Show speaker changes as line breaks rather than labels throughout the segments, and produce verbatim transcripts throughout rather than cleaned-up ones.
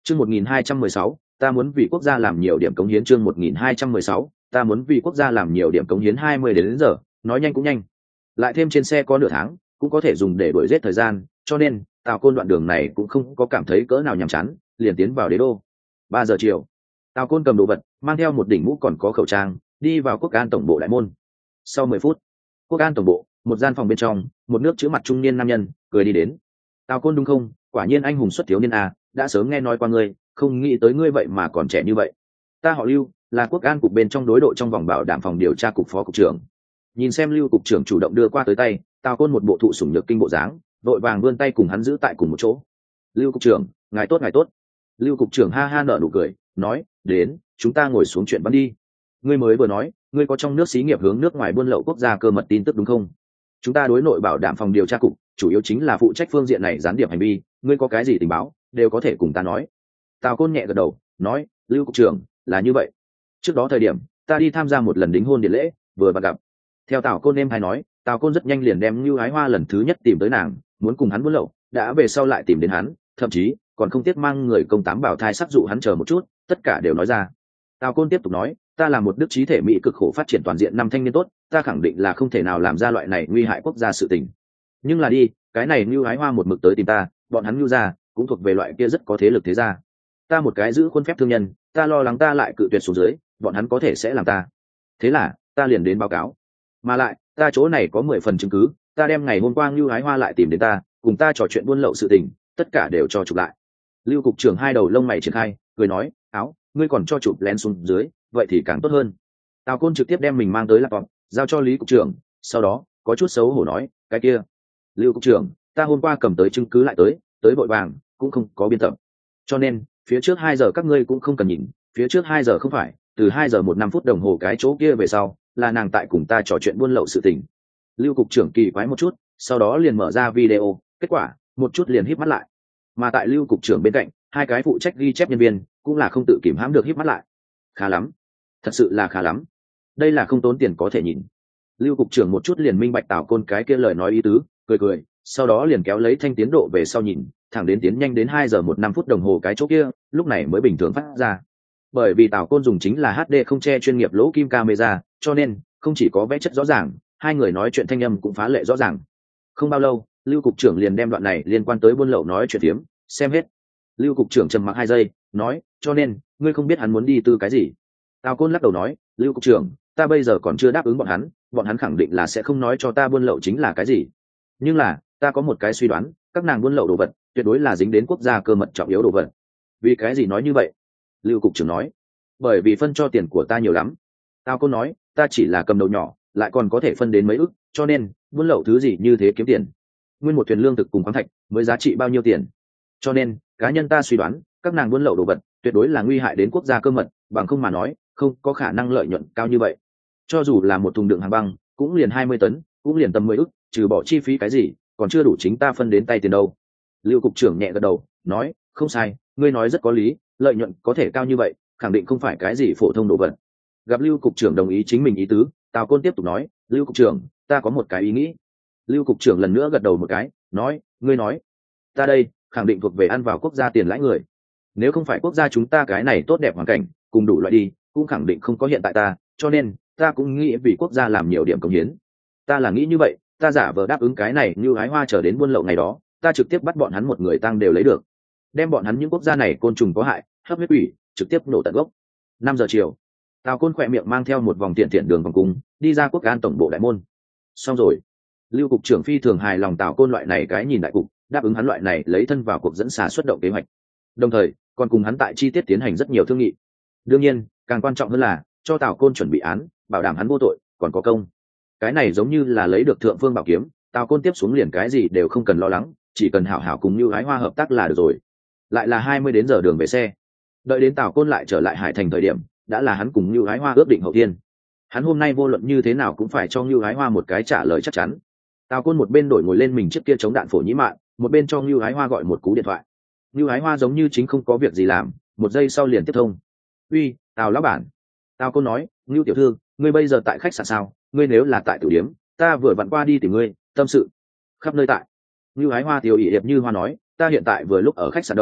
Chương một nghìn hai trăm mười sáu, ta muốn vì quốc gia làm nhiều điểm cống hiến. Chương một nghìn hai trăm mười sáu, ta muốn vì quốc gia làm nhiều điểm cống hiến. Hai mươi đến, đến giờ, nói nhanh cũng nhanh. Lại thêm trên xe có nửa tháng, cũng có thể dùng để đuổi giết thời gian, cho nên Tào Côn đoạn đường này cũng không có cảm thấy cỡ nào nhàm chán, liền tiến vào đế đô. Ba giờ chiều, Tào Côn cầm đồ vật, mang theo một đỉnh mũ còn có khẩu trang, đi vào Quốc An tổng bộ đại môn. Sau mười phút, Quốc An tổng bộ, một gian phòng bên trong, một nước chữ mặt trung niên nam nhân cười đi đến. Tào Côn đúng không? Quả nhiên anh hùng xuất thiếu niên à, đã sớm nghe nói qua ngươi, không nghĩ tới ngươi vậy mà còn trẻ như vậy. Ta họ Lưu, là Quốc An cục bên trong đối đội trong vòng bảo đảm phòng điều tra cục phó cục trưởng. Nhìn xem Lưu cục trưởng chủ động đưa qua tới tay, Tào Côn một bộ thụ sủng nhược kinh bộ dáng, vội vàng vươn tay cùng hắn giữ tại cùng một chỗ. Lưu cục trưởng, ngài tốt ngài tốt. Lưu cục trưởng ha ha nở nụ cười, nói, đến, chúng ta ngồi xuống chuyện văn đi. Ngươi mới vừa nói, ngươi có trong nước xí nghiệp hướng nước ngoài buôn lậu quốc gia cơ mật tin tức đúng không? Chúng ta đối nội bảo đảm phòng điều tra cục, chủ yếu chính là phụ trách phương diện này gián điệp hành vi, ngươi có cái gì tình báo, đều có thể cùng ta nói. Tào Côn nhẹ gật đầu, nói, Lưu cục trưởng, là như vậy. Trước đó thời điểm, ta đi tham gia một lần đính hôn điện lễ, vừa vặn gặp. Theo Tào Côn em hay nói, Tào Côn rất nhanh liền đem Nưu Ái Hoa lần thứ nhất tìm tới nàng, muốn cùng hắn buôn lậu, đã về sau lại tìm đến hắn, thậm chí còn không tiếc mang người công tám bảo thai sắc dụ hắn chờ một chút, tất cả đều nói ra. Tào Côn tiếp tục nói, ta là một đức trí thể mỹ cực khổ phát triển toàn diện năm thanh niên tốt, ta khẳng định là không thể nào làm ra loại này nguy hại quốc gia sự tình. Nhưng là đi, cái này Nưu Ái Hoa một mực tới tìm ta, bọn hắn Nưu gia cũng thuộc về loại kia rất có thế lực thế gia. Ta một cái giữ khuôn phép thương nhân, ta lo lắng ta lại cự tuyệt xuống dưới, bọn hắn có thể sẽ làm ta. Thế là, ta liền đến báo cáo. Mà lại, ta chỗ này có mười phần chứng cứ, ta đem ngày hôm qua Nưu Ái Hoa lại tìm đến ta, cùng ta trò chuyện buôn lậu sự tình, tất cả đều cho chụp lại. Lưu cục trưởng hai đầu lông mày triển khai, cười nói, áo, ngươi còn cho chụp lén xuống dưới, vậy thì càng tốt hơn. Tào Côn trực tiếp đem mình mang tới laptop, giao cho Lý cục trưởng, sau đó có chút xấu hổ nói, cái kia, Lưu cục trưởng, ta hôm qua cầm tới chứng cứ lại tới, tới vội vàng, cũng không có biên tập. Cho nên, phía trước hai giờ các ngươi cũng không cần nhìn, phía trước hai giờ không phải, từ hai giờ một năm phút đồng hồ cái chỗ kia về sau, là nàng tại cùng ta trò chuyện buôn lậu sự tình. Lưu cục trưởng kỳ quái một chút, sau đó liền mở ra video, kết quả, một chút liền híp mắt lại. Mà tại Lưu cục trưởng bên cạnh, hai cái phụ trách ghi chép nhân viên, cũng là không tự kìm hãm được híp mắt lại. Khá lắm, thật sự là khá lắm. Đây là không tốn tiền có thể nhìn. Lưu cục trưởng một chút liền minh bạch Tào Côn cái kia lời nói ý tứ, cười cười, sau đó liền kéo lấy thanh tiến độ về sau nhìn, thẳng đến tiến nhanh đến hai giờ một năm phút đồng hồ cái chỗ kia, lúc này mới bình thường phát ra. Bởi vì Tào Côn dùng chính là hát đê không che chuyên nghiệp lỗ kim camera, cho nên không chỉ có vẽ chất rõ ràng, hai người nói chuyện thanh âm cũng phá lệ rõ ràng. Không bao lâu, Lưu cục trưởng liền đem đoạn này liên quan tới buôn lậu nói chuyện tiếm, xem hết. Lưu cục trưởng trầm mặc hai giây, nói, cho nên ngươi không biết hắn muốn đi tư cái gì. Tào Côn lắc đầu nói, Lưu cục trưởng, ta bây giờ còn chưa đáp ứng bọn hắn, bọn hắn khẳng định là sẽ không nói cho ta buôn lậu chính là cái gì. Nhưng là, ta có một cái suy đoán, các nàng buôn lậu đồ vật, tuyệt đối là dính đến quốc gia cơ mật trọng yếu đồ vật. Vì cái gì nói như vậy? Lưu cục trưởng nói, bởi vì phân cho tiền của ta nhiều lắm. Tao Côn nói, ta chỉ là cầm đầu nhỏ, lại còn có thể phân đến mấy ức, cho nên buôn lậu thứ gì như thế kiếm tiền. Nguyên một thuyền lương thực cùng khoáng thạch mới giá trị bao nhiêu tiền? Cho nên, cá nhân ta suy đoán, các nàng buôn lậu đồ vật, tuyệt đối là nguy hại đến quốc gia cơ mật, bằng không mà nói, không có khả năng lợi nhuận cao như vậy. Cho dù là một thùng đựng hàng băng, cũng liền hai mươi tấn, cũng liền tầm mười ức, trừ bỏ chi phí cái gì, còn chưa đủ chính ta phân đến tay tiền đâu. Lưu cục trưởng nhẹ gật đầu, nói, không sai, ngươi nói rất có lý, lợi nhuận có thể cao như vậy, khẳng định không phải cái gì phổ thông đồ vật. Gặp Lưu cục trưởng đồng ý chính mình ý tứ, Tào Côn tiếp tục nói, Lưu cục trưởng, ta có một cái ý nghĩ. Lưu cục trưởng lần nữa gật đầu một cái, nói, ngươi nói, ta đây khẳng định thuộc về ăn vào quốc gia tiền lãi người. Nếu không phải quốc gia chúng ta cái này tốt đẹp hoàn cảnh, cùng đủ loại đi, cũng khẳng định không có hiện tại ta, cho nên ta cũng nghĩ vì quốc gia làm nhiều điểm cống hiến. Ta là nghĩ như vậy, ta giả vờ đáp ứng cái này như Ái Hoa chờ đến buôn lậu ngày đó, ta trực tiếp bắt bọn hắn một người tăng đều lấy được, đem bọn hắn những quốc gia này côn trùng có hại, hấp huyết ủy, trực tiếp nổ tận gốc. Năm giờ chiều, Tào Côn khỏe miệng mang theo một vòng tiện tiện đường vòng cung, đi ra Quốc An tổng bộ đại môn. Xong rồi. Lưu cục trưởng phi thường hài lòng Tào Côn loại này cái nhìn đại cục, đáp ứng hắn loại này lấy thân vào cuộc dẫn xà xuất động kế hoạch. Đồng thời, còn cùng hắn tại chi tiết tiến hành rất nhiều thương nghị. Đương nhiên, càng quan trọng hơn là cho Tào Côn chuẩn bị án, bảo đảm hắn vô tội, còn có công. Cái này giống như là lấy được thượng phương bảo kiếm, Tào Côn tiếp xuống liền cái gì đều không cần lo lắng, chỉ cần hảo hảo cùng Như Ái Hoa hợp tác là được rồi. Lại là hai mươi đến giờ đường về xe. Đợi đến Tào Côn lại trở lại Hải Thành thời điểm, đã là hắn cùng Như Ái Hoa ước định hậu thiên. Hắn hôm nay vô luận như thế nào cũng phải cho Như Ái Hoa một cái trả lời chắc chắn. Tào Côn một bên đổi ngồi lên mình chiếc kia chống đạn phổ nhĩ mạn, một bên cho Như Ái Hoa gọi một cú điện thoại. Như Ái Hoa giống như chính không có việc gì làm, một giây sau liền tiếp thông. Uy, Tào lão bản. Tào Côn nói, Như tiểu thư, ngươi bây giờ tại khách sạn sao? Ngươi nếu là tại tử điếm, ta vừa vặn qua đi tìm ngươi, tâm sự khắp nơi tại. Như Ái Hoa tiểu ỷ hiệp như hoa nói, ta hiện tại vừa lúc ở khách sạn đâu,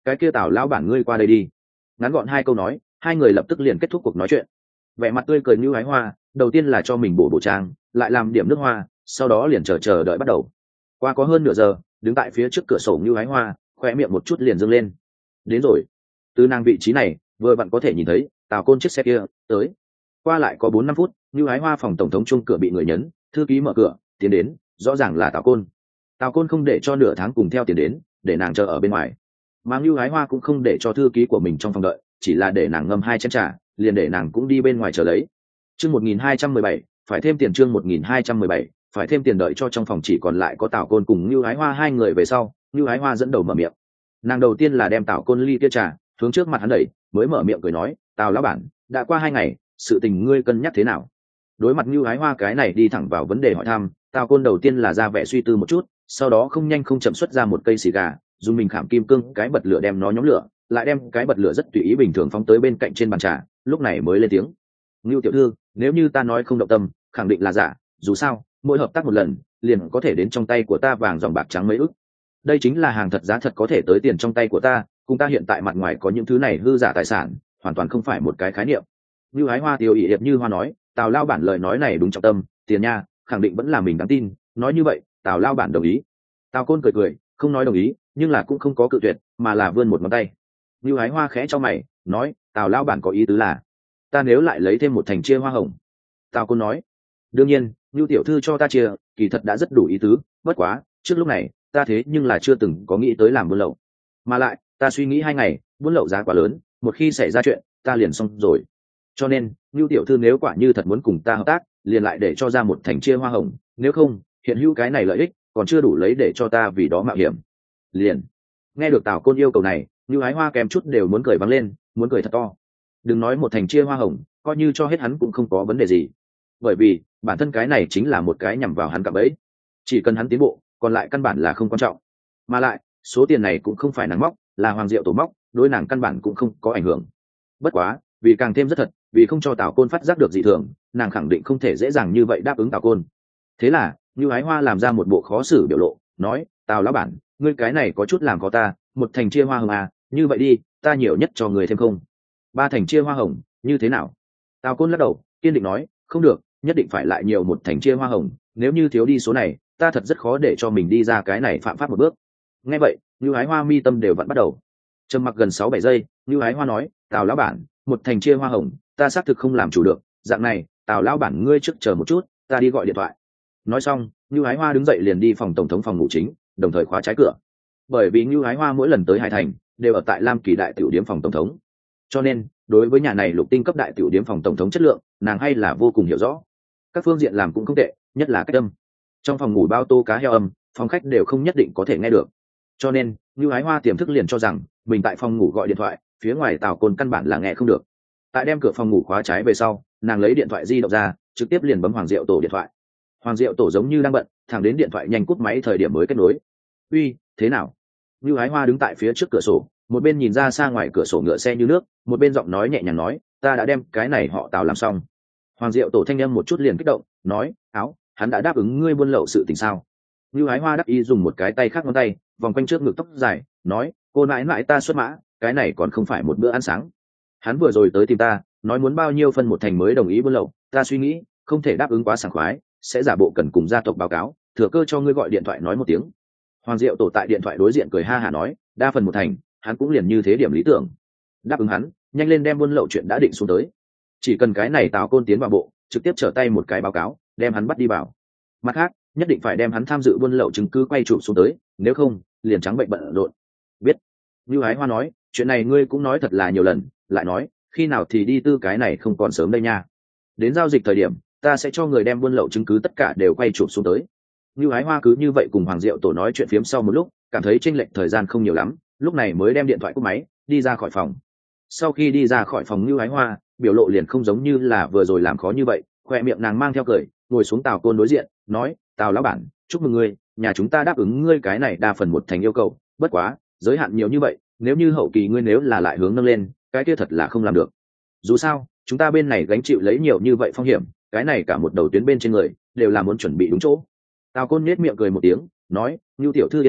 cái kia Tào lão bản ngươi qua đây đi. Ngắn gọn hai câu nói, hai người lập tức liền kết thúc cuộc nói chuyện. Vẻ mặt tươi cười như hái hoa, đầu tiên là cho mình bổ bổ trang, lại làm điểm nước hoa, sau đó liền chờ chờ đợi bắt đầu. Qua có hơn nửa giờ, đứng tại phía trước cửa sổ như hái hoa, khoe miệng một chút liền dâng lên. Đến rồi. Từ nàng vị trí này, vừa vặn có thể nhìn thấy Tào Côn chiếc xe kia tới. Qua lại có bốn năm phút, như hái hoa phòng tổng thống chung cửa bị người nhấn, thư ký mở cửa tiến đến, rõ ràng là Tào Côn. Tào Côn không để cho nửa tháng cùng theo tiền đến, để nàng chờ ở bên ngoài. Mà như hái hoa cũng không để cho thư ký của mình trong phòng đợi, chỉ là để nàng ngâm hai chén trà, liền để nàng cũng đi bên ngoài chờ lấy. Chương một nghìn hai trăm mười bảy, phải thêm tiền. Chương một nghìn hai trăm mười bảy, phải thêm tiền. Đợi cho trong phòng chỉ còn lại có Tào Côn cùng Như Ái Hoa hai người về sau, Như Ái Hoa dẫn đầu mở miệng. Nàng đầu tiên là đem Tào Côn ly kia trà hướng trước mặt hắn đẩy, mới mở miệng cười nói, "Tào lão bản, đã qua hai ngày, sự tình ngươi cân nhắc thế nào?" Đối mặt Như Ái Hoa cái này đi thẳng vào vấn đề hỏi thăm, Tào Côn đầu tiên là ra vẻ suy tư một chút, sau đó không nhanh không chậm xuất ra một cây xì gà, dùng mình khảm kim cương cái bật lửa đem nó nhóm lửa, lại đem cái bật lửa rất tùy ý bình thường phóng tới bên cạnh trên bàn trà, lúc này mới lên tiếng. "Ngưu tiểu thư, nếu như ta nói không động tâm, khẳng định là giả, dù sao, mỗi hợp tác một lần, liền có thể đến trong tay của ta vàng dòng bạc trắng mấy ức. Đây chính là hàng thật giá thật có thể tới tiền trong tay của ta, cùng ta hiện tại mặt ngoài có những thứ này hư giả tài sản, hoàn toàn không phải một cái khái niệm." Như Ái Hoa tiêu ỷ hiệp như hoa nói, Tào lao bản lời nói này đúng trọng tâm, tiền nha, khẳng định vẫn là mình đáng tin, nói như vậy, Tào lao bản đồng ý. Tào Côn cười cười, không nói đồng ý, nhưng là cũng không có cự tuyệt, mà là vươn một ngón tay. Như Ái Hoa khẽ cho mày, nói, Tào lao bản có ý tứ là, ta nếu lại lấy thêm một thành chia hoa hồng. Tào Côn nói, đương nhiên, Như tiểu thư cho ta chia, kỳ thật đã rất đủ ý tứ, bất quá, trước lúc này, ta thế nhưng là chưa từng có nghĩ tới làm buôn lậu. Mà lại, ta suy nghĩ hai ngày, buôn lậu giá quá lớn, một khi xảy ra chuyện, ta liền xong rồi. Cho nên, Như tiểu thư nếu quả như thật muốn cùng ta hợp tác, liền lại để cho ra một thành chia hoa hồng, nếu không, hiện hữu cái này lợi ích, còn chưa đủ lấy để cho ta vì đó mạo hiểm. Liền. Nghe được Tào Côn yêu cầu này, Như Ái Hoa kèm chút đều muốn cười vắng lên, muốn cười thật to. Đừng nói một thành chia hoa hồng, coi như cho hết hắn cũng không có vấn đề gì. Bởi vì, bản thân cái này chính là một cái nhằm vào hắn cạm bẫy. Chỉ cần hắn tiến bộ, còn lại căn bản là không quan trọng. Mà lại, số tiền này cũng không phải nàng móc, là Hoàng Diệu tổ móc, đối nàng căn bản cũng không có ảnh hưởng. Bất quá, vì càng thêm rất thật, vì không cho Tào Côn phát giác được dị thường, nàng khẳng định không thể dễ dàng như vậy đáp ứng Tào Côn. Thế là, Như Ái Hoa làm ra một bộ khó xử biểu lộ, nói, Tào lão bản, ngươi cái này có chút làm khó ta, một thành chia hoa hồng à, như vậy đi, ta nhiều nhất cho người thêm không. Ba thành chia hoa hồng, như thế nào? Tào Côn lắc đầu, kiên định nói, không được, nhất định phải lại nhiều một thành chia hoa hồng, nếu như thiếu đi số này, ta thật rất khó để cho mình đi ra cái này phạm pháp một bước. Nghe vậy, Như Ái Hoa mi tâm đều vẫn bắt đầu. Trầm mặc gần sáu bảy giây, Như Ái Hoa nói, Tào lão bản, một thành chia hoa hồng, ta xác thực không làm chủ được, dạng này, Tào lão bản ngươi trước chờ một chút, ta đi gọi điện thoại. Nói xong, Như Ái Hoa đứng dậy liền đi phòng tổng thống phòng ngủ chính, đồng thời khóa trái cửa. Bởi vì Như Ái Hoa mỗi lần tới Hải Thành đều ở tại Lam Kỳ đại tiểu điếm phòng tổng thống, cho nên đối với nhà này lục tinh cấp đại tiểu điếm phòng tổng thống chất lượng, nàng hay là vô cùng hiểu rõ. Các phương diện làm cũng không tệ, nhất là cách âm. Trong phòng ngủ bao tô cá heo âm, phòng khách đều không nhất định có thể nghe được. Cho nên, Như Ái Hoa tiềm thức liền cho rằng mình tại phòng ngủ gọi điện thoại, phía ngoài Tào Côn căn bản là nghe không được. Tại đem cửa phòng ngủ khóa trái về sau, nàng lấy điện thoại di động ra, trực tiếp liền bấm Hoàng Diệu tổ điện thoại. Hoàng Diệu tổ giống như đang bận, thẳng đến điện thoại nhanh cúp máy thời điểm mới kết nối. Uy, thế nào? Như Ái Hoa đứng tại phía trước cửa sổ, một bên nhìn ra xa ngoài cửa sổ ngựa xe như nước, một bên giọng nói nhẹ nhàng nói, ta đã đem cái này họ Tào làm xong. Hoàng Diệu tổ thanh âm một chút liền kích động, nói, áo, hắn đã đáp ứng ngươi buôn lậu sự tình sao? Như Ái Hoa đắc ý dùng một cái tay khác ngón tay vòng quanh trước ngực tóc dài, nói, cô nãi nãi ta xuất mã, cái này còn không phải một bữa ăn sáng. Hắn vừa rồi tới tìm ta, nói muốn bao nhiêu phân một thành mới đồng ý buôn lậu, ta suy nghĩ, không thể đáp ứng quá sảng khoái, sẽ giả bộ cần cùng gia tộc báo cáo, thừa cơ cho ngươi gọi điện thoại nói một tiếng. Hoàng Diệu tổ tại điện thoại đối diện cười ha hả nói, đa phần một thành, hắn cũng liền như thế điểm lý tưởng. Đáp ứng hắn, nhanh lên đem buôn lậu chuyện đã định xuống tới. Chỉ cần cái này Tào Côn tiến vào bộ, trực tiếp trở tay một cái báo cáo, đem hắn bắt đi vào. Mặt khác, nhất định phải đem hắn tham dự buôn lậu chứng cứ quay chụp xuống tới, nếu không, liền trắng bệnh bận rộn. Biết. Như Ái Hoa nói, chuyện này ngươi cũng nói thật là nhiều lần, lại nói, khi nào thì đi tư cái này không còn sớm đây nha. Đến giao dịch thời điểm, ta sẽ cho người đem buôn lậu chứng cứ tất cả đều quay chụp xuống tới. Như Ái Hoa cứ như vậy cùng Hoàng Diệu tổ nói chuyện phiếm sau một lúc, cảm thấy chênh lệch thời gian không nhiều lắm, lúc này mới đem điện thoại cúp máy, đi ra khỏi phòng. Sau khi đi ra khỏi phòng, Như Ái Hoa biểu lộ liền không giống như là vừa rồi làm khó như vậy, khoe miệng nàng mang theo cười, ngồi xuống Tào Côn đối diện, nói, Tào lão bản, chúc mừng ngươi, nhà chúng ta đáp ứng ngươi cái này đa phần một thành yêu cầu, bất quá, giới hạn nhiều như vậy, nếu như hậu kỳ ngươi nếu là lại hướng nâng lên, cái kia thật là không làm được. Dù sao, chúng ta bên này gánh chịu lấy nhiều như vậy phong hiểm, cái này cả một đầu tuyến bên trên người đều là muốn chuẩn bị đúng chỗ. Tào Côn nhếch miệng cười một tiếng, nói, Như tiểu thư yên tâm,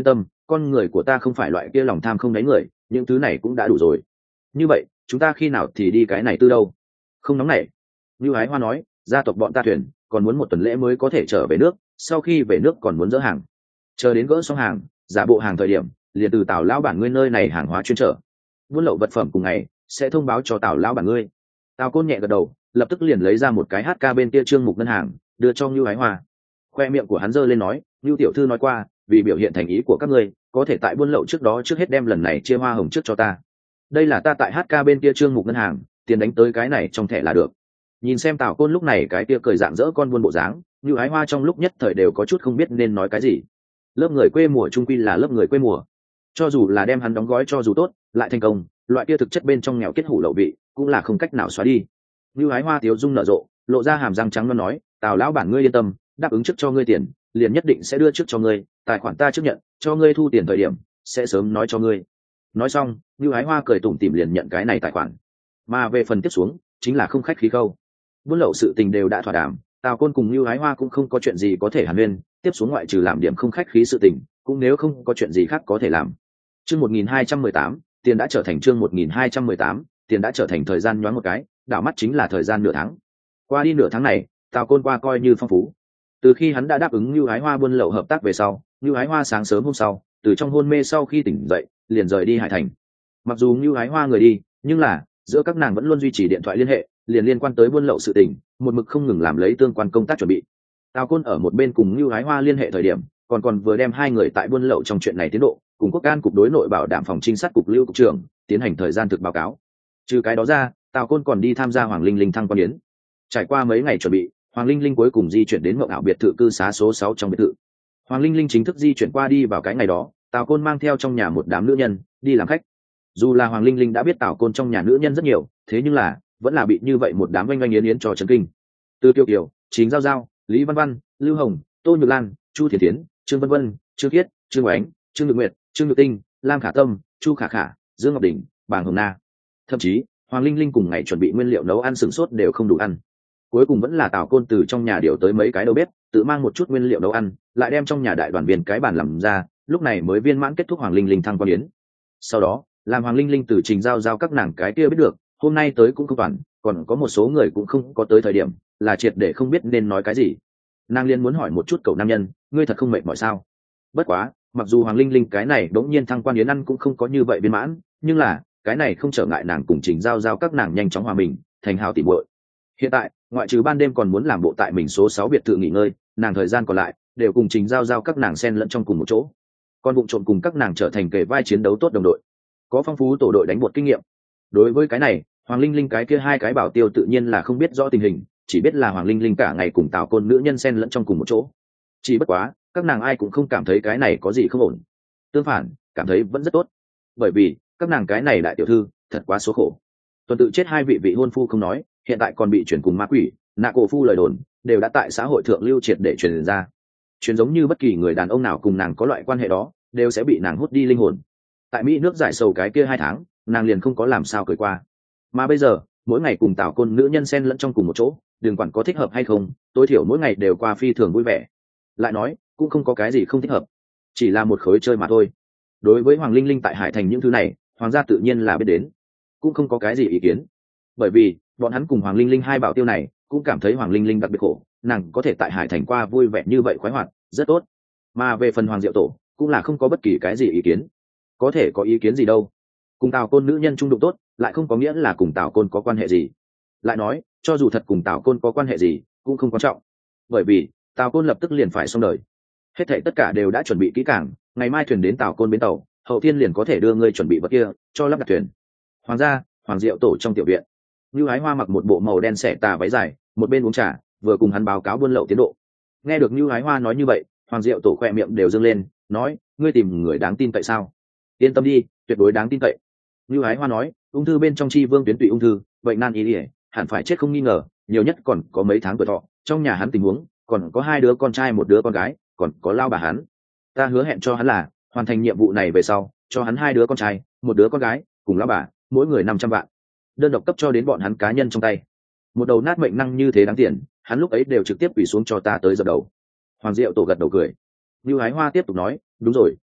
con người của ta không phải loại kia lòng tham không đáy người, những thứ này cũng đã đủ rồi. Như vậy chúng ta khi nào thì đi cái này tư đâu? Không nóng này. Như Ái Hoa nói, gia tộc bọn ta thuyền còn muốn một tuần lễ mới có thể trở về nước, sau khi về nước còn muốn dỡ hàng, chờ đến gỡ xong hàng giả bộ hàng thời điểm liền từ Tào lão bản ngươi nơi này hàng hóa chuyên trở buôn lậu vật phẩm cùng ngày sẽ thông báo cho Tào lão bản ngươi. Tào Côn nhẹ gật đầu, lập tức liền lấy ra một cái hát ca bên kia trương mục ngân hàng đưa cho Như Ái Hoa. Khoe miệng của hắn giơ lên nói, Như tiểu thư nói qua, vì biểu hiện thành ý của các ngươi, có thể tại buôn lậu trước đó trước hết đem lần này chia hoa hồng trước cho ta. Đây là ta tại hát ca bên kia trương mục ngân hàng, tiền đánh tới cái này trong thẻ là được. Nhìn xem Tào Côn lúc này cái kia cười rạng rỡ con buôn bộ dáng, Như Ái Hoa trong lúc nhất thời đều có chút không biết nên nói cái gì. Lớp người quê mùa trung quy là lớp người quê mùa, cho dù là đem hắn đóng gói cho dù tốt lại thành công, loại kia thực chất bên trong nghèo kết hủ lậu vị cũng là không cách nào xóa đi. Như Ái Hoa tiếu dung nở rộ, lộ ra hàm răng trắng nó nói, Tào lão bản ngươi yên tâm, đáp ứng trước cho ngươi tiền liền nhất định sẽ đưa trước cho ngươi, tài khoản ta chấp nhận, cho ngươi thu tiền thời điểm sẽ sớm nói cho ngươi. Nói xong, Như Ái Hoa cười tủm tỉm liền nhận cái này tài khoản. Mà về phần tiếp xuống chính là không khách khí khâu. Buôn lậu sự tình đều đã thỏa đàm, Tào Côn cùng Như Ái Hoa cũng không có chuyện gì có thể hàn huyên, tiếp xuống ngoại trừ làm điểm không khách khí sự tình, cũng nếu không có chuyện gì khác có thể làm. Chương một nghìn hai trăm mười tám, tiền đã trở thành chương một nghìn hai trăm mười tám, tiền đã trở thành thời gian nhoáng một cái, đảo mắt chính là thời gian nửa tháng. Qua đi nửa tháng này, Tào Côn qua coi như phong phú. Từ khi hắn đã đáp ứng Như Ái Hoa buôn lậu hợp tác về sau, Như Ái Hoa sáng sớm hôm sau, từ trong hôn mê sau khi tỉnh dậy, liền rời đi Hải Thành. Mặc dù Như Ái Hoa người đi, nhưng là giữa các nàng vẫn luôn duy trì điện thoại liên hệ, liền liên quan tới buôn lậu sự tình, một mực không ngừng làm lấy tương quan công tác chuẩn bị. Tào Côn ở một bên cùng Như Ái Hoa liên hệ thời điểm, còn còn vừa đem hai người tại buôn lậu trong chuyện này tiến độ, cùng Quốc An cục đối nội bảo đảm phòng trinh sát cục Lưu cục trưởng tiến hành thời gian thực báo cáo. Trừ cái đó ra, Tào Côn còn đi tham gia Hoàng Linh Linh thăng quan yến. Trải qua mấy ngày chuẩn bị, Hoàng Linh Linh cuối cùng di chuyển đến Mộng Ảo biệt thự cư xá số sáu trong biệt thự. Hoàng Linh Linh chính thức di chuyển qua đi vào cái ngày đó, Tào Côn mang theo trong nhà một đám nữ nhân đi làm khách. Dù là Hoàng Linh Linh đã biết Tào Côn trong nhà nữ nhân rất nhiều, thế nhưng là vẫn là bị như vậy một đám oanh oanh yến yến cho chấn kinh. Từ Kiều Kiều, Chính Giao Giao, Lý Văn Văn, Lưu Hồng, Tô Nhược Lan, Chu Thiến Thiến, Trương Vân Vân, Trương Khiết, Trương Oánh, Trương Nhược Nguyệt, Trương Nhược Tinh, Lam Khả Tâm, Chu Khả Khả, Dương Ngọc Đình, Bàng Hồng Na. Thậm chí Hoàng Linh Linh cùng ngày chuẩn bị nguyên liệu nấu ăn sửng sốt đều không đủ ăn. Cuối cùng vẫn là Tào Côn từ trong nhà điều tới mấy cái đầu bếp, tự mang một chút nguyên liệu nấu ăn, lại đem trong nhà đại đoàn viên cái bàn làm ra, lúc này mới viên mãn kết thúc Hoàng Linh Linh thăng quan yến. Sau đó, làm Hoàng Linh Linh từ Trình Giao Giao các nàng cái kia biết được, hôm nay tới cũng không toàn, còn có một số người cũng không có tới thời điểm, là triệt để không biết nên nói cái gì. Nàng liên muốn hỏi một chút cậu nam nhân, ngươi thật không mệt mỏi sao? Bất quá, mặc dù Hoàng Linh Linh cái này đống nhiên thăng quan yến ăn cũng không có như vậy viên mãn, nhưng là cái này không trở ngại nàng cùng Trình Giao Giao các nàng nhanh chóng hòa mình thành hào tỉ muội. Hiện tại, ngoại trừ ban đêm còn muốn làm bộ tại mình số sáu biệt thự nghỉ ngơi, nàng thời gian còn lại đều cùng Trình Giao Giao các nàng xen lẫn trong cùng một chỗ. Còn vụng trộm cùng các nàng trở thành kề vai chiến đấu tốt đồng đội, có phong phú tổ đội đánh bột kinh nghiệm. Đối với cái này, Hoàng Linh Linh cái kia hai cái bảo tiêu tự nhiên là không biết rõ tình hình, chỉ biết là Hoàng Linh Linh cả ngày cùng Tào Côn nữ nhân xen lẫn trong cùng một chỗ. Chỉ bất quá, các nàng ai cũng không cảm thấy cái này có gì không ổn, tương phản, cảm thấy vẫn rất tốt. Bởi vì, các nàng cái này đại tiểu thư, thật quá số khổ. Tuần tự chết hai vị vị hôn phu không nói, hiện tại còn bị chuyển cùng ma quỷ, nạ cổ phu lời đồn, đều đã tại xã hội thượng lưu triệt để truyền ra. Truyền giống như bất kỳ người đàn ông nào cùng nàng có loại quan hệ đó, đều sẽ bị nàng hút đi linh hồn. Tại Mỹ nước giải sầu cái kia hai tháng, nàng liền không có làm sao cười qua. Mà bây giờ, mỗi ngày cùng Tào Côn nữ nhân xen lẫn trong cùng một chỗ, đừng quản có thích hợp hay không, tối thiểu mỗi ngày đều qua phi thường vui vẻ. Lại nói, cũng không có cái gì không thích hợp, chỉ là một khối chơi mà thôi. Đối với Hoàng Linh Linh tại Hải Thành những thứ này, hoàng gia tự nhiên là biết đến, cũng không có cái gì ý kiến. Bởi vì, bọn hắn cùng Hoàng Linh Linh hai bảo tiêu này, cũng cảm thấy Hoàng Linh Linh đặc biệt khổ, nàng có thể tại Hải Thành qua vui vẻ như vậy khoái hoạt, rất tốt. Mà về phần Hoàng Diệu Tổ, cũng là không có bất kỳ cái gì ý kiến. Có thể có ý kiến gì đâu? Cùng Tào Côn nữ nhân trung đụng tốt, lại không có nghĩa là cùng Tào Côn có quan hệ gì. Lại nói, cho dù thật cùng Tào Côn có quan hệ gì, cũng không quan trọng. Bởi vì, Tào Côn lập tức liền phải xong đời. Hết thảy tất cả đều đã chuẩn bị kỹ càng, ngày mai thuyền đến Tào Côn bến tàu, hậu thiên liền có thể đưa ngươi chuẩn bị vật kia, cho lắp đặt thuyền. Hoàng gia, Hoàng Diệu Tổ trong tiểu viện. Như Ái Hoa mặc một bộ màu đen xẻ tà váy dài, một bên uống trà, vừa cùng hắn báo cáo buôn lậu tiến độ. Nghe được Như Ái Hoa nói như vậy, Hoàng Diệu Tổ khỏe miệng đều dương lên, nói, ngươi tìm người đáng tin cậy sao? Yên tâm đi, tuyệt đối đáng tin cậy. Như Ái Hoa nói, ung thư bên trong chi vương tuyến tụy ung thư, bệnh nan y ỉa, hẳn phải chết không nghi ngờ, nhiều nhất còn có mấy tháng tuổi thọ. Trong nhà hắn tình huống, còn có hai đứa con trai một đứa con gái, còn có lao bà hắn. Ta hứa hẹn cho hắn là hoàn thành nhiệm vụ này về sau, cho hắn hai đứa con trai, một đứa con gái, cùng lao bà, mỗi người năm trăm vạn, đơn độc cấp cho đến bọn hắn cá nhân trong tay. Một đầu nát mệnh năng như thế đáng tiền, hắn lúc ấy đều trực tiếp quỳ xuống cho ta tới dập đầu. Hoàng Diệu Tổ gật đầu cười. Như Ái Hoa tiếp tục nói, đúng rồi,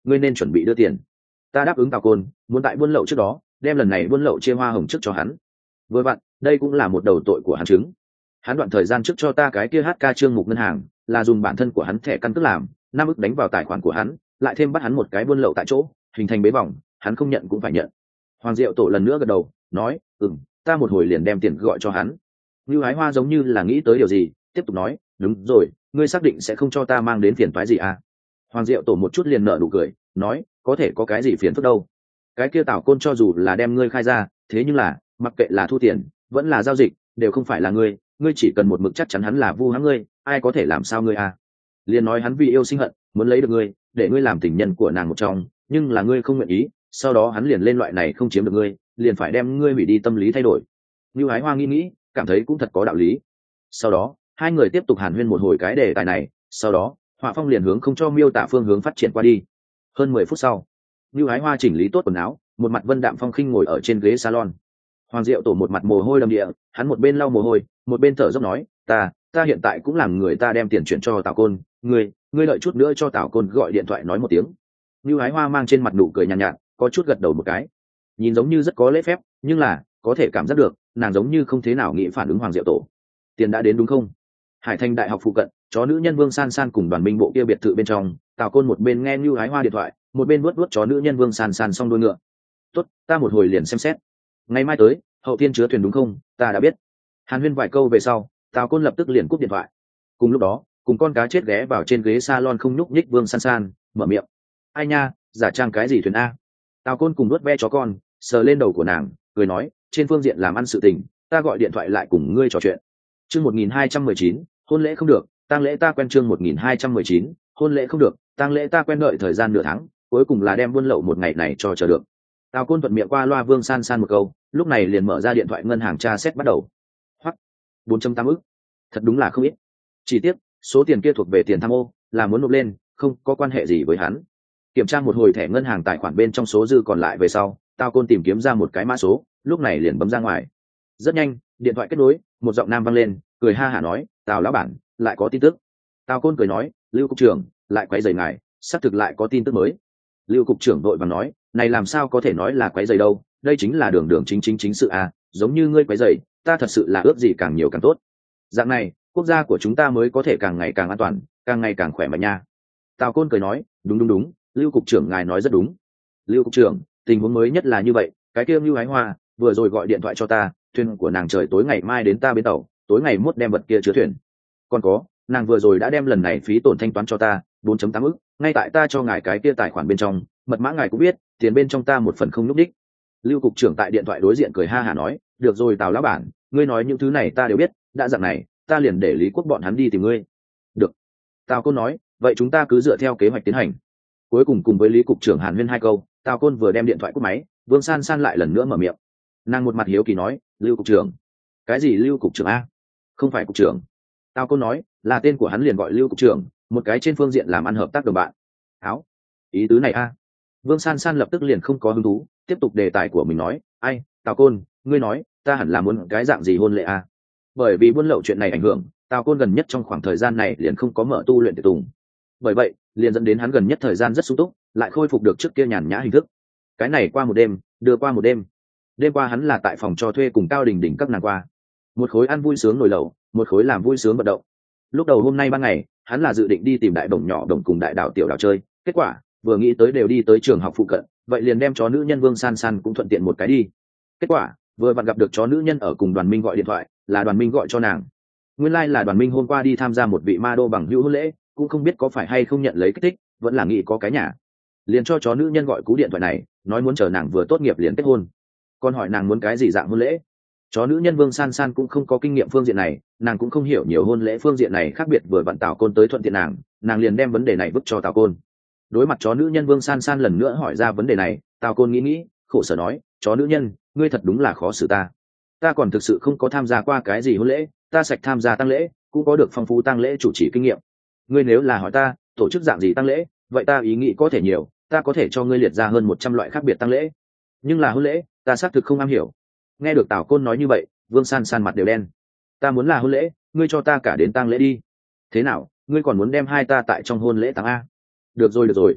ngươi nên chuẩn bị đưa tiền. Ta đáp ứng Tào Côn, muốn tại buôn lậu trước đó đem lần này buôn lậu chia hoa hồng trước cho hắn. Vừa vặn đây cũng là một đầu tội của hắn chứng. Hắn đoạn thời gian trước cho ta cái kia hát ca trương mục ngân hàng là dùng bản thân của hắn thẻ căn cước làm năm ức đánh vào tài khoản của hắn, lại thêm bắt hắn một cái buôn lậu tại chỗ, hình thành bế vòng, hắn không nhận cũng phải nhận. Hoàng Diệu Tổ lần nữa gật đầu nói, ừm, ta một hồi liền đem tiền gọi cho hắn. Lưu Ái Hoa giống như là nghĩ tới điều gì, tiếp tục nói, đúng rồi, ngươi xác định sẽ không cho ta mang đến phiền toái gì à? Hoàng Diệu Tổ một chút liền nở nụ cười nói, có thể có cái gì phiền phức đâu. Cái kia Tào Côn cho dù là đem ngươi khai ra, thế nhưng là mặc kệ là thu tiền vẫn là giao dịch đều không phải là ngươi, ngươi chỉ cần một mực chắc chắn hắn là vu hãm ngươi, ai có thể làm sao ngươi à? Liền nói hắn vì yêu sinh hận muốn lấy được ngươi để ngươi làm tình nhân của nàng một trong, nhưng là ngươi không nguyện ý, sau đó hắn liền lên loại này không chiếm được ngươi liền phải đem ngươi hủy đi tâm lý thay đổi. Lưu Ái Hoa nghĩ nghĩ cảm thấy cũng thật có đạo lý. Sau đó hai người tiếp tục hàn huyên một hồi cái đề tài này, sau đó Họa Phong liền hướng không cho miêu tả phương hướng phát triển qua đi. Hơn mười phút sau, Lưu Ái Hoa chỉnh lý tốt quần áo, một mặt vân đạm phong khinh ngồi ở trên ghế salon. Hoàng Diệu Tổ một mặt mồ hôi đầm địa, hắn một bên lau mồ hôi một bên thở dốc nói, ta ta hiện tại cũng làm người ta đem tiền chuyển cho Tào Côn, ngươi ngươi đợi chút nữa cho Tào Côn gọi điện thoại nói một tiếng. Lưu Ái Hoa mang trên mặt nụ cười nhàn nhạt, nhạt có chút gật đầu một cái, nhìn giống như rất có lễ phép, nhưng là có thể cảm giác được nàng giống như không thế nào nghĩ phản ứng Hoàng Diệu Tổ. Tiền đã đến đúng không? Hải Thành đại học phụ cận, chó nữ nhân Vương San San cùng đoàn binh bộ kia biệt thự bên trong, Tào Côn một bên nghe Lưu Ái Hoa điện thoại một bên vuốt vuốt chó nữ nhân Vương San San xong đuôi ngựa. Tốt, ta một hồi liền xem xét. Ngày mai tới hậu thiên chứa thuyền đúng không? Ta đã biết. Hàn huyên vài câu về sau, Tào Côn lập tức liền cúp điện thoại. Cùng lúc đó cùng con cá chết ghé vào trên ghế salon không nhúc nhích Vương San San mở miệng, ai nha, giả trang cái gì thuyền a? Tào Côn cùng nuốt ve chó con sờ lên đầu của nàng cười nói, trên phương diện làm ăn sự tình ta gọi điện thoại lại cùng ngươi trò chuyện. Chương một nghìn hai trăm mười chín, hôn lễ không được, tang lễ ta quen. Chương một nghìn hai trăm mười chín, hôn lễ không được, tang lễ ta quen. Đợi thời gian nửa tháng cuối cùng là đem buôn lậu một ngày này cho chờ được. Tào Côn thuận miệng qua loa Vương San San một câu, lúc này liền mở ra điện thoại ngân hàng tra xét bắt đầu. Hoắc bốn trăm tám ức, thật đúng là không ít. Chỉ tiếc số tiền kia thuộc về tiền tham ô, là muốn nộp lên, không có quan hệ gì với hắn. Kiểm tra một hồi thẻ ngân hàng tài khoản bên trong số dư còn lại về sau, Tào Côn tìm kiếm ra một cái mã số, lúc này liền bấm ra ngoài. Rất nhanh điện thoại kết nối, một giọng nam vang lên, cười ha hả nói, Tào lão bản lại có tin tức. Tào Côn cười nói, Lưu cục trưởng lại quấy rầy ngài, xác thực lại có tin tức mới. Lưu cục trưởng đội bằng nói, này làm sao có thể nói là quấy rầy đâu, đây chính là đường đường chính chính chính sự à, giống như ngươi quấy rầy, ta thật sự là ước gì càng nhiều càng tốt. Dạng này quốc gia của chúng ta mới có thể càng ngày càng an toàn, càng ngày càng khỏe mạnh nha. Tào Côn cười nói, đúng đúng đúng, Lưu cục trưởng ngài nói rất đúng. Lưu cục trưởng, tình huống mới nhất là như vậy, cái kia Lưu Ái Hoa vừa rồi gọi điện thoại cho ta, thuyền của nàng trời tối ngày mai đến ta bến tàu, tối ngày mốt đem vật kia chứa thuyền. Còn có, nàng vừa rồi đã đem lần này phí tổn thanh toán cho ta bốn phẩy tám ức, ngay tại ta cho ngài cái kia tài khoản bên trong, mật mã ngài cũng biết, tiền bên trong ta một phần không lúc đích. Lưu cục trưởng tại điện thoại đối diện cười ha hả nói, được rồi Tào lão bản, ngươi nói những thứ này ta đều biết, đã dạng này ta liền để Lý Quốc bọn hắn đi tìm ngươi. Được. Tào Côn nói, vậy chúng ta cứ dựa theo kế hoạch tiến hành. Cuối cùng cùng với Lý cục trưởng hàn huyên hai câu, Tào Côn vừa đem điện thoại cúp máy, Vương San San lại lần nữa mở miệng. Nàng một mặt hiếu kỳ nói, Lưu cục trưởng? Cái gì Lưu cục trưởng a? Không phải cục trưởng. Tào Côn nói, là tên của hắn liền gọi Lưu cục trưởng, một cái trên phương diện làm ăn hợp tác đồng bạn. Áo, ý tứ này a? Vương San San lập tức liền không có hứng thú, tiếp tục đề tài của mình nói, ai, Tào Côn, ngươi nói ta hẳn là muốn cái dạng gì hôn lễ a? Bởi vì buôn lậu chuyện này ảnh hưởng, Tào Côn gần nhất trong khoảng thời gian này liền không có mở tu luyện tiệc tùng. Bởi vậy liền dẫn đến hắn gần nhất thời gian rất sung túc, lại khôi phục được trước kia nhàn nhã hình thức. Cái này qua một đêm đưa qua một đêm. Đêm qua hắn là tại phòng cho thuê cùng Cao Đình Đình các nàng qua, một khối ăn vui sướng nồi lẩu, một khối làm vui sướng vận động. Lúc đầu hôm nay ban ngày hắn là dự định đi tìm đại đồng nhỏ đồng cùng đại đảo tiểu đảo chơi, kết quả vừa nghĩ tới đều đi tới trường học phụ cận, vậy liền đem chó nữ nhân Vương San San cũng thuận tiện một cái đi. Kết quả vừa vặn gặp được chó nữ nhân ở cùng Đoàn Minh gọi điện thoại, là Đoàn Minh gọi cho nàng. Nguyên lai like là Đoàn Minh hôm qua đi tham gia một vị ma đô bằng hữu hôn lễ, cũng không biết có phải hay không nhận lấy kích thích, vẫn là nghĩ có cái nhà, liền cho chó nữ nhân gọi cú điện thoại này, nói muốn chờ nàng vừa tốt nghiệp liền kết hôn, còn hỏi nàng muốn cái gì dạng hôn lễ. Chó nữ nhân Vương San San cũng không có kinh nghiệm phương diện này, nàng cũng không hiểu nhiều hôn lễ phương diện này khác biệt, vừa vặn Tào Côn tới thuận tiện nàng, nàng liền đem vấn đề này vứt cho Tào Côn. Đối mặt chó nữ nhân Vương San San lần nữa hỏi ra vấn đề này, Tào Côn nghĩ nghĩ, khổ sở nói, chó nữ nhân, ngươi thật đúng là khó xử ta. Ta còn thực sự không có tham gia qua cái gì hôn lễ, ta sạch tham gia tang lễ, cũng có được phong phú tang lễ chủ trì kinh nghiệm. Ngươi nếu là hỏi ta tổ chức dạng gì tang lễ, vậy ta ý nghĩ có thể nhiều, ta có thể cho ngươi liệt ra hơn một trăm loại khác biệt tang lễ, nhưng là hôn lễ ta xác thực không am hiểu. Nghe được Tào Côn nói như vậy, Vương San San mặt đều đen. Ta muốn là hôn lễ, ngươi cho ta cả đến tang lễ đi. Thế nào, ngươi còn muốn đem hai ta tại trong hôn lễ tang a? Được rồi được rồi,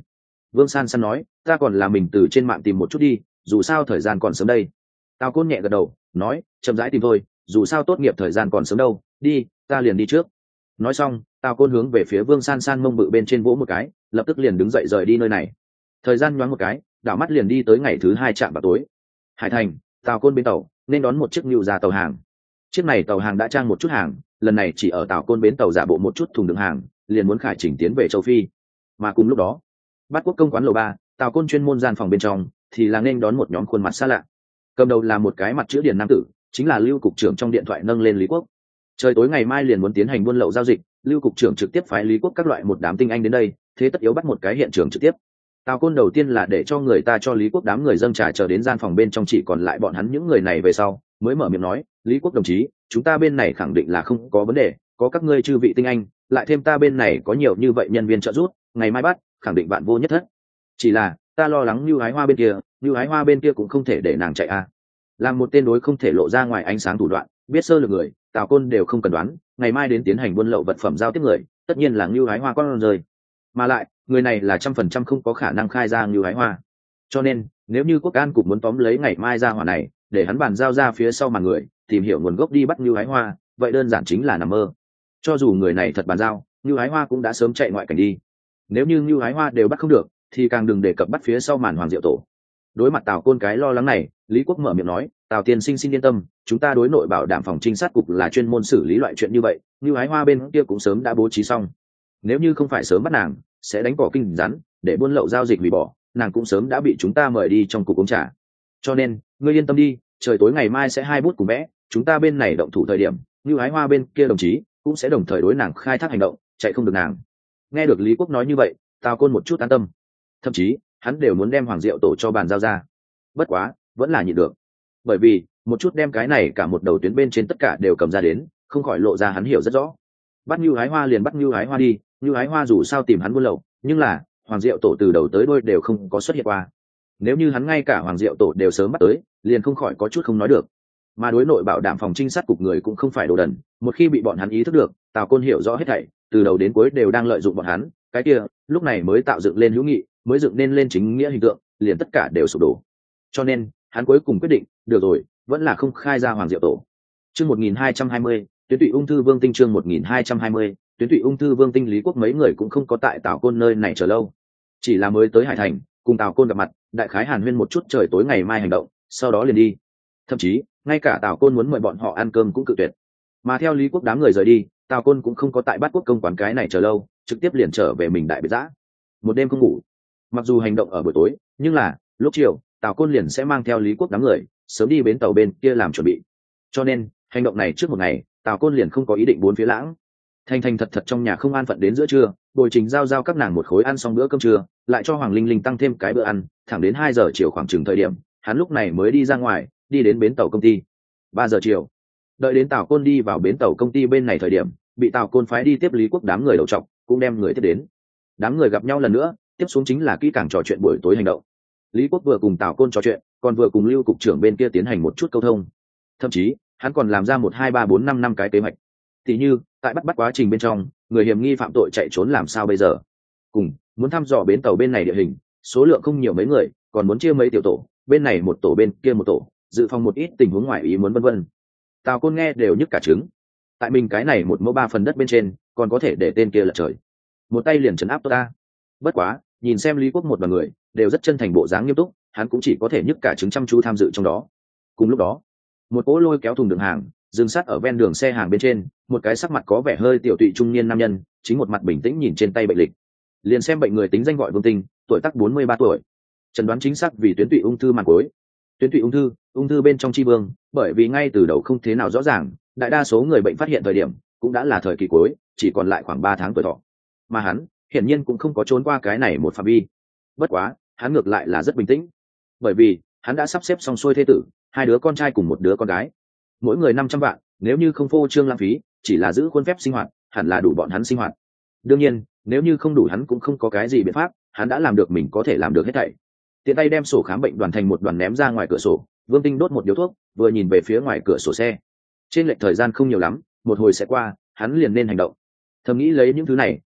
Vương San San nói, ta còn là mình từ trên mạng tìm một chút đi, dù sao thời gian còn sớm đây. Tào Côn nhẹ gật đầu, nói, chậm rãi tìm thôi, dù sao tốt nghiệp thời gian còn sớm đâu, đi, ta liền đi trước. Nói xong, Tào Côn hướng về phía Vương San San mông bự bên trên vỗ một cái, lập tức liền đứng dậy rời đi nơi này. Thời gian nhoáng một cái, đảo mắt liền đi tới ngày thứ hai trạm vào tối. Hải Thành, Tào Côn bên tàu nên đón một chiếc nhu ra tàu hàng. Chiếc này tàu hàng đã trang một chút hàng, lần này chỉ ở Tào Côn bến tàu giả bộ một chút thùng đựng hàng, liền muốn khải chỉnh tiến về châu Phi. Mà cùng lúc đó, Bát Quốc công quán lầu ba, Tào Côn chuyên môn gian phòng bên trong thì là nên đón một nhóm khuôn mặt xa lạ. Cầm đầu là một cái mặt chữ điển nam tử, chính là Lưu cục trưởng trong điện thoại nâng lên Lý Quốc. Trời tối ngày mai liền muốn tiến hành buôn lậu giao dịch, Lưu cục trưởng trực tiếp phái Lý Quốc các loại một đám tinh anh đến đây, thế tất yếu bắt một cái hiện trường trực tiếp. Tào Côn đầu tiên là để cho người ta cho Lý Quốc đám người dâng trà chờ đến gian phòng bên trong chỉ còn lại bọn hắn những người này về sau, mới mở miệng nói, Lý Quốc đồng chí, chúng ta bên này khẳng định là không có vấn đề, có các ngươi chư vị tinh anh, lại thêm ta bên này có nhiều như vậy nhân viên trợ giúp, ngày mai bắt, khẳng định bạn vô nhất thất. Chỉ là, ta lo lắng Nưu Ái Hoa bên kia, Nưu Ái Hoa bên kia cũng không thể để nàng chạy à. Làm một tên đối không thể lộ ra ngoài ánh sáng thủ đoạn, biết sơ lược người, Tào Côn đều không cần đoán, ngày mai đến tiến hành buôn lậu vật phẩm giao tiếp người, tất nhiên là Nưu Ái Hoa con rời. Mà lại, người này là trăm phần trăm không có khả năng khai ra Nưu Ái Hoa. Cho nên, nếu như Quốc An cục muốn tóm lấy ngày mai ra hỏa này, để hắn bàn giao ra phía sau màn người, tìm hiểu nguồn gốc đi bắt Nưu Ái Hoa, vậy đơn giản chính là nằm mơ. Cho dù người này thật bàn giao, Nưu Ái Hoa cũng đã sớm chạy ngoại cảnh đi. Nếu như Nưu Ái Hoa đều bắt không được, thì càng đừng đề cập bắt phía sau màn Hoàng Diệu Tổ. Đối mặt Tào Côn cái lo lắng này, Lý Quốc mở miệng nói, Tào tiên sinh xin yên tâm, chúng ta đối nội bảo đảm phòng trinh sát cục là chuyên môn xử lý loại chuyện như vậy, Nưu Ái Hoa bên kia cũng sớm đã bố trí xong. Nếu như không phải sớm bắt nàng, sẽ đánh cỏ kinh rắn, để buôn lậu giao dịch hủy bỏ, nàng cũng sớm đã bị chúng ta mời đi trong cục uống trà. Cho nên, ngươi yên tâm đi, trời tối ngày mai sẽ hai bút cùng vẽ, chúng ta bên này động thủ thời điểm, Nưu Ái Hoa bên kia đồng chí cũng sẽ đồng thời đối nàng khai thác hành động, chạy không được nàng. Nghe được Lý Quốc nói như vậy, Tào Côn một chút an tâm. Thậm chí, hắn đều muốn đem Hoàng Diệu Tổ cho bàn giao ra. Bất quá, vẫn là nhịn được. Bởi vì, một chút đem cái này cả một đầu tuyến bên trên tất cả đều cầm ra đến, không khỏi lộ ra hắn hiểu rất rõ. Bắt Nưu Ái Hoa liền bắt Nưu Ái Hoa đi, Nưu Ái Hoa dù sao tìm hắn buôn lậu, nhưng là, Hoàng Diệu Tổ từ đầu tới đuôi đều không có xuất hiện qua. Nếu như hắn ngay cả Hoàng Diệu Tổ đều sớm bắt tới, liền không khỏi có chút không nói được. Mà đối nội bảo đảm phòng trinh sát cục người cũng không phải đồ đần, một khi bị bọn hắn ý thức được, Tào Côn hiểu rõ hết thảy, từ đầu đến cuối đều đang lợi dụng bọn hắn, cái kia, lúc này mới tạo dựng lên hữu nghị, mới dựng nên lên chính nghĩa hình tượng, liền tất cả đều sụp đổ. Cho nên, hắn cuối cùng quyết định, được rồi, vẫn là không khai ra Hoàng Diệu Tổ. Chương một nghìn hai trăm hai mươi, tuyến tụy ung thư vương tinh chương một nghìn hai trăm hai mươi, tuyến tụy ung thư vương tinh Lý Quốc mấy người cũng không có tại Tào Côn nơi này chờ lâu, chỉ là mới tới Hải Thành, cùng Tào Côn gặp mặt, đại khái hàn huyên một chút trời tối ngày mai hành động, sau đó liền đi. Thậm chí, ngay cả Tào Côn muốn mời bọn họ ăn cơm cũng cự tuyệt. Mà theo Lý Quốc đám người rời đi, Tào Côn cũng không có tại Bát Quốc công quán cái này chờ lâu, trực tiếp liền trở về mình đại biệt dã. Một đêm không ngủ. Mặc dù hành động ở buổi tối, nhưng là lúc chiều, Tào Côn liền sẽ mang theo Lý Quốc đám người sớm đi bến tàu bên kia làm chuẩn bị. Cho nên, hành động này trước một ngày, Tào Côn liền không có ý định bốn phía lãng. Thành thành thật thật trong nhà không an phận đến giữa trưa, bồi Trình giao giao các nàng một khối ăn xong bữa cơm trưa, lại cho Hoàng Linh Linh tăng thêm cái bữa ăn, thẳng đến hai giờ chiều khoảng chừng thời điểm, hắn lúc này mới đi ra ngoài, đi đến bến tàu công ty. Ba giờ chiều, đợi đến Tào Côn đi vào bến tàu công ty bên này thời điểm, bị Tào Côn phái đi tiếp Lý Quốc đám người đầu trọc, cũng đem người tiếp đến. Đám người gặp nhau lần nữa, tiếp xuống chính là kỹ càng trò chuyện buổi tối hành động. Lý Quốc vừa cùng Tào Côn trò chuyện, còn vừa cùng Lưu cục trưởng bên kia tiến hành một chút câu thông. Thậm chí, hắn còn làm ra một hai ba bốn năm năm cái kế hoạch. Tỷ như, tại bắt bắt quá trình bên trong, người hiểm nghi phạm tội chạy trốn làm sao bây giờ? Cùng, muốn thăm dò bến tàu bên này địa hình, số lượng không nhiều mấy người, còn muốn chia mấy tiểu tổ, bên này một tổ bên kia một tổ, dự phòng một ít tình huống ngoài ý muốn vân vân. Tào Côn nghe đều nhức cả trứng. Tại mình cái này một mẫu ba phần đất bên trên, còn có thể để tên kia lật trời. Một tay liền trấn áp tốt ta. Bất quá, nhìn xem Lý Quốc một đoàn người, đều rất chân thành bộ dáng nghiêm túc, hắn cũng chỉ có thể nhức cả trứng chăm chú tham dự trong đó. Cùng lúc đó, một cỗ lôi kéo thùng đường hàng, dừng sát ở ven đường xe hàng bên trên, một cái sắc mặt có vẻ hơi tiểu tụy trung niên nam nhân, chính một mặt bình tĩnh nhìn trên tay bệnh lịch. Liền xem bệnh người tính danh gọi Vương Tinh, tuổi tác bốn mươi ba tuổi. Chẩn đoán chính xác vì tuyến tụy ung thư màng cuối. Tuyến tụy ung thư, ung thư bên trong chi vương, bởi vì ngay từ đầu không thế nào rõ ràng, đại đa số người bệnh phát hiện thời điểm cũng đã là thời kỳ cuối, chỉ còn lại khoảng ba tháng tuổi thọ. Mà hắn, hiển nhiên cũng không có trốn qua cái này một phạm vi. Bất quá, hắn ngược lại là rất bình tĩnh, bởi vì hắn đã sắp xếp xong xuôi thê tử, hai đứa con trai cùng một đứa con gái, mỗi người năm trăm vạn, nếu như không phô trương lãng phí, chỉ là giữ khuôn phép sinh hoạt, hẳn là đủ bọn hắn sinh hoạt. Đương nhiên, nếu như không đủ hắn cũng không có cái gì biện pháp, hắn đã làm được mình có thể làm được hết thảy. Tiện tay đem sổ khám bệnh đoàn thành một đoàn ném ra ngoài cửa sổ, Vương Tinh đốt một điếu thuốc, vừa nhìn về phía ngoài cửa sổ xe. Trên lệch thời gian không nhiều lắm, một hồi sẽ qua, hắn liền nên hành động. Thầm nghĩ lấy những thứ này,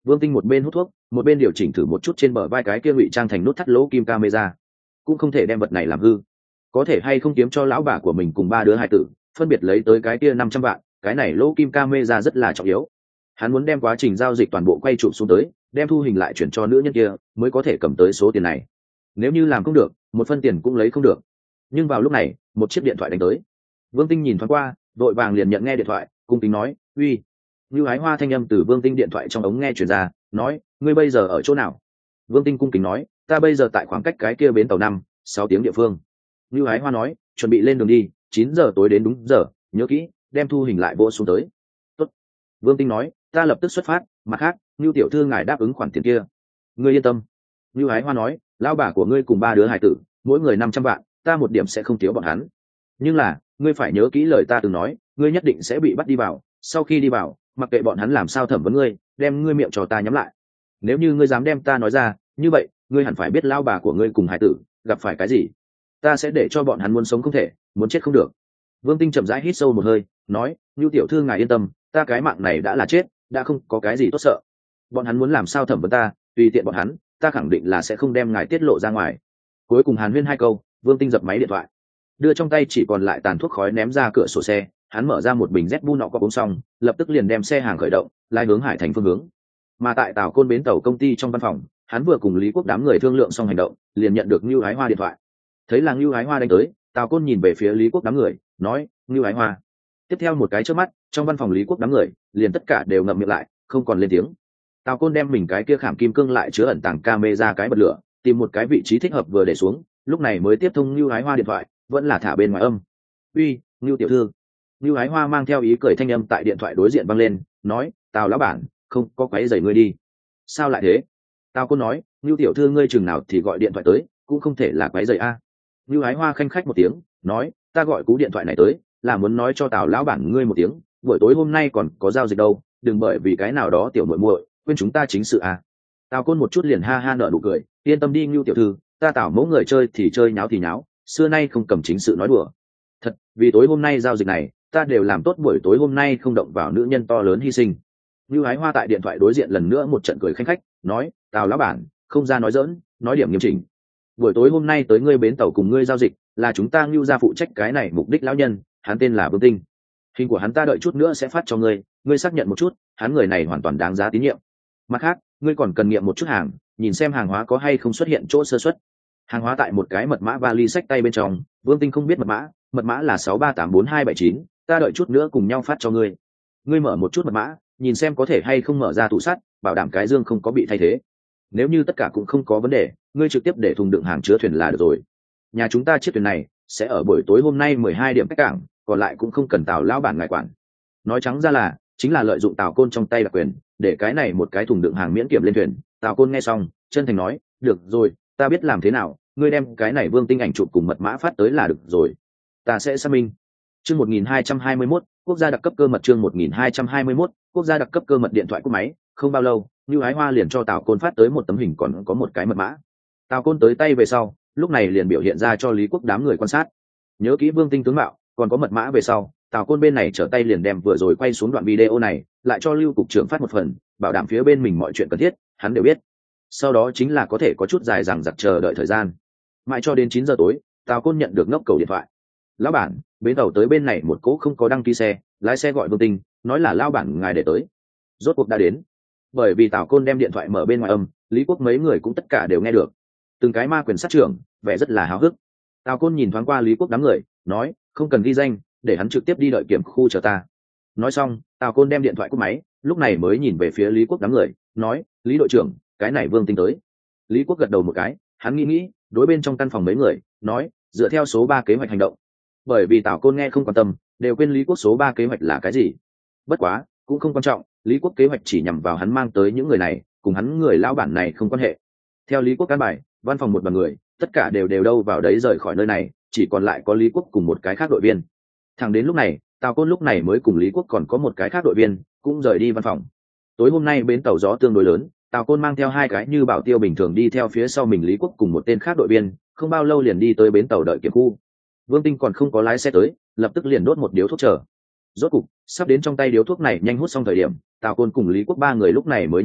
Vương Tinh một bên hút thuốc một bên điều chỉnh thử một chút trên bờ vai cái kia ngụy trang thành nút thắt lỗ kim camera, cũng không thể đem vật này làm hư. Có thể hay không kiếm cho lão bà của mình cùng ba đứa hài tử phân biệt lấy tới cái kia năm trăm vạn, cái này lỗ kim camera rất là trọng yếu. Hắn muốn đem quá trình giao dịch toàn bộ quay chụp xuống tới, đem thu hình lại chuyển cho nữ nhân kia mới có thể cầm tới số tiền này. Nếu như làm không được, một phân tiền cũng lấy không được. Nhưng vào lúc này, một chiếc điện thoại đánh tới. Vương Tinh nhìn thoáng qua, vội vàng liền nhận nghe điện thoại, cung kính nói, uy. Như Ái Hoa thanh âm từ Vương Tinh điện thoại trong ống nghe truyền ra, nói, ngươi bây giờ ở chỗ nào? Vương Tinh cung kính nói, ta bây giờ tại khoảng cách cái kia bến tàu năm sáu tiếng địa phương. Như Ái Hoa nói, chuẩn bị lên đường đi, chín giờ tối đến đúng giờ, nhớ kỹ, đem thu hình lại vỗ xuống tới. Tốt. Vương Tinh nói, ta lập tức xuất phát, mặt khác, Như tiểu thư ngài đáp ứng khoản tiền kia. Ngươi yên tâm. Như Ái Hoa nói, lão bà của ngươi cùng ba đứa hài tử, mỗi người năm trăm vạn, ta một điểm sẽ không thiếu bọn hắn. Nhưng là, ngươi phải nhớ kỹ lời ta từng nói, ngươi nhất định sẽ bị bắt đi vào, sau khi đi vào, mặc kệ bọn hắn làm sao thẩm vấn ngươi, đem ngươi miệng cho ta nhắm lại. Nếu như ngươi dám đem ta nói ra, như vậy, ngươi hẳn phải biết lão bà của ngươi cùng hài tử gặp phải cái gì. Ta sẽ để cho bọn hắn muốn sống không thể, muốn chết không được. Vương Tinh chậm rãi hít sâu một hơi, nói, Như tiểu thư ngài yên tâm, ta cái mạng này đã là chết, đã không có cái gì tốt sợ. Bọn hắn muốn làm sao thẩm vấn ta, tùy tiện bọn hắn, ta khẳng định là sẽ không đem ngài tiết lộ ra ngoài. Cuối cùng hàn huyên hai câu, Vương Tinh dập máy điện thoại, đưa trong tay chỉ còn lại tàn thuốc khói ném ra cửa sổ xe. Hắn mở ra một bình Red Bull nọ có uống xong, lập tức liền đem xe hàng khởi động, lái hướng Hải Thành phương hướng. Mà tại Tào Côn bến tàu công ty trong văn phòng, hắn vừa cùng Lý Quốc đám người thương lượng xong hành động, liền nhận được Như Ái Hoa điện thoại. Thấy là Như Ái Hoa đánh tới, Tào Côn nhìn về phía Lý Quốc đám người, nói, Như Ái Hoa. Tiếp theo một cái chớp mắt, trong văn phòng Lý Quốc đám người liền tất cả đều ngậm miệng lại, không còn lên tiếng. Tào Côn đem mình cái kia khảm kim cương lại chứa ẩn tàng camera cái bật lửa, tìm một cái vị trí thích hợp vừa để xuống, lúc này mới tiếp thông Như Ái Hoa điện thoại, vẫn là thả bên ngoài âm. Uy, Như tiểu thư. Như Ái Hoa mang theo ý cười thanh âm tại điện thoại đối diện vang lên, nói, Tào lão bản, không có quấy rầy ngươi đi. Sao lại thế? Tào Côn nói, Như tiểu thư ngươi chừng nào thì gọi điện thoại tới, cũng không thể là quấy rầy a. Như Ái Hoa khanh khách một tiếng, nói, ta gọi cú điện thoại này tới, là muốn nói cho Tào lão bản ngươi một tiếng, buổi tối hôm nay còn có giao dịch đâu, đừng bởi vì cái nào đó tiểu muội muội quên chúng ta chính sự a. Tào Côn một chút liền ha ha nở nụ cười, yên tâm đi Như tiểu thư, ta Tào mẫu người chơi thì chơi nháo thì nháo, xưa nay không cầm chính sự nói đùa. Thật, vì tối hôm nay giao dịch này, ta đều làm tốt buổi tối hôm nay không động vào nữ nhân to lớn hy sinh. Như Ái Hoa tại điện thoại đối diện lần nữa một trận cười khanh khách, nói, Tào lão bản, không ra nói dỡn, nói điểm nghiêm chỉnh. Buổi tối hôm nay tới ngươi bến tàu cùng ngươi giao dịch, là chúng ta Ngưu gia phụ trách cái này mục đích lão nhân, hắn tên là Vương Tinh. Hình của hắn ta đợi chút nữa sẽ phát cho ngươi, ngươi xác nhận một chút, hắn người này hoàn toàn đáng giá tín nhiệm. Mặt khác, ngươi còn cần nghiệm một chút hàng, nhìn xem hàng hóa có hay không xuất hiện chỗ sơ suất. Hàng hóa tại một cái mật mã vali xách tay bên trong, Vương Tinh không biết mật mã, mật mã là sáu ba tám bốn hai bảy chín, ta đợi chút nữa cùng nhau phát cho ngươi. Ngươi mở một chút mật mã, nhìn xem có thể hay không mở ra tủ sắt, bảo đảm cái dương không có bị thay thế. Nếu như tất cả cũng không có vấn đề, ngươi trực tiếp để thùng đựng hàng chứa thuyền là được rồi. Nhà chúng ta chiếc thuyền này sẽ ở buổi tối hôm nay mười hai điểm cách cảng, còn lại cũng không cần Tào lão bản ngài quản. Nói trắng ra là chính là lợi dụng Tào Côn trong tay đặc quyền, để cái này một cái thùng đựng hàng miễn kiểm lên thuyền. Tào Côn nghe xong, chân thành nói, được rồi, ta biết làm thế nào, ngươi đem cái này Vương Tinh ảnh chụp cùng mật mã phát tới là được rồi, ta sẽ xác minh. Chương một nghìn hai trăm hai mươi mốt, quốc gia đặc cấp cơ mật. Chương một nghìn hai trăm hai mươi mốt, quốc gia đặc cấp cơ mật. Điện thoại cúp máy, không bao lâu, Như Ái Hoa liền cho Tào Côn phát tới một tấm hình còn có một cái mật mã. Tào Côn tới tay về sau, lúc này liền biểu hiện ra cho Lý Quốc đám người quan sát. Nhớ kỹ Vương Tinh tướng mạo, còn có mật mã về sau, Tào Côn bên này trở tay liền đem vừa rồi quay xuống đoạn video này, lại cho Lưu cục trưởng phát một phần, bảo đảm phía bên mình mọi chuyện cần thiết, hắn đều biết. Sau đó chính là có thể có chút dài dằng dặc chờ đợi thời gian. Mãi cho đến chín giờ tối, Tào Côn nhận được ngốc cầu điện thoại. Lão bản, bến tàu tới bên này một cỗ không có đăng ký xe, lái xe gọi Vương Tinh, nói là lão bản ngài để tới. Rốt cuộc đã đến. Bởi vì Tào Côn đem điện thoại mở bên ngoài âm, Lý Quốc mấy người cũng tất cả đều nghe được. Từng cái ma quyền sát trưởng, vẻ rất là háo hức. Tào Côn nhìn thoáng qua Lý Quốc đám người, nói, không cần ghi danh, để hắn trực tiếp đi đợi kiểm khu chờ ta. Nói xong, Tào Côn đem điện thoại cúp máy, lúc này mới nhìn về phía Lý Quốc đám người, nói, Lý đội trưởng, cái này Vương Tinh tới. Lý Quốc gật đầu một cái, hắn nghĩ nghĩ, đối bên trong căn phòng mấy người, nói, dựa theo số ba kế hoạch hành động. Bởi vì Tào Côn nghe không quan tâm, đều quên Lý Quốc số ba kế hoạch là cái gì. Bất quá, cũng không quan trọng, Lý Quốc kế hoạch chỉ nhằm vào hắn mang tới những người này, cùng hắn người lão bản này không quan hệ. Theo Lý Quốc căn bài, văn phòng một đoàn người, tất cả đều đều đâu vào đấy rời khỏi nơi này, chỉ còn lại có Lý Quốc cùng một cái khác đội viên. Thẳng đến lúc này, Tào Côn lúc này mới cùng Lý Quốc còn có một cái khác đội viên, cũng rời đi văn phòng. Tối hôm nay bến tàu gió tương đối lớn, Tào Côn mang theo hai cái như bảo tiêu bình thường đi theo phía sau mình Lý Quốc cùng một tên khác đội viên, không bao lâu liền đi tới bến tàu đợi kiểm khu. Vương Tinh còn không có lái xe tới, lập tức liền đốt một điếu thuốc chờ. Rốt cục, sắp đến trong tay điếu thuốc này nhanh hút xong thời điểm, Tào Côn cùng Lý Quốc ba người lúc này mới nhìn thấy,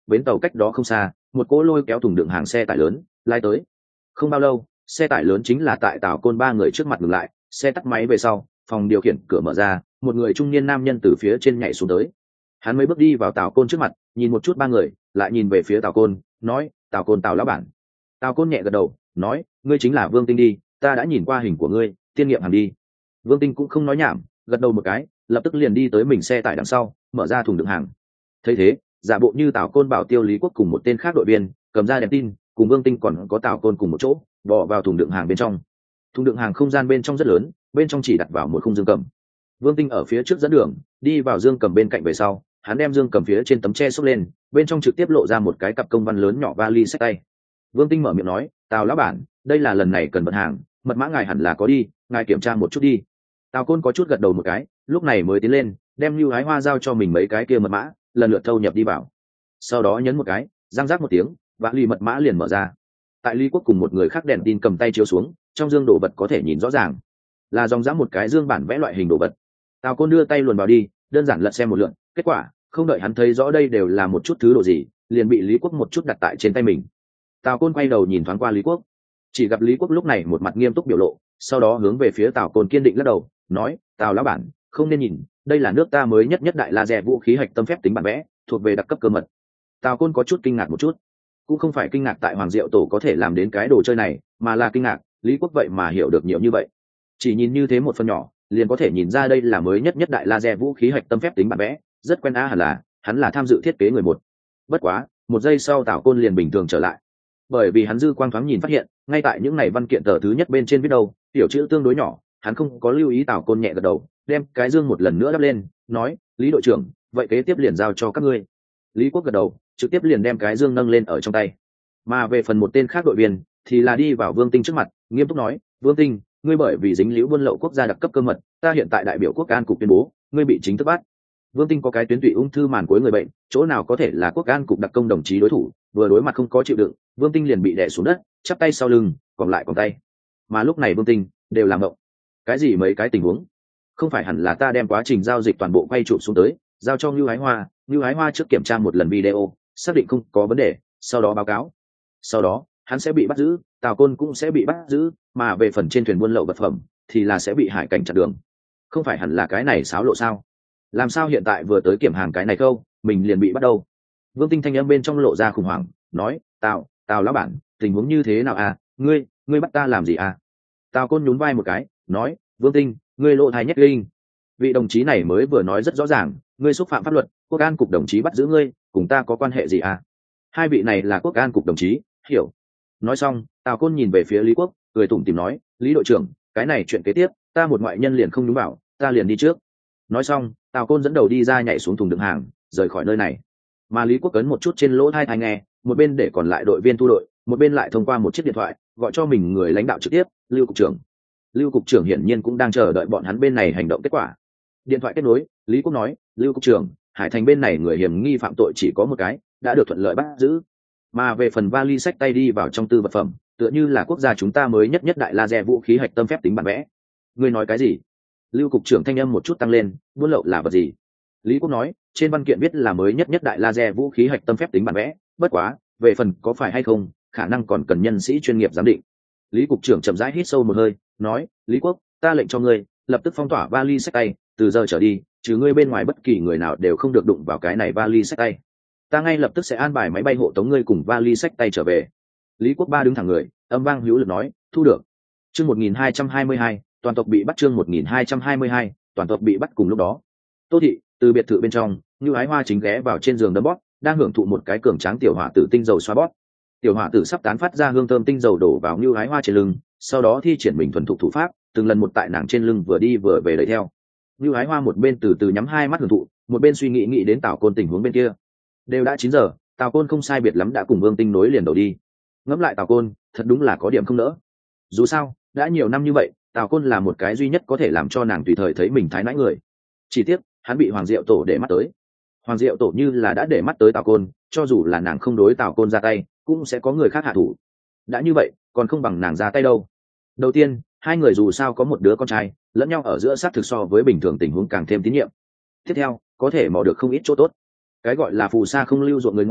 bến tàu cách đó không xa, một cỗ lôi kéo thùng đựng hàng xe tải lớn lai tới. Không bao lâu, xe tải lớn chính là tại Tào Côn ba người trước mặt ngừng lại, xe tắt máy về sau, phòng điều khiển cửa mở ra, một người trung niên nam nhân từ phía trên nhảy xuống tới. Hắn mấy bước đi vào Tào Côn trước mặt, nhìn một chút ba người, lại nhìn về phía Tào Côn, nói: "Tào Côn, Tào lão bản." Tào Côn nhẹ gật đầu, nói: "Ngươi chính là Vương Tinh đi, ta đã nhìn qua hình của ngươi, tiên nghiệm hàng đi." Vương Tinh cũng không nói nhảm, gật đầu một cái, lập tức liền đi tới mình xe tải đằng sau, mở ra thùng đựng hàng. Thấy thế, giả bộ như Tào Côn bảo Tiêu Lý Quốc cùng một tên khác đội viên, cầm ra đèn tin, cùng Vương Tinh còn có Tào Côn cùng một chỗ, bỏ vào thùng đựng hàng bên trong. Thùng đựng hàng không gian bên trong rất lớn, bên trong chỉ đặt vào một khung dương cầm. Vương Tinh ở phía trước dẫn đường, đi vào dương cầm bên cạnh về sau, hắn đem dương cầm phía trên tấm tre xốc lên, bên trong trực tiếp lộ ra một cái cặp công văn lớn nhỏ vali xách tay. Vương Tinh mở miệng nói: "Tào lão bản, đây là lần này cần vận hàng, mật mã ngài hẳn là có đi, ngài kiểm tra một chút đi." Tào Côn có chút gật đầu một cái, lúc này mới tiến lên, đem Lưu Ái Hoa giao cho mình mấy cái kia mật mã, lần lượt thâu nhập đi vào. Sau đó nhấn một cái, răng rác một tiếng, vali mật mã liền mở ra. Tại Lý Quốc cùng một người khác đèn tin cầm tay chiếu xuống, trong dương đồ vật có thể nhìn rõ ràng, là dòng dã một cái dương bản vẽ loại hình đồ vật. Tào Côn đưa tay luồn vào đi, đơn giản lật xem một lượt, kết quả không đợi hắn thấy rõ đây đều là một chút thứ đồ gì, liền bị Lý Quốc một chút đặt tại trên tay mình. Tào Côn quay đầu nhìn thoáng qua Lý Quốc, chỉ gặp Lý Quốc lúc này một mặt nghiêm túc biểu lộ, sau đó hướng về phía Tào Côn kiên định lắc đầu, nói: "Tào lão bản, không nên nhìn, đây là nước ta mới nhất nhất đại laser vũ khí hạch tâm phép tính bản vẽ, thuộc về đặc cấp cơ mật." Tào Côn có chút kinh ngạc một chút, cũng không phải kinh ngạc tại Hoàng Diệu Tổ có thể làm đến cái đồ chơi này, mà là kinh ngạc Lý Quốc vậy mà hiểu được nhiều như vậy. Chỉ nhìn như thế một phần nhỏ, liền có thể nhìn ra đây là mới nhất nhất đại laser vũ khí hạch tâm phép tính bản vẽ, rất quen á, hẳn là hắn là tham dự thiết kế người một. Bất quá, một giây sau Tào Côn liền bình thường trở lại, bởi vì hắn dư quang thoáng nhìn phát hiện, ngay tại những ngày văn kiện tờ thứ nhất bên trên viết đâu, tiểu chữ tương đối nhỏ, hắn không có lưu ý. Tào Côn nhẹ gật đầu, đem cái dương một lần nữa đắp lên, nói: "Lý đội trưởng, vậy kế tiếp liền giao cho các ngươi." Lý Quốc gật đầu, trực tiếp liền đem cái dương nâng lên ở trong tay. Mà về phần một tên khác đội viên thì là đi vào Vương Tinh trước mặt, nghiêm túc nói: "Vương Tinh, ngươi bởi vì dính líu buôn lậu quốc gia đặc cấp cơ mật, ta hiện tại đại biểu quốc an cục tuyên bố, ngươi bị chính thức bắt." Vương Tinh có cái tuyến tụy ung thư màn cuối người bệnh, chỗ nào có thể là quốc an cục đặc công đồng chí đối thủ, vừa đối mặt không có chịu đựng, Vương Tinh liền bị đè xuống đất, chắp tay sau lưng, còn lại còn tay. Mà lúc này Vương Tinh đều làm ngộng. Cái gì mấy cái tình huống? Không phải hẳn là ta đem quá trình giao dịch toàn bộ quay chụp xuống tới, giao cho Lưu Ái Hoa, Lưu Ái Hoa trước kiểm tra một lần video, xác định không có vấn đề, sau đó báo cáo. Sau đó, hắn sẽ bị bắt giữ, Tào Côn cũng sẽ bị bắt giữ, mà về phần trên thuyền buôn lậu vật phẩm thì là sẽ bị hải cảnh chặn đường. Không phải hẳn là cái này xáo lộ sao? Làm sao hiện tại vừa tới kiểm hàng cái này câu, mình liền bị bắt đầu? Vương Tinh thanh âm bên trong lộ ra khủng hoảng, nói: "Tào, Tào lão bản, tình huống như thế nào à? Ngươi, ngươi bắt ta làm gì à?" Tào Côn nhún vai một cái, nói: "Vương Tinh, ngươi lộ thái nhất linh. Vị đồng chí này mới vừa nói rất rõ ràng, ngươi xúc phạm pháp luật, quốc an cục đồng chí bắt giữ ngươi, cùng ta có quan hệ gì à? Hai vị này là quốc an cục đồng chí, hiểu?" Nói xong, Tào Côn nhìn về phía Lý Quốc, cười tủm tỉm nói: "Lý đội trưởng, cái này chuyện kế tiếp, ta một ngoại nhân liền không đúng bảo, ta liền đi trước." Nói xong, Tào Côn dẫn đầu đi ra, nhảy xuống thùng đựng hàng, rời khỏi nơi này. Mà Lý Quốc cấn một chút trên lỗ tai tai nghe, một bên để còn lại đội viên thu đội, một bên lại thông qua một chiếc điện thoại gọi cho mình người lãnh đạo trực tiếp, Lưu cục trưởng. Lưu cục trưởng hiển nhiên cũng đang chờ đợi bọn hắn bên này hành động kết quả. Điện thoại kết nối, Lý Quốc nói: "Lưu cục trưởng, Hải Thành bên này người hiểm nghi phạm tội chỉ có một cái, đã được thuận lợi bắt giữ. Mà về phần vali sách tay đi vào trong tư vật phẩm, tựa như là quốc gia chúng ta mới nhất nhất đại laser vũ khí hạch tâm phép tính bản vẽ." Ngươi nói cái gì? Lưu cục trưởng thanh âm một chút tăng lên, buôn lậu là vật gì? Lý Quốc nói: "Trên văn kiện viết là mới nhất nhất đại laser vũ khí hạch tâm phép tính bản vẽ, bất quá, về phần có phải hay không, khả năng còn cần nhân sĩ chuyên nghiệp giám định." Lý cục trưởng chậm rãi hít sâu một hơi, nói: "Lý Quốc, ta lệnh cho ngươi lập tức phong tỏa vali sách tay, từ giờ trở đi, trừ ngươi bên ngoài bất kỳ người nào đều không được đụng vào cái này vali sách tay. Ta ngay lập tức sẽ an bài máy bay hộ tống ngươi cùng vali sách tay trở về." Lý Quốc ba đứng thẳng người, âm vang hữu lực nói: "Thu được." Chương một nghìn hai trăm hai mươi hai, toàn tộc bị bắt. Chương một nghìn hai trăm hai mươi hai, toàn tộc bị bắt. Cùng lúc đó, Tô thị, từ biệt thự bên trong, Như Ái Hoa chính ghé vào trên giường đấm bóp, đang hưởng thụ một cái cường tráng tiểu hỏa tử tinh dầu xoa bóp. Tiểu hỏa tử sắp tán phát ra hương thơm tinh dầu đổ vào Như Ái Hoa trên lưng, sau đó thi triển mình thuần thục thủ pháp, từng lần một tại nàng trên lưng vừa đi vừa về đẩy theo. Như Ái Hoa một bên từ từ nhắm hai mắt hưởng thụ, một bên suy nghĩ nghĩ đến Tào Côn tình huống bên kia. Đều đã chín giờ, Tào Côn không sai biệt lắm đã cùng Vương Tinh nối liền đầu đi. Ngẫm lại Tào Côn, thật đúng là có điểm không nỡ. Dù sao, đã nhiều năm như vậy, Tào Côn là một cái duy nhất có thể làm cho nàng tùy thời thấy mình thái nãi người. Chỉ tiếc, hắn bị Hoàng Diệu Tổ để mắt tới. Hoàng Diệu Tổ như là đã để mắt tới Tào Côn, cho dù là nàng không đối Tào Côn ra tay, cũng sẽ có người khác hạ thủ. Đã như vậy, còn không bằng nàng ra tay đâu. Đầu tiên, hai người dù sao có một đứa con trai, lẫn nhau ở giữa sát thực so với bình thường tình huống càng thêm tín nhiệm. Tiếp theo, có thể mò được không ít chỗ tốt. Cái gọi là phù sa không lưu ruộng người ngoài,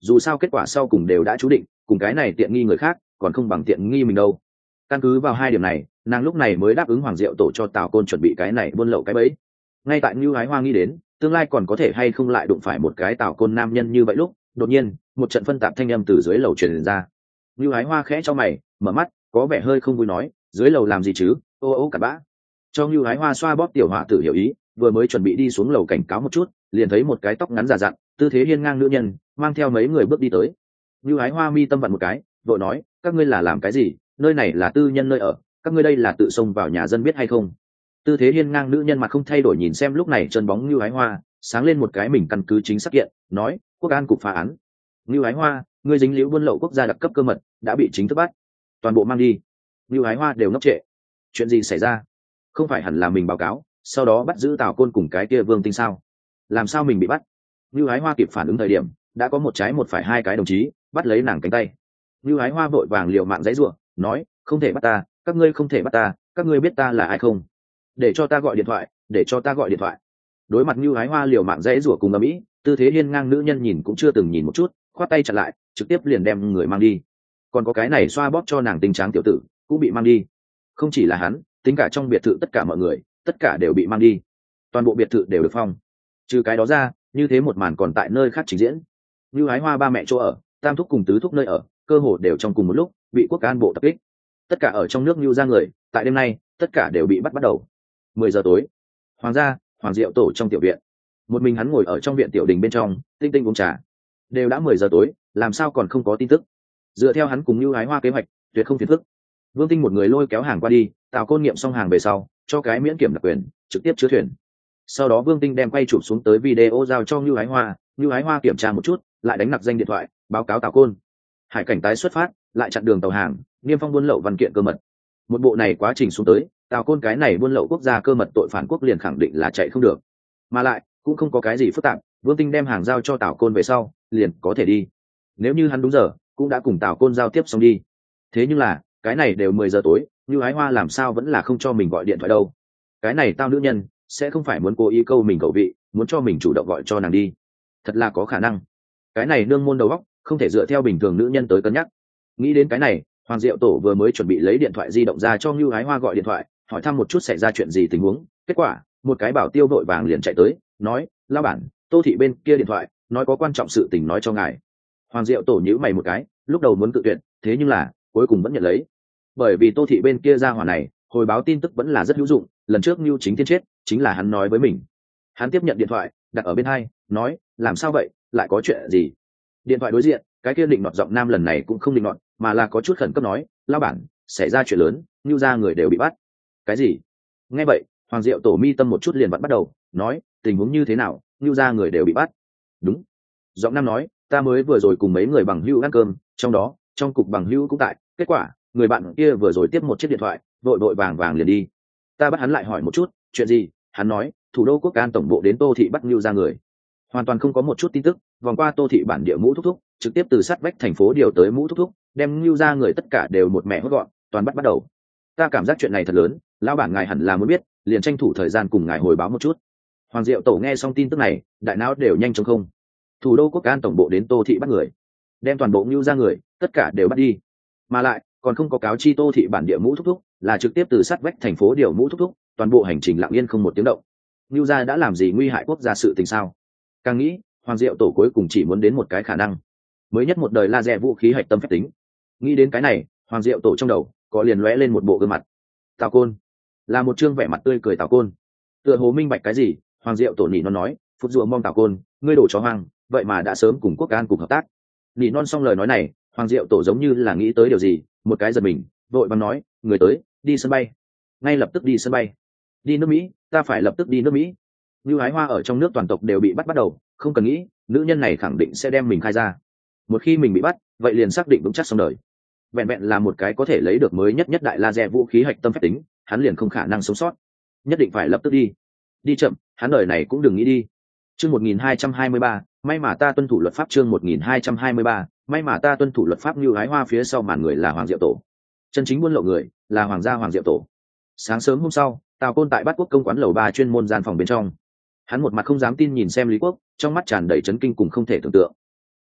dù sao kết quả sau cùng đều đã chú định, cùng cái này tiện nghi người khác còn không bằng tiện nghi mình đâu. Căn cứ vào hai điểm này, nàng lúc này mới đáp ứng Hoàng Diệu Tổ cho Tào Côn chuẩn bị cái này buôn lậu cái bẫy. Ngay tại Nưu Ái Hoa nghĩ đến tương lai còn có thể hay không lại đụng phải một cái Tào Côn nam nhân như vậy lúc, đột nhiên một trận phân tạp thanh âm từ dưới lầu truyền ra. Nưu Ái Hoa khẽ cho mày, mở mắt, có vẻ hơi không vui nói, dưới lầu làm gì chứ, ô ô cả bã. Cho Nưu Ái Hoa xoa bóp tiểu họa tử hiểu ý, vừa mới chuẩn bị đi xuống lầu cảnh cáo một chút, liền thấy một cái tóc ngắn già dặn, tư thế hiên ngang nữ nhân mang theo mấy người bước đi tới. Nưu Ái Hoa mi tâm vặn một cái, vội nói, các ngươi là làm cái gì, nơi này là tư nhân nơi ở, các ngươi đây là tự xông vào nhà dân biết hay không? Tư thế hiên ngang nữ nhân mặt không thay đổi nhìn xem lúc này chân bóng Nưu Ái Hoa, sáng lên một cái mình căn cứ chính xác kiện, nói, quốc an cục phá án. Nưu Ái Hoa, ngươi dính liễu buôn lậu quốc gia đặc cấp cơ mật, đã bị chính thức bắt, toàn bộ mang đi. Nưu Ái Hoa đều ngốc trệ. Chuyện gì xảy ra? Không phải hẳn là mình báo cáo, sau đó bắt giữ Tào Côn cùng cái kia Vương Tinh sao? Làm sao mình bị bắt? Nưu Ái Hoa kịp phản ứng thời điểm, đã có một trái một phải hai cái đồng chí bắt lấy nàng cánh tay. Nưu Ái Hoa vội vàng liều mạng giãy giụa, nói, không thể bắt ta, các ngươi không thể bắt ta, các ngươi biết ta là ai không? Để cho ta gọi điện thoại, để cho ta gọi điện thoại. Đối mặt Nưu Ái Hoa liều mạng giãy giụa cùng ầm ĩ, tư thế hiên ngang nữ nhân nhìn cũng chưa từng nhìn một chút, khoát tay chặn lại, trực tiếp liền đem người mang đi. Còn có cái này xoa bóp cho nàng tinh tráng tiểu tử cũng bị mang đi. Không chỉ là hắn, tính cả trong biệt thự tất cả mọi người, tất cả đều bị mang đi. Toàn bộ biệt thự đều được phong. Trừ cái đó ra, như thế một màn còn tại nơi khác trình diễn. Nưu Ái Hoa ba mẹ chỗ ở, tam thúc cùng tứ thúc nơi ở, cơ hồ đều trong cùng một lúc bị quốc an bộ tập kích. Tất cả ở trong nước Nưu ra người, tại đêm nay, tất cả đều bị bắt bắt đầu. Mười giờ tối, Hoàng gia, Hoàng Diệu Tổ trong tiểu viện. Một mình hắn ngồi ở trong viện tiểu đình bên trong, tinh tinh uống trà. Đều đã mười giờ tối, làm sao còn không có tin tức? Dựa theo hắn cùng Nưu Ái Hoa kế hoạch, tuyệt không phiền phức. Vương Tinh một người lôi kéo hàng qua đi, Tào Côn nghiệm xong hàng về sau, cho cái miễn kiểm đặc quyền, trực tiếp chứa thuyền. Sau đó Vương Tinh đem quay chụp xuống tới video giao cho Nưu Ái Hoa, Nưu Ái Hoa kiểm tra một chút, lại đánh nặc danh điện thoại, báo cáo Tào Côn. Hải cảnh tái xuất phát, lại chặn đường tàu hàng, niêm phong buôn lậu văn kiện cơ mật. Một bộ này quá trình xuống tới, Tào Côn cái này buôn lậu quốc gia cơ mật tội phản quốc liền khẳng định là chạy không được. Mà lại, cũng không có cái gì phức tạp, Vương Tinh đem hàng giao cho Tào Côn về sau, liền có thể đi. Nếu như hắn đúng giờ, cũng đã cùng Tào Côn giao tiếp xong đi. Thế nhưng là, cái này đều mười giờ tối, Nưu Ái Hoa làm sao vẫn là không cho mình gọi điện thoại đâu? Cái này tao nữ nhân, sẽ không phải muốn cố ý câu mình cầu vị, muốn cho mình chủ động gọi cho nàng đi. Thật là có khả năng. Cái này nương môn đầu óc, không thể dựa theo bình thường nữ nhân tới cân nhắc. Nghĩ đến cái này, Hoàng Diệu Tổ vừa mới chuẩn bị lấy điện thoại di động ra cho Nưu Ái Hoa gọi điện thoại, hỏi thăm một chút xảy ra chuyện gì tình huống. Kết quả, một cái bảo tiêu vội vàng liền chạy tới, nói, lão bản, Tô thị bên kia điện thoại, nói có quan trọng sự tình nói cho ngài. Hoàng Diệu Tổ nhíu mày một cái, lúc đầu muốn cự tuyệt, thế nhưng là, cuối cùng vẫn nhận lấy. Bởi vì Tô thị bên kia ra hỏa này, hồi báo tin tức vẫn là rất hữu dụng, lần trước Nưu Chính Thiên chết, chính là hắn nói với mình. Hắn tiếp nhận điện thoại, đặt ở bên hai, nói, làm sao vậy, lại có chuyện gì? Điện thoại đối diện, cái kia định nọt giọng nam lần này cũng không định nọt, mà là có chút khẩn cấp nói, lão bản, xảy ra chuyện lớn, Nưu gia người đều bị bắt. Cái gì? Nghe vậy, Hoàng Diệu Tổ mi tâm một chút liền vặn bắt đầu, nói, tình huống như thế nào, Nưu gia người đều bị bắt. Đúng. Giọng nam nói, ta mới vừa rồi cùng mấy người bằng hữu ăn cơm, trong đó, trong cục bằng hữu cũng tại, kết quả, người bạn kia vừa rồi tiếp một chiếc điện thoại, vội vội vàng vàng liền đi. Ta bắt hắn lại hỏi một chút, chuyện gì? Hắn nói, thủ đô quốc an tổng bộ đến Tô thị bắt Nưu gia người. Hoàn toàn không có một chút tin tức, vòng qua Tô thị bản địa Mũ Thúc Thúc, trực tiếp từ sát vách thành phố điều tới Mũ Thúc Thúc, đem Nưu gia người tất cả đều một mẹ hốt gọn, toàn bắt bắt đầu. Ta cảm giác chuyện này thật lớn, lão bản ngài hẳn là muốn biết, liền tranh thủ thời gian cùng ngài hồi báo một chút. Hoàng Diệu Tổ nghe xong tin tức này, đại não đều nhanh chóng không. Thủ đô quốc an tổng bộ đến Tô thị bắt người, đem toàn bộ Nưu gia người tất cả đều bắt đi, mà lại còn không có cáo chi Tô thị bản địa Mũ Thúc Thúc, là trực tiếp từ sát vách thành phố điều Mũ Thúc Thúc, toàn bộ hành trình lặng yên không một tiếng động. Nưu gia đã làm gì nguy hại quốc gia sự tình sao? Càng nghĩ, Hoàng Diệu Tổ cuối cùng chỉ muốn đến một cái khả năng, mới nhất một đời laser vũ khí hạch tâm phép tính. Nghĩ đến cái này, Hoàng Diệu Tổ trong đầu có liền lóe lên một bộ gương mặt. Tào Côn, là một trương vẻ mặt tươi cười Tào Côn. Tựa hồ minh bạch cái gì, Hoàng Diệu Tổ nỉ non nói, phút rùa mong Tào Côn, ngươi đổ chó hoang, vậy mà đã sớm cùng quốc an cục hợp tác. Nỉ non xong lời nói này, Hoàng Diệu Tổ giống như là nghĩ tới điều gì, một cái giật mình, vội vàng nói, người tới, đi sân bay, ngay lập tức đi sân bay, đi nước Mỹ, ta phải lập tức đi nước Mỹ. Nưu Ái Hoa ở trong nước toàn tộc đều bị bắt bắt đầu, không cần nghĩ, nữ nhân này khẳng định sẽ đem mình khai ra. Một khi mình bị bắt, vậy liền xác định vững chắc xong đời. Vẹn vẹn là một cái có thể lấy được mới nhất nhất đại laser vũ khí hạch tâm phép tính, hắn liền không khả năng sống sót. Nhất định phải lập tức đi. Đi chậm, hắn đời này cũng đừng nghĩ đi. Chương một nghìn hai trăm hai mươi ba, may mà ta tuân thủ luật pháp. Chương một nghìn hai trăm hai mươi ba, may mà ta tuân thủ luật pháp. Nưu Ái Hoa phía sau màn người là Hoàng Diệu Tổ. Chân chính buôn lậu người là Hoàng gia Hoàng Diệu Tổ. Sáng sớm hôm sau, Tào Côn tại Bát Quốc công quán lầu ba chuyên môn gian phòng bên trong. Hắn một mặt không dám tin nhìn xem Lý Quốc, trong mắt tràn đầy chấn kinh cùng không thể tưởng tượng.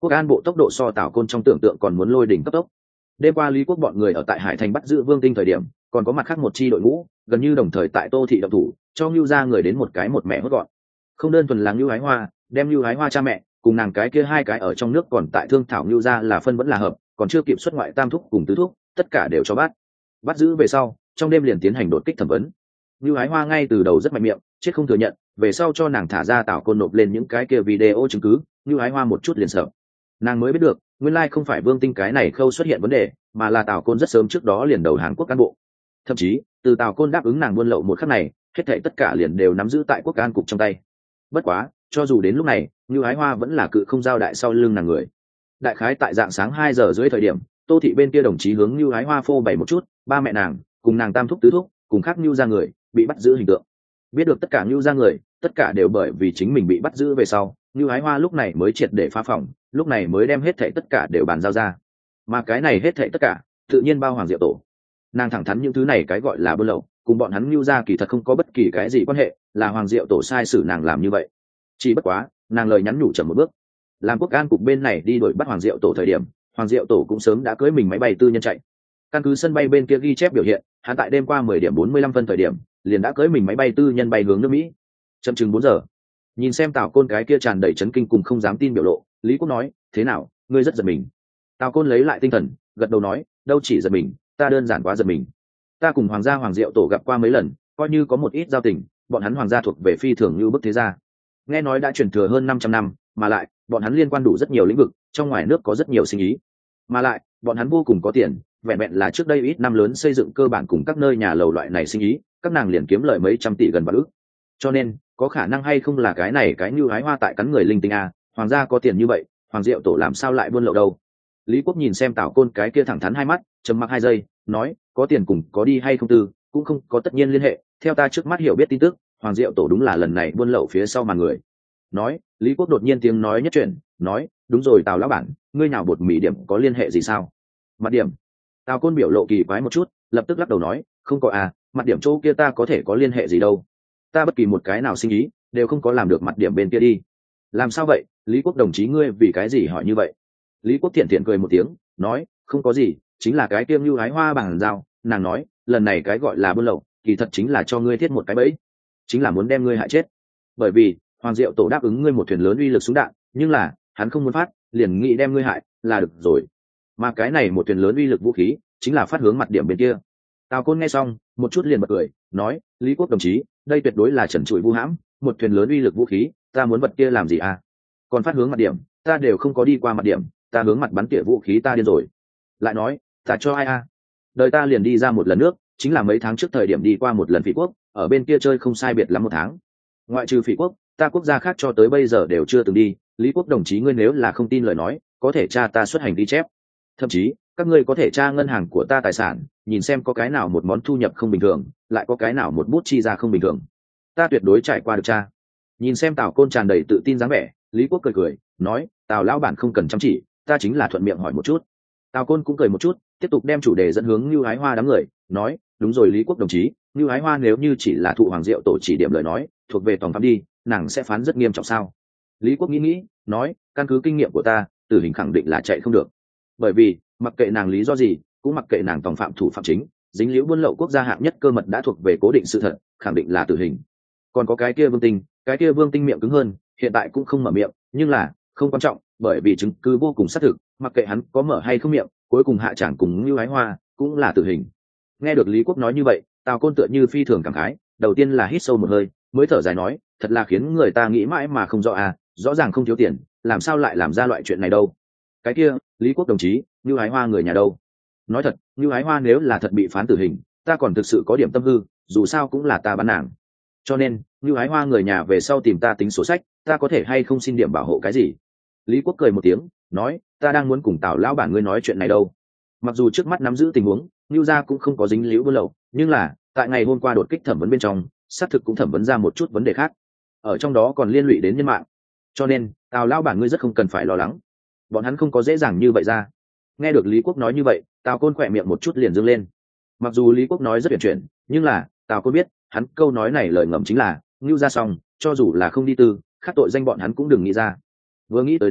Quốc an bộ tốc độ so Tào Côn trong tưởng tượng còn muốn lôi đỉnh cấp tốc. Đêm qua Lý Quốc bọn người ở tại Hải Thành bắt giữ Vương Tinh thời điểm, còn có mặt khác một chi đội ngũ, gần như đồng thời tại Tô thị động thủ, cho Nưu gia người đến một cái một mẹ hốt gọn. Không đơn thuần là Nưu Ái Hoa, đem Nưu Ái Hoa cha mẹ, cùng nàng cái kia hai cái ở trong nước còn tại thương thảo Nưu gia là phân vẫn là hợp, còn chưa kịp xuất ngoại tam thúc cùng tứ thúc, tất cả đều cho bắt. Bắt giữ về sau, trong đêm liền tiến hành đột kích thẩm vấn. Nưu Ái Hoa ngay từ đầu rất mạnh miệng, chết không thừa nhận, về sau cho nàng thả ra Tào Côn nộp lên những cái kia video chứng cứ, Nưu Ái Hoa một chút liền sợ. Nàng mới biết được, nguyên lai không phải Vương Tinh cái này khâu xuất hiện vấn đề, mà là Tào Côn rất sớm trước đó liền đầu hàng quốc cán bộ. Thậm chí, từ Tào Côn đáp ứng nàng buôn lậu một khắc này, hết thảy tất cả liền đều nắm giữ tại quốc an cục trong tay. Bất quá, cho dù đến lúc này, Nưu Ái Hoa vẫn là cự không giao đại sau lưng nàng người. Đại khái tại dạng sáng hai giờ rưỡi thời điểm, Tô thị bên kia đồng chí hướng Nưu Ái Hoa phô bày một chút, ba mẹ nàng, cùng nàng tam thúc tứ thúc, cùng khác Nưu gia người, bị bắt giữ hình tượng. Biết được tất cả Nưu gia người, tất cả đều bởi vì chính mình bị bắt giữ về sau, Nưu Ái Hoa lúc này mới triệt để phá phòng, lúc này mới đem hết thảy tất cả đều bàn giao ra. Mà cái này hết thảy tất cả, tự nhiên bao Hoàng Diệu Tổ. Nàng thẳng thắn những thứ này cái gọi là buôn lậu, cùng bọn hắn Nưu gia kỳ thật không có bất kỳ cái gì quan hệ, là Hoàng Diệu Tổ sai sử nàng làm như vậy. Chỉ bất quá, nàng lời nhắn nhủ chậm một bước. Làm quốc an cục bên này đi đuổi bắt Hoàng Diệu Tổ thời điểm, Hoàng Diệu Tổ cũng sớm đã cưỡi mình máy bay tư nhân chạy. Căn cứ sân bay bên kia ghi chép biểu hiện, hắn tại đêm qua mười điểm bốn mươi lăm phân thời điểm, liền đã cưỡi mình máy bay tư nhân bay hướng nước Mỹ. Chậm chừng bốn giờ. Nhìn xem Tào Côn cái kia tràn đầy chấn kinh cùng không dám tin biểu lộ, Lý Quốc nói, thế nào, ngươi rất giật mình. Tào Côn lấy lại tinh thần, gật đầu nói, đâu chỉ giật mình, ta đơn giản quá giật mình. Ta cùng Hoàng gia Hoàng Diệu Tổ gặp qua mấy lần, coi như có một ít giao tình, bọn hắn Hoàng gia thuộc về phi thường như bức thế gia. Nghe nói đã truyền thừa hơn năm trăm năm, mà lại, bọn hắn liên quan đủ rất nhiều lĩnh vực, trong ngoài nước có rất nhiều sinh ý. Mà lại, bọn hắn vô cùng có tiền, vẹn vẹn là trước đây ít năm lớn xây dựng cơ bản cùng các nơi nhà lầu loại này sinh ý, các nàng liền kiếm lợi mấy trăm tỷ gần vạn ức. Cho nên, có khả năng hay không là cái này cái Nưu Ái Hoa tại cắn người linh tinh à, Hoàng gia có tiền như vậy, Hoàng Diệu Tổ làm sao lại buôn lậu đâu? Lý Quốc nhìn xem Tào Côn cái kia thẳng thắn hai mắt, trầm mặc hai giây, nói, có tiền cùng có đi hay không tư, cũng không có tất nhiên liên hệ, theo ta trước mắt hiểu biết tin tức, Hoàng Diệu Tổ đúng là lần này buôn lậu phía sau màn người. Nói, Lý Quốc đột nhiên tiếng nói nhất chuyện, nói, đúng rồi Tào lão bản, ngươi nào bột mì điểm có liên hệ gì sao? Mặt điểm. Tào Côn biểu lộ kỳ quái một chút, lập tức lắc đầu nói, không có à, mặt điểm chỗ kia ta có thể có liên hệ gì đâu. Ta bất kỳ một cái nào sinh ý, đều không có làm được mặt điểm bên kia đi. Làm sao vậy, Lý Quốc đồng chí ngươi vì cái gì hỏi như vậy? Lý Quốc thiện thiện cười một tiếng, nói, không có gì, chính là cái tiêm Nưu Ái Hoa bằng dao, nàng nói, lần này cái gọi là buôn lậu, kỳ thật chính là cho ngươi thiết một cái bẫy, chính là muốn đem ngươi hại chết. Bởi vì, Hoàng Diệu Tổ đáp ứng ngươi một thuyền lớn uy lực súng đạn, nhưng là, hắn không muốn phát, liền nghĩ đem ngươi hại, là được rồi. Mà cái này một thuyền lớn uy lực vũ khí, chính là phát hướng mặt điểm bên kia. Tào Côn nghe xong, một chút liền bật cười, nói, Lý Quốc đồng chí, đây tuyệt đối là trần trụi vu hãm, một thuyền lớn uy lực vũ khí, ta muốn vật kia làm gì à? Còn phát hướng mặt điểm, ta đều không có đi qua mặt điểm, ta hướng mặt bắn tỉa vũ khí ta điên rồi. Lại nói, ta cho ai à? Đời ta liền đi ra một lần nước, chính là mấy tháng trước thời điểm đi qua một lần Phỉ Quốc, ở bên kia chơi không sai biệt lắm một tháng. Ngoại trừ Phỉ Quốc, ta quốc gia khác cho tới bây giờ đều chưa từng đi. Lý Quốc đồng chí ngươi nếu là không tin lời nói, có thể tra ta xuất hành đi chép. Thậm chí, các ngươi có thể tra ngân hàng của ta tài sản, nhìn xem có cái nào một món thu nhập không bình thường, lại có cái nào một bút chi ra không bình thường. Ta tuyệt đối trải qua được tra. Nhìn xem Tào Côn tràn đầy tự tin dáng vẻ, Lý Quốc cười cười, nói, Tào lão bản không cần chăm chỉ, ta chính là thuận miệng hỏi một chút. Tào Côn cũng cười một chút, tiếp tục đem chủ đề dẫn hướng Nưu Ái Hoa đám người, nói, đúng rồi Lý Quốc đồng chí, Nưu Ái Hoa nếu như chỉ là thụ Hoàng Diệu Tổ chỉ điểm lời nói, thuộc về tòng phạm đi, nàng sẽ phán rất nghiêm trọng sao? Lý Quốc nghĩ nghĩ, nói, căn cứ kinh nghiệm của ta, tử hình khẳng định là chạy không được. Bởi vì, mặc kệ nàng lý do gì, cũng mặc kệ nàng tòng phạm thủ phạm chính, dính liễu buôn lậu quốc gia hạng nhất cơ mật đã thuộc về cố định sự thật, khẳng định là tử hình. Còn có cái kia Vương Tinh, cái kia Vương Tinh miệng cứng hơn, hiện tại cũng không mở miệng, nhưng là không quan trọng, bởi vì chứng cứ vô cùng xác thực, mặc kệ hắn có mở hay không miệng, cuối cùng hạ tràng cùng Nưu Ái Hoa cũng là tử hình. Nghe được Lý Quốc nói như vậy, Tào Côn tựa như phi thường cảm khái, đầu tiên là hít sâu một hơi, mới thở dài nói, thật là khiến người ta nghĩ mãi mà không rõ à, rõ ràng không thiếu tiền, làm sao lại làm ra loại chuyện này đâu? Cái kia, Lý Quốc đồng chí, Nưu Ái Hoa người nhà đâu? Nói thật, Nưu Ái Hoa nếu là thật bị phán tử hình, ta còn thực sự có điểm tâm hư, dù sao cũng là ta bán nàng. Cho nên, Nưu Ái Hoa người nhà về sau tìm ta tính sổ sách, ta có thể hay không xin điểm bảo hộ cái gì? Lý Quốc cười một tiếng, nói, ta đang muốn cùng Tào lão bản ngươi nói chuyện này đâu. Mặc dù trước mắt nắm giữ tình huống, Nưu gia cũng không có dính líu buôn lậu, nhưng là, tại ngày hôm qua đột kích thẩm vấn bên trong, xác thực cũng thẩm vấn ra một chút vấn đề khác. Ở trong đó còn liên lụy đến nhân mạng. Cho nên, Tào lão bản ngươi rất không cần phải lo lắng. Bọn hắn không có dễ dàng như vậy ra. Nghe được Lý Quốc nói như vậy, Tào Côn khỏe miệng một chút liền dương lên. Mặc dù Lý Quốc nói rất huyền chuyển, nhưng là, Tào Côn biết, hắn câu nói này lời ngầm chính là, Nưu gia xong, cho dù là không đi tư, khác tội danh bọn hắn cũng đừng nghĩ ra. Vừa nghĩ tới đó,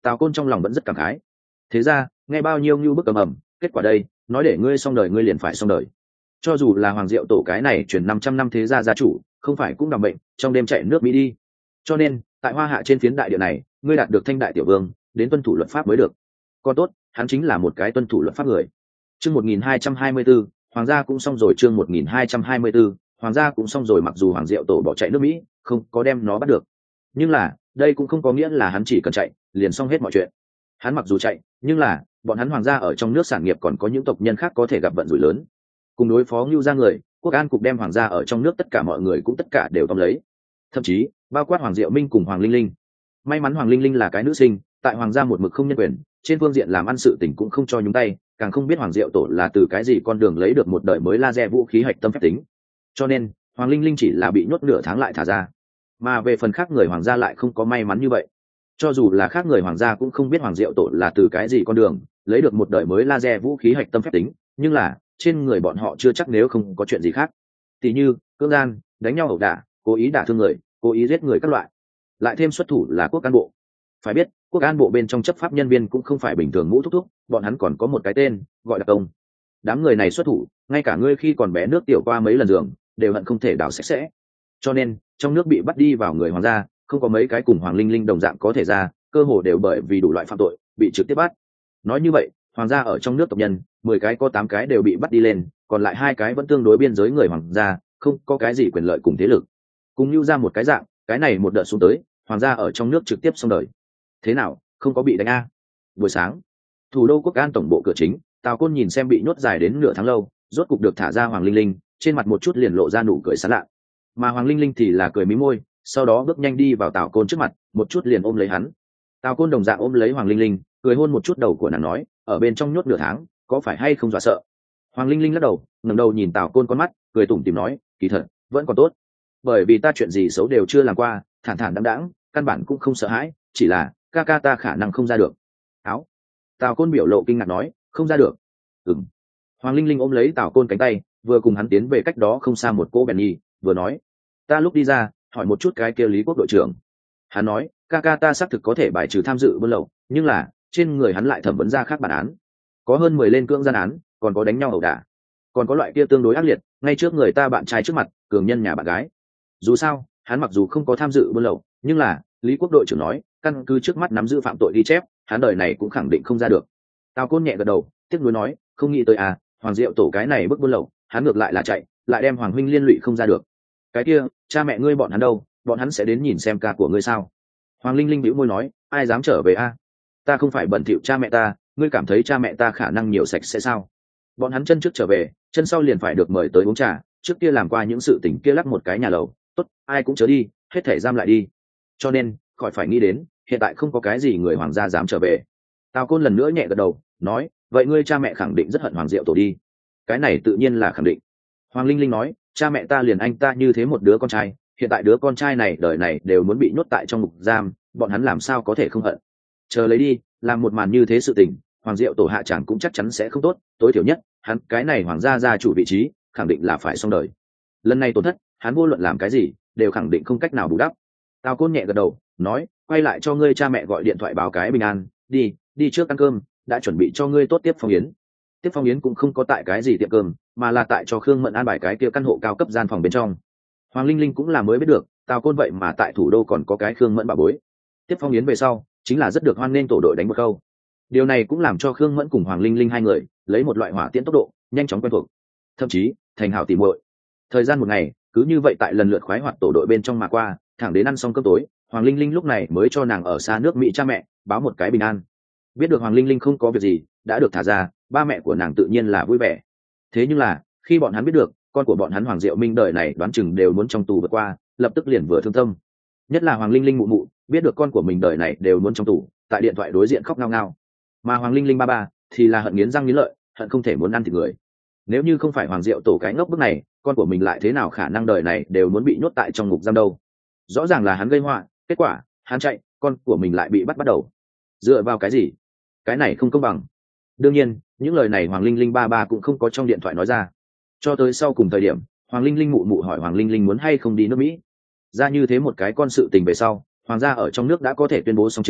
Tào Côn trong lòng vẫn rất cảm khái. Thế ra nghe bao nhiêu như bức cầm ẩm, kết quả đây nói để ngươi xong đời ngươi liền phải xong đời. Cho dù là Hoàng Diệu Tổ cái này chuyển năm trăm năm thế gia gia chủ, không phải cũng đ bệnh trong đêm chạy nước Mỹ đi. Cho nên tại Hoa Hạ trên phiến đại địa này, ngươi đạt được thanh đại tiểu vương, đến tuân thủ luật pháp mới được. Còn tốt, hắn chính là một cái tuân thủ luật pháp người. Chương một nghìn hai trăm hai mươi 1224, hoàng gia cũng xong rồi. Chương một nghìn hai trăm hai mươi 1224, hoàng gia cũng xong rồi. Mặc dù Hoàng Diệu Tổ bỏ chạy nước Mỹ, không có đem nó bắt được, nhưng là đây cũng không có nghĩa là hắn chỉ cần chạy liền xong hết mọi chuyện. Hắn mặc dù chạy, nhưng là bọn hắn hoàng gia ở trong nước sản nghiệp còn có những tộc nhân khác có thể gặp vận rủi lớn. Cùng đối phó Ngưu gia người, Quốc An cục đem hoàng gia ở trong nước tất cả mọi người cũng tất cả đều tóm lấy, thậm chí bao quát Hoàng Diệu Minh cùng Hoàng Linh Linh. May mắn Hoàng Linh Linh là cái nữ sinh, tại hoàng gia một mực không nhân quyền, trên phương diện làm ăn sự tình cũng không cho nhúng tay, càng không biết Hoàng Diệu Tổ là từ cái gì con đường lấy được một đời mới laser vũ khí hạch tâm phép tính. Cho nên Hoàng Linh Linh chỉ là bị nhốt nửa tháng lại thả ra. Mà về phần khác người hoàng gia lại không có may mắn như vậy. Cho dù là khác người hoàng gia cũng không biết Hoàng Diệu Tổ là từ cái gì con đường lấy được một đời mới laser vũ khí hạch tâm phép tính, nhưng là trên người bọn họ chưa chắc nếu không có chuyện gì khác, tỉ như cưỡng gian, đánh nhau ẩu đả, cố ý đả thương người, cố ý giết người các loại. Lại thêm xuất thủ là Quốc An bộ. Phải biết Quốc An bộ bên trong chấp pháp nhân viên cũng không phải bình thường ngũ thúc thúc, bọn hắn còn có một cái tên gọi là công. Đám người này xuất thủ, ngay cả ngươi khi còn bé nước tiểu qua mấy lần giường đều hận không thể đảo sạch sẽ. Cho nên trong nước bị bắt đi vào người hoàng gia không có mấy cái cùng Hoàng Linh Linh đồng dạng có thể ra, cơ hồ đều bởi vì đủ loại phạm tội bị trực tiếp bắt. Nói như vậy hoàng gia ở trong nước tộc nhân mười cái có tám cái đều bị bắt đi lên, còn lại hai cái vẫn tương đối biên giới người hoàng gia, không có cái gì quyền lợi cùng thế lực. Cùng lưu ra một cái dạng, cái này một đợt xuống tới hoàng gia ở trong nước trực tiếp xong đời. Thế nào, không có bị đánh a? Buổi sáng thủ đô Quốc An tổng bộ cửa chính, Tào Côn nhìn xem bị nhốt dài đến nửa tháng lâu rốt cục được thả ra Hoàng Linh Linh, trên mặt một chút liền lộ ra nụ cười sảng lạ. Mà Hoàng Linh Linh thì là cười mí môi, sau đó bước nhanh đi vào Tào Côn trước mặt, một chút liền ôm lấy hắn. Tào Côn đồng dạng ôm lấy Hoàng Linh Linh, cười hôn một chút đầu của nàng nói, ở bên trong nhốt nửa tháng có phải hay không dọa sợ? Hoàng Linh Linh lắc đầu, ngẩng đầu nhìn Tào Côn con mắt, cười tủm tỉm nói, kỳ thật vẫn còn tốt, bởi vì ta chuyện gì xấu đều chưa làm qua, thản thản đáng đáng, căn bản cũng không sợ hãi, chỉ là ca ca ta khả năng không ra được. Áo. Tào Côn biểu lộ kinh ngạc nói, không ra được? Ừm. Hoàng Linh Linh ôm lấy Tào Côn cánh tay, vừa cùng hắn tiến về cách đó không xa một cô bèn nhi, vừa nói, ta lúc đi ra hỏi một chút cái kia Lý Quốc đội trưởng, hắn nói ca ca ta xác thực có thể bài trừ tham dự buôn lậu, nhưng là trên người hắn lại thẩm vấn ra khác bản án, có hơn mười lên cưỡng gian án, còn có đánh nhau ẩu đả, còn có loại kia tương đối ác liệt, ngay trước người ta bạn trai trước mặt cường nhân nhà bạn gái. Dù sao hắn mặc dù không có tham dự buôn lậu, nhưng là Lý Quốc đội trưởng nói căn cứ trước mắt nắm giữ phạm tội ghi chép, hắn đời này cũng khẳng định không ra được. Tào Côn nhẹ gật đầu, tiếc nuối nói, không nghĩ tới à, Hoàng Diệu Tổ cái này bức buôn lậu, hắn ngược lại là chạy, lại đem Hoàng huynh liên lụy không ra được. Cái kia cha mẹ ngươi bọn hắn đâu, bọn hắn sẽ đến nhìn xem ca của ngươi sao? Hoàng Linh Linh bĩu môi nói, ai dám trở về a? À? Ta không phải bẩn thỉu cha mẹ ta, ngươi cảm thấy cha mẹ ta khả năng nhiều sạch sẽ sao? Bọn hắn chân trước trở về, chân sau liền phải được mời tới uống trà, trước kia làm qua những sự tình kia lắc một cái nhà lầu, tốt, ai cũng chớ đi, hết thể giam lại đi. Cho nên khỏi phải nghĩ đến, hiện tại không có cái gì người hoàng gia dám trở về. Tào Côn lần nữa nhẹ gật đầu, nói, vậy ngươi cha mẹ khẳng định rất hận Hoàng Diệu Tổ đi. Cái này tự nhiên là khẳng định. Hoàng Linh Linh nói, cha mẹ ta liền anh ta như thế một đứa con trai, hiện tại đứa con trai này đời này đều muốn bị nhốt tại trong ngục giam, bọn hắn làm sao có thể không hận. Chờ lấy đi, làm một màn như thế sự tình, Hoàng Diệu Tổ hạ chẳng cũng chắc chắn sẽ không tốt, tối thiểu nhất hắn cái này hoàng gia gia chủ vị trí khẳng định là phải xong đời. Lần này tổn thất, hắn vô luận làm cái gì đều khẳng định không cách nào bù đắp. Tào Côn nhẹ gật đầu, nói, quay lại cho ngươi cha mẹ gọi điện thoại báo cái bình an, đi đi trước ăn cơm, đã chuẩn bị cho ngươi tốt tiếp phong yến. Tiếp phong yến cũng không có tại cái gì tiệm cơm, mà là tại cho Khương Mẫn an bài cái kia căn hộ cao cấp gian phòng bên trong. Hoàng Linh Linh cũng là mới biết được, Tào Côn vậy mà tại thủ đô còn có cái Khương Mẫn bà bối. Tiếp phong yến về sau chính là rất được hoan nghênh tổ đội đánh một câu. Điều này cũng làm cho Khương Mẫn cùng Hoàng Linh Linh hai người lấy một loại hỏa tiễn tốc độ nhanh chóng quen thuộc, thậm chí thành hảo tỉ muội. Thời gian một ngày cứ như vậy tại lần lượt khoái hoạt tổ đội bên trong mà qua, thẳng đến ăn xong cơm tối, Hoàng Linh Linh lúc này mới cho nàng ở xa nước Mỹ cha mẹ báo một cái bình an. Biết được Hoàng Linh Linh không có việc gì, đã được thả ra, ba mẹ của nàng tự nhiên là vui vẻ. Thế nhưng là khi bọn hắn biết được con của bọn hắn Hoàng Diệu Minh đời này đoán chừng đều muốn trong tù vượt qua, lập tức liền vừa thương tâm. Nhất là Hoàng Linh Linh mụ mụ, biết được con của mình đời này đều muốn trong tù, tại điện thoại đối diện khóc ngao ngao. Mà Hoàng Linh Linh ba ba thì là hận nghiến răng nghiến lợi, hận không thể muốn ăn thịt người. Nếu như không phải Hoàng Diệu Tổ cái ngốc bức này, con của mình lại thế nào khả năng đời này đều muốn bị nhốt tại trong ngục giam đâu? Rõ ràng là hắn gây họa, kết quả hắn chạy, con của mình lại bị bắt bắt đầu. Dựa vào cái gì? Cái này không công bằng. Đương nhiên những lời này Hoàng Linh Linh ba ba cũng không có trong điện thoại nói ra. Cho tới sau cùng thời điểm, Hoàng Linh Linh mụ mụ hỏi Hoàng Linh Linh muốn hay không đi nước Mỹ. Ra như thế một cái con sự tình về sau, hoàng gia ở trong nước đã có thể tuyên bố song chứng,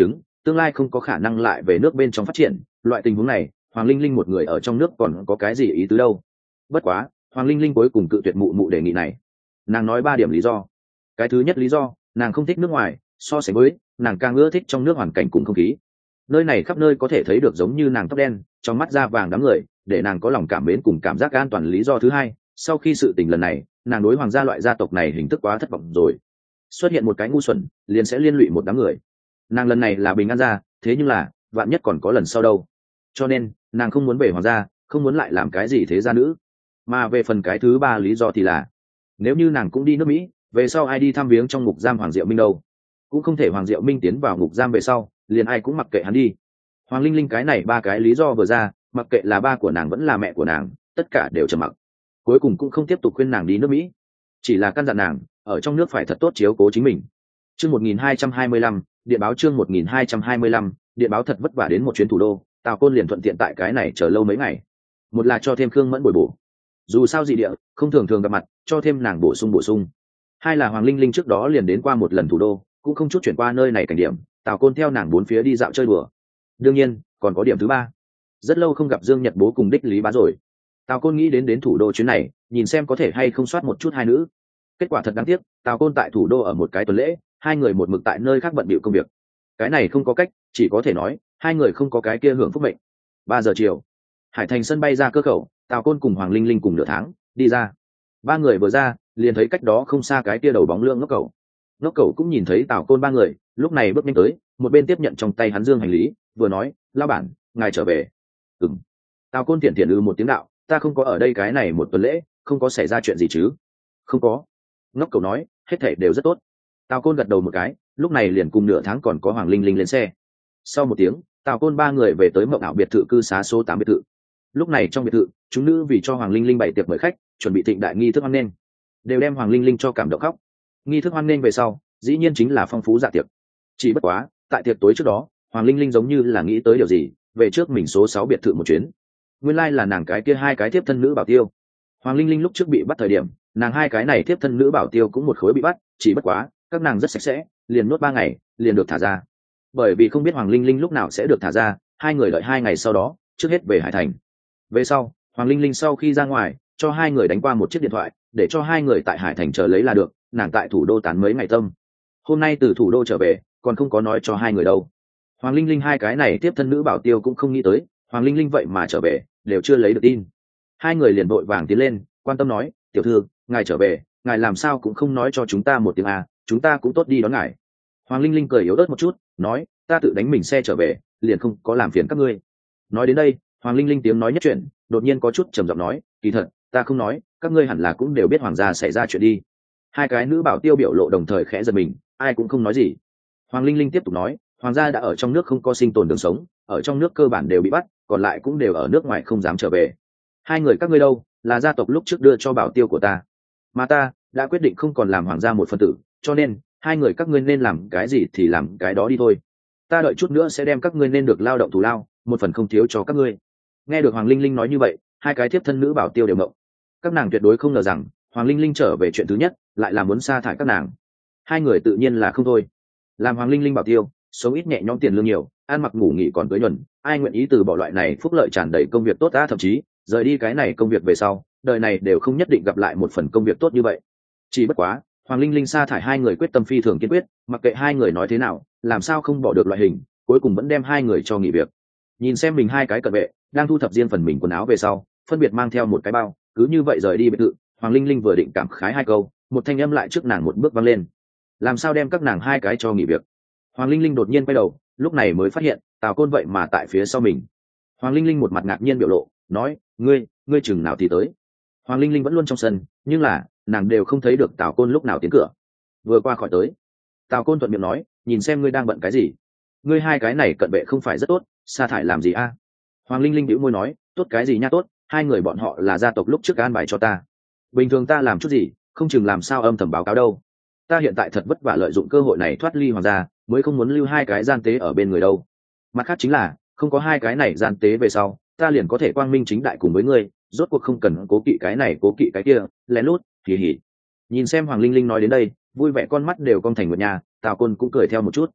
tương lai không có khả năng lại về nước bên trong phát triển. Loại tình huống này Hoàng Linh Linh một người ở trong nước còn có cái gì ý tứ đâu. Bất quá Hoàng Linh Linh cuối cùng cự tuyệt mụ mụ đề nghị này. Nàng nói ba điểm lý do. Cái thứ nhất lý do, nàng không thích nước ngoài, so sánh với nàng càng ưa thích trong nước hoàn cảnh cùng không khí. Nơi này khắp nơi có thể thấy được giống như nàng tóc đen trong mắt da vàng đám người, để nàng có lòng cảm mến cùng cảm giác an toàn. Lý do thứ hai, sau khi sự tình lần này, nàng đối hoàng gia loại gia tộc này hình thức quá thất vọng rồi. Xuất hiện một cái ngu xuẩn liền sẽ liên lụy một đám người. Nàng lần này là bình an gia, thế nhưng là vạn nhất còn có lần sau đâu. Cho nên nàng không muốn về hoàng gia, không muốn lại làm cái gì thế gia nữ. Mà về phần cái thứ ba lý do thì là, nếu như nàng cũng đi nước Mỹ, về sau ai đi thăm viếng trong ngục giam Hoàng Diệu Minh đâu? Cũng không thể Hoàng Diệu Minh tiến vào ngục giam về sau liền ai cũng mặc kệ hắn đi. Hoàng Linh Linh cái này ba cái lý do vừa ra, mặc kệ là ba của nàng vẫn là mẹ của nàng, tất cả đều trầm mặc. Cuối cùng cũng không tiếp tục khuyên nàng đi nước Mỹ, chỉ là căn dặn nàng ở trong nước phải thật tốt chiếu cố chính mình. Chương một nghìn hai trăm hai mươi lăm, điện báo chương một nghìn hai trăm hai mươi lăm, điện báo thật vất vả đến một chuyến thủ đô, Tào Côn liền thuận tiện tại cái này chờ lâu mấy ngày. Một là cho thêm Khương Mẫn bồi bổ, dù sao dị địa không thường thường gặp mặt, cho thêm nàng bổ sung bổ sung. Hai là Hoàng Linh Linh trước đó liền đến qua một lần thủ đô, cũng không chút chuyển qua nơi này cảnh điểm, Tào Côn theo nàng bốn phía đi dạo chơi đùa. Đương nhiên còn có điểm thứ ba, rất lâu không gặp Dương Nhật Bố cùng Đích Lý Bá rồi. Tào Côn nghĩ đến đến thủ đô chuyến này, nhìn xem có thể hay không soát một chút hai nữ. Kết quả thật đáng tiếc, Tào Côn tại thủ đô ở một cái tuần lễ, hai người một mực tại nơi khác bận bịu công việc. Cái này không có cách, chỉ có thể nói hai người không có cái kia hưởng phúc mệnh. Ba giờ chiều, Hải Thành sân bay ra cơ khẩu, Tào Côn cùng Hoàng Linh Linh cùng nửa tháng đi ra. Ba người vừa ra liền thấy cách đó không xa cái kia đầu bóng lưỡng ngốc cầu. Ngốc cầu cũng nhìn thấy Tào Côn ba người, lúc này bước nhanh tới, một bên tiếp nhận trong tay hắn dương hành lý, vừa nói: "Lão bản, ngài trở về." "Ừm." Tào Côn tiện tiện ư một tiếng đạo: "Ta không có ở đây cái này một tuần lễ, không có xảy ra chuyện gì chứ?" "Không có." Ngốc cầu nói: "Hết thảy đều rất tốt." Tào Côn gật đầu một cái, lúc này liền cùng nửa tháng còn có Hoàng Linh Linh lên xe. Sau một tiếng, Tào Côn ba người về tới Mộng Ảo biệt thự cư xá số tám biệt thự. Lúc này trong biệt thự, chúng nữ vì cho Hoàng Linh Linh bày tiệc mời khách, chuẩn bị thịnh đại nghi thức hoan nghênh, đều đem Hoàng Linh Linh cho cảm động khóc. Nghi thức hoan nghênh về sau, dĩ nhiên chính là phong phú dạ tiệc. Chỉ bất quá, tại tiệc tối trước đó, Hoàng Linh Linh giống như là nghĩ tới điều gì, về trước mình số sáu biệt thự một chuyến. Nguyên lai like là nàng cái kia hai cái tiếp thân nữ bảo tiêu. Hoàng Linh Linh lúc trước bị bắt thời điểm, nàng hai cái này tiếp thân nữ bảo tiêu cũng một khối bị bắt, chỉ bất quá, các nàng rất sạch sẽ, liền nuốt ba ngày, liền được thả ra. Bởi vì không biết Hoàng Linh Linh lúc nào sẽ được thả ra, hai người đợi hai ngày sau đó, trước hết về Hải Thành. Về sau, Hoàng Linh Linh sau khi ra ngoài, cho hai người đánh qua một chiếc điện thoại, để cho hai người tại Hải Thành chờ lấy là được, nàng tại thủ đô tán mấy ngày tâm. Hôm nay từ thủ đô trở về, còn không có nói cho hai người đâu. Hoàng Linh Linh hai cái này tiếp thân nữ bảo tiêu cũng không nghĩ tới, Hoàng Linh Linh vậy mà trở về, đều chưa lấy được tin. Hai người liền vội vàng tiến lên, quan tâm nói: "Tiểu thư, ngài trở về, ngài làm sao cũng không nói cho chúng ta một tiếng à, chúng ta cũng tốt đi đón ngài." Hoàng Linh Linh cười yếu ớt một chút, nói: "Ta tự đánh mình xe trở về, liền không có làm phiền các ngươi." Nói đến đây, Hoàng Linh Linh tiếng nói nhất chuyện, đột nhiên có chút trầm giọng nói: "Kỳ thật, ta không nói, các ngươi hẳn là cũng đều biết hoàng gia xảy ra chuyện đi." Hai cái nữ bảo tiêu biểu lộ đồng thời khẽ giật mình, ai cũng không nói gì. Hoàng Linh Linh tiếp tục nói: "Hoàng gia đã ở trong nước không có sinh tồn đường sống, ở trong nước cơ bản đều bị bắt, còn lại cũng đều ở nước ngoài không dám trở về. Hai người các ngươi đâu, là gia tộc lúc trước đưa cho bảo tiêu của ta, mà ta đã quyết định không còn làm hoàng gia một phần tử, cho nên hai người các ngươi nên làm cái gì thì làm cái đó đi thôi. Ta đợi chút nữa sẽ đem các ngươi nên được lao động thù lao, một phần không thiếu cho các ngươi." Nghe được Hoàng Linh Linh nói như vậy, hai cái tiếp thân nữ bảo tiêu đều mộng. Các nàng tuyệt đối không ngờ rằng Hoàng Linh Linh trở về chuyện thứ nhất lại là muốn sa thải các nàng. Hai người tự nhiên là không thôi. Làm Hoàng Linh Linh bảo tiêu, sống ít nhẹ nhõm tiền lương nhiều, ăn mặc ngủ nghỉ còn cưới nhuần, ai nguyện ý từ bỏ loại này phúc lợi tràn đầy công việc tốt đã, thậm chí rời đi cái này công việc về sau, đời này đều không nhất định gặp lại một phần công việc tốt như vậy. Chỉ bất quá, Hoàng Linh Linh sa thải hai người quyết tâm phi thường kiên quyết, mặc kệ hai người nói thế nào, làm sao không bỏ được loại hình, cuối cùng vẫn đem hai người cho nghỉ việc. Nhìn xem mình hai cái cận vệ đang thu thập riêng phần mình quần áo về sau, phân biệt mang theo một cái bao, cứ như vậy rời đi biệt thự. Hoàng Linh Linh vừa định cảm khái hai câu, một thanh âm lại trước nàng một bước văng lên: "Làm sao đem các nàng hai cái cho nghỉ việc?" Hoàng Linh Linh đột nhiên quay đầu, lúc này mới phát hiện Tào Côn vậy mà tại phía sau mình. Hoàng Linh Linh một mặt ngạc nhiên biểu lộ, nói: "Ngươi, ngươi chừng nào thì tới?" Hoàng Linh Linh vẫn luôn trong sân, nhưng là nàng đều không thấy được Tào Côn lúc nào tiến cửa. Vừa qua khỏi tới, Tào Côn thuận miệng nói: "Nhìn xem ngươi đang bận cái gì? Ngươi hai cái này cận vệ không phải rất tốt, sa thải làm gì a?" Hoàng Linh Linh bĩu môi nói: "Tốt cái gì nha tốt, hai người bọn họ là gia tộc lúc trước an bài cho ta. Bình thường ta làm chút gì, không chừng làm sao âm thầm báo cáo đâu. Ta hiện tại thật vất vả lợi dụng cơ hội này thoát ly hoàng gia, mới không muốn lưu hai cái gian tế ở bên người đâu. Mặt khác chính là, không có hai cái này gian tế về sau, ta liền có thể quang minh chính đại cùng với ngươi, rốt cuộc không cần cố kỵ cái này cố kỵ cái kia, lén lút, hì hì." Nhìn xem Hoàng Linh Linh nói đến đây, vui vẻ con mắt đều cong thành một nhà, Tào Côn cũng cười theo một chút.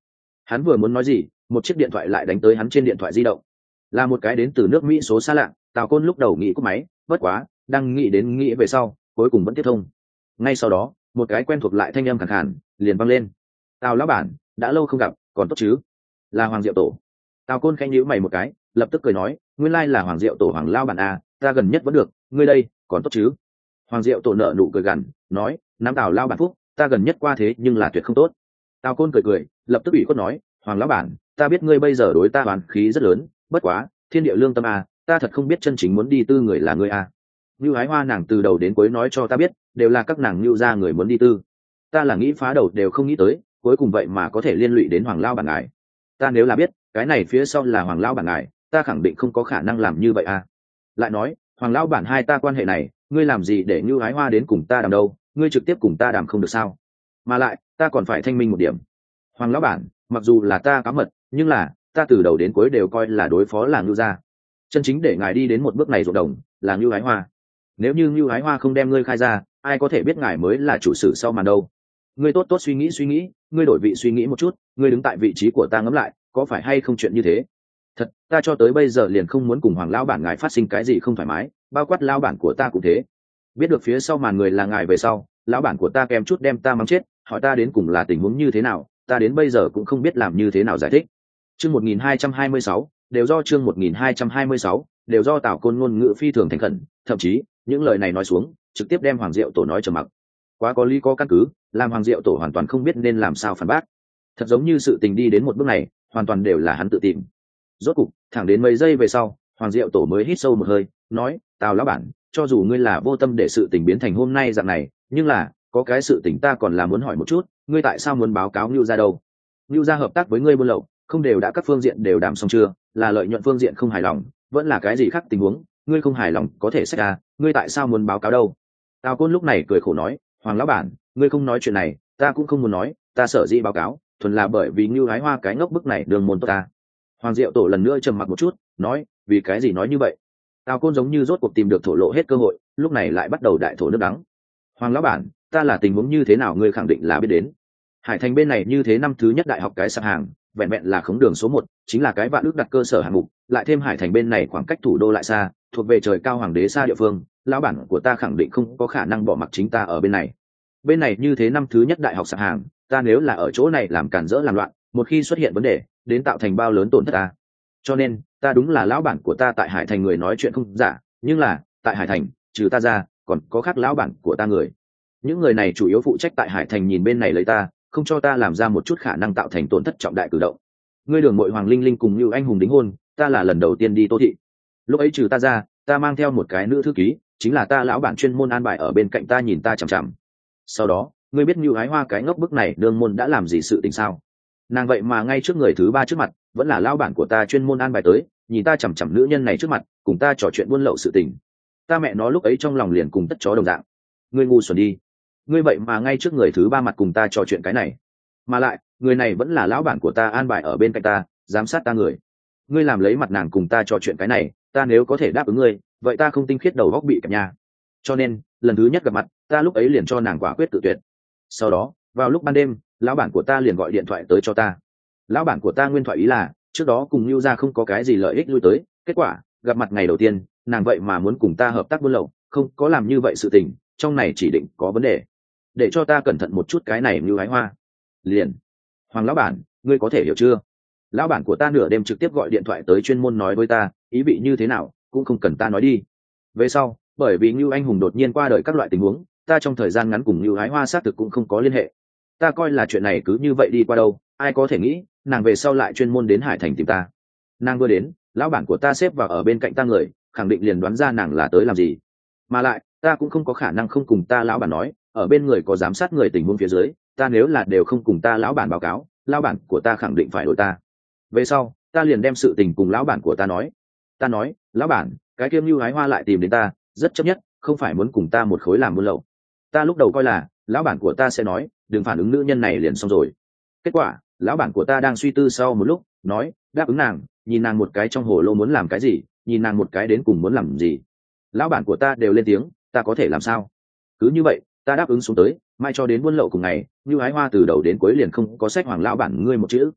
Hắn vừa muốn nói gì, một chiếc điện thoại lại đánh tới hắn trên điện thoại di động, là một cái đến từ nước Mỹ số xa lạ. Tào Côn lúc đầu nghĩ cúp máy, bất quá đang nghĩ đến nghĩ về sau, cuối cùng vẫn tiếp thông. Ngay sau đó, một cái quen thuộc lại thanh âm khàn khàn liền vang lên. Tào lão bản, đã lâu không gặp, còn tốt chứ? Là Hoàng Diệu Tổ. Tào Côn khẽ nhíu mày một cái, lập tức cười nói, nguyên lai là Hoàng Diệu Tổ Hoàng lão bản à, ta gần nhất vẫn được, ngươi đây còn tốt chứ? Hoàng Diệu Tổ nợ nụ cười gằn, nói, nắm Tào lão bản phúc, ta gần nhất qua thế nhưng là tuyệt không tốt. Tào Côn cười cười, lập tức ủy khuất nói, Hoàng lão bản, ta biết ngươi bây giờ đối ta hoàn khí rất lớn, bất quá, thiên địa lương tâm à, ta thật không biết chân chính muốn đi tư người là ngươi à. Như Ái Hoa nàng từ đầu đến cuối nói cho ta biết, đều là các nàng nhu ra người muốn đi tư. Ta là nghĩ phá đầu đều không nghĩ tới, cuối cùng vậy mà có thể liên lụy đến Hoàng lão bản ngài. Ta nếu là biết, cái này phía sau là Hoàng lão bản ngài, ta khẳng định không có khả năng làm như vậy à. Lại nói, Hoàng lão bản hai ta quan hệ này, ngươi làm gì để Như Ái Hoa đến cùng ta đàm đâu, ngươi trực tiếp cùng ta đàm không được sao? Mà lại, ta còn phải thanh minh một điểm. Hoàng lão bản, mặc dù là ta cá mật, nhưng là ta từ đầu đến cuối đều coi là đối phó là Ngưu gia. Chân chính để ngài đi đến một bước này ruộng đồng, là Ngưu Ái Hoa. Nếu như Ngưu Ái Hoa không đem ngươi khai ra, ai có thể biết ngài mới là chủ sử sau màn đâu? Ngươi tốt tốt suy nghĩ suy nghĩ, ngươi đổi vị suy nghĩ một chút, ngươi đứng tại vị trí của ta ngẫm lại, có phải hay không chuyện như thế? Thật, ta cho tới bây giờ liền không muốn cùng Hoàng lão bản ngài phát sinh cái gì không thoải mái, bao quát lão bản của ta cũng thế. Biết được phía sau màn người là ngài về sau, lão bản của ta kèm chút đem ta mắng chết, hỏi ta đến cùng là tình huống như thế nào, ta đến bây giờ cũng không biết làm như thế nào giải thích. Chương một nghìn hai trăm hai mươi sáu, đều do chương một nghìn hai trăm hai mươi sáu, đều do Tào Côn ngôn ngữ phi thường thành khẩn, thậm chí, những lời này nói xuống, trực tiếp đem Hoàng Diệu Tổ nói trầm mặc. Quá có lý có căn cứ, làm Hoàng Diệu Tổ hoàn toàn không biết nên làm sao phản bác. Thật giống như sự tình đi đến một bước này, hoàn toàn đều là hắn tự tìm. Rốt cục, thẳng đến mấy giây về sau, Hoàng Diệu Tổ mới hít sâu một hơi, nói, Tào lão bản, cho dù ngươi là vô tâm để sự tình biến thành hôm nay dạng này, nhưng là, có cái sự tình ta còn là muốn hỏi một chút, ngươi tại sao muốn báo cáo Nưu gia đâu? Nưu gia hợp tác với ngươi buôn lậu, không đều đã các phương diện đều đàm xong chưa, là lợi nhuận phương diện không hài lòng, vẫn là cái gì khác tình huống, ngươi không hài lòng có thể xét ra, ngươi tại sao muốn báo cáo đâu? Tào Côn lúc này cười khổ nói, Hoàng lão bản, ngươi không nói chuyện này, ta cũng không muốn nói, ta sở dĩ báo cáo, thuần là bởi vì Nưu Ái Hoa cái ngốc bức này đường môn tốt ta. Hoàng Diệu Tổ lần nữa trầm mặc một chút, nói, vì cái gì nói như vậy? Tào Côn giống như rốt cuộc tìm được thổ lộ hết cơ hội, lúc này lại bắt đầu đại thổ nước đắng. Hoàng lão bản, ta là tình huống như thế nào ngươi khẳng định là biết đến. Hải Thành bên này như thế năm thứ nhất đại học cái sạp hàng, vẹn vẹn là khống đường số một, chính là cái vạn ước đặt cơ sở hạng mục, lại thêm Hải Thành bên này khoảng cách thủ đô lại xa, thuộc về trời cao hoàng đế xa địa phương, lão bản của ta khẳng định không có khả năng bỏ mặc chính ta ở bên này. Bên này như thế năm thứ nhất đại học sạp hàng, ta nếu là ở chỗ này làm cản rỡ làm loạn, một khi xuất hiện vấn đề, đến tạo thành bao lớn tổn thất ta. Cho nên, ta đúng là lão bản của ta tại Hải Thành người nói chuyện không giả, nhưng là, tại Hải Thành, trừ ta ra, còn có khác lão bản của ta người. Những người này chủ yếu phụ trách tại Hải Thành nhìn bên này lấy ta, không cho ta làm ra một chút khả năng tạo thành tổn thất trọng đại cử động. Ngươi Đường Mội Hoàng Linh Linh cùng Lưu Anh Hùng đính hôn, ta là lần đầu tiên đi Tô Thị. Lúc ấy trừ ta ra, ta mang theo một cái nữ thư ký, chính là ta lão bản chuyên môn an bài ở bên cạnh ta nhìn ta chằm chằm. Sau đó, ngươi biết Lưu Ái Hoa cái ngốc bức này đương môn đã làm gì sự tình sao? Nàng vậy mà ngay trước người thứ ba trước mặt, vẫn là lão bản của ta chuyên môn an bài tới, nhìn ta chằm chằm nữ nhân này trước mặt, cùng ta trò chuyện buôn lậu sự tình. Ta mẹ nó lúc ấy trong lòng liền cùng tất chó đồng dạng. Ngươi ngu xuẩn đi. Ngươi vậy mà ngay trước người thứ ba mặt cùng ta trò chuyện cái này, mà lại người này vẫn là lão bản của ta an bài ở bên cạnh ta, giám sát ta người. Ngươi làm lấy mặt nàng cùng ta trò chuyện cái này, ta nếu có thể đáp ứng ngươi, vậy ta không tinh khiết đầu góc bị kẹp nhà. Cho nên lần thứ nhất gặp mặt, ta lúc ấy liền cho nàng quả quyết tự tuyệt. Sau đó vào lúc ban đêm, lão bản của ta liền gọi điện thoại tới cho ta. Lão bản của ta nguyên thoại ý là trước đó cùng Lưu gia không có cái gì lợi ích lui tới, kết quả gặp mặt ngày đầu tiên, nàng vậy mà muốn cùng ta hợp tác buôn lậu, không có làm như vậy sự tình, trong này chỉ định có vấn đề, để cho ta cẩn thận một chút cái này Như Ái Hoa. Liền, Hoàng lão bản, ngươi có thể hiểu chưa? Lão bản của ta nửa đêm trực tiếp gọi điện thoại tới chuyên môn nói với ta, ý vị như thế nào cũng không cần ta nói đi. Về sau, bởi vì Như Anh Hùng đột nhiên qua đời các loại tình huống, ta trong thời gian ngắn cùng Như Ái Hoa xác thực cũng không có liên hệ. Ta coi là chuyện này cứ như vậy đi qua đâu, ai có thể nghĩ, nàng về sau lại chuyên môn đến Hải Thành tìm ta. Nàng vừa đến, lão bản của ta xếp vào ở bên cạnh ta người, khẳng định liền đoán ra nàng là tới làm gì. Mà lại, ta cũng không có khả năng không cùng ta lão bản nói, ở bên người có giám sát người tình huống phía dưới, ta nếu là đều không cùng ta lão bản báo cáo, lão bản của ta khẳng định phải đổi ta. Về sau, ta liền đem sự tình cùng lão bản của ta nói. Ta nói, lão bản, cái kiêm Như Ái Hoa lại tìm đến ta, rất chấp nhất, không phải muốn cùng ta một khối làm buôn lậu. Ta lúc đầu coi là lão bản của ta sẽ nói, đừng phản ứng nữ nhân này liền xong rồi. Kết quả, lão bản của ta đang suy tư sau một lúc, nói, đáp ứng nàng, nhìn nàng một cái trong hồ lô muốn làm cái gì, nhìn nàng một cái đến cùng muốn làm gì. Lão bản của ta đều lên tiếng, ta có thể làm sao? Cứ như vậy, ta đáp ứng xuống tới, mai cho đến buôn lậu cùng ngày, Như Ái Hoa từ đầu đến cuối liền không có sách Hoàng lão bản ngươi một chữ.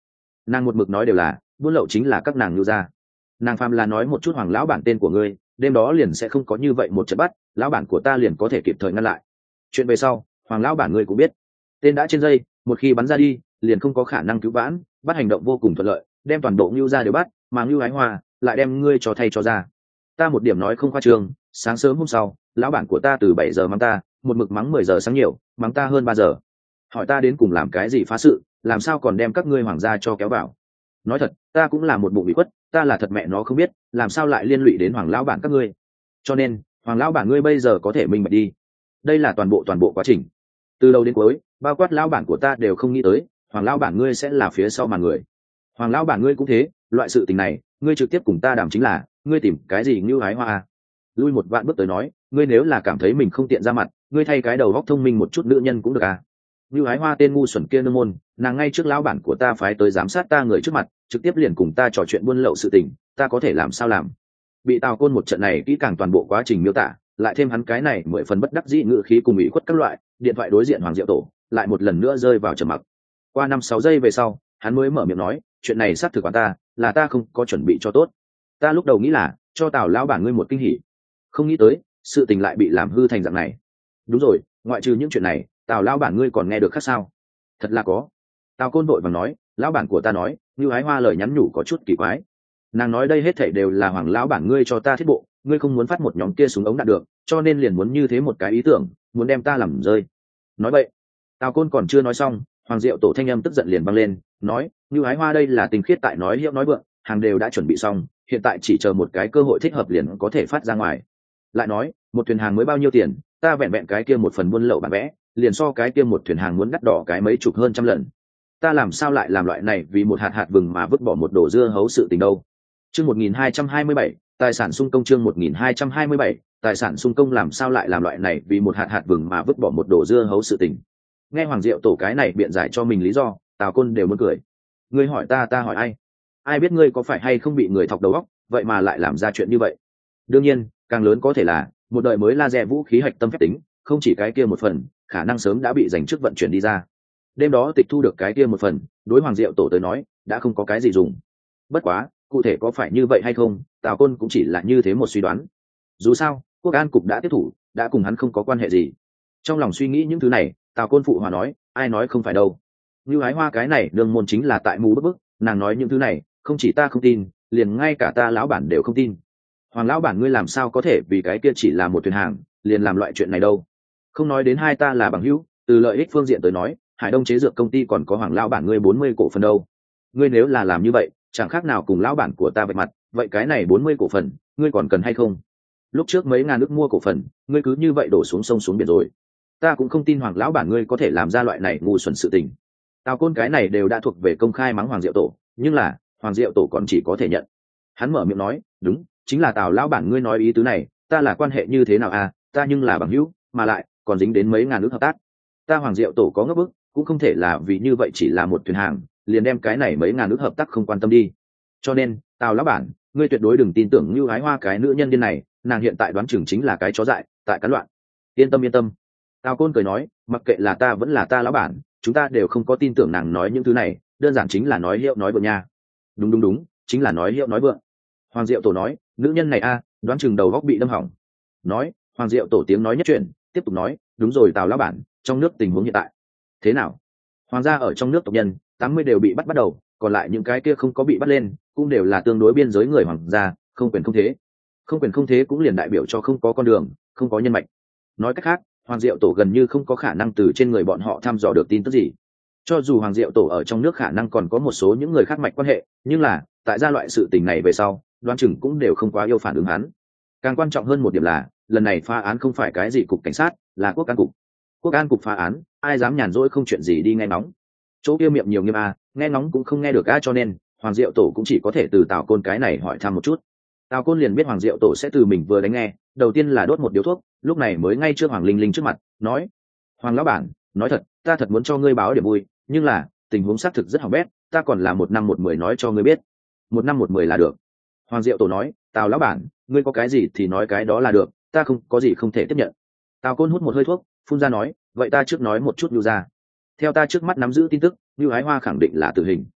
nàng một mực nói đều là buôn lậu chính là các nàng nhu gia. Nàng phàm là nói một chút hoàng lão bản tên của ngươi, đêm đó liền sẽ không có như vậy một trận bắt, lão bản của ta liền có thể kịp thời ngăn lại. Chuyện về sau hoàng lão bản ngươi cũng biết, tên đã trên dây, một khi bắn ra đi liền không có khả năng cứu vãn, bắt hành động vô cùng thuận lợi, đem toàn bộ nhu gia đều bắt, mà nhu ái hoa lại đem ngươi cho thay cho ra. Ta một điểm nói không khoa trương, sáng sớm hôm sau lão bản của ta từ bảy giờ mắng ta, một mực mắng mười giờ sáng nhiều, mắng ta hơn ba giờ, hỏi ta đến cùng làm cái gì phá sự, làm sao còn đem các ngươi hoàng gia cho kéo vào. Nói thật ta cũng là một bụng bị khuất, ta là thật mẹ nó không biết làm sao lại liên lụy đến hoàng lão bản các ngươi, cho nên hoàng lão bản ngươi bây giờ có thể minh bạch đi. Đây là toàn bộ toàn bộ quá trình từ đầu đến cuối, bao quát lão bản của ta đều không nghĩ tới hoàng lão bản ngươi sẽ là phía sau màn người. Hoàng lão bản ngươi cũng thế, loại sự tình này ngươi trực tiếp cùng ta đàm chính là ngươi tìm cái gì như hái hoa à. Lui một vạn bước tới nói, ngươi nếu là cảm thấy mình không tiện ra mặt, ngươi thay cái đầu góc thông minh một chút nữ nhân cũng được à. Như hái hoa tên ngu xuẩn kia nương môn, nàng ngay trước lão bản của ta phái tới giám sát ta người trước mặt, trực tiếp liền cùng ta trò chuyện buôn lậu sự tình, ta có thể làm sao làm. Bị Tào Côn một trận này kỹ càng toàn bộ quá trình miêu tả, lại thêm hắn cái này mười phần bất đắc dĩ ngữ khí cùng ủy khuất các loại, điện thoại đối diện Hoàng Diệu Tổ lại một lần nữa rơi vào trầm mặc. Qua năm sáu giây về sau, hắn mới mở miệng nói, chuyện này xác thực của ta, là ta không có chuẩn bị cho tốt. Ta lúc đầu nghĩ là cho Tào lão bản ngươi một kinh hỉ, không nghĩ tới sự tình lại bị làm hư thành dạng này. Đúng rồi, ngoại trừ những chuyện này, Tào lão bản ngươi còn nghe được khác sao? Thật là có. Tào Côn vội vàng nói, lão bản của ta nói, như ái hoa lời nhắn nhủ có chút kỳ quái. Nàng nói đây hết thảy đều là hoàng lão bản ngươi cho ta thiết bộ, ngươi không muốn phát một nhóm kia súng ống đạn được, cho nên liền muốn như thế một cái ý tưởng, muốn đem ta làm rơi. Nói vậy, Tào Côn còn chưa nói xong, Hoàng Diệu Tổ thanh âm tức giận liền vang lên, nói, như ái hoa đây là tình khiết tại nói hiệu nói vượng, hàng đều đã chuẩn bị xong, hiện tại chỉ chờ một cái cơ hội thích hợp liền có thể phát ra ngoài. Lại nói, một thuyền hàng mới bao nhiêu tiền, ta vẹn vẹn cái kia một phần buôn lậu bản vẽ, liền so cái kia một thuyền hàng muốn đắt đỏ cái mấy chục hơn trăm lần. Ta làm sao lại làm loại này vì một hạt hạt vừng mà vứt bỏ một đồ dưa hấu sự tình đâu. Chương một nghìn hai trăm hai mươi bảy, tài sản xung công. Chương một nghìn hai trăm hai mươi bảy, tài sản xung công. Làm sao lại làm loại này vì một hạt hạt vừng mà vứt bỏ một đồ dưa hấu sự tình. Nghe Hoàng Diệu Tổ cái này biện giải cho mình lý do, Tào Côn đều muốn cười. Ngươi hỏi ta, ta hỏi ai? Ai biết ngươi có phải hay không bị người thọc đầu óc, vậy mà lại làm ra chuyện như vậy? Đương nhiên, càng lớn có thể là một đời mới laser vũ khí hạch tâm phép tính, không chỉ cái kia một phần, khả năng sớm đã bị dành trước vận chuyển đi ra. Đêm đó tịch thu được cái kia một phần, đối Hoàng Diệu Tổ tới nói, đã không có cái gì dùng. Bất quá, cụ thể có phải như vậy hay không, Tào Côn cũng chỉ là như thế một suy đoán. Dù sao, Quốc An cục đã tiếp thủ, đã cùng hắn không có quan hệ gì. Trong lòng suy nghĩ những thứ này, Tào Côn phụ hòa nói, ai nói không phải đâu. Như ái hoa cái này đường môn chính là tại mù bức bức, nàng nói những thứ này, không chỉ ta không tin, liền ngay cả ta lão bản đều không tin. Hoàng lão bản ngươi làm sao có thể vì cái kia chỉ là một thuyền hàng, liền làm loại chuyện này đâu. Không nói đến hai ta là bằng hữu, từ lợi ích phương diện tới nói, Hải Đông chế dược công ty còn có Hoàng lão bản ngươi bốn mươi cổ phần đâu. Ngươi nếu là làm như vậy, chẳng khác nào cùng lão bản của ta vạch mặt, vậy cái này bốn mươi cổ phần, ngươi còn cần hay không? Lúc trước mấy ngàn nước mua cổ phần, ngươi cứ như vậy đổ xuống sông xuống biển rồi. Ta cũng không tin Hoàng lão bản ngươi có thể làm ra loại này ngu xuẩn sự tình. Tào Côn cái này đều đã thuộc về công khai mắng Hoàng Diệu Tổ, nhưng là Hoàng Diệu Tổ còn chỉ có thể nhận. Hắn mở miệng nói, đúng, chính là Tào lão bản ngươi nói ý tứ này, ta là quan hệ như thế nào à, ta nhưng là bằng hữu, mà lại còn dính đến mấy ngàn nước hợp tác. Ta Hoàng Diệu Tổ có ngấp bức, cũng không thể là vì như vậy chỉ là một thuyền hàng, liền đem cái này mấy ngàn nước hợp tác không quan tâm đi. Cho nên, Tào lão bản, ngươi tuyệt đối đừng tin tưởng như ái hoa cái nữ nhân điên này, nàng hiện tại đoán chừng chính là cái chó dại, tại cắn loạn. Yên tâm yên tâm. Tào Côn cười nói, mặc kệ là ta vẫn là ta lão bản, chúng ta đều không có tin tưởng nàng nói những thứ này, đơn giản chính là nói hiệu nói vượng nha. Đúng đúng đúng, chính là nói hiệu nói vượng. Hoàng Diệu Tổ nói, nữ nhân này a, đoán chừng đầu góc bị đâm hỏng. Nói, Hoàng Diệu Tổ tiếng nói nhất chuyện, tiếp tục nói, đúng rồi Tào lão bản, trong nước tình huống hiện tại thế nào? Hoàng gia ở trong nước tộc nhân tám mươi đều bị bắt bắt đầu, còn lại những cái kia không có bị bắt lên, cũng đều là tương đối biên giới người hoàng gia, không quyền không thế. Không quyền không thế cũng liền đại biểu cho không có con đường, không có nhân mạch. Nói cách khác, Hoàng Diệu Tổ gần như không có khả năng từ trên người bọn họ thăm dò được tin tức gì. Cho dù Hoàng Diệu Tổ ở trong nước khả năng còn có một số những người khác mạch quan hệ, nhưng là tại gia loại sự tình này về sau, đoán chừng cũng đều không quá yêu phản ứng hắn. Càng quan trọng hơn một điểm là, lần này phá án không phải cái gì cục cảnh sát, là Quốc An cục. Quốc An cục phá án, ai dám nhàn rỗi không chuyện gì đi nghe ngóng. Chỗ kia miệng nhiều nghiêm a, nghe ngóng cũng không nghe được a, cho nên Hoàng Diệu Tổ cũng chỉ có thể từ Tào Côn cái này hỏi thăm một chút. Tào Côn liền biết Hoàng Diệu Tổ sẽ từ mình vừa đánh nghe, đầu tiên là đốt một điếu thuốc, lúc này mới ngay trước Hoàng Linh Linh trước mặt, nói: "Hoàng lão bản, nói thật, ta thật muốn cho ngươi báo điểm vui, nhưng là tình huống xác thực rất hỏng bét, ta còn là một năm một mười nói cho ngươi biết." Một năm một mười là được. Hoàng Diệu Tổ nói: "Tào lão bản, ngươi có cái gì thì nói cái đó là được, ta không có gì không thể tiếp nhận." Tào Côn hút một hơi thuốc, phun ra nói: "Vậy ta trước nói một chút Nưu gia. Theo ta trước mắt nắm giữ tin tức, Nưu Ái Hoa khẳng định là tử hình.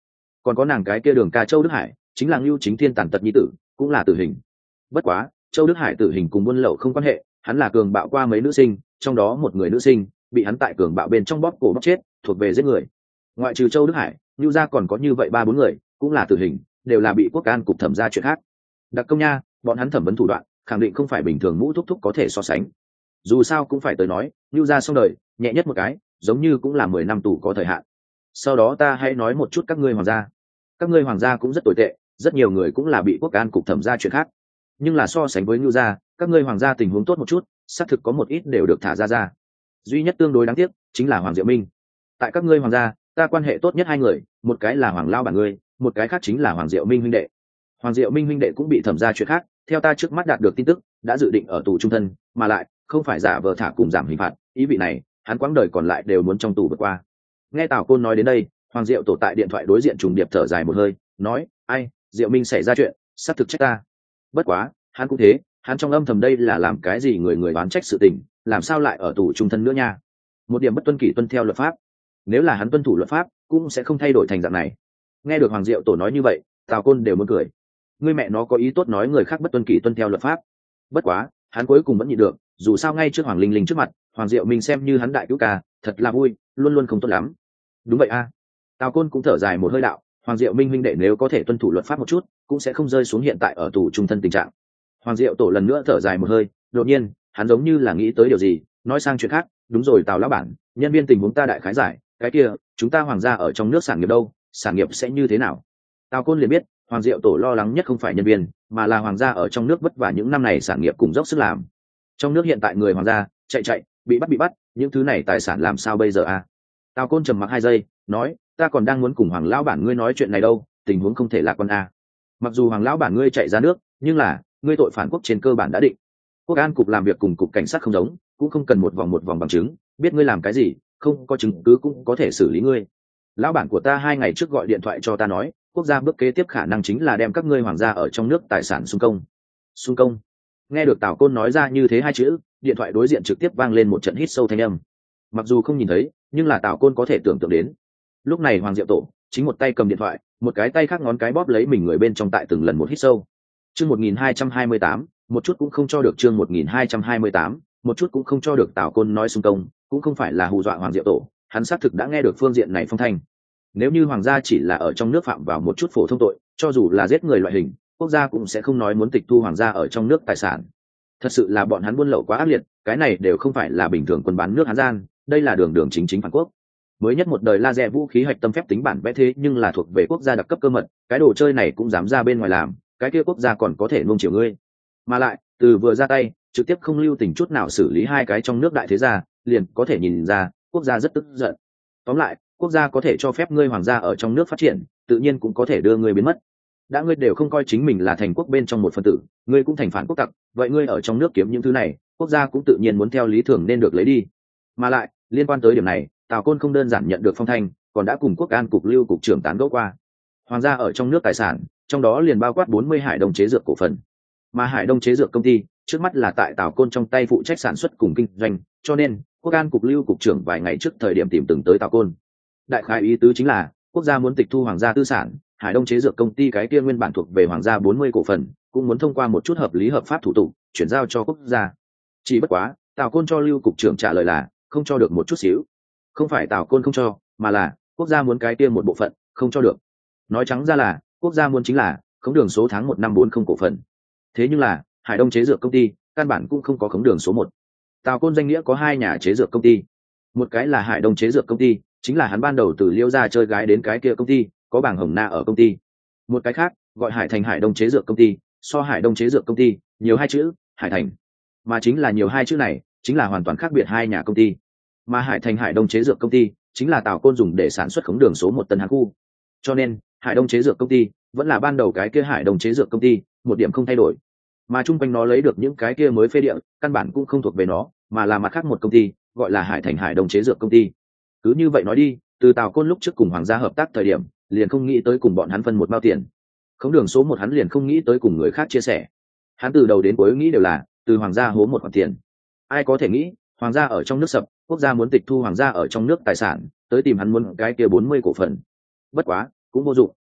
còn có nàng cái kia đường ca Châu Đức Hải, chính là Ngưu Chính Thiên tàn tật nhi tử, cũng là tử hình. Bất quá Châu Đức Hải tử hình cùng buôn lậu không quan hệ, hắn là cường bạo qua mấy nữ sinh, trong đó một người nữ sinh bị hắn tại cường bạo bên trong bóp cổ bóp chết, thuộc về giết người. Ngoại trừ Châu Đức Hải, Ngưu gia còn có như vậy ba bốn người, cũng là tử hình, đều là bị quốc an cục thẩm ra chuyện khác. Đặc công nha, bọn hắn thẩm vấn thủ đoạn khẳng định không phải bình thường mũ thúc thúc có thể so sánh. Dù sao cũng phải tới nói, Ngưu gia xong đời nhẹ nhất một cái giống như cũng là mười năm tù có thời hạn. Sau đó ta hãy nói một chút các ngươi hoàng gia. Các ngươi hoàng gia cũng rất tồi tệ, rất nhiều người cũng là bị quốc an cục thẩm ra chuyện khác. Nhưng là so sánh với Ngưu gia, các ngươi hoàng gia tình huống tốt một chút, xác thực có một ít đều được thả ra ra. Duy nhất tương đối đáng tiếc chính là Hoàng Diệu Minh. Tại các ngươi hoàng gia, ta quan hệ tốt nhất hai người, một cái là Hoàng Lao bản ngươi, một cái khác chính là Hoàng Diệu Minh huynh đệ. Hoàng Diệu Minh huynh đệ cũng bị thẩm ra chuyện khác, theo ta trước mắt đạt được tin tức, đã dự định ở tù trung thân, mà lại không phải giả vờ thả cùng giảm hình phạt, ý vị này, hắn quãng đời còn lại đều muốn trong tù vượt qua. Nghe Tào Côn nói đến đây, Hoàng Diệu Tổ tại điện thoại đối diện trùng điệp thở dài một hơi, nói: "Ai, Diệu Minh xảy ra chuyện, sắp thực trách ta. Bất quá, hắn cũng thế, hắn trong âm thầm đây là làm cái gì người người đoán trách sự tình, làm sao lại ở tù trung thân nữa nha? Một điểm bất tuân kỷ tuân theo luật pháp. Nếu là hắn tuân thủ luật pháp, cũng sẽ không thay đổi thành dạng này." Nghe được Hoàng Diệu Tổ nói như vậy, Tào Côn đều muốn cười. Ngươi mẹ nó có ý tốt nói người khác bất tuân kỷ tuân theo luật pháp. Bất quá, hắn cuối cùng vẫn nhịn được, dù sao ngay trước Hoàng Linh Linh trước mặt, Hoàng Diệu Minh xem như hắn đại cứu ca, thật là vui, luôn luôn không tốt lắm. Đúng vậy a. À. Tào Côn cũng thở dài một hơi đạo, Hoàng Diệu Minh huynh đệ nếu có thể tuân thủ luật pháp một chút, cũng sẽ không rơi xuống hiện tại ở tù trung thân tình trạng. Hoàng Diệu Tổ lần nữa thở dài một hơi, đột nhiên, hắn giống như là nghĩ tới điều gì, nói sang chuyện khác, đúng rồi Tào lão bản, nhân viên tình huống ta đại khái giải, cái kia, chúng ta hoàng gia ở trong nước sản nghiệp đâu, sản nghiệp sẽ như thế nào? Tào Côn liền biết, Hoàng Diệu Tổ lo lắng nhất không phải nhân viên, mà là hoàng gia ở trong nước vất vả những năm này sản nghiệp cùng dốc sức làm. Trong nước hiện tại người hoàng gia chạy chạy, bị bắt bị bắt, những thứ này tài sản làm sao bây giờ a? Tào Côn trầm mặc hai giây, nói: "Ta còn đang muốn cùng Hoàng lão bản ngươi nói chuyện này đâu, tình huống không thể lạc quan a. Mặc dù Hoàng lão bản ngươi chạy ra nước, nhưng là, ngươi tội phản quốc trên cơ bản đã định. Quốc an cục làm việc cùng cục cảnh sát không giống, cũng không cần một vòng một vòng bằng chứng, biết ngươi làm cái gì, không có chứng cứ cũng có thể xử lý ngươi. Lão bản của ta hai ngày trước gọi điện thoại cho ta nói, quốc gia bước kế tiếp khả năng chính là đem các ngươi hoàng gia ở trong nước tài sản xung công." Xung công? Nghe được Tào Côn nói ra như thế hai chữ, điện thoại đối diện trực tiếp vang lên một trận hít sâu thanh âm. Mặc dù không nhìn thấy, nhưng là Tào Côn có thể tưởng tượng đến. Lúc này Hoàng Diệu Tổ chính một tay cầm điện thoại, một cái tay khác ngón cái bóp lấy mình người bên trong tại từng lần một hít sâu. Chương một nghìn hai trăm hai mươi tám, một chút cũng không cho được. Chương một nghìn hai trăm hai mươi tám, một chút cũng không cho được. Tào Côn nói xung công, cũng không phải là hù dọa Hoàng Diệu Tổ, hắn xác thực đã nghe được phương diện này phong thanh. Nếu như hoàng gia chỉ là ở trong nước phạm vào một chút phổ thông tội, cho dù là giết người loại hình, quốc gia cũng sẽ không nói muốn tịch thu hoàng gia ở trong nước tài sản. Thật sự là bọn hắn buôn lậu quá ác liệt, cái này đều không phải là bình thường quân bán nước Hán gian, đây là đường đường chính chính phản quốc. Mới nhất một đời laser vũ khí hạch tâm phép tính bản vẽ thế nhưng là thuộc về quốc gia đặc cấp cơ mật, cái đồ chơi này cũng dám ra bên ngoài làm, cái kia quốc gia còn có thể nuông chiều ngươi. Mà lại, từ vừa ra tay, trực tiếp không lưu tình chút nào xử lý hai cái trong nước đại thế gia, liền có thể nhìn ra, quốc gia rất tức giận. Tóm lại, quốc gia có thể cho phép ngươi hoàng gia ở trong nước phát triển, tự nhiên cũng có thể đưa ngươi biến mất. Đã ngươi đều không coi chính mình là thành quốc bên trong một phần tử, ngươi cũng thành phản quốc tặc, vậy ngươi ở trong nước kiếm những thứ này, quốc gia cũng tự nhiên muốn theo lý thường nên được lấy đi. Mà lại, liên quan tới điểm này, Tào Côn không đơn giản nhận được phong thanh, còn đã cùng quốc an cục lưu cục trưởng tán gẫu qua. Hoàng gia ở trong nước tài sản, trong đó liền bao quát bốn mươi Hải Đông chế dược cổ phần. Mà Hải Đông chế dược công ty, trước mắt là tại Tào Côn trong tay phụ trách sản xuất cùng kinh doanh, cho nên, quốc an cục lưu cục trưởng vài ngày trước thời điểm tìm từng tới Tào Côn. Đại khái ý tứ chính là quốc gia muốn tịch thu hoàng gia tư sản, Hải Đông chế dược công ty cái kia nguyên bản thuộc về hoàng gia bốn mươi cổ phần, cũng muốn thông qua một chút hợp lý hợp pháp thủ tục chuyển giao cho quốc gia. Chỉ bất quá, Tào Côn cho lưu cục trưởng trả lời là không cho được một chút xíu. Không phải Tào Côn không cho, mà là quốc gia muốn cái kia một bộ phận, không cho được. Nói trắng ra là quốc gia muốn chính là khống đường số tháng một năm bốn không cổ phần. Thế nhưng là Hải Đông chế dược công ty căn bản cũng không có khống đường số một. Tào Côn danh nghĩa có hai nhà chế dược công ty, một cái là Hải Đông chế dược công ty, chính là hắn ban đầu từ Liêu gia chơi gái đến cái kia công ty, có bảng hồng na ở công ty. Một cái khác gọi Hải Thành Hải Đông chế dược công ty, so Hải Đông chế dược công ty nhiều hai chữ, Hải Thành, mà chính là nhiều hai chữ này chính là hoàn toàn khác biệt hai nhà công ty. Mà Hải Thành Hải Đông chế dược công ty chính là Tào Côn dùng để sản xuất khống đường số một tân Hán khu, cho nên Hải Đông chế dược công ty vẫn là ban đầu cái kia Hải Đông chế dược công ty, một điểm không thay đổi. Mà chung quanh nó lấy được những cái kia mới phê địa, căn bản cũng không thuộc về nó, mà là mặt khác một công ty, gọi là Hải Thành Hải Đông chế dược công ty. Cứ như vậy nói đi, từ Tào Côn lúc trước cùng hoàng gia hợp tác thời điểm, liền không nghĩ tới cùng bọn hắn phân một bao tiền. Khống đường số một hắn liền không nghĩ tới cùng người khác chia sẻ. Hắn từ đầu đến cuối nghĩ đều là từ hoàng gia hố một khoản tiền. Ai có thể nghĩ, hoàng gia ở trong nước sập, quốc gia muốn tịch thu hoàng gia ở trong nước tài sản, tới tìm hắn muốn cái kia bốn mươi cổ phần. Bất quá, cũng vô dụng.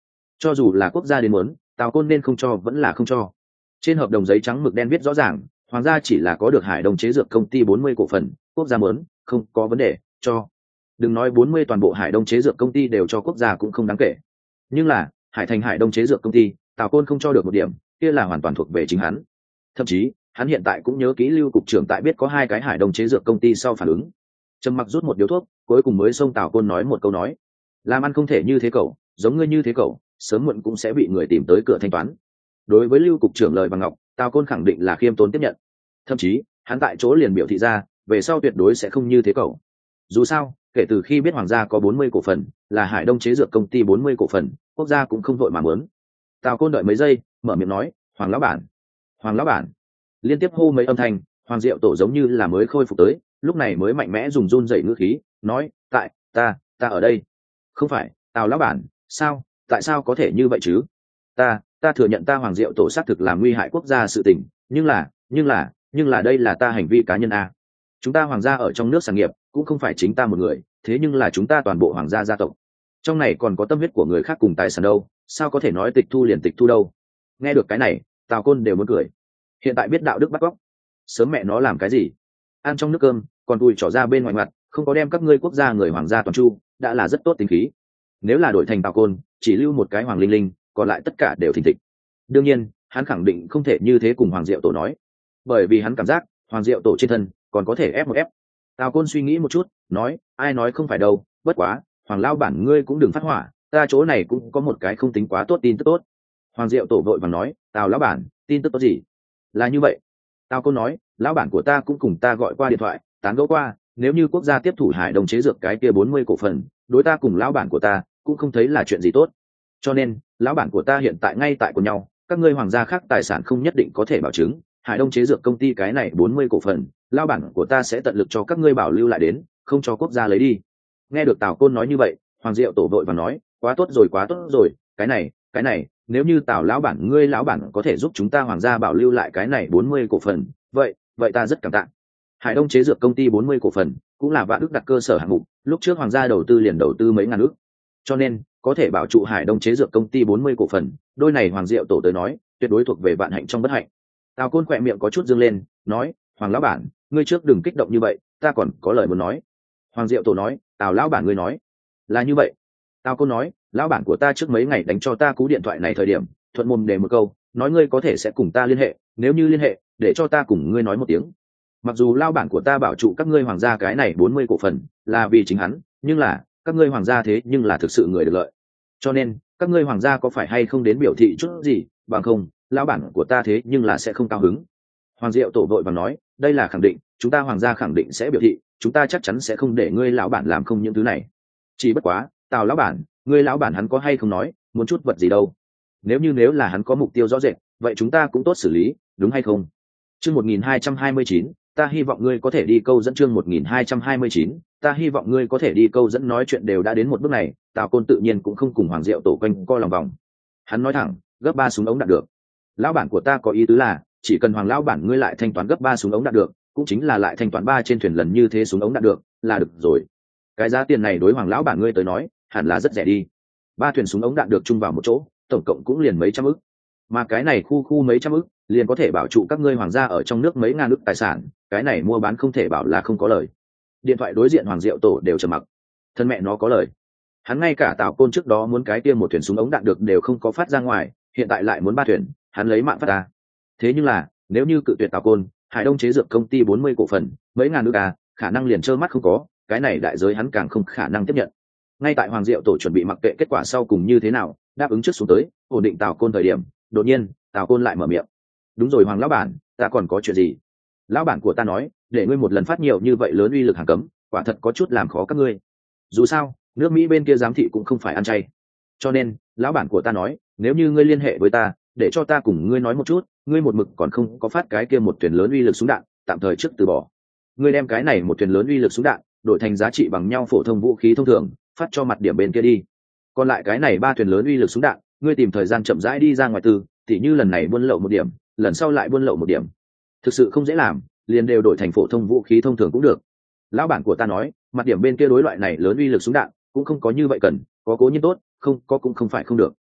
cho dù là quốc gia đến muốn, Tào Côn nên không cho vẫn là không cho. Trên hợp đồng giấy trắng mực đen viết rõ ràng, hoàng gia chỉ là có được Hải Đông chế dược công ty bốn mươi cổ phần, quốc gia muốn, không có vấn đề, cho. Đừng nói bốn mươi toàn bộ Hải Đông chế dược công ty đều cho quốc gia cũng không đáng kể. Nhưng là, Hải Thành Hải Đông chế dược công ty, Tào Côn không cho được một điểm, kia là hoàn toàn thuộc về chính hắn. Thậm chí, hắn hiện tại cũng nhớ kỹ Lưu cục trưởng tại biết có hai cái Hải Đông chế dược công ty sau phản ứng. Trầm mặc rút một điếu thuốc, cuối cùng mới xông Tào Côn nói một câu nói: làm ăn không thể như thế cậu, giống ngươi như thế cậu, sớm muộn cũng sẽ bị người tìm tới cửa thanh toán. Đối với Lưu cục trưởng lời bằng ngọc, Tào Côn khẳng định là khiêm tốn tiếp nhận. Thậm chí, hắn tại chỗ liền biểu thị ra, về sau tuyệt đối sẽ không như thế cậu. Dù sao, kể từ khi biết hoàng gia có bốn mươi cổ phần, là Hải Đông chế dược công ty bốn mươi cổ phần, quốc gia cũng không vội mà muốn. Tào Côn đợi mấy giây, mở miệng nói: "Hoàng lão bản, Hoàng lão bản." Liên tiếp hô mấy âm thanh, Hoàng Diệu Tổ giống như là mới khôi phục tới, lúc này mới mạnh mẽ dùng run rẩy ngữ khí, nói: "Tại, ta, ta ở đây." "Không phải, Tào lão bản, sao, tại sao có thể như vậy chứ? Ta, ta thừa nhận ta Hoàng Diệu Tổ xác thực làm nguy hại quốc gia sự tình, nhưng là, nhưng là, nhưng là đây là ta hành vi cá nhân a. Chúng ta hoàng gia ở trong nước sản nghiệp, cũng không phải chính ta một người, thế nhưng là chúng ta toàn bộ hoàng gia gia tộc. Trong này còn có tâm huyết của người khác cùng tài sản đâu, sao có thể nói tịch thu liền tịch thu đâu?" Nghe được cái này, Tào Côn đều muốn cười. Hiện tại biết đạo đức bắt cóc, sớm mẹ nó làm cái gì? Ăn trong nước cơm, còn tùi trỏ ra bên ngoài mặt, không có đem các ngươi quốc gia người hoàng gia toàn chu, đã là rất tốt tính khí. Nếu là đổi thành Tào Côn, chỉ lưu một cái Hoàng Linh Linh, còn lại tất cả đều thình thịch. Đương nhiên, hắn khẳng định không thể như thế cùng Hoàng Diệu Tổ nói, bởi vì hắn cảm giác Hoàng Diệu Tổ trên thân còn có thể ép một ép. Tào Côn suy nghĩ một chút, nói: "Ai nói không phải đâu, bất quá, Hoàng lao bản ngươi cũng đừng phát hỏa, ta chỗ này cũng có một cái không tính quá tốt tin tức tốt." Hoàng Diệu Tổ vội vàng nói: "Tào lão bản, tin tức tốt gì?" "Là như vậy." Tào Côn nói: "Lão bản của ta cũng cùng ta gọi qua điện thoại, tán gẫu qua, nếu như quốc gia tiếp thủ Hải Đông chế dược cái kia bốn mươi cổ phần, đối ta cùng lão bản của ta cũng không thấy là chuyện gì tốt. Cho nên, lão bản của ta hiện tại ngay tại của nhau, các ngươi hoàng gia khác tài sản không nhất định có thể bảo chứng, Hải Đông chế dược công ty cái này bốn mươi cổ phần, lão bản của ta sẽ tận lực cho các ngươi bảo lưu lại đến, không cho quốc gia lấy đi." Nghe được Tào Côn nói như vậy, Hoàng Diệu Tổ vội vàng nói: "Quá tốt rồi, quá tốt rồi, cái này, cái này, nếu như Tào lão bản ngươi lão bản có thể giúp chúng ta hoàng gia bảo lưu lại cái này bốn mươi cổ phần, vậy, vậy ta rất cảm tạ." Hải Đông chế dược công ty bốn mươi cổ phần, cũng là Vạn Đức đặt cơ sở hạng mục, lúc trước hoàng gia đầu tư liền đầu tư mấy ngàn ức. Cho nên, có thể bảo trụ Hải Đông chế dược công ty bốn mươi cổ phần, đôi này Hoàng Diệu Tổ tới nói, tuyệt đối thuộc về vạn hạnh trong bất hạnh. Tào Côn khỏe miệng có chút dương lên, nói: "Hoàng lão bản, ngươi trước đừng kích động như vậy, ta còn có lời muốn nói." Hoàng Diệu Tổ nói: "Tào lão bản ngươi nói." "Là như vậy." Tào Côn nói: "Lão bản của ta trước mấy ngày đánh cho ta cú điện thoại này thời điểm, thuận mồm để một câu, nói ngươi có thể sẽ cùng ta liên hệ, nếu như liên hệ, để cho ta cùng ngươi nói một tiếng. Mặc dù lão bản của ta bảo trụ các ngươi hoàng gia cái này bốn mươi cổ phần, là vì chính hắn, nhưng là, các ngươi hoàng gia thế nhưng là thực sự người được lợi. Cho nên, các ngươi hoàng gia có phải hay không đến biểu thị chút gì, bằng không, lão bản của ta thế nhưng là sẽ không cao hứng." Hoàng Diệu Tổ vội vàng nói: "Đây là khẳng định, chúng ta hoàng gia khẳng định sẽ biểu thị, chúng ta chắc chắn sẽ không để ngươi lão bản làm không những thứ này. Chỉ bất quá, Tào lão bản, ngươi lão bản hắn có hay không nói, muốn chút vật gì đâu. Nếu như nếu là hắn có mục tiêu rõ rệt, vậy chúng ta cũng tốt xử lý, đúng hay không?" Chương một nghìn hai trăm hai mươi chín, ta hy vọng ngươi có thể đi câu dẫn. Chương một nghìn hai trăm hai mươi chín, ta hy vọng ngươi có thể đi câu dẫn. Nói chuyện đều đã đến một bước này, Tào Côn tự nhiên cũng không cùng Hoàng Diệu Tổ quanh co lòng vòng. Hắn nói thẳng: "Gấp ba súng ống đạn được. Lão bản của ta có ý tứ là, chỉ cần Hoàng lão bản ngươi lại thanh toán gấp ba súng ống đạn được, cũng chính là lại thanh toán ba trên thuyền lần như thế súng ống đạn được, là được rồi. Cái giá tiền này đối Hoàng lão bản ngươi tới nói, hẳn là rất rẻ đi. Ba thuyền súng ống đạn được chung vào một chỗ, tổng cộng cũng liền mấy trăm ức. Mà cái này khu khu mấy trăm ức, liền có thể bảo trụ các ngươi hoàng gia ở trong nước mấy ngàn ức tài sản, cái này mua bán không thể bảo là không có lời." Điện thoại đối diện Hoàng Diệu Tổ đều trầm mặc. Thân mẹ nó có lời. Hắn ngay cả Tào Côn trước đó muốn cái kia một thuyền súng ống đạn được đều không có phát ra ngoài, hiện tại lại muốn ba thuyền, hắn lấy mạng phát ra. Thế nhưng là, nếu như cự tuyệt Tào Côn, Hải Đông chế dược công ty bốn mươi cổ phần, mấy ngàn ức à, khả năng liền trơ mắt không có, cái này đại giới hắn càng không khả năng tiếp nhận. Ngay tại Hoàng Diệu Tổ chuẩn bị mặc kệ kết quả sau cùng như thế nào, đáp ứng trước xuống tới, ổn định Tào Côn thời điểm, đột nhiên, Tào Côn lại mở miệng: "Đúng rồi Hoàng lão bản, ta còn có chuyện gì? Lão bản của ta nói, để ngươi một lần phát nhiều như vậy lớn uy lực hàng cấm, quả thật có chút làm khó các ngươi. Dù sao, nước Mỹ bên kia giám thị cũng không phải ăn chay. Cho nên, lão bản của ta nói, nếu như ngươi liên hệ với ta, để cho ta cùng ngươi nói một chút, ngươi một mực còn không có phát cái kia một thuyền lớn uy lực súng đạn, tạm thời trước từ bỏ. Ngươi đem cái này một thuyền lớn uy lực súng đạn, đổi thành giá trị bằng nhau phổ thông vũ khí thông thường, phát cho mặt điểm bên kia đi. Còn lại cái này ba thuyền lớn uy lực súng đạn, ngươi tìm thời gian chậm rãi đi ra ngoài từ, tỉ như lần này buôn lậu một điểm, lần sau lại buôn lậu một điểm. Thực sự không dễ làm, liền đều đổi thành phổ thông vũ khí thông thường cũng được. Lão bản của ta nói, mặt điểm bên kia đối loại này lớn uy lực súng đạn cũng không có như vậy cần, có cố nhiên tốt, không có cũng không phải không được."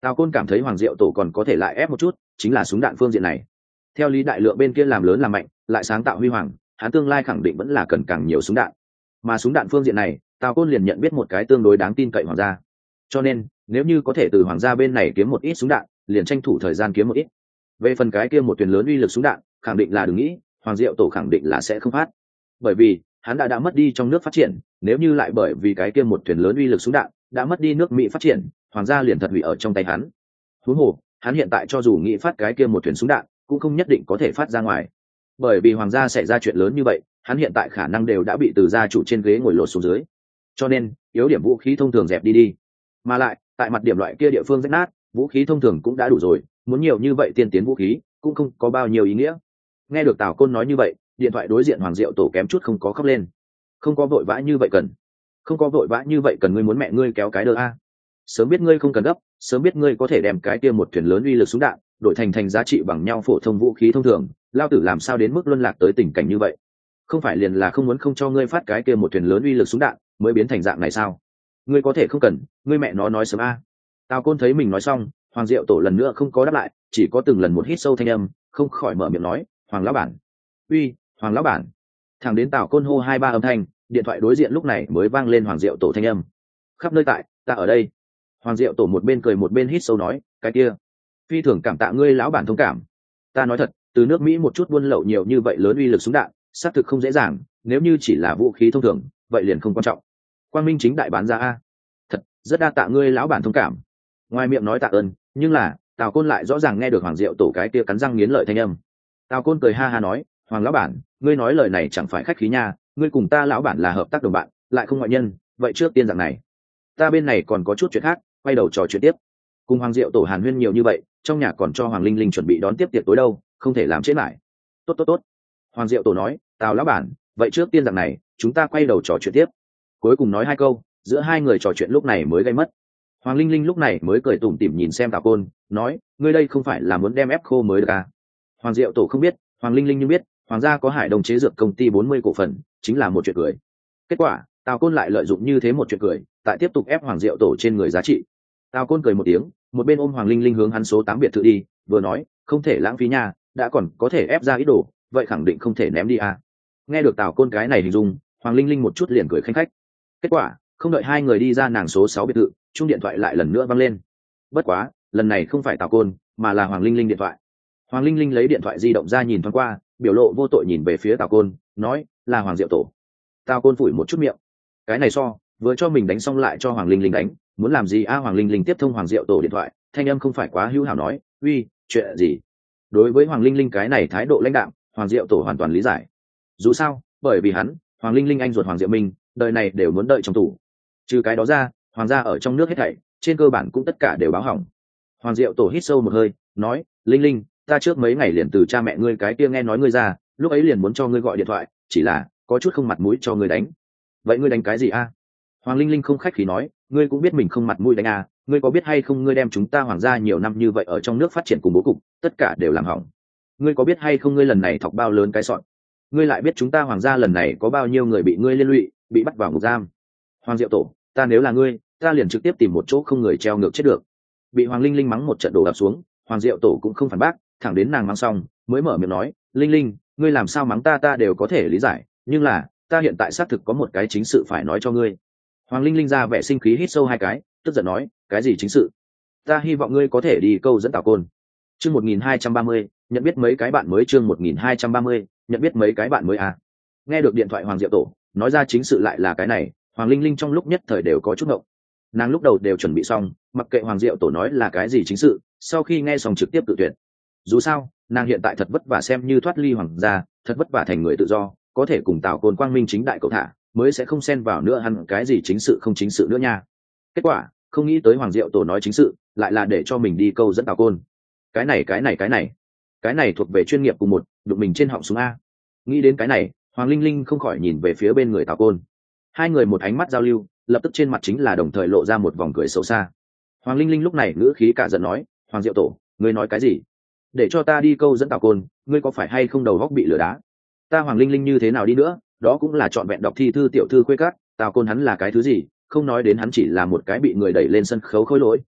Tào Côn cảm thấy Hoàng Diệu Tổ còn có thể lại ép một chút, chính là súng đạn phương diện này. Theo Lý Đại Lượng bên kia làm lớn làm mạnh, lại sáng tạo huy hoàng, hắn tương lai khẳng định vẫn là cần càng nhiều súng đạn. Mà súng đạn phương diện này, Tào Côn liền nhận biết một cái tương đối đáng tin cậy Hoàng gia. Cho nên, nếu như có thể từ Hoàng gia bên này kiếm một ít súng đạn, liền tranh thủ thời gian kiếm một ít. Về phần cái kia một thuyền lớn uy lực súng đạn, khẳng định là đừng nghĩ, Hoàng Diệu Tổ khẳng định là sẽ không phát. Bởi vì, hắn đã đã mất đi trong nước phát triển, nếu như lại bởi vì cái kia một thuyền lớn uy lực súng đạn, đã mất đi nước Mỹ phát triển, Hoàng gia liền thật hủy ở trong tay hắn. Huống hồ, hắn hiện tại cho dù nghĩ phát cái kia một thuyền súng đạn, cũng không nhất định có thể phát ra ngoài. Bởi vì Hoàng gia xảy ra chuyện lớn như vậy, hắn hiện tại khả năng đều đã bị từ gia chủ trên ghế ngồi lột xuống dưới. Cho nên, yếu điểm vũ khí thông thường dẹp đi đi. Mà lại, tại mặt điểm loại kia địa phương rách nát, vũ khí thông thường cũng đã đủ rồi, muốn nhiều như vậy tiên tiến vũ khí, cũng không có bao nhiêu ý nghĩa. Nghe được Tào Côn nói như vậy, điện thoại đối diện Hoàng Diệu Tổ kém chút không có khóc lên. Không có vội vã như vậy cần, không có vội vã như vậy cần ngươi muốn mẹ ngươi kéo cái đơ a. Sớm biết ngươi không cần gấp, sớm biết ngươi có thể đem cái kia một thuyền lớn uy lực súng đạn đổi thành thành giá trị bằng nhau phổ thông vũ khí thông thường, lao tử làm sao đến mức luân lạc tới tình cảnh như vậy? Không phải liền là không muốn không cho ngươi phát cái kia một thuyền lớn uy lực súng đạn mới biến thành dạng này sao? Ngươi có thể không cần, ngươi mẹ nó nói sớm a. Tào Côn thấy mình nói xong, Hoàng Diệu Tổ lần nữa không có đáp lại, chỉ có từng lần một hít sâu thanh âm, không khỏi mở miệng nói, Hoàng lão bản. Uy, Hoàng lão bản. Thẳng đến Tào Côn hô hai ba âm thanh, điện thoại đối diện lúc này mới vang lên Hoàng Diệu Tổ thanh âm. Khắp nơi tại, ta ở đây. Hoàng Diệu Tổ một bên cười một bên hít sâu nói, cái kia, phi thường cảm tạ ngươi lão bản thông cảm. Ta nói thật, từ nước Mỹ một chút buôn lậu nhiều như vậy lớn uy lực súng đạn, xác thực không dễ dàng, nếu như chỉ là vũ khí thông thường, vậy liền không quan trọng. Quang Minh chính đại bán ra a. Thật, rất đa tạ ngươi lão bản thông cảm. Ngoài miệng nói tạ ơn, nhưng là, Tào Côn lại rõ ràng nghe được Hoàng Diệu Tổ cái kia cắn răng nghiến lợi thanh âm. Tào Côn cười ha ha nói, Hoàng lão bản, ngươi nói lời này chẳng phải khách khí nha, ngươi cùng ta lão bản là hợp tác đồng bạn, lại không ngoại nhân, vậy trước tiên dạng này. Ta bên này còn có chút chuyện khác, quay đầu trò chuyện tiếp. Cùng Hoàng Diệu Tổ hàn huyên nhiều như vậy, trong nhà còn cho Hoàng Linh Linh chuẩn bị đón tiếp tiệc tối đâu, không thể làm trễ lại. Tốt tốt tốt. Hoàng Diệu Tổ nói, Tào lão bản, vậy trước tiên dạng này, chúng ta quay đầu trò chuyện tiếp. Cuối cùng nói hai câu, giữa hai người trò chuyện lúc này mới gây mất. Hoàng Linh Linh lúc này mới cười tủm tỉm nhìn xem Tào Côn, nói, ngươi đây không phải là muốn đem ép khô mới được à? Hoàng Diệu Tổ không biết, Hoàng Linh Linh nhưng biết, Hoàng gia có Hải Đồng chế dược công ty bốn mươi cổ phần, chính là một chuyện cười. Kết quả, Tào Côn lại lợi dụng như thế một chuyện cười, tại tiếp tục ép Hoàng Diệu Tổ trên người giá trị. Tào Côn cười một tiếng, một bên ôm Hoàng Linh Linh hướng hắn số tám biệt thự đi, vừa nói, không thể lãng phí nha, đã còn có thể ép ra ít đồ, vậy khẳng định không thể ném đi à. Nghe được Tào Côn cái này hình dung, Hoàng Linh Linh một chút liền cười khanh khách. Kết quả, không đợi hai người đi ra nàng số sáu biệt thự, chuông điện thoại lại lần nữa vang lên. Bất quá, lần này không phải Tào Côn, mà là Hoàng Linh Linh điện thoại. Hoàng Linh Linh lấy điện thoại di động ra nhìn thoáng qua, biểu lộ vô tội nhìn về phía Tào Côn, nói, là Hoàng Diệu Tổ. Tào Côn phủi một chút miệng. Cái này so, vừa cho mình đánh xong lại cho Hoàng Linh Linh đánh, muốn làm gì a? À, Hoàng Linh Linh tiếp thông Hoàng Diệu Tổ điện thoại, thanh âm không phải quá hữu hảo nói, uy, chuyện gì? Đối với Hoàng Linh Linh cái này thái độ lãnh đạm, Hoàng Diệu Tổ hoàn toàn lý giải. Dù sao, bởi vì hắn, Hoàng Linh Linh anh ruột Hoàng Diệu Minh, đời này đều muốn đợi trong tủ. Trừ cái đó ra, Hoàng gia ở trong nước hết thảy, trên cơ bản cũng tất cả đều báo hỏng. Hoàng Diệu Tổ hít sâu một hơi, nói, Linh Linh, ta trước mấy ngày liền từ cha mẹ ngươi cái kia nghe nói ngươi ra, lúc ấy liền muốn cho ngươi gọi điện thoại, chỉ là có chút không mặt mũi cho ngươi đánh. Vậy ngươi đánh cái gì a? Hoàng Linh Linh không khách khí nói, ngươi cũng biết mình không mặt mũi đánh à, ngươi có biết hay không ngươi đem chúng ta Hoàng gia nhiều năm như vậy ở trong nước phát triển cùng bố cục, tất cả đều làm hỏng. Ngươi có biết hay không ngươi lần này thọc bao lớn cái sọn? Ngươi lại biết chúng ta Hoàng gia lần này có bao nhiêu người bị ngươi liên lụy, bị bắt vào ngục giam. Hoàng Diệu Tổ, ta nếu là ngươi, ta liền trực tiếp tìm một chỗ không người treo ngược chết được. Bị Hoàng Linh Linh mắng một trận đổ đập xuống, Hoàng Diệu Tổ cũng không phản bác, thẳng đến nàng mắng xong, mới mở miệng nói, Linh Linh, ngươi làm sao mắng ta ta đều có thể lý giải, nhưng là, ta hiện tại xác thực có một cái chính sự phải nói cho ngươi. Hoàng Linh Linh ra vẻ sinh khí hít sâu hai cái, tức giận nói, cái gì chính sự? Ta hy vọng ngươi có thể đi câu dẫn Tào Côn. Chương một nghìn hai trăm ba mươi, nhận biết mấy cái bạn mới. Chương một nghìn hai trăm ba mươi, nhận biết mấy cái bạn mới à? Nghe được điện thoại Hoàng Diệu Tổ, nói ra chính sự lại là cái này, Hoàng Linh Linh trong lúc nhất thời đều có chút ngộng. Nàng lúc đầu đều chuẩn bị xong, mặc kệ Hoàng Diệu Tổ nói là cái gì chính sự, sau khi nghe xong trực tiếp tự tuyển. Dù sao, nàng hiện tại thật vất vả xem như thoát ly hoàng gia, thật vất vả thành người tự do, có thể cùng Tào Côn quang minh chính đại cậu thả, mới sẽ không xen vào nữa hắn cái gì chính sự không chính sự nữa nha. Kết quả, không nghĩ tới Hoàng Diệu Tổ nói chính sự, lại là để cho mình đi câu dẫn Tào Côn. Cái này cái này cái này, cái này thuộc về chuyên nghiệp cùng một, đụng mình trên họng súng a. Nghĩ đến cái này, Hoàng Linh Linh không khỏi nhìn về phía bên người Tào Côn. Hai người một ánh mắt giao lưu, lập tức trên mặt chính là đồng thời lộ ra một vòng cười xấu xa. Hoàng Linh Linh lúc này ngữ khí cả giận nói, Hoàng Diệu Tổ, ngươi nói cái gì? Để cho ta đi câu dẫn Tào Côn, ngươi có phải hay không đầu góc bị lửa đá? Ta Hoàng Linh Linh như thế nào đi nữa, đó cũng là trọn vẹn đọc thi thư tiểu thư khuê cát, Tào Côn hắn là cái thứ gì, không nói đến hắn chỉ là một cái bị người đẩy lên sân khấu khôi lỗi,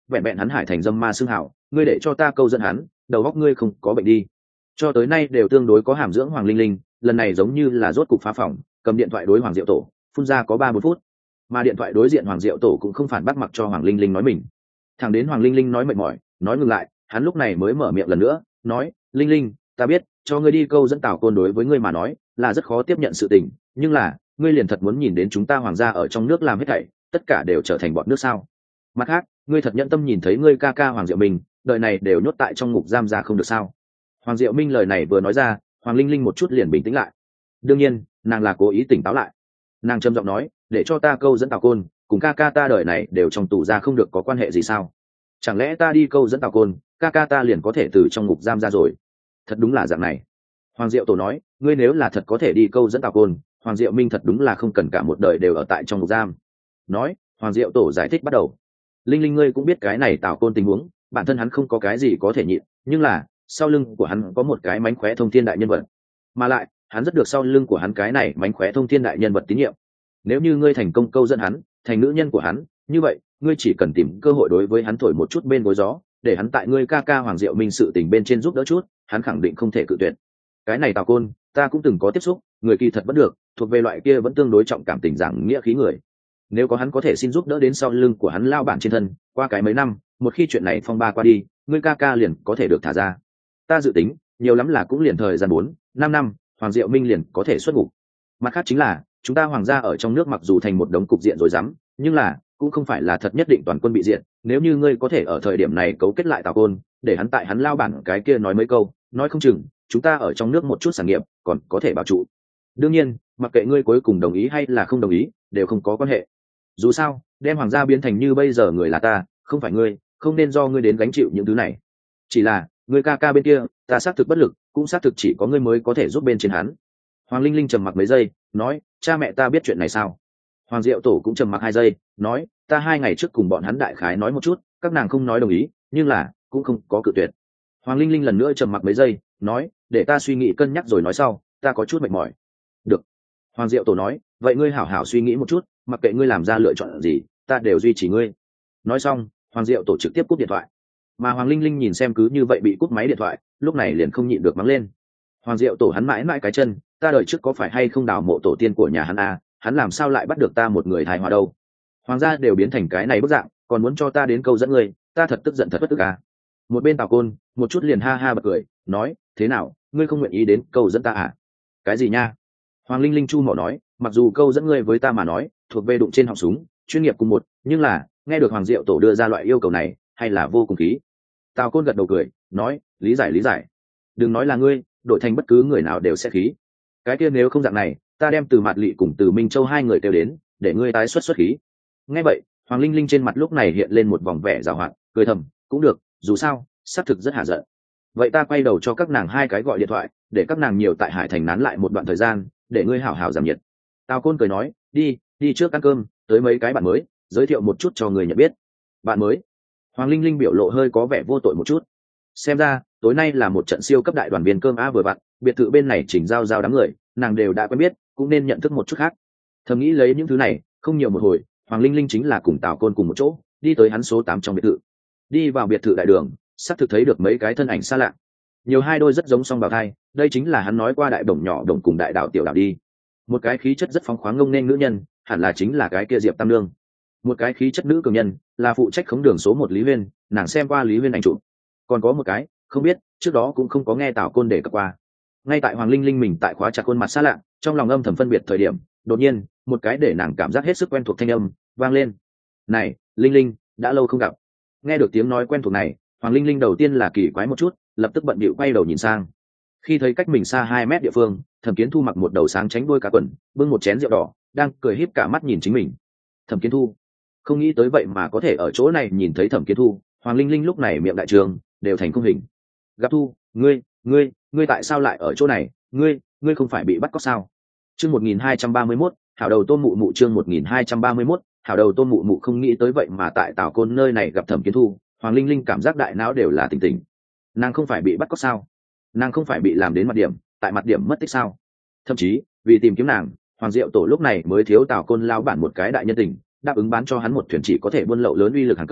vẹn vẹn hắn hải thành dâm ma xưng hảo, ngươi để cho ta câu dẫn hắn, đầu óc ngươi không có bệnh đi. Cho tới nay đều tương đối có hàm dưỡng Hoàng Linh Linh, lần này giống như là rốt cục phá phòng, cầm điện thoại đối Hoàng Diệu Tổ, phun ra có ba bốn phút. Mà điện thoại đối diện Hoàng Diệu Tổ cũng không phản bác, mặc cho Hoàng Linh Linh nói mình. Thẳng đến Hoàng Linh Linh nói mệt mỏi, nói ngừng lại, hắn lúc này mới mở miệng lần nữa, nói, Linh Linh, ta biết, cho ngươi đi câu dẫn Tào Côn đối với ngươi mà nói là rất khó tiếp nhận sự tình, nhưng là, ngươi liền thật muốn nhìn đến chúng ta Hoàng gia ở trong nước làm hết thảy, tất cả đều trở thành bọn nước sao? Mặt khác, ngươi thật nhẫn tâm nhìn thấy ngươi ca ca Hoàng Diệu Minh, đời này đều nhốt tại trong ngục giam ra không được sao? Hoàng Diệu Minh lời này vừa nói ra, Hoàng Linh Linh một chút liền bình tĩnh lại. Đương nhiên, nàng là cố ý tỉnh táo lại. Nàng trầm giọng nói, để cho ta câu dẫn Tào Côn, cùng ca ca ta đời này đều trong tù ra không được có quan hệ gì sao? Chẳng lẽ ta đi câu dẫn Tào Côn, ca ca ta liền có thể từ trong ngục giam ra rồi? Thật đúng là dạng này. Hoàng Diệu Tổ nói, ngươi nếu là thật có thể đi câu dẫn Tào Côn, Hoàng Diệu Minh thật đúng là không cần cả một đời đều ở tại trong ngục giam. Nói, Hoàng Diệu Tổ giải thích bắt đầu. Linh Linh, ngươi cũng biết cái này Tào Côn tình huống, bản thân hắn không có cái gì có thể nhịn, nhưng là sau lưng của hắn có một cái mánh khóe thông thiên đại nhân vật, mà lại hắn rất được sau lưng của hắn cái này mánh khóe thông thiên đại nhân vật tín nhiệm. Nếu như ngươi thành công câu dẫn hắn, thành nữ nhân của hắn, như vậy ngươi chỉ cần tìm cơ hội đối với hắn thổi một chút bên gối gió, để hắn tại ngươi ca ca Hoàng Diệu Minh sự tình bên trên giúp đỡ chút, hắn khẳng định không thể cự tuyệt. Cái này Tào Côn, ta cũng từng có tiếp xúc, người kỳ thật vẫn được, thuộc về loại kia vẫn tương đối trọng cảm tình giảng nghĩa khí người. Nếu có hắn có thể xin giúp đỡ đến sau lưng của hắn lao bản trên thân, qua cái mấy năm, một khi chuyện này phong ba qua đi, ngươi ca ca liền có thể được thả ra. Ta dự tính, nhiều lắm là cũng liền thời gian bốn, năm năm, Hoàng Diệu Minh liền có thể xuất ngục. Mặt khác chính là, chúng ta Hoàng gia ở trong nước mặc dù thành một đống cục diện rồi dám, nhưng là cũng không phải là thật nhất định toàn quân bị diện. Nếu như ngươi có thể ở thời điểm này cấu kết lại Tào Côn, để hắn tại hắn lao bản cái kia nói mấy câu, nói không chừng chúng ta ở trong nước một chút sản nghiệp còn có thể bảo trụ. Đương nhiên, mặc kệ ngươi cuối cùng đồng ý hay là không đồng ý, đều không có quan hệ. Dù sao, đem Hoàng gia biến thành như bây giờ người là ta, không phải ngươi, không nên do ngươi đến gánh chịu những thứ này. Chỉ là, ngươi ca ca bên kia, ta xác thực bất lực, cũng xác thực chỉ có ngươi mới có thể giúp bên trên hắn. Hoàng Linh Linh trầm mặc mấy giây, nói, cha mẹ ta biết chuyện này sao? Hoàng Diệu Tổ cũng trầm mặc hai giây, nói, ta hai ngày trước cùng bọn hắn đại khái nói một chút, các nàng không nói đồng ý, nhưng là cũng không có cự tuyệt. Hoàng Linh Linh lần nữa trầm mặc mấy giây, nói, để ta suy nghĩ cân nhắc rồi nói sau, ta có chút mệt mỏi. Được. Hoàng Diệu Tổ nói, vậy ngươi hảo hảo suy nghĩ một chút, mặc kệ ngươi làm ra lựa chọn gì, ta đều duy trì ngươi. Nói xong, Hoàng Diệu Tổ trực tiếp cúp điện thoại. Mà Hoàng Linh Linh nhìn xem cứ như vậy bị cúp máy điện thoại, lúc này liền không nhịn được mắng lên. Hoàng Diệu Tổ hắn mãi mãi cái chân, ta đợi trước có phải hay không đào mộ tổ tiên của nhà hắn à, hắn làm sao lại bắt được ta một người hài hòa đâu? Hoàng gia đều biến thành cái này bức dạng, còn muốn cho ta đến câu dẫn ngươi, ta thật tức giận thật bất tức à. Một bên Tào Côn, một chút liền ha ha bật cười, nói, thế nào, ngươi không nguyện ý đến câu dẫn ta à? Cái gì nha? Hoàng Linh Linh chu mỏ nói, mặc dù câu dẫn ngươi với ta mà nói, thuộc về đụng trên họng súng, chuyên nghiệp cùng một, nhưng là, nghe được Hoàng Diệu Tổ đưa ra loại yêu cầu này, hay là vô cùng khí. Tào Côn gật đầu cười, nói, lý giải lý giải. Đừng nói là ngươi, đổi thành bất cứ người nào đều sẽ khí. Cái kia nếu không dạng này, ta đem Từ Mạt Lệ cùng Từ Minh Châu hai người kêu đến, để ngươi tái xuất xuất khí. Nghe vậy, Hoàng Linh Linh trên mặt lúc này hiện lên một vòng vẻ giảo hoạt, cười thầm, cũng được, dù sao, xác thực rất hạ giận. Vậy ta quay đầu cho các nàng hai cái gọi điện thoại, để các nàng nhiều tại Hải Thành nán lại một đoạn thời gian, để ngươi hảo hảo giảm nhiệt. Tào Côn cười nói, đi, đi trước ăn cơm, tới mấy cái bạn mới, giới thiệu một chút cho người nhận biết. Bạn mới? Hoàng Linh Linh biểu lộ hơi có vẻ vô tội một chút. Xem ra, tối nay là một trận siêu cấp đại đoàn viên cơm á vừa vặn, biệt thự bên này chỉnh giao giao đám người, nàng đều đã quen biết, cũng nên nhận thức một chút khác. Thầm nghĩ lấy những thứ này, không nhiều một hồi, Hoàng Linh Linh chính là cùng Tào Côn cùng một chỗ, đi tới hắn số tám trong biệt thự. Đi vào biệt thự đại đường, sắp thực thấy được mấy cái thân ảnh xa lạ. Nhiều hai đôi rất giống song bào thai, đây chính là hắn nói qua đại đồng nhỏ đồng cùng đại đạo tiểu đạo đi. Một cái khí chất rất phóng khoáng ngông nên nữ nhân, hẳn là chính là cái kia Diệp Tam Nương. Một cái khí chất nữ cường nhân, là phụ trách khống đường số một Lý Huyên, nàng xem qua Lý Huyên ảnh chụp. Còn có một cái, không biết, trước đó cũng không có nghe Tào Côn đề cập qua. Ngay tại Hoàng Linh Linh mình tại khóa chặt khuôn mặt xa lạ, trong lòng âm thầm phân biệt thời điểm, đột nhiên, một cái để nàng cảm giác hết sức quen thuộc thanh âm vang lên. "Này, Linh Linh, đã lâu không gặp." Nghe được tiếng nói quen thuộc này, Hoàng Linh Linh đầu tiên là kỳ quái một chút, lập tức bận bịu quay đầu nhìn sang. Khi thấy cách mình xa hai mét địa phương, Thẩm Kiến Thu mặc một đầu sáng tránh đuôi cá quần, bưng một chén rượu đỏ, đang cười híp cả mắt nhìn chính mình. Thẩm Kiến Thu, không nghĩ tới vậy mà có thể ở chỗ này nhìn thấy Thẩm Kiến Thu. Hoàng Linh Linh lúc này miệng đại trường đều thành không hình. "Gặp Thu, ngươi, ngươi, ngươi tại sao lại ở chỗ này? Ngươi, ngươi không phải bị bắt cóc sao?" Chương một nghìn hai trăm ba mươi mốt, hảo đầu tôm mụ mụ chương một nghìn hai trăm ba mươi mốt, hảo đầu tôm mụ mụ không nghĩ tới vậy mà tại Tào Côn nơi này gặp Thẩm Kiến Thu, Hoàng Linh Linh cảm giác đại não đều là tỉnh tỉnh. Nàng không phải bị bắt cóc sao? Nàng không phải bị làm đến mặt điểm, tại mặt điểm mất tích sao? Thậm chí, vì tìm kiếm nàng, Hoàng Diệu Tổ lúc này mới thiếu Tào Côn lao bản một cái đại nhân tình, đáp ứng bán cho hắn một thuyền chỉ có thể buôn lậu lớn uy lực hàng cấm,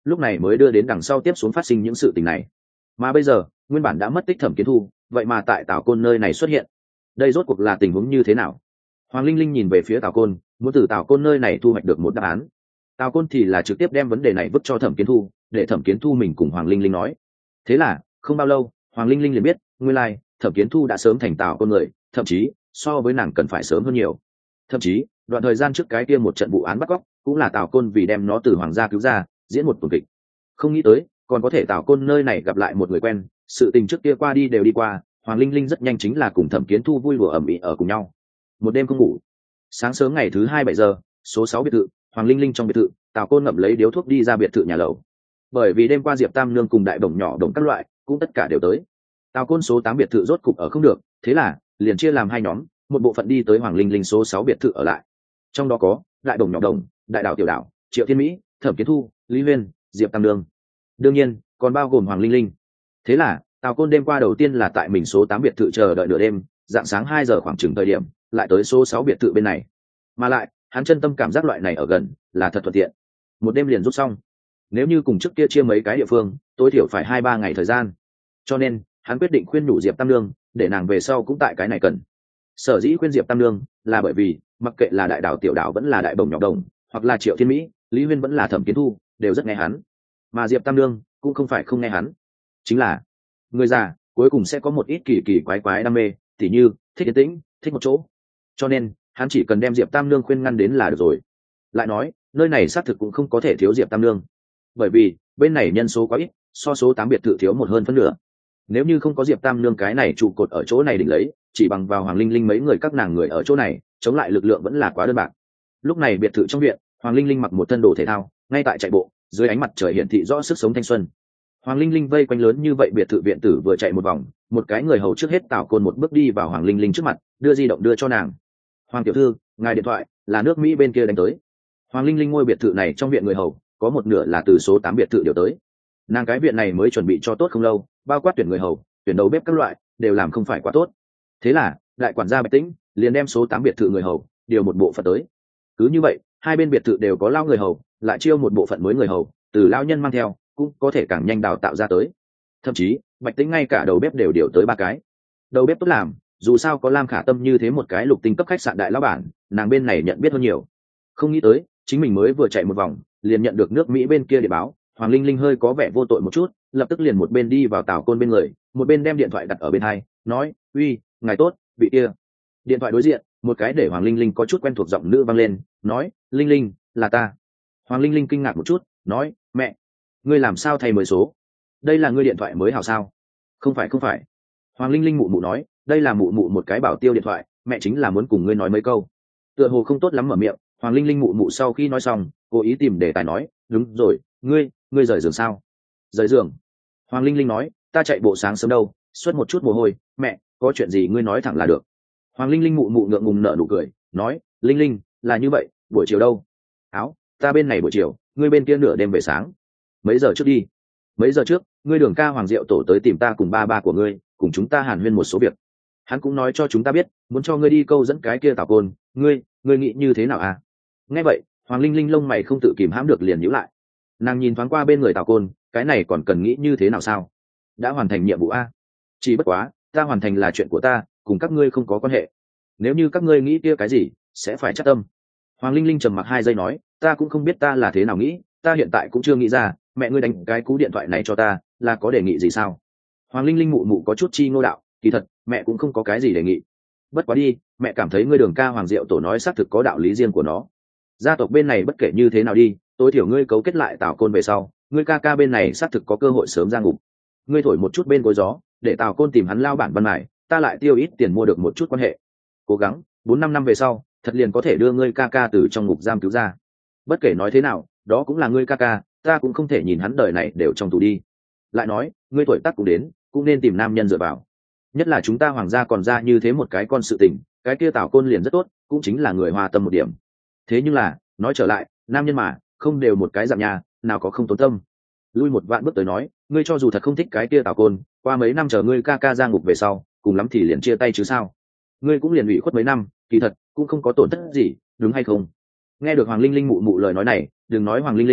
lúc này mới đưa đến đằng sau tiếp xuống phát sinh những sự tình này. Mà bây giờ nguyên bản đã mất tích Thẩm Kiến Thu vậy mà tại Tào Côn nơi này xuất hiện, đây rốt cuộc là tình huống như thế nào? Hoàng Linh Linh nhìn về phía Tào Côn, muốn từ Tào Côn nơi này thu hoạch được một đáp án. Tào Côn thì là trực tiếp đem vấn đề này vứt cho Thẩm Kiến Thu, để Thẩm Kiến Thu mình cùng Hoàng Linh Linh nói. Thế là không bao lâu Hoàng Linh Linh liền biết nguyên lai like, Thẩm Kiến Thu đã sớm thành Tào Côn người, thậm chí so với nàng cần phải sớm hơn nhiều. Thậm chí đoạn thời gian trước cái kia một trận vụ án bắt cóc cũng là Tào Côn vì đem nó từ hoàng gia cứu ra diễn một tuần kịch. Không nghĩ tới còn có thể Tào Côn nơi này gặp lại một người quen, sự tình trước kia qua đi đều đi qua. Hoàng Linh Linh rất nhanh chính là cùng Thẩm Kiến Thu vui đùa ầm ĩ ở cùng nhau, một đêm không ngủ. Sáng sớm ngày thứ hai bảy giờ, số sáu biệt thự, Hoàng Linh Linh trong biệt thự, Tào Côn ngậm lấy điếu thuốc đi ra biệt thự nhà lầu. Bởi vì đêm qua Diệp Tam Nương cùng đại đồng nhỏ đồng các loại cũng tất cả đều tới. Tào Côn số tám biệt thự rốt cục ở không được, thế là liền chia làm hai nhóm, một bộ phận đi tới Hoàng Linh Linh số sáu biệt thự ở lại. Trong đó có đại đồng nhỏ đồng, đại đảo tiểu đảo, Triệu Thiên Mỹ, Thẩm Kiến Thu, Lý Huyên, Diệp Tam Nương. Đương nhiên, còn bao gồm Hoàng Linh Linh. Thế là Tào Côn đêm qua đầu tiên là tại mình số tám biệt thự chờ đợi nửa đêm, dạng sáng hai giờ khoảng chừng thời điểm, lại tới số sáu biệt thự bên này. Mà lại, hắn chân tâm cảm giác loại này ở gần, là thật thuận tiện. Một đêm liền rút xong. Nếu như cùng trước kia chia mấy cái địa phương, tối thiểu phải hai ba ngày thời gian. Cho nên, hắn quyết định khuyên nhủ Diệp Tam Nương, để nàng về sau cũng tại cái này cần. Sở dĩ khuyên Diệp Tam Nương, là bởi vì, mặc kệ là đại đảo tiểu đảo vẫn là đại bồng nhỏ đồng, hoặc là Triệu Thiên Mỹ, Lý Huyên vẫn là Thẩm Kiến Thu, đều rất nghe hắn. Mà Diệp Tam Nương cũng không phải không nghe hắn, chính là người già cuối cùng sẽ có một ít kỳ kỳ quái quái đam mê, tỉ như thích yên tĩnh, thích một chỗ. Cho nên hắn chỉ cần đem Diệp Tam Nương khuyên ngăn đến là được rồi. Lại nói nơi này xác thực cũng không có thể thiếu Diệp Tam Nương, bởi vì bên này nhân số quá ít, so số tám biệt thự thiếu một hơn phân nửa. Nếu như không có Diệp Tam Nương cái này trụ cột ở chỗ này đỉnh lấy, chỉ bằng vào Hoàng Linh Linh mấy người các nàng người ở chỗ này chống lại lực lượng vẫn là quá đơn bạc. Lúc này biệt thự trong viện, Hoàng Linh Linh mặc một thân đồ thể thao, ngay tại chạy bộ, dưới ánh mặt trời hiển thị rõ sức sống thanh xuân. Hoàng Linh Linh vây quanh lớn như vậy biệt thự viện tử vừa chạy một vòng, một cái người hầu trước hết Tào Côn một bước đi vào Hoàng Linh Linh trước mặt, đưa di động đưa cho nàng. Hoàng tiểu thư, ngài điện thoại, là nước Mỹ bên kia đánh tới. Hoàng Linh Linh ngôi biệt thự này trong viện người hầu có một nửa là từ số tám biệt thự điều tới. Nàng cái viện này mới chuẩn bị cho tốt không lâu, bao quát tuyển người hầu, tuyển đầu bếp các loại đều làm không phải quá tốt. Thế là đại quản gia Bạch Tĩnh liền đem số tám biệt thự người hầu điều một bộ phận tới. Cứ như vậy hai bên biệt thự đều có lao người hầu, lại chiêu một bộ phận mới người hầu, từ lao nhân mang theo cũng có thể càng nhanh đào tạo ra tới. Thậm chí Bạch Tĩnh ngay cả đầu bếp đều điều tới ba cái. Đầu bếp tốt làm, dù sao có Lam Khả Tâm như thế một cái lục tinh cấp khách sạn đại lão bản, nàng bên này nhận biết hơn nhiều. Không nghĩ tới chính mình mới vừa chạy một vòng liền nhận được nước Mỹ bên kia để báo. Hoàng Linh Linh hơi có vẻ vô tội một chút, lập tức liền một bên đi vào Tào Côn bên người, một bên đem điện thoại đặt ở bên hai, nói: uy, ngài tốt, vị kia. Điện thoại đối diện một cái để Hoàng Linh Linh có chút quen thuộc giọng nữ vang lên, nói: Linh Linh, là ta. Hoàng Linh Linh kinh ngạc một chút, nói: mẹ, ngươi làm sao thay mới số? Đây là ngươi điện thoại mới hảo sao? Không phải không phải. Hoàng Linh Linh mụ mụ nói: đây là mụ mụ một cái bảo tiêu điện thoại, mẹ chính là muốn cùng ngươi nói mấy câu. Tựa hồ không tốt lắm mở miệng, Hoàng Linh Linh mụ mụ sau khi nói xong cố ý tìm đề tài nói: đúng rồi, ngươi ngươi rời giường sao? Rời giường? Hoàng Linh Linh nói: ta chạy bộ sáng sớm đâu, xuất một chút mồ hôi, mẹ có chuyện gì ngươi nói thẳng là được. Hoàng Linh Linh mụ mụ ngượng ngùng nở nụ cười, nói: Linh Linh, là như vậy, buổi chiều đâu? Áo, ta bên này buổi chiều, ngươi bên kia nửa đêm về sáng. Mấy giờ trước đi? Mấy giờ trước ngươi Đường ca Hoàng Diệu tổ tới tìm ta cùng ba ba của ngươi, cùng chúng ta hàn huyên một số việc. Hắn cũng nói cho chúng ta biết muốn cho ngươi đi câu dẫn cái kia Tào Côn, ngươi ngươi nghĩ như thế nào à? Nghe vậy Hoàng Linh Linh lông mày không tự kìm hãm được liền nhíu lại. Nàng nhìn thoáng qua bên người Tào Côn, cái này còn cần nghĩ như thế nào sao? Đã hoàn thành nhiệm vụ a. Chỉ bất quá ta hoàn thành là chuyện của ta, cùng các ngươi không có quan hệ. Nếu như các ngươi nghĩ kia cái gì sẽ phải chắc tâm. Hoàng Linh Linh trầm mặc hai giây nói: ta cũng không biết ta là thế nào nghĩ, ta hiện tại cũng chưa nghĩ ra, mẹ ngươi đánh cái cú điện thoại này cho ta là có đề nghị gì sao? Hoàng Linh Linh mụ mụ có chút chi ngô đạo: kỳ thật mẹ cũng không có cái gì đề nghị, bất quá đi, mẹ cảm thấy ngươi Đường ca Hoàng Diệu tổ nói xác thực có đạo lý riêng của nó. Gia tộc bên này bất kể như thế nào đi, tối thiểu ngươi cấu kết lại Tào Côn về sau, ngươi ca ca bên này xác thực có cơ hội sớm ra ngục. Ngươi thổi một chút bên gối gió, để Tào Côn tìm hắn lao bản văn mải, ta lại tiêu ít tiền mua được một chút quan hệ, cố gắng bốn năm năm về sau thật liền có thể đưa ngươi ca ca từ trong ngục giam cứu ra. Bất kể nói thế nào đó cũng là ngươi ca ca, ta cũng không thể nhìn hắn đời này đều trong tù đi. Lại nói ngươi tuổi tác cũng đến, cũng nên tìm nam nhân dựa vào, nhất là chúng ta Hoàng gia còn ra như thế một cái con sự tình, cái kia Tào Côn liền rất tốt, cũng chính là người hòa tâm một điểm. Thế nhưng là nói trở lại, nam nhân mà không đều một cái dạng nhà, nào có không tốn tâm. Lui một vạn bước tới nói, ngươi cho dù thật không thích cái kia Tào Côn, qua mấy năm chờ ngươi ca ca ra ngục về sau, cùng lắm thì liền chia tay chứ sao? Ngươi cũng liền ủy khuất mấy năm, kỳ thật cũng không có tổn thất gì, đúng hay không? Nghe được Hoàng Linh Linh mụ mụ lời nói này, đừng nói Hoàng Linh Linh,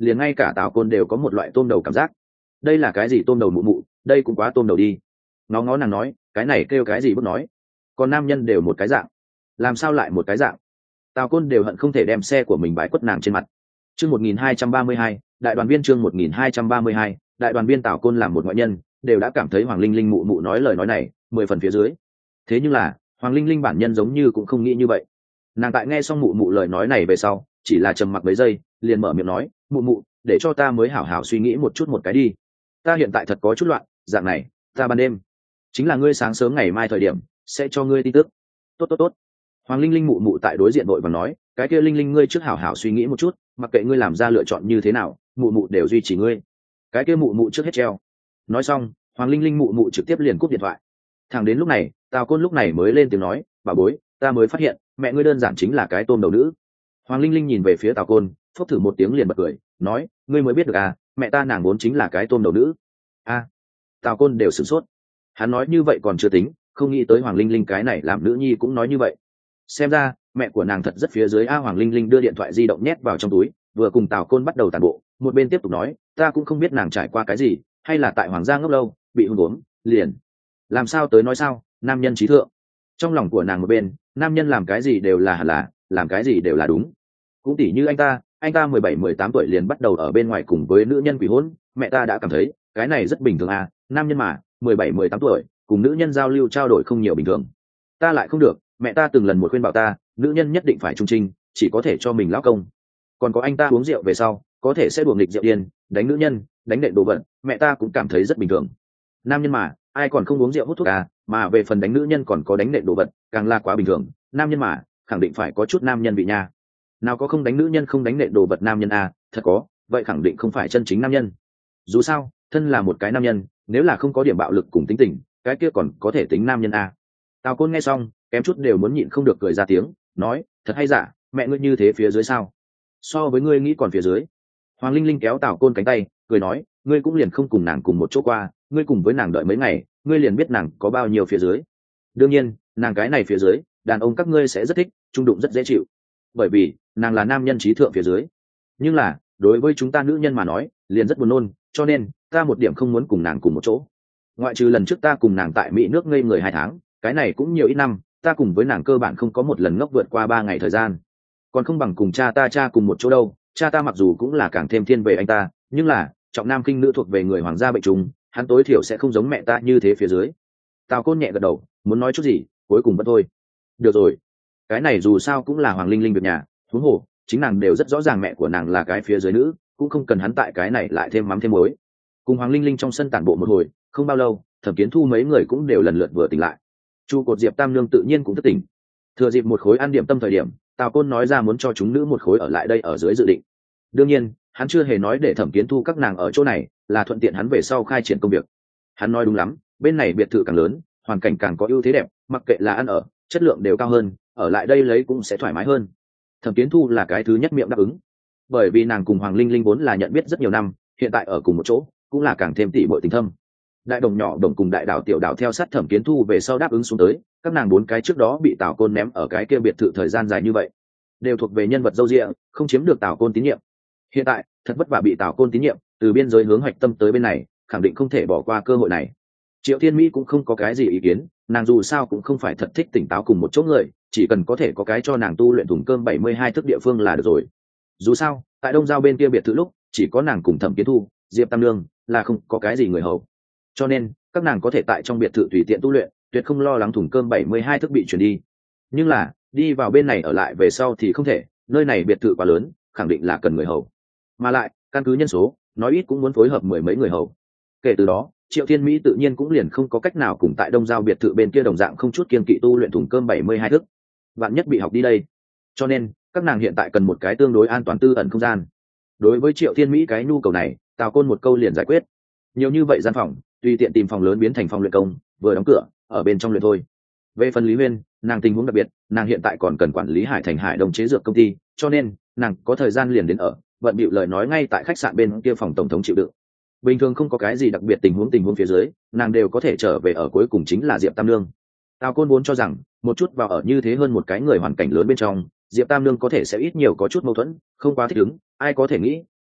liền ngay cả Tào Côn đều có một loại tôm đầu cảm giác. Đây là cái gì tôm đầu mụ mụ, đây cũng quá tôm đầu đi. Ngó ngó nàng nói, cái này kêu cái gì bút nói, còn nam nhân đều một cái dạng, làm sao lại một cái dạng. Tào Côn đều hận không thể đem xe của mình bãi quất nàng trên mặt. Chương một nghìn hai trăm ba mươi hai, đại đoàn viên chương một nghìn hai trăm ba mươi hai, đại đoàn viên. Tào Côn làm một ngoại nhân, đều đã cảm thấy Hoàng Linh Linh mụ mụ nói lời nói này, mười phần phía dưới. Thế nhưng là, Hoàng Linh Linh bản nhân giống như cũng không nghĩ như vậy. Nàng tại nghe xong mụ mụ lời nói này về sau, chỉ là trầm mặc mấy giây, liền mở miệng nói, mụ mụ, để cho ta mới hảo hảo suy nghĩ một chút một cái đi. Ta hiện tại thật có chút loạn, dạng này, ta ban đêm, chính là ngươi sáng sớm ngày mai thời điểm, sẽ cho ngươi tin tức. Tốt tốt tốt. Hoàng Linh Linh mụ mụ tại đối diện đội và nói, cái kia Linh Linh ngươi trước hảo hảo suy nghĩ một chút, mặc kệ ngươi làm ra lựa chọn như thế nào, mụ mụ đều duy trì ngươi. Cái kia mụ mụ trước hết treo. Nói xong, Hoàng Linh Linh mụ mụ trực tiếp liền cúp điện thoại. Thẳng đến lúc này, Tào Côn lúc này mới lên tiếng nói, bà bối, ta mới phát hiện, mẹ ngươi đơn giản chính là cái tôm đầu nữ. Hoàng Linh Linh nhìn về phía Tào Côn, phốc thử một tiếng liền bật cười, nói, ngươi mới biết được à, mẹ ta nàng vốn chính là cái tôm đầu nữ. A. À, Tào Côn đều sửng sốt. Hắn nói như vậy còn chưa tính, không nghĩ tới Hoàng Linh Linh cái này làm nữ nhi cũng nói như vậy. Xem ra, mẹ của nàng thật rất phía dưới a. Hoàng Linh Linh đưa điện thoại di động nhét vào trong túi, vừa cùng Tào Côn bắt đầu tản bộ, một bên tiếp tục nói, ta cũng không biết nàng trải qua cái gì, hay là tại Hoàng gia ngốc lâu, bị hôn uống, liền. Làm sao tới nói sao, nam nhân trí thượng. Trong lòng của nàng một bên, nam nhân làm cái gì đều là hẳn là, làm cái gì đều là đúng. Cũng tỉ như anh ta, anh ta mười bảy mười tám tuổi liền bắt đầu ở bên ngoài cùng với nữ nhân quỷ hôn, mẹ ta đã cảm thấy, cái này rất bình thường à, nam nhân mà, mười bảy mười tám tuổi, cùng nữ nhân giao lưu trao đổi không nhiều bình thường. Ta lại không được, mẹ ta từng lần một khuyên bảo ta, nữ nhân nhất định phải trung trinh, chỉ có thể cho mình lão công. Còn có anh ta uống rượu về sau, có thể sẽ đùa nghịch rượu điên, đánh nữ nhân, đánh nện đồ vật, mẹ ta cũng cảm thấy rất bình thường. Nam nhân mà, ai còn không uống rượu hút thuốc à, mà về phần đánh nữ nhân còn có đánh nện đồ vật, càng là quá bình thường. Nam nhân mà, khẳng định phải có chút nam nhân vị nha. Nào có không đánh nữ nhân không đánh nện đồ vật nam nhân à, thật có, vậy khẳng định không phải chân chính nam nhân. Dù sao, thân là một cái nam nhân, nếu là không có điểm bạo lực cùng tính tình, cái kia còn có thể tính nam nhân à. Tào Côn nghe xong, kém chút đều muốn nhịn không được cười ra tiếng, nói, thật hay giả, mẹ ngươi như thế phía dưới sao? So với ngươi nghĩ còn phía dưới. Hoàng Linh Linh kéo Tào Côn cánh tay, cười nói, ngươi cũng liền không cùng nàng cùng một chỗ qua, ngươi cùng với nàng đợi mấy ngày, ngươi liền biết nàng có bao nhiêu phía dưới. Đương nhiên, nàng cái này phía dưới, đàn ông các ngươi sẽ rất thích, trung đụng rất dễ chịu. Bởi vì, nàng là nam nhân trí thượng phía dưới. Nhưng là, đối với chúng ta nữ nhân mà nói, liền rất buồn nôn, cho nên, ta một điểm không muốn cùng nàng cùng một chỗ. Ngoại trừ lần trước ta cùng nàng tại Mỹ nước ngây người hai tháng, cái này cũng nhiều ít năm, ta cùng với nàng cơ bản không có một lần ngốc vượt qua ba ngày thời gian. Còn không bằng cùng cha ta cha cùng một chỗ đâu, cha ta mặc dù cũng là càng thêm thiên về anh ta, nhưng là, trọng nam khinh nữ thuộc về người hoàng gia bệnh trùng, hắn tối thiểu sẽ không giống mẹ ta như thế phía dưới. Tào Côn nhẹ gật đầu, muốn nói chút gì, cuối cùng vẫn thôi. Được rồi, cái này dù sao cũng là Hoàng Linh Linh việc nhà, huống hồ, chính nàng đều rất rõ ràng mẹ của nàng là cái phía dưới nữ, cũng không cần hắn tại cái này lại thêm mắm thêm muối. Cùng Hoàng Linh Linh trong sân tản bộ một hồi, không bao lâu, Thẩm Kiến Thu mấy người cũng đều lần lượt vừa tỉnh lại. Chu Cột Diệp Tam Nương tự nhiên cũng thức tỉnh. Thừa dịp một khối ăn điểm tâm thời điểm, Tào Côn nói ra muốn cho chúng nữ một khối ở lại đây ở dưới dự định. Đương nhiên, hắn chưa hề nói để Thẩm Kiến Thu các nàng ở chỗ này, là thuận tiện hắn về sau khai triển công việc. Hắn nói đúng lắm, bên này biệt thự càng lớn, hoàn cảnh càng có ưu thế đẹp, mặc kệ là ăn ở, chất lượng đều cao hơn, ở lại đây lấy cũng sẽ thoải mái hơn. Thẩm Kiến Thu là cái thứ nhất miệng đáp ứng, bởi vì nàng cùng Hoàng Linh Linh vốn là nhận biết rất nhiều năm, hiện tại ở cùng một chỗ, cũng là càng thêm tỉ muội tình thâm. Đại đồng nhỏ đồng cùng đại đảo tiểu đảo theo sát Thẩm Kiến Thu về sau đáp ứng xuống tới, các nàng bốn cái trước đó bị Tào Côn ném ở cái kia biệt thự thời gian dài như vậy, đều thuộc về nhân vật dâu dịa, không chiếm được Tào Côn tín nhiệm. Hiện tại, thật vất vả bị Tào Côn tín nhiệm, từ biên giới hướng Hoạch Tâm tới bên này, khẳng định không thể bỏ qua cơ hội này. Triệu Thiên Mỹ cũng không có cái gì ý kiến, nàng dù sao cũng không phải thật thích tỉnh táo cùng một chỗ người, chỉ cần có thể có cái cho nàng tu luyện thùng cơm bảy mươi hai thức địa phương là được rồi. Dù sao, tại Đông Giao bên kia biệt thự lúc, chỉ có nàng cùng Thẩm Kiến Thu, Diệp Tam Nương, là không có cái gì người hầu. Cho nên, các nàng có thể tại trong biệt thự tùy tiện tu luyện, tuyệt không lo lắng thùng cơm bảy mươi hai thức bị chuyển đi. Nhưng là, đi vào bên này ở lại về sau thì không thể, nơi này biệt thự quá lớn, khẳng định là cần người hầu. Mà lại, căn cứ nhân số, nói ít cũng muốn phối hợp mười mấy người hầu. Kể từ đó, Triệu Thiên Mỹ tự nhiên cũng liền không có cách nào cùng tại Đông Giao biệt thự bên kia đồng dạng không chút kiên kỵ tu luyện thùng cơm bảy mươi hai thức. Vạn nhất bị học đi đây. Cho nên, các nàng hiện tại cần một cái tương đối an toàn tư ẩn không gian. Đối với Triệu Thiên Mỹ cái nhu cầu này, Tào Côn một câu liền giải quyết. Nhiều như vậy gian phòng, tùy tiện tìm phòng lớn biến thành phòng luyện công, vừa đóng cửa, ở bên trong luyện thôi. Về phần Lý Huyên, nàng tình huống đặc biệt, nàng hiện tại còn cần quản lý Hải Thành Hải Đông chế dược công ty, cho nên, nàng có thời gian liền đến ở, vận bịu lời nói ngay tại khách sạn bên kia phòng tổng thống chịu đựng. Bình thường không có cái gì đặc biệt tình huống tình huống phía dưới, nàng đều có thể trở về ở, cuối cùng chính là Diệp Tam Nương. Tào Côn vốn cho rằng, một chút vào ở như thế hơn một cái người hoàn cảnh lớn bên trong, Diệp Tam Nương có thể sẽ ít nhiều có chút mâu thuẫn, không quá thích ứng, ai có thể nghĩ,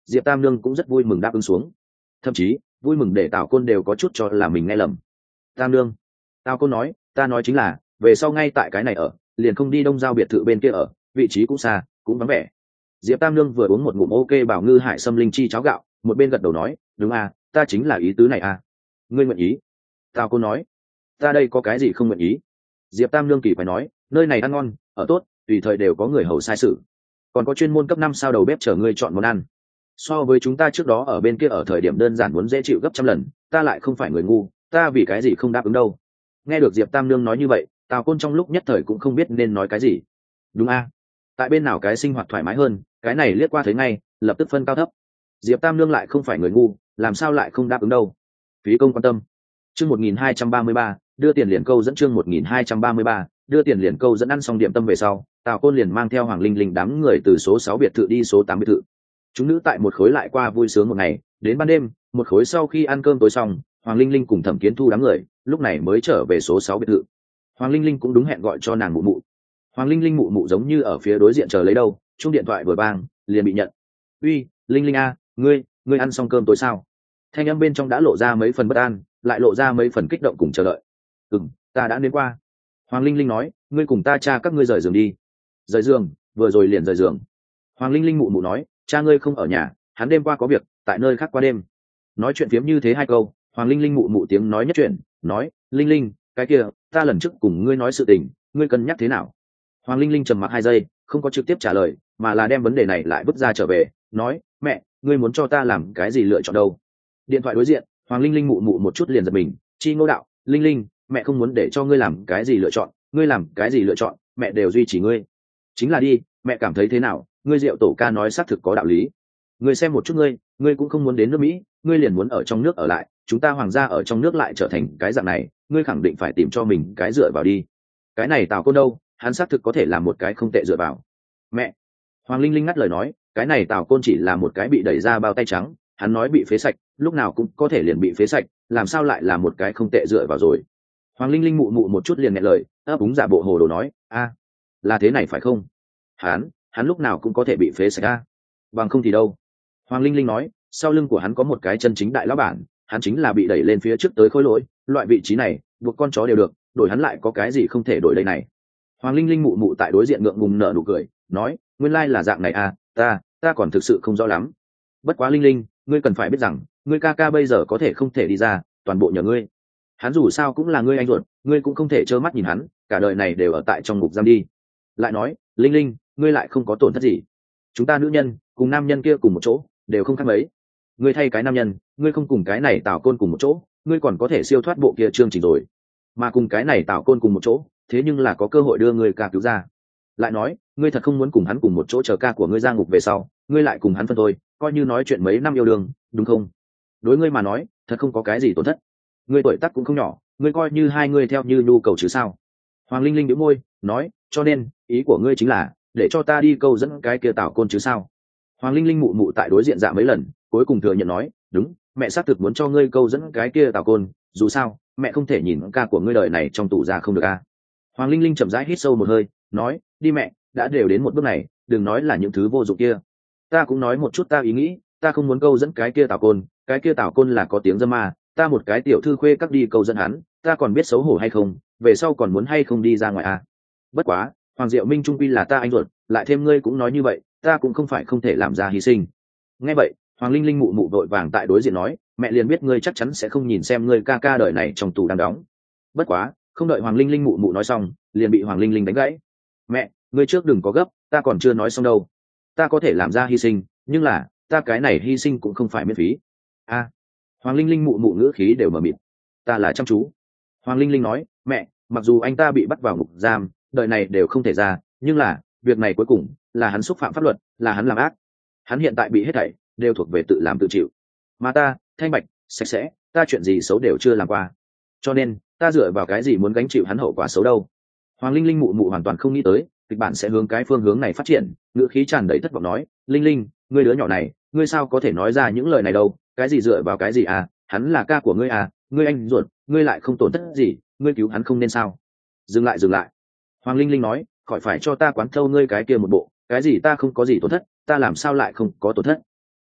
Diệp Tam Nương cũng rất vui mừng đáp ứng xuống, thậm chí vui mừng để Tào Côn đều có chút cho là mình nghe lầm. Tam Nương, Tào Côn nói, ta nói chính là về sau ngay tại cái này ở, liền không đi Đông Giao biệt thự bên kia ở, vị trí cũng xa cũng vắng vẻ. Diệp Tam Nương vừa uống một ngụm ok bảo ngư hải sâm linh chi cháo gạo, một bên gật đầu nói, đúng à, ta chính là ý tứ này à. Ngươi nguyện ý? Tào Côn nói, ta đây có cái gì không nguyện ý. Diệp Tam Nương kỳ phải nói, nơi này ăn ngon ở tốt, tùy thời đều có người hầu sai sự, còn có chuyên môn cấp năm sao đầu bếp chở ngươi chọn món ăn, so với chúng ta trước đó ở bên kia ở thời điểm đơn giản muốn dễ chịu gấp trăm lần. Ta lại không phải người ngu, ta vì cái gì không đáp ứng đâu. Nghe được Diệp Tam Nương nói như vậy, Tào Côn trong lúc nhất thời cũng không biết nên nói cái gì. Đúng a, tại bên nào cái sinh hoạt thoải mái hơn, cái này liếc qua thấy ngay, lập tức phân cao thấp. Diệp Tam Nương lại không phải người ngu, làm sao lại không đáp ứng đâu. Phí công quan tâm. Chương một nghìn hai trăm ba mươi ba, đưa tiền liền câu dẫn. Chương một nghìn hai trăm ba mươi ba, đưa tiền liền câu dẫn. Ăn xong điểm tâm về sau, Tào Côn liền mang theo Hoàng Linh Linh đám người từ số sáu biệt thự đi số tám biệt thự. Chúng nữ tại một khối lại qua vui sướng một ngày, đến ban đêm, một khối sau khi ăn cơm tối xong, Hoàng Linh Linh cùng Thẩm Kiến Thu đám người lúc này mới trở về số sáu biệt thự. Hoàng Linh Linh cũng đúng hẹn gọi cho nàng mụ mụ. Hoàng Linh Linh mụ mụ giống như ở phía đối diện chờ lấy đâu, chuông điện thoại vừa vang, liền bị nhận. "Uy, Linh Linh a, ngươi, ngươi ăn xong cơm tối sao?" Thanh âm bên trong đã lộ ra mấy phần bất an, lại lộ ra mấy phần kích động cùng chờ đợi. "Ừm, ta đã đến qua." Hoàng Linh Linh nói, "Ngươi cùng ta cha các ngươi rời giường đi." "Rời giường? Vừa rồi liền rời giường." Hoàng Linh Linh mụ mụ nói, "Cha ngươi không ở nhà, hắn đêm qua có việc, tại nơi khác qua đêm." Nói chuyện phiếm như thế hai câu, Hoàng Linh Linh mụ mụ tiếng nói nhất chuyện, nói, "Linh Linh, cái kia, ta lần trước cùng ngươi nói sự tình, ngươi cân nhắc thế nào?" Hoàng Linh Linh trầm mặc hai giây, không có trực tiếp trả lời, mà là đem vấn đề này lại vứt ra trở về, nói, "Mẹ, ngươi muốn cho ta làm cái gì lựa chọn đâu?" Điện thoại đối diện, Hoàng Linh Linh mụ mụ một chút liền giật mình, chi ngô đạo, "Linh Linh, mẹ không muốn để cho ngươi làm cái gì lựa chọn, ngươi làm cái gì lựa chọn, mẹ đều duy trì ngươi. Chính là đi, mẹ cảm thấy thế nào, ngươi Diệu tổ ca nói xác thực có đạo lý. Ngươi xem một chút ngươi, ngươi cũng không muốn đến nước Mỹ, ngươi liền muốn ở trong nước ở lại, chúng ta hoàng gia ở trong nước lại trở thành cái dạng này, ngươi khẳng định phải tìm cho mình cái dựa vào đi. Cái này Tào Côn đâu, hắn xác thực có thể là một cái không tệ dựa vào." "Mẹ." Hoàng Linh Linh ngắt lời nói, "Cái này Tào Côn chỉ là một cái bị đẩy ra bao tay trắng, hắn nói bị phế sạch, lúc nào cũng có thể liền bị phế sạch, làm sao lại là một cái không tệ dựa vào rồi." Hoàng Linh Linh mụ mụ một chút liền nghẹn lời, ấp úng giả bộ hồ đồ nói, "A, là thế này phải không? Hắn, hắn lúc nào cũng có thể bị phế sạch a, bằng không thì đâu." Hoàng Linh Linh nói, "Sau lưng của hắn có một cái chân chính đại lão bản, hắn chính là bị đẩy lên phía trước tới khối lỗi, loại vị trí này, buộc con chó đều được, đổi hắn lại có cái gì không thể đổi đây này." Hoàng Linh Linh mụ mụ tại đối diện ngượng ngùng nở nụ cười, nói, "Nguyên lai là dạng này à, ta, ta còn thực sự không rõ lắm. Bất quá Linh Linh, ngươi cần phải biết rằng, ngươi ca ca bây giờ có thể không thể đi ra, toàn bộ nhờ ngươi. Hắn dù sao cũng là ngươi anh ruột, ngươi cũng không thể trơ mắt nhìn hắn, cả đời này đều ở tại trong ngục giam đi. Lại nói, Linh Linh, ngươi lại không có tổn thất gì. Chúng ta nữ nhân, cùng nam nhân kia cùng một chỗ, đều không khác mấy. Ngươi thay cái nam nhân, ngươi không cùng cái này Tào Côn cùng một chỗ, ngươi còn có thể siêu thoát bộ kia chương trình rồi. Mà cùng cái này Tào Côn cùng một chỗ, thế nhưng là có cơ hội đưa ngươi ca cứu ra. Lại nói, ngươi thật không muốn cùng hắn cùng một chỗ chờ ca của ngươi ra ngục về sau, ngươi lại cùng hắn phân thôi, coi như nói chuyện mấy năm yêu đương, đúng không? Đối ngươi mà nói, thật không có cái gì tổn thất. Ngươi tuổi tác cũng không nhỏ, ngươi coi như hai ngươi theo như nhu cầu chứ sao?" Hoàng Linh Linh nhếch môi, nói, "Cho nên, ý của ngươi chính là để cho ta đi câu dẫn cái kia Tào Côn chứ sao?" Hoàng Linh Linh mụ mụ tại đối diện dạ mấy lần, cuối cùng thừa nhận nói, "Đúng, mẹ xác thực muốn cho ngươi câu dẫn cái kia Tào Côn, dù sao, mẹ không thể nhìn ca của ngươi đời này trong tù ra không được a." Hoàng Linh Linh chậm rãi hít sâu một hơi, nói, "Đi mẹ, đã đều đến một bước này, đừng nói là những thứ vô dụng kia. Ta cũng nói một chút ta ý nghĩ, ta không muốn câu dẫn cái kia Tào Côn, cái kia Tào Côn là có tiếng dâm ma, ta một cái tiểu thư khuê các đi câu dẫn hắn, ta còn biết xấu hổ hay không, về sau còn muốn hay không đi ra ngoài à. Bất quá, Hoàng Diệu Minh trung quy là ta anh ruột, lại thêm ngươi cũng nói như vậy, ta cũng không phải không thể làm ra hy sinh." Nghe vậy, Hoàng Linh Linh mụ mụ vội vàng tại đối diện nói, "Mẹ liền biết ngươi chắc chắn sẽ không nhìn xem ngươi ca ca đời này trong tù đang đóng." Bất quá, không đợi Hoàng Linh Linh mụ mụ nói xong, liền bị Hoàng Linh Linh đánh gãy. "Mẹ, ngươi trước đừng có gấp, ta còn chưa nói xong đâu. Ta có thể làm ra hy sinh, nhưng là, ta cái này hy sinh cũng không phải miễn phí." A. Hoàng Linh Linh mụ mụ ngữ khí đều mờ mịt. "Ta là chăm chú." Hoàng Linh Linh nói, "Mẹ, mặc dù anh ta bị bắt vào ngục giam, đời này đều không thể ra, nhưng là, việc này cuối cùng là hắn xúc phạm pháp luật, là hắn làm ác. Hắn hiện tại bị hết thảy đều thuộc về tự làm tự chịu. Mà ta, thanh bạch, sạch sẽ, ta chuyện gì xấu đều chưa làm qua. Cho nên, ta dựa vào cái gì muốn gánh chịu hắn hậu quả xấu đâu." Hoàng Linh Linh mụ mụ hoàn toàn không nghĩ tới, kịch bản sẽ hướng cái phương hướng này phát triển, ngữ khí tràn đầy thất vọng nói, "Linh Linh, ngươi đứa nhỏ này, ngươi sao có thể nói ra những lời này đâu, cái gì dựa vào cái gì à, hắn là ca của ngươi à, ngươi anh ruột, ngươi lại không tổn thất gì, ngươi cứu hắn không nên sao?" "Dừng lại dừng lại." Hoàng Linh Linh nói, "Khỏi phải cho ta quán thâu ngươi cái kia một bộ, cái gì ta không có gì tổn thất, ta làm sao lại không có tổn thất.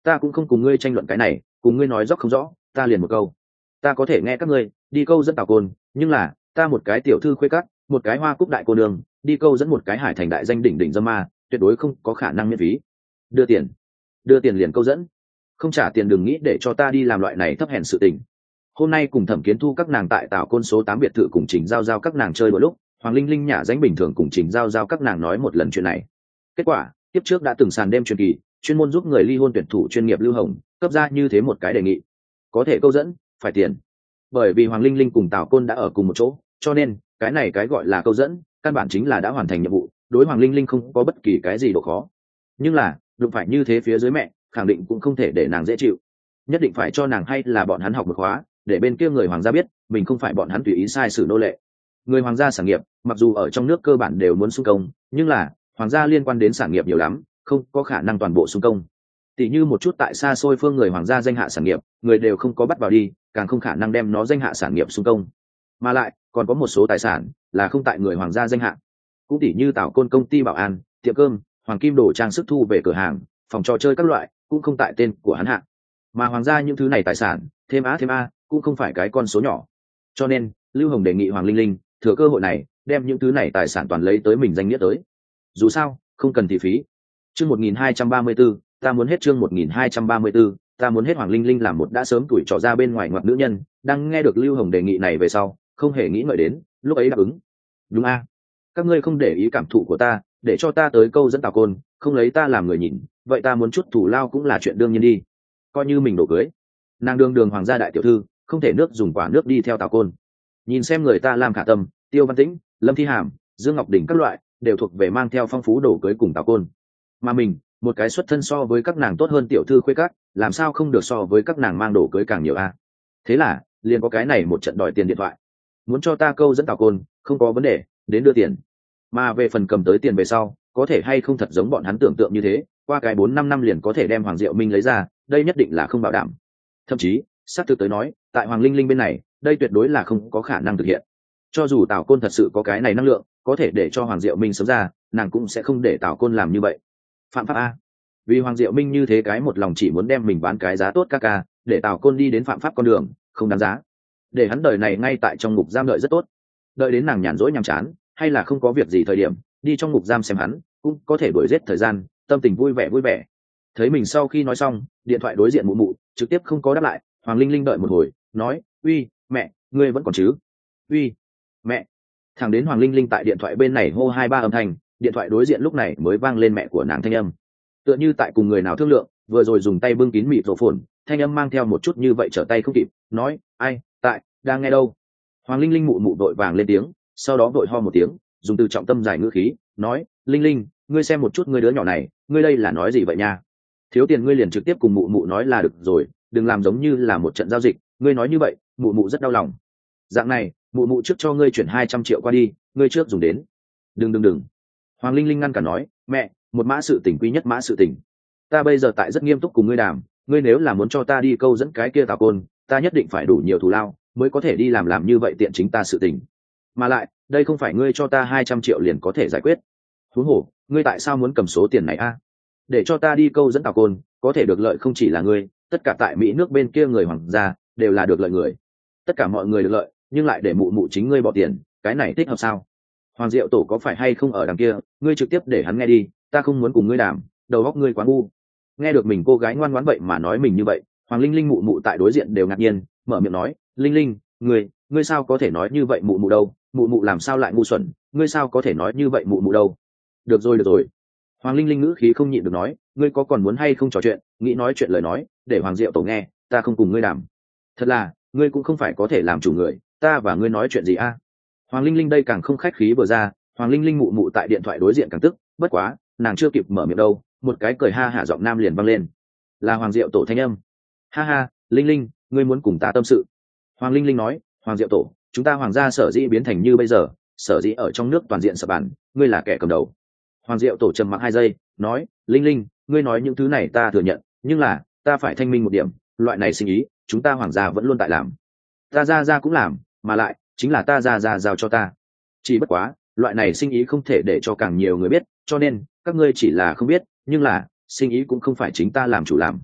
ta cũng không cùng ngươi tranh luận cái này, cùng ngươi nói rõ không rõ, ta liền một câu, ta có thể nghe các ngươi đi câu dẫn Tào Côn, nhưng là ta một cái tiểu thư khuê cắt, một cái hoa cúc đại cô đường, đi câu dẫn một cái hải thành đại danh đỉnh đỉnh dâm ma, tuyệt đối không có khả năng miễn phí. Đưa tiền, đưa tiền liền câu dẫn, không trả tiền đừng nghĩ để cho ta đi làm loại này thấp hèn sự tình. Hôm nay cùng Thẩm Kiến Thu các nàng tại Tào Côn số tám biệt thự cùng Trình Giao Giao các nàng chơi đôi lúc, Hoàng Linh Linh nhả danh bình thường cùng Trình Giao Giao các nàng nói một lần chuyện này. Kết quả, tiếp trước đã từng sàn đêm truyền kỳ, chuyên môn giúp người ly hôn tuyển thủ chuyên nghiệp Lưu Hồng, cấp ra như thế một cái đề nghị. Có thể câu dẫn, phải tiền. Bởi vì Hoàng Linh Linh cùng Tào Côn đã ở cùng một chỗ, cho nên cái này cái gọi là câu dẫn, căn bản chính là đã hoàn thành nhiệm vụ, đối Hoàng Linh Linh không có bất kỳ cái gì độ khó. Nhưng là, đụng phải như thế phía dưới mẹ, khẳng định cũng không thể để nàng dễ chịu. Nhất định phải cho nàng hay là bọn hắn học một khóa, để bên kia người hoàng gia biết, mình không phải bọn hắn tùy ý sai sử nô lệ. Người hoàng gia sản nghiệp, mặc dù ở trong nước cơ bản đều muốn xung công, nhưng là hoàng gia liên quan đến sản nghiệp nhiều lắm, không có khả năng toàn bộ xung công. Tỷ như một chút tại xa xôi phương người hoàng gia danh hạ sản nghiệp, người đều không có bắt vào đi, càng không khả năng đem nó danh hạ sản nghiệp xung công. Mà lại, còn có một số tài sản là không tại người hoàng gia danh hạ. Cũng tỷ như Tào Côn công ty bảo an, tiệm cơm, hoàng kim đồ trang sức thu về cửa hàng, phòng trò chơi các loại, cũng không tại tên của hắn hạ. Mà hoàng gia những thứ này tài sản, thêm á thêm a, cũng không phải cái con số nhỏ. Cho nên, Lưu Hồng đề nghị Hoàng Linh Linh thừa cơ hội này, đem những thứ này tài sản toàn lấy tới mình danh nghĩa tới. Dù sao, không cần thị phí. Chương một nghìn hai trăm ba mươi tư, ta muốn hết chương một nghìn hai trăm ba mươi tư, ta muốn hết Hoàng Linh Linh làm một đã sớm tuổi trò ra bên ngoài ngoặc nữ nhân, đang nghe được Lưu Hồng đề nghị này về sau, không hề nghĩ ngợi đến, lúc ấy đáp ứng. Đúng a, các ngươi không để ý cảm thụ của ta, để cho ta tới câu dẫn Tào Côn, không lấy ta làm người nhìn, vậy ta muốn chút thủ lao cũng là chuyện đương nhiên đi. Coi như mình đổ cưới. Nàng đương đường hoàng gia đại tiểu thư, không thể nước dùng quả nước đi theo Tào Côn. Nhìn xem người ta làm khả tâm, Tiêu Văn Tĩnh, Lâm Thi Hàm, Dương Ngọc Đình các loại, đều thuộc về mang theo phong phú đổ cưới cùng Tào Côn. Mà mình, một cái xuất thân so với các nàng tốt hơn tiểu thư khuê các, làm sao không được so với các nàng mang đổ cưới càng nhiều a? Thế là, liền có cái này một trận đòi tiền điện thoại. Muốn cho ta câu dẫn Tào Côn, không có vấn đề, đến đưa tiền. Mà về phần cầm tới tiền về sau, có thể hay không thật giống bọn hắn tưởng tượng như thế, qua cái bốn năm năm liền có thể đem Hoàng Diệu Minh lấy ra, đây nhất định là không bảo đảm. Thậm chí, xác thực tới nói, tại Hoàng Linh Linh bên này, đây tuyệt đối là không có khả năng thực hiện. Cho dù Tào Côn thật sự có cái này năng lượng, có thể để cho Hoàng Diệu Minh sớm ra, nàng cũng sẽ không để Tào Côn làm như vậy. Phạm pháp a. Vì Hoàng Diệu Minh như thế cái một lòng chỉ muốn đem mình bán cái giá tốt ca ca, để Tào Côn đi đến phạm pháp con đường, không đáng giá. Để hắn đời này ngay tại trong ngục giam đợi rất tốt. Đợi đến nàng nhàn rỗi nhàm chán, hay là không có việc gì thời điểm, đi trong ngục giam xem hắn, cũng có thể đuổi giết thời gian, tâm tình vui vẻ vui vẻ. Thấy mình sau khi nói xong, điện thoại đối diện mụ mụ trực tiếp không có đáp lại. Hoàng Linh Linh đợi một hồi, nói: "Uy, mẹ, ngươi vẫn còn chứ?" "Uy, mẹ." Thẳng đến Hoàng Linh Linh tại điện thoại bên này hô hai ba âm thanh, điện thoại đối diện lúc này mới vang lên mẹ của nàng thanh âm. Tựa như tại cùng người nào thương lượng, vừa rồi dùng tay bưng kín mịt rổ phồn, thanh âm mang theo một chút như vậy trở tay không kịp, nói: "Ai, tại, đang nghe đâu?" Hoàng Linh Linh mụ mụ đội vàng lên tiếng, sau đó đội ho một tiếng, dùng từ trọng tâm giải ngữ khí, nói: "Linh Linh, ngươi xem một chút ngươi đứa nhỏ này, ngươi đây là nói gì vậy nha? Thiếu tiền ngươi liền trực tiếp cùng mụ mụ nói là được rồi, đừng làm giống như là một trận giao dịch, ngươi nói như vậy, mụ mụ rất đau lòng. Dạng này, mụ mụ trước cho ngươi chuyển hai trăm triệu qua đi, ngươi trước dùng đến." "Đừng đừng đừng." Hoàng Linh Linh ngăn cả nói: "Mẹ, một mã sự tình quý nhất mã sự tình. Ta bây giờ tại rất nghiêm túc cùng ngươi đàm, ngươi nếu là muốn cho ta đi câu dẫn cái kia Tào Côn, ta nhất định phải đủ nhiều thù lao, mới có thể đi làm làm như vậy tiện chính ta sự tình. Mà lại, đây không phải ngươi cho ta hai trăm triệu liền có thể giải quyết. Huống hồ, ngươi tại sao muốn cầm số tiền này a? Để cho ta đi câu dẫn Tào Côn, có thể được lợi không chỉ là ngươi, tất cả tại Mỹ nước bên kia người hoàng gia đều là được lợi người. Tất cả mọi người được lợi, nhưng lại để mụ mụ chính ngươi bỏ tiền, cái này thích hợp sao? Hoàng Diệu Tổ có phải hay không ở đằng kia, ngươi trực tiếp để hắn nghe đi, ta không muốn cùng ngươi đàm, đầu óc ngươi quá ngu." Nghe được mình cô gái ngoan ngoãn vậy mà nói mình như vậy, Hoàng Linh Linh mụ mụ tại đối diện đều ngạc nhiên, mở miệng nói: "Linh Linh, ngươi, ngươi sao có thể nói như vậy mụ mụ đâu, mụ mụ làm sao lại ngu xuẩn, ngươi sao có thể nói như vậy mụ mụ đâu." "Được rồi được rồi." Hoàng Linh Linh ngữ khí không nhịn được nói: "Ngươi có còn muốn hay không trò chuyện, nghĩ nói chuyện lời nói, để Hoàng Diệu Tổ nghe, ta không cùng ngươi đàm. Thật là, ngươi cũng không phải có thể làm chủ người, ta và ngươi nói chuyện gì a?" Hoàng Linh Linh đây càng không khách khí vừa ra, Hoàng Linh Linh mụ mụ tại điện thoại đối diện càng tức, bất quá, nàng chưa kịp mở miệng đâu, một cái cười ha hả giọng nam liền vang lên. Là Hoàng Diệu Tổ thanh âm. "Ha ha, Linh Linh, ngươi muốn cùng ta tâm sự." Hoàng Linh Linh nói: "Hoàng Diệu Tổ, chúng ta hoàng gia sở dĩ biến thành như bây giờ, sở dĩ ở trong nước toàn diện sập bàn, ngươi là kẻ cầm đầu." Hoàng Diệu Tổ trầm mặc hai giây, nói: "Linh Linh, ngươi nói những thứ này ta thừa nhận, nhưng là, ta phải thanh minh một điểm, loại này sinh ý, chúng ta hoàng gia vẫn luôn tại làm. Ta gia gia cũng làm, mà lại, chính là ta gia gia giao cho ta. Chỉ bất quá, loại này sinh ý không thể để cho càng nhiều người biết, cho nên, các ngươi chỉ là không biết, nhưng là, sinh ý cũng không phải chính ta làm chủ làm."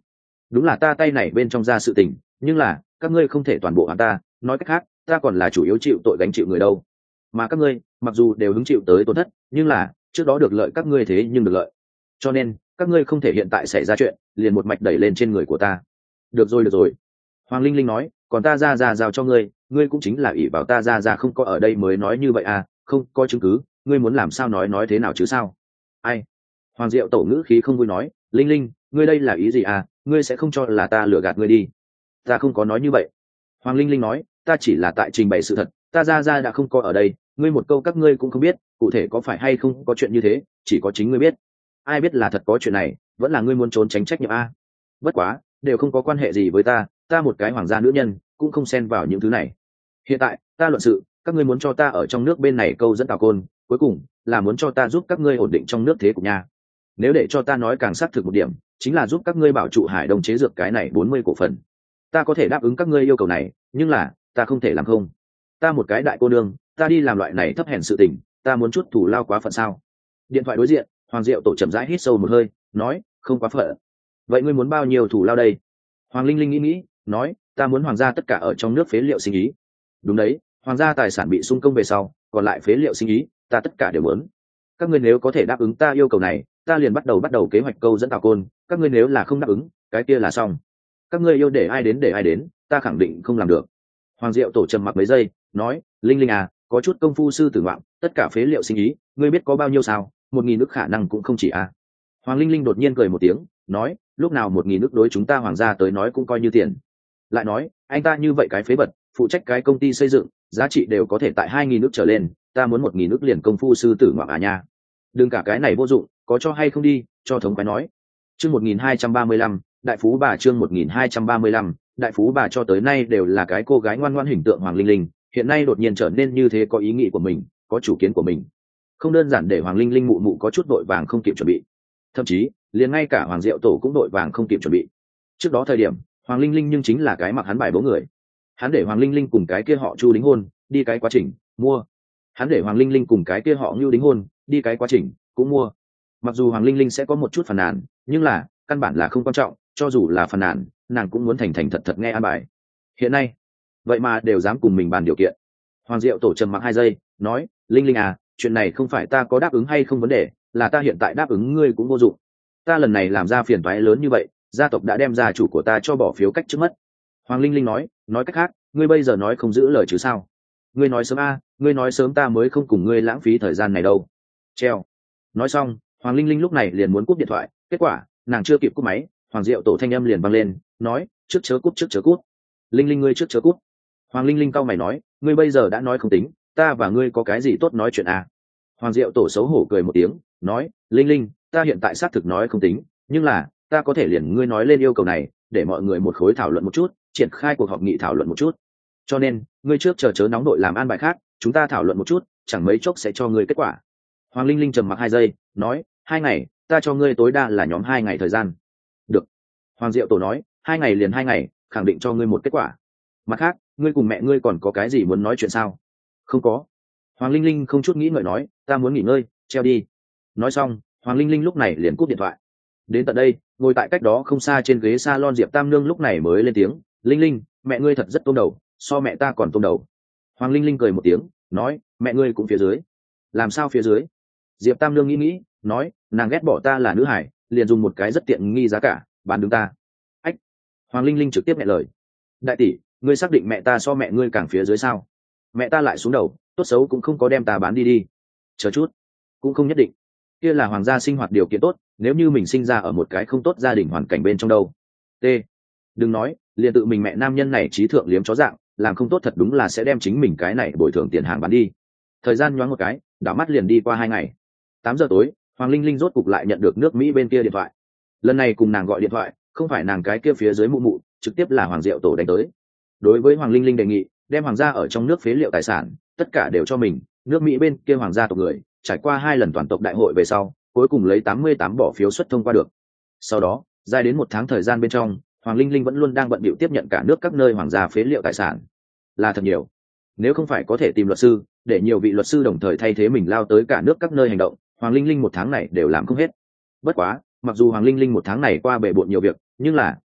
đúng là ta tay này bên trong ra sự tình, nhưng là các ngươi không thể toàn bộ hoàn ta, nói cách khác ta còn là chủ yếu chịu tội gánh chịu người đâu. Mà các ngươi mặc dù đều hứng chịu tới tổn thất, nhưng là trước đó được lợi các ngươi thế nhưng được lợi, cho nên các ngươi không thể hiện tại xảy ra chuyện liền một mạch đẩy lên trên người của ta. Được rồi được rồi, Hoàng Linh Linh nói, còn ta ra ra giao cho ngươi, ngươi cũng chính là ỷ vào ta ra ra không có ở đây mới nói như vậy à, không có chứng cứ ngươi muốn làm sao nói nói thế nào chứ sao? Ai? Hoàng Diệu Tổ ngữ khí không vui nói, Linh Linh, ngươi đây là ý gì à, ngươi sẽ không cho là ta lừa gạt ngươi đi. Ta không có nói như vậy. Hoàng Linh Linh nói, ta chỉ là tại trình bày sự thật, ta ra ra đã không có ở đây, ngươi một câu các ngươi cũng không biết cụ thể có phải hay không có chuyện như thế, chỉ có chính ngươi biết. Ai biết là thật có chuyện này, vẫn là ngươi muốn trốn tránh trách nhiệm a. Bất quá đều không có quan hệ gì với ta, ta một cái hoàng gia nữ nhân cũng không xen vào những thứ này. Hiện tại ta luận sự, các ngươi muốn cho ta ở trong nước bên này câu dẫn Tào Côn, cuối cùng là muốn cho ta giúp các ngươi ổn định trong nước thế cục nha. Nếu để cho ta nói càng xác thực một điểm, chính là giúp các ngươi bảo trụ Hải Đông chế dược cái này bốn mươi cổ phần. Ta có thể đáp ứng các ngươi yêu cầu này, nhưng là ta không thể làm không. Ta một cái đại cô nương, ta đi làm loại này thấp hèn sự tình, ta muốn chút thủ lao quá phận sao? Điện thoại đối diện, Hoàng Diệu Tổ chậm rãi hít sâu một hơi, nói, không quá phận. Vậy ngươi muốn bao nhiêu thủ lao đây? Hoàng Linh Linh nghĩ nghĩ, nói, ta muốn hoàng gia tất cả ở trong nước phế liệu sinh ý. Đúng đấy, hoàng gia tài sản bị xung công về sau, còn lại phế liệu sinh ý, ta tất cả đều muốn. Các ngươi nếu có thể đáp ứng ta yêu cầu này, ta liền bắt đầu bắt đầu kế hoạch câu dẫn Tào Côn, các ngươi nếu là không đáp ứng, cái kia là xong. Các ngươi yêu để ai đến để ai đến, ta khẳng định không làm được. Hoàng Diệu Tổ trầm mặc mấy giây, nói, Linh Linh à, có chút công phu sư tử ngoạm, tất cả phế liệu sinh ý, ngươi biết có bao nhiêu sao? Một nghìn nước khả năng cũng không chỉ à. Hoàng Linh Linh đột nhiên cười một tiếng, nói, lúc nào một nghìn nước đối chúng ta hoàng gia tới nói cũng coi như tiền. Lại nói, anh ta như vậy cái phế vật, phụ trách cái công ty xây dựng, giá trị đều có thể tại hai nghìn nước trở lên, ta muốn một nghìn nước liền công phu sư tử ngoạm à nha. Đừng cả cái này vô dụng, có cho hay không đi, cho thống quái nói. Chương một nghìn hai trăm ba mươi lăm, đại phú bà chương một nghìn hai trăm ba mươi lăm, đại phú bà cho tới nay đều là cái cô gái ngoan ngoãn hình tượng Hoàng Linh Linh, hiện nay đột nhiên trở nên như thế có ý nghĩ của mình, có chủ kiến của mình. Không đơn giản để Hoàng Linh Linh mụ mụ có chút vội vàng không kịp chuẩn bị. Thậm chí, liền ngay cả Hoàng Diệu Tổ cũng vội vàng không kịp chuẩn bị. Trước đó thời điểm, Hoàng Linh Linh nhưng chính là cái mặc hắn bài bố người. Hắn để Hoàng Linh Linh cùng cái kia họ Chu đính hôn, đi cái quá trình, mua. Hắn để Hoàng Linh Linh cùng cái kia họ Ngưu đính hôn, đi cái quá trình, cũng mua. Mặc dù Hoàng Linh Linh sẽ có một chút phàn nàn, nhưng là căn bản là không quan trọng, cho dù là phàn nàn, nàng cũng muốn thành thành thật thật nghe an bài. Hiện nay, vậy mà đều dám cùng mình bàn điều kiện. Hoàng Diệu Tổ trầm mặc hai giây, nói, Linh Linh à, chuyện này không phải ta có đáp ứng hay không vấn đề, là ta hiện tại đáp ứng ngươi cũng vô dụng. Ta lần này làm ra phiền toái lớn như vậy, gia tộc đã đem gia chủ của ta cho bỏ phiếu cách trước mất. Hoàng Linh Linh nói, nói cách khác, ngươi bây giờ nói không giữ lời chứ sao? Ngươi nói sớm a, ngươi nói sớm ta mới không cùng ngươi lãng phí thời gian này đâu. Treo. Nói xong, Hoàng Linh Linh lúc này liền muốn cúp điện thoại, kết quả, nàng chưa kịp cúp máy, Hoàng Diệu Tổ thanh âm liền vang lên, nói, trước chớ cúp trước chớ cúp. Linh Linh ngươi trước chớ cúp. Hoàng Linh Linh cau mày nói, ngươi bây giờ đã nói không tính, ta và ngươi có cái gì tốt nói chuyện à? Hoàng Diệu Tổ xấu hổ cười một tiếng, nói, Linh Linh, ta hiện tại xác thực nói không tính, nhưng là ta có thể liền ngươi nói lên yêu cầu này, để mọi người một khối thảo luận một chút, triển khai cuộc họp nghị thảo luận một chút. Cho nên, ngươi trước chờ chớ nóng đội làm an bài khác, chúng ta thảo luận một chút, chẳng mấy chốc sẽ cho ngươi kết quả. Hoàng Linh Linh trầm mặc hai giây, nói, hai ngày, ta cho ngươi tối đa là nhóm hai ngày thời gian. Được. Hoàng Diệu Tổ nói, hai ngày liền hai ngày, khẳng định cho ngươi một kết quả. Mặt khác, ngươi cùng mẹ ngươi còn có cái gì muốn nói chuyện sao? Không có. Hoàng Linh Linh không chút nghĩ ngợi nói, ta muốn nghỉ ngơi, treo đi. Nói xong, Hoàng Linh Linh lúc này liền cúp điện thoại. Đến tận đây, ngồi tại cách đó không xa trên ghế salon Diệp Tam Nương lúc này mới lên tiếng, Linh Linh, mẹ ngươi thật rất tôm đầu, so mẹ ta còn tôm đầu. Hoàng Linh Linh cười một tiếng, nói, mẹ ngươi cũng phía dưới. Làm sao phía dưới? Diệp Tam Nương nghĩ nghĩ, nói, nàng ghét bỏ ta là nữ hải, liền dùng một cái rất tiện nghi giá cả bán đứng ta. Ách. Hoàng Linh Linh trực tiếp nhẹ lời, đại tỷ, ngươi xác định mẹ ta so mẹ ngươi càng phía dưới sao? Mẹ ta lại xuống đầu, tốt xấu cũng không có đem ta bán đi đi. Chờ chút, cũng không nhất định. Kia là hoàng gia sinh hoạt điều kiện tốt, nếu như mình sinh ra ở một cái không tốt gia đình hoàn cảnh bên trong đâu. T. Đừng nói, liền tự mình mẹ nam nhân này trí thượng liếm chó dạng, làm không tốt thật đúng là sẽ đem chính mình cái này bồi thường tiền hàng bán đi. Thời gian nhoáng một cái, đảo mắt liền đi qua hai ngày. Tám giờ tối, Hoàng Linh Linh rốt cục lại nhận được nước Mỹ bên kia điện thoại. Lần này cùng nàng gọi điện thoại, không phải nàng cái kia phía dưới mụ mụ, trực tiếp là Hoàng Diệu Tổ đánh tới. Đối với Hoàng Linh Linh đề nghị, đem hoàng gia ở trong nước phế liệu tài sản, tất cả đều cho mình, nước Mỹ bên kia hoàng gia tộc người, trải qua hai lần toàn tộc đại hội về sau, cuối cùng lấy tám mươi tám bỏ phiếu xuất thông qua được. Sau đó, dài đến một tháng thời gian bên trong, Hoàng Linh Linh vẫn luôn đang bận bịu tiếp nhận cả nước các nơi hoàng gia phế liệu tài sản. Là thật nhiều. Nếu không phải có thể tìm luật sư, để nhiều vị luật sư đồng thời thay thế mình lao tới cả nước các nơi hành động, Hoàng Linh Linh một tháng này đều làm không hết. Bất quá, mặc dù Hoàng Linh Linh một tháng này qua bể bộn nhiều việc, nhưng là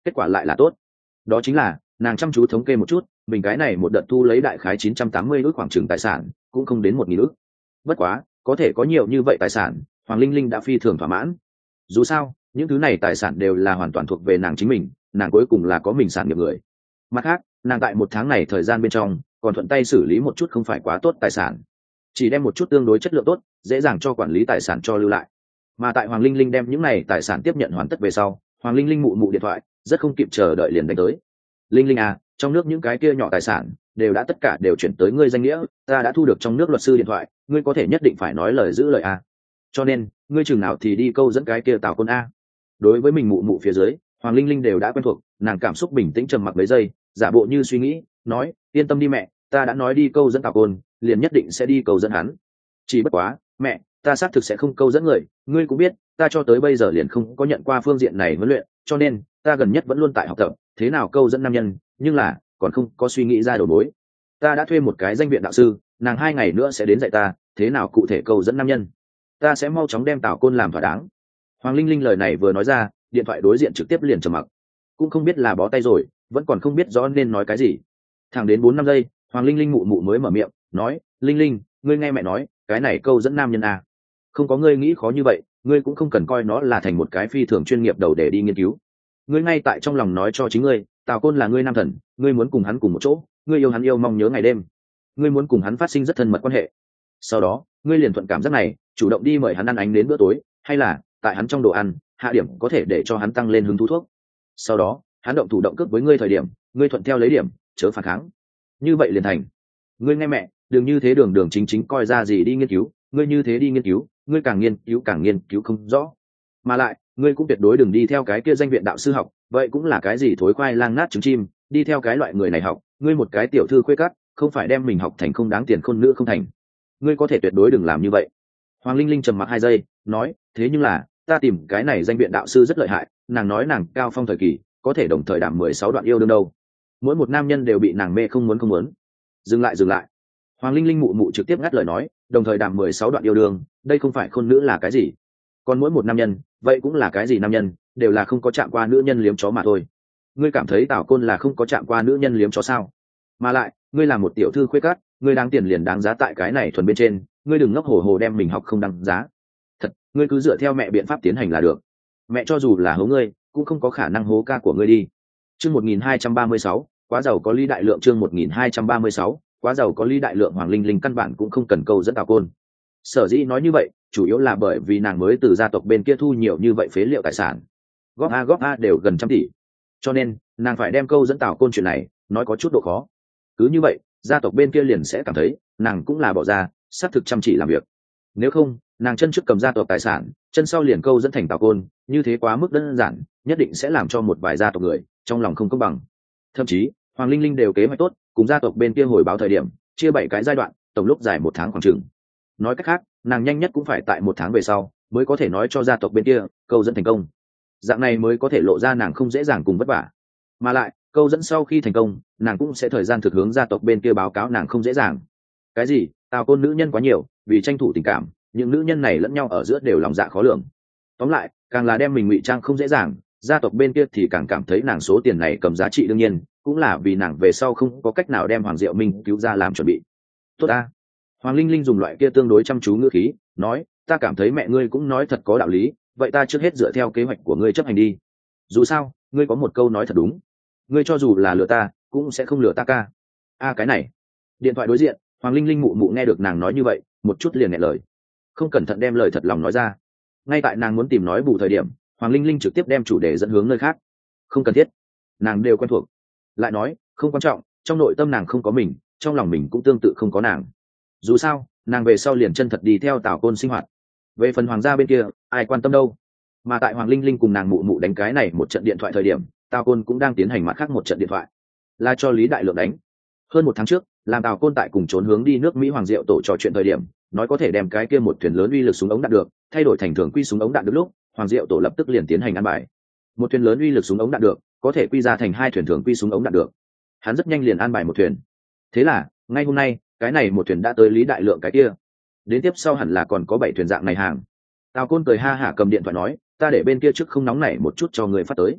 kết quả lại là tốt. Đó chính là nàng chăm chú thống kê một chút, mình cái này một đợt thu lấy đại khái chín trăm tám mươi ước khoảng trừng tài sản, cũng không đến một nghìn ước. Bất quá có thể có nhiều như vậy tài sản, Hoàng Linh Linh đã phi thường thỏa mãn. Dù sao những thứ này tài sản đều là hoàn toàn thuộc về nàng chính mình, nàng cuối cùng là có mình sản nghiệp người. Mặt khác, nàng tại một tháng này thời gian bên trong còn thuận tay xử lý một chút không phải quá tốt tài sản, chỉ đem một chút tương đối chất lượng tốt, dễ dàng cho quản lý tài sản cho lưu lại. Mà tại Hoàng Linh Linh đem những này tài sản tiếp nhận hoàn tất về sau, Hoàng Linh Linh mụ mụ điện thoại rất không kịp chờ đợi liền đánh tới. Linh Linh à, trong nước những cái kia nhỏ tài sản đều đã tất cả đều chuyển tới ngươi danh nghĩa, ta đã thu được trong nước luật sư điện thoại, ngươi có thể nhất định phải nói lời giữ lời à. Cho nên ngươi chừng nào thì đi câu dẫn cái kia Tào Côn a. Đối với mình mụ mụ phía dưới, Hoàng Linh Linh đều đã quen thuộc, nàng cảm xúc bình tĩnh trầm mặc mấy giây, giả bộ như suy nghĩ, nói, yên tâm đi mẹ, ta đã nói đi câu dẫn Tào Côn, liền nhất định sẽ đi câu dẫn hắn. Chỉ bất quá, mẹ, ta xác thực sẽ không câu dẫn người, ngươi cũng biết, ta cho tới bây giờ liền không có nhận qua phương diện này huấn luyện, cho nên ta gần nhất vẫn luôn tại học tập thế nào câu dẫn nam nhân, nhưng là còn không có suy nghĩ ra đầu mối. Ta đã thuê một cái danh viện đạo sư, nàng hai ngày nữa sẽ đến dạy ta thế nào cụ thể câu dẫn nam nhân. Ta sẽ mau chóng đem Tào Côn làm thỏa đáng. Hoàng Linh Linh lời này vừa nói ra, điện thoại đối diện trực tiếp liền trầm mặc, cũng không biết là bó tay rồi, vẫn còn không biết rõ nên nói cái gì. Thẳng đến bốn năm giây, Hoàng Linh Linh mụ mụ mới mở miệng, nói, Linh Linh, ngươi nghe mẹ nói, cái này câu dẫn nam nhân à. Không có ngươi nghĩ khó như vậy, ngươi cũng không cần coi nó là thành một cái phi thường chuyên nghiệp đầu để đi nghiên cứu. Ngươi ngay tại trong lòng nói cho chính ngươi, Tào Côn là ngươi nam thần, ngươi muốn cùng hắn cùng một chỗ, ngươi yêu hắn yêu mong nhớ ngày đêm, ngươi muốn cùng hắn phát sinh rất thân mật quan hệ. Sau đó, ngươi liền thuận cảm giác này, chủ động đi mời hắn ăn ánh đến bữa tối, hay là tại hắn trong đồ ăn hạ điểm có thể để cho hắn tăng lên hứng thú thuốc. Sau đó, hắn động thủ động cước với ngươi thời điểm, ngươi thuận theo lấy điểm, chớ phản kháng. Như vậy liền thành. Ngươi nghe mẹ, đừng như thế đường đường chính chính coi ra gì đi nghiên cứu, ngươi như thế đi nghiên cứu, ngươi càng nghiên cứu càng nghiên cứu không rõ. Mà lại, ngươi cũng tuyệt đối đừng đi theo cái kia danh viện đạo sư học, vậy cũng là cái gì thối khoai lang nát trứng chim, đi theo cái loại người này học, ngươi một cái tiểu thư khuê cắt, không phải đem mình học thành không đáng tiền khôn nữ không thành. Ngươi có thể tuyệt đối đừng làm như vậy. Hoàng Linh Linh trầm mặc hai giây, nói, thế nhưng là, ta tìm cái này danh viện đạo sư rất lợi hại, nàng nói nàng cao phong thời kỳ, có thể đồng thời đảm mười sáu đoạn yêu đương đâu. Mỗi một nam nhân đều bị nàng mê không muốn không muốn. Dừng lại dừng lại. Hoàng Linh Linh mụ mụ trực tiếp ngắt lời nói, đồng thời đảm mười sáu đoạn yêu đương, đây không phải khôn nữ là cái gì? Còn mỗi một nam nhân, vậy cũng là cái gì nam nhân, đều là không có chạm qua nữ nhân liếm chó mà thôi. Ngươi cảm thấy Tào Côn là không có chạm qua nữ nhân liếm chó sao? Mà lại, ngươi là một tiểu thư khuê cát, ngươi đáng tiền liền đáng giá tại cái này thuần bên trên, ngươi đừng ngốc hồ hồ đem mình học không đáng giá. Thật, ngươi cứ dựa theo mẹ biện pháp tiến hành là được. Mẹ cho dù là hố ngươi, cũng không có khả năng hố ca của ngươi đi. Chương một nghìn hai trăm ba mươi sáu, quá giàu có Lý Đại Lượng. Chương một nghìn hai trăm ba mươi sáu, quá giàu có Lý Đại Lượng. Hoàng Linh Linh căn bản cũng không cần câu dẫn Tào Côn. Sở dĩ nói như vậy, chủ yếu là bởi vì nàng mới từ gia tộc bên kia thu nhiều như vậy phế liệu tài sản, góp a góp a đều gần trăm tỷ, cho nên nàng phải đem câu dẫn Tào Côn chuyện này nói có chút độ khó. Cứ như vậy, gia tộc bên kia liền sẽ cảm thấy nàng cũng là bỏ ra xác thực chăm chỉ làm việc. Nếu không, nàng chân trước cầm gia tộc tài sản, chân sau liền câu dẫn thành Tào Côn, như thế quá mức đơn giản, nhất định sẽ làm cho một vài gia tộc người trong lòng không công bằng. Thậm chí, Hoàng Linh Linh đều kế hoạch tốt, cùng gia tộc bên kia hồi báo thời điểm, chia bảy cái giai đoạn, tổng lúc dài một tháng khoảng chừng. Nói cách khác, nàng nhanh nhất cũng phải tại một tháng về sau mới có thể nói cho gia tộc bên kia câu dẫn thành công, dạng này mới có thể lộ ra nàng không dễ dàng cùng vất vả. Mà lại, câu dẫn sau khi thành công, nàng cũng sẽ thời gian thực hướng gia tộc bên kia báo cáo nàng không dễ dàng. Cái gì? Tào Côn nữ nhân quá nhiều, vì tranh thủ tình cảm, những nữ nhân này lẫn nhau ở giữa đều lòng dạ khó lường. Tóm lại, càng là đem mình ngụy trang không dễ dàng, gia tộc bên kia thì càng cảm thấy nàng số tiền này cầm giá trị. Đương nhiên, cũng là vì nàng về sau không có cách nào đem Hoàng Diệu Minh cứu ra làm chuẩn bị. Tốt a. Hoàng Linh Linh dùng loại kia tương đối chăm chú ngữ khí, nói, ta cảm thấy mẹ ngươi cũng nói thật có đạo lý, vậy ta trước hết dựa theo kế hoạch của ngươi chấp hành đi. Dù sao, ngươi có một câu nói thật đúng, ngươi cho dù là lừa ta, cũng sẽ không lừa ta ca. A cái này. Điện thoại đối diện, Hoàng Linh Linh mụ mụ nghe được nàng nói như vậy, một chút liền nghẹn lời, không cẩn thận đem lời thật lòng nói ra. Ngay tại nàng muốn tìm nói bù thời điểm, Hoàng Linh Linh trực tiếp đem chủ đề dẫn hướng nơi khác. Không cần thiết, nàng đều quen thuộc. Lại nói, không quan trọng, trong nội tâm nàng không có mình, trong lòng mình cũng tương tự không có nàng. Dù sao, nàng về sau liền chân thật đi theo Tào Côn sinh hoạt. Về phần Hoàng gia bên kia, ai quan tâm đâu. Mà tại Hoàng Linh Linh cùng nàng mụ mụ đánh cái này một trận điện thoại thời điểm, Tào Côn cũng đang tiến hành mặt khác một trận điện thoại, là cho Lý Đại Lượng đánh. Hơn một tháng trước, làm Tào Côn tại cùng trốn hướng đi nước Mỹ Hoàng Diệu tổ trò chuyện thời điểm, nói có thể đem cái kia một thuyền lớn uy lực súng ống đạn được thay đổi thành thường quy súng ống đạn được, lúc Hoàng Diệu tổ lập tức liền tiến hành ăn bài. Một thuyền lớn uy lực súng ống đạn được có thể quy ra thành hai thuyền thường quy súng ống đạn được. Hắn rất nhanh liền an bài một thuyền. Thế là, ngay hôm nay, cái này một thuyền đã tới Lý Đại Lượng cái kia. Đến tiếp sau hẳn là còn có bảy thuyền dạng này hàng. Tào Côn cười ha hả cầm điện thoại nói, ta để bên kia trước không nóng nảy một chút cho người phát tới.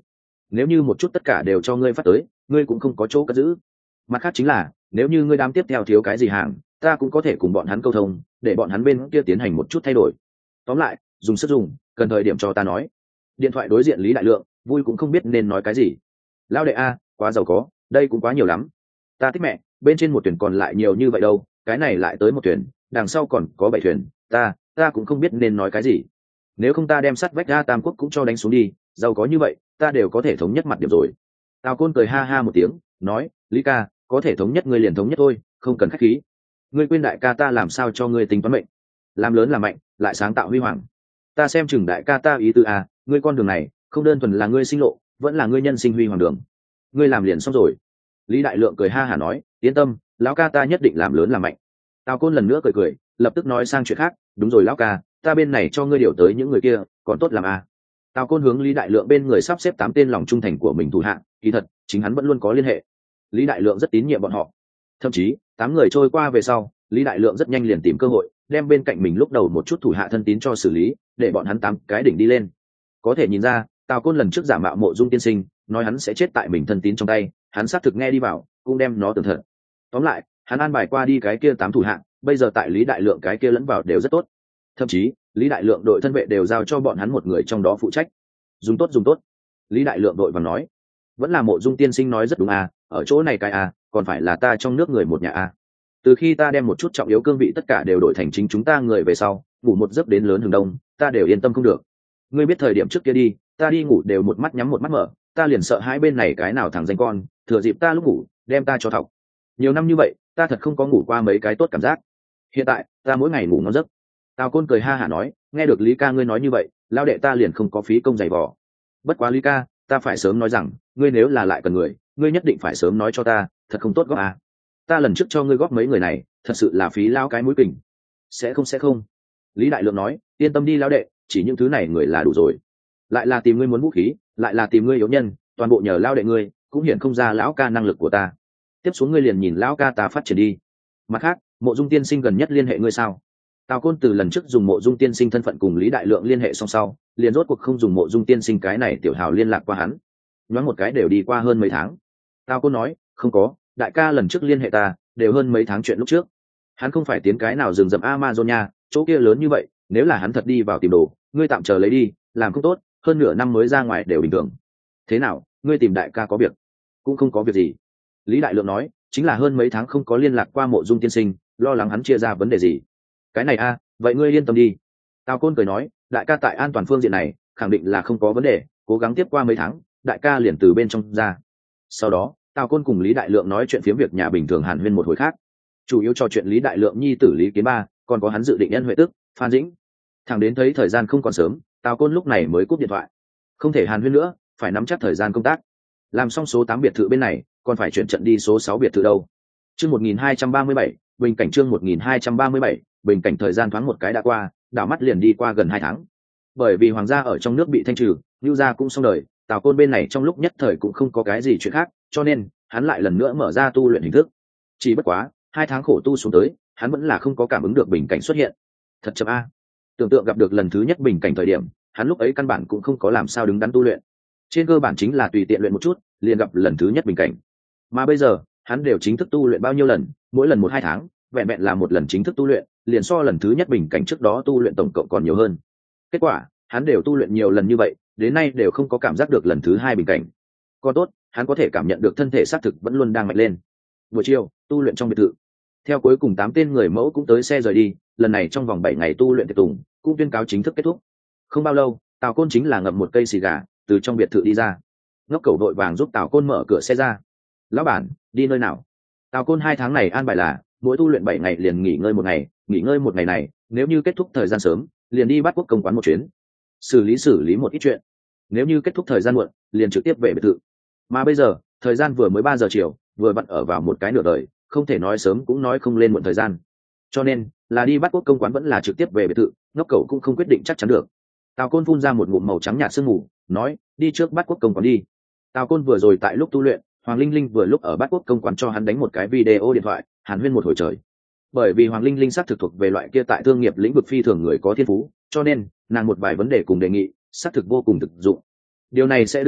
nếu như một chút tất cả đều cho ngươi phát tới, ngươi cũng không có chỗ cất giữ. Mặt khác chính là nếu như ngươi đám tiếp theo thiếu cái gì hàng, ta cũng có thể cùng bọn hắn câu thông, để bọn hắn bên kia tiến hành một chút thay đổi. Tóm lại, dùng sức dùng, cần thời điểm cho ta nói. Điện thoại đối diện Lý Đại Lượng vui cũng không biết nên nói cái gì. Lão đệ a, quá giàu có, đây cũng quá nhiều lắm. Ta thích mẹ, bên trên một thuyền còn lại nhiều như vậy đâu, cái này lại tới một thuyền, đằng sau còn có bảy thuyền, ta ta cũng không biết nên nói cái gì. Nếu không ta đem sắt vách ra Tam Quốc cũng cho đánh xuống đi, giàu có như vậy ta đều có thể thống nhất mặt điểm rồi. Tào Côn cười ha ha một tiếng, nói, Lý ca, có thể thống nhất ngươi liền thống nhất thôi, không cần khách khí. Ngươi quên đại ca ta làm sao cho ngươi tính toán mệnh, làm lớn làm mạnh, lại sáng tạo huy hoàng. Ta xem chừng đại ca ta ý tư à, ngươi con đường này không đơn thuần là ngươi sinh lộ, vẫn là ngươi nhân sinh huy hoàng đường. Ngươi làm liền xong rồi. Lý Đại Lượng cười ha hả nói, yên tâm, lão ca ta nhất định làm lớn làm mạnh. Tào Côn lần nữa cười cười, lập tức nói sang chuyện khác, đúng rồi lão ca, ta bên này cho ngươi điều tới những người kia, còn tốt làm à. Tào Côn hướng Lý Đại Lượng bên người sắp xếp tám tên lòng trung thành của mình thủ hạ, kỳ thật chính hắn vẫn luôn có liên hệ. Lý Đại Lượng rất tín nhiệm bọn họ, thậm chí tám người trôi qua về sau, Lý Đại Lượng rất nhanh liền tìm cơ hội đem bên cạnh mình lúc đầu một chút thủ hạ thân tín cho xử lý, để bọn hắn tám cái đỉnh đi lên. Có thể nhìn ra, Tào Côn lần trước giả mạo Mộ Dung tiên sinh, nói hắn sẽ chết tại mình thân tín trong tay, hắn xác thực nghe đi vào, cũng đem nó tưởng thật. Tóm lại, hắn an bài qua đi cái kia tám thủ hạng, bây giờ tại Lý Đại Lượng cái kia lẫn vào đều rất tốt. Thậm chí, Lý Đại Lượng đội thân vệ đều giao cho bọn hắn một người trong đó phụ trách. Dùng tốt dùng tốt. Lý Đại Lượng đội vàng nói, vẫn là Mộ Dung tiên sinh nói rất đúng à, ở chỗ này cái à, còn phải là ta trong nước người một nhà à. Từ khi ta đem một chút trọng yếu cương vị tất cả đều đổi thành chính chúng ta người về sau, ngủ một giấc đến lớn hừng đông, ta đều yên tâm không được. Ngươi biết thời điểm trước kia đi, ta đi ngủ đều một mắt nhắm một mắt mở, ta liền sợ hai bên này cái nào thằng danh con thừa dịp ta lúc ngủ đem ta cho thọc. Nhiều năm như vậy ta thật không có ngủ qua mấy cái tốt cảm giác, hiện tại ta mỗi ngày ngủ ngon giấc. Tào Côn cười ha hả nói, nghe được Lý ca ngươi nói như vậy, lao đệ ta liền không có phí công giày vò. Bất quá Lý ca, ta phải sớm nói rằng, ngươi nếu là lại cần người, ngươi nhất định phải sớm nói cho ta, thật không tốt góp à. Ta lần trước cho ngươi góp mấy người này, thật sự là phí lao cái mũi kình. Sẽ không sẽ không. Lý Đại Lượng nói, yên tâm đi lão đệ, chỉ những thứ này người là đủ rồi. Lại là tìm ngươi muốn vũ khí, lại là tìm ngươi yếu nhân, toàn bộ nhờ lao đệ ngươi, cũng hiện không ra lão ca năng lực của ta. Tiếp xuống ngươi liền nhìn lão ca ta phát triển đi. Mặt khác, Mộ Dung tiên sinh gần nhất liên hệ ngươi sao? Tào Côn từ lần trước dùng Mộ Dung tiên sinh thân phận cùng Lý Đại Lượng liên hệ xong sau, liền rốt cuộc không dùng Mộ Dung tiên sinh cái này tiểu hào liên lạc qua hắn. Nhoáng một cái đều đi qua hơn mấy tháng. Tào Côn nói, không có, đại ca lần trước liên hệ ta, đều hơn mấy tháng chuyện lúc trước. Hắn không phải tiến cái nào rừng rậm Amazon nha, chỗ kia lớn như vậy, nếu là hắn thật đi vào tìm đồ, ngươi tạm chờ lấy đi, làm không tốt, hơn nửa năm mới ra ngoài đều bình thường. Thế nào, ngươi tìm đại ca có việc? Cũng không có việc gì. Lý Đại Lượng nói, chính là hơn mấy tháng không có liên lạc qua Mộ Dung tiên sinh, lo lắng hắn chia ra vấn đề gì. Cái này a, à, vậy ngươi yên tâm đi. Tào Côn cười nói, đại ca tại an toàn phương diện này khẳng định là không có vấn đề, cố gắng tiếp qua mấy tháng, đại ca liền từ bên trong ra. Sau đó, Tào Côn cùng Lý Đại Lượng nói chuyện phiếm việc nhà bình thường hàn huyên một hồi khác, chủ yếu trò chuyện Lý Đại Lượng nhi tử Lý Kiến Ba, còn có hắn dự định nhân huệ tức Phan Dĩnh. Thẳng đến thấy thời gian không còn sớm, Tào Côn lúc này mới cúp điện thoại. Không thể hàn huyên nữa, phải nắm chắc thời gian công tác. Làm xong số tám biệt thự bên này, còn phải chuyển trận đi số sáu biệt thự đâu. Chương một nghìn hai trăm ba mươi bảy, bình cảnh chương một nghìn hai trăm ba mươi bảy, bình cảnh thời gian thoáng một cái đã qua, đảo mắt liền đi qua gần hai tháng. Bởi vì hoàng gia ở trong nước bị thanh trừ, Nưu gia cũng xong đời, Tào Côn bên này trong lúc nhất thời cũng không có cái gì chuyện khác, cho nên hắn lại lần nữa mở ra tu luyện hình thức. Chỉ bất quá, hai tháng khổ tu xuống tới, hắn vẫn là không có cảm ứng được bình cảnh xuất hiện. Thật chậm a. Tưởng tượng gặp được lần thứ nhất bình cảnh thời điểm, hắn lúc ấy căn bản cũng không có làm sao đứng đắn tu luyện. Trên cơ bản chính là tùy tiện luyện một chút, liền gặp lần thứ nhất bình cảnh. Mà bây giờ, hắn đều chính thức tu luyện bao nhiêu lần, mỗi lần một hai tháng, vẹn vẹn là một lần chính thức tu luyện, liền so lần thứ nhất bình cảnh trước đó tu luyện tổng cộng còn nhiều hơn. Kết quả, hắn đều tu luyện nhiều lần như vậy, đến nay đều không có cảm giác được lần thứ hai bình cảnh. Còn tốt, hắn có thể cảm nhận được thân thể xác thực vẫn luôn đang mạnh lên. Buổi chiều, tu luyện trong biệt thự. Theo cuối cùng tám tên người mẫu cũng tới xe rời đi, lần này trong vòng bảy ngày tu luyện tiệc tùng cũng tuyên cáo chính thức kết thúc. Không bao lâu, Tào Côn chính là ngậm một cây xì gà từ trong biệt thự đi ra. Ngốc Cẩu đội vàng giúp Tào Côn mở cửa xe ra. Lão bản, đi nơi nào? Tào Côn hai tháng này an bài là mỗi tu luyện bảy ngày liền nghỉ ngơi một ngày, nghỉ ngơi một ngày này, nếu như kết thúc thời gian sớm, liền đi Bát Quốc công quán một chuyến, xử lý xử lý một ít chuyện. Nếu như kết thúc thời gian muộn, liền trực tiếp về biệt thự. Mà bây giờ, thời gian vừa mới ba giờ chiều, vừa vặn ở vào một cái nửa đời, không thể nói sớm cũng nói không lên muộn thời gian. Cho nên, là đi Bát Quốc công quán vẫn là trực tiếp về biệt thự, Ngốc Cẩu cũng không quyết định chắc chắn được. Tào Côn phun ra một ngụm màu trắng nhạt sương mù, nói, đi trước Bát Quốc công quán đi. Tào Côn vừa rồi tại lúc tu luyện, Hoàng Linh Linh vừa lúc ở Bát Quốc công quán cho hắn đánh một cái video điện thoại, hàn huyên một hồi trời. Bởi vì Hoàng Linh Linh xác thực thuộc về loại kia tại thương nghiệp lĩnh vực phi thường người có thiên phú, cho nên nàng một vài vấn đề cùng đề nghị, xác thực vô cùng thực dụng. Điều này sẽ đưa đến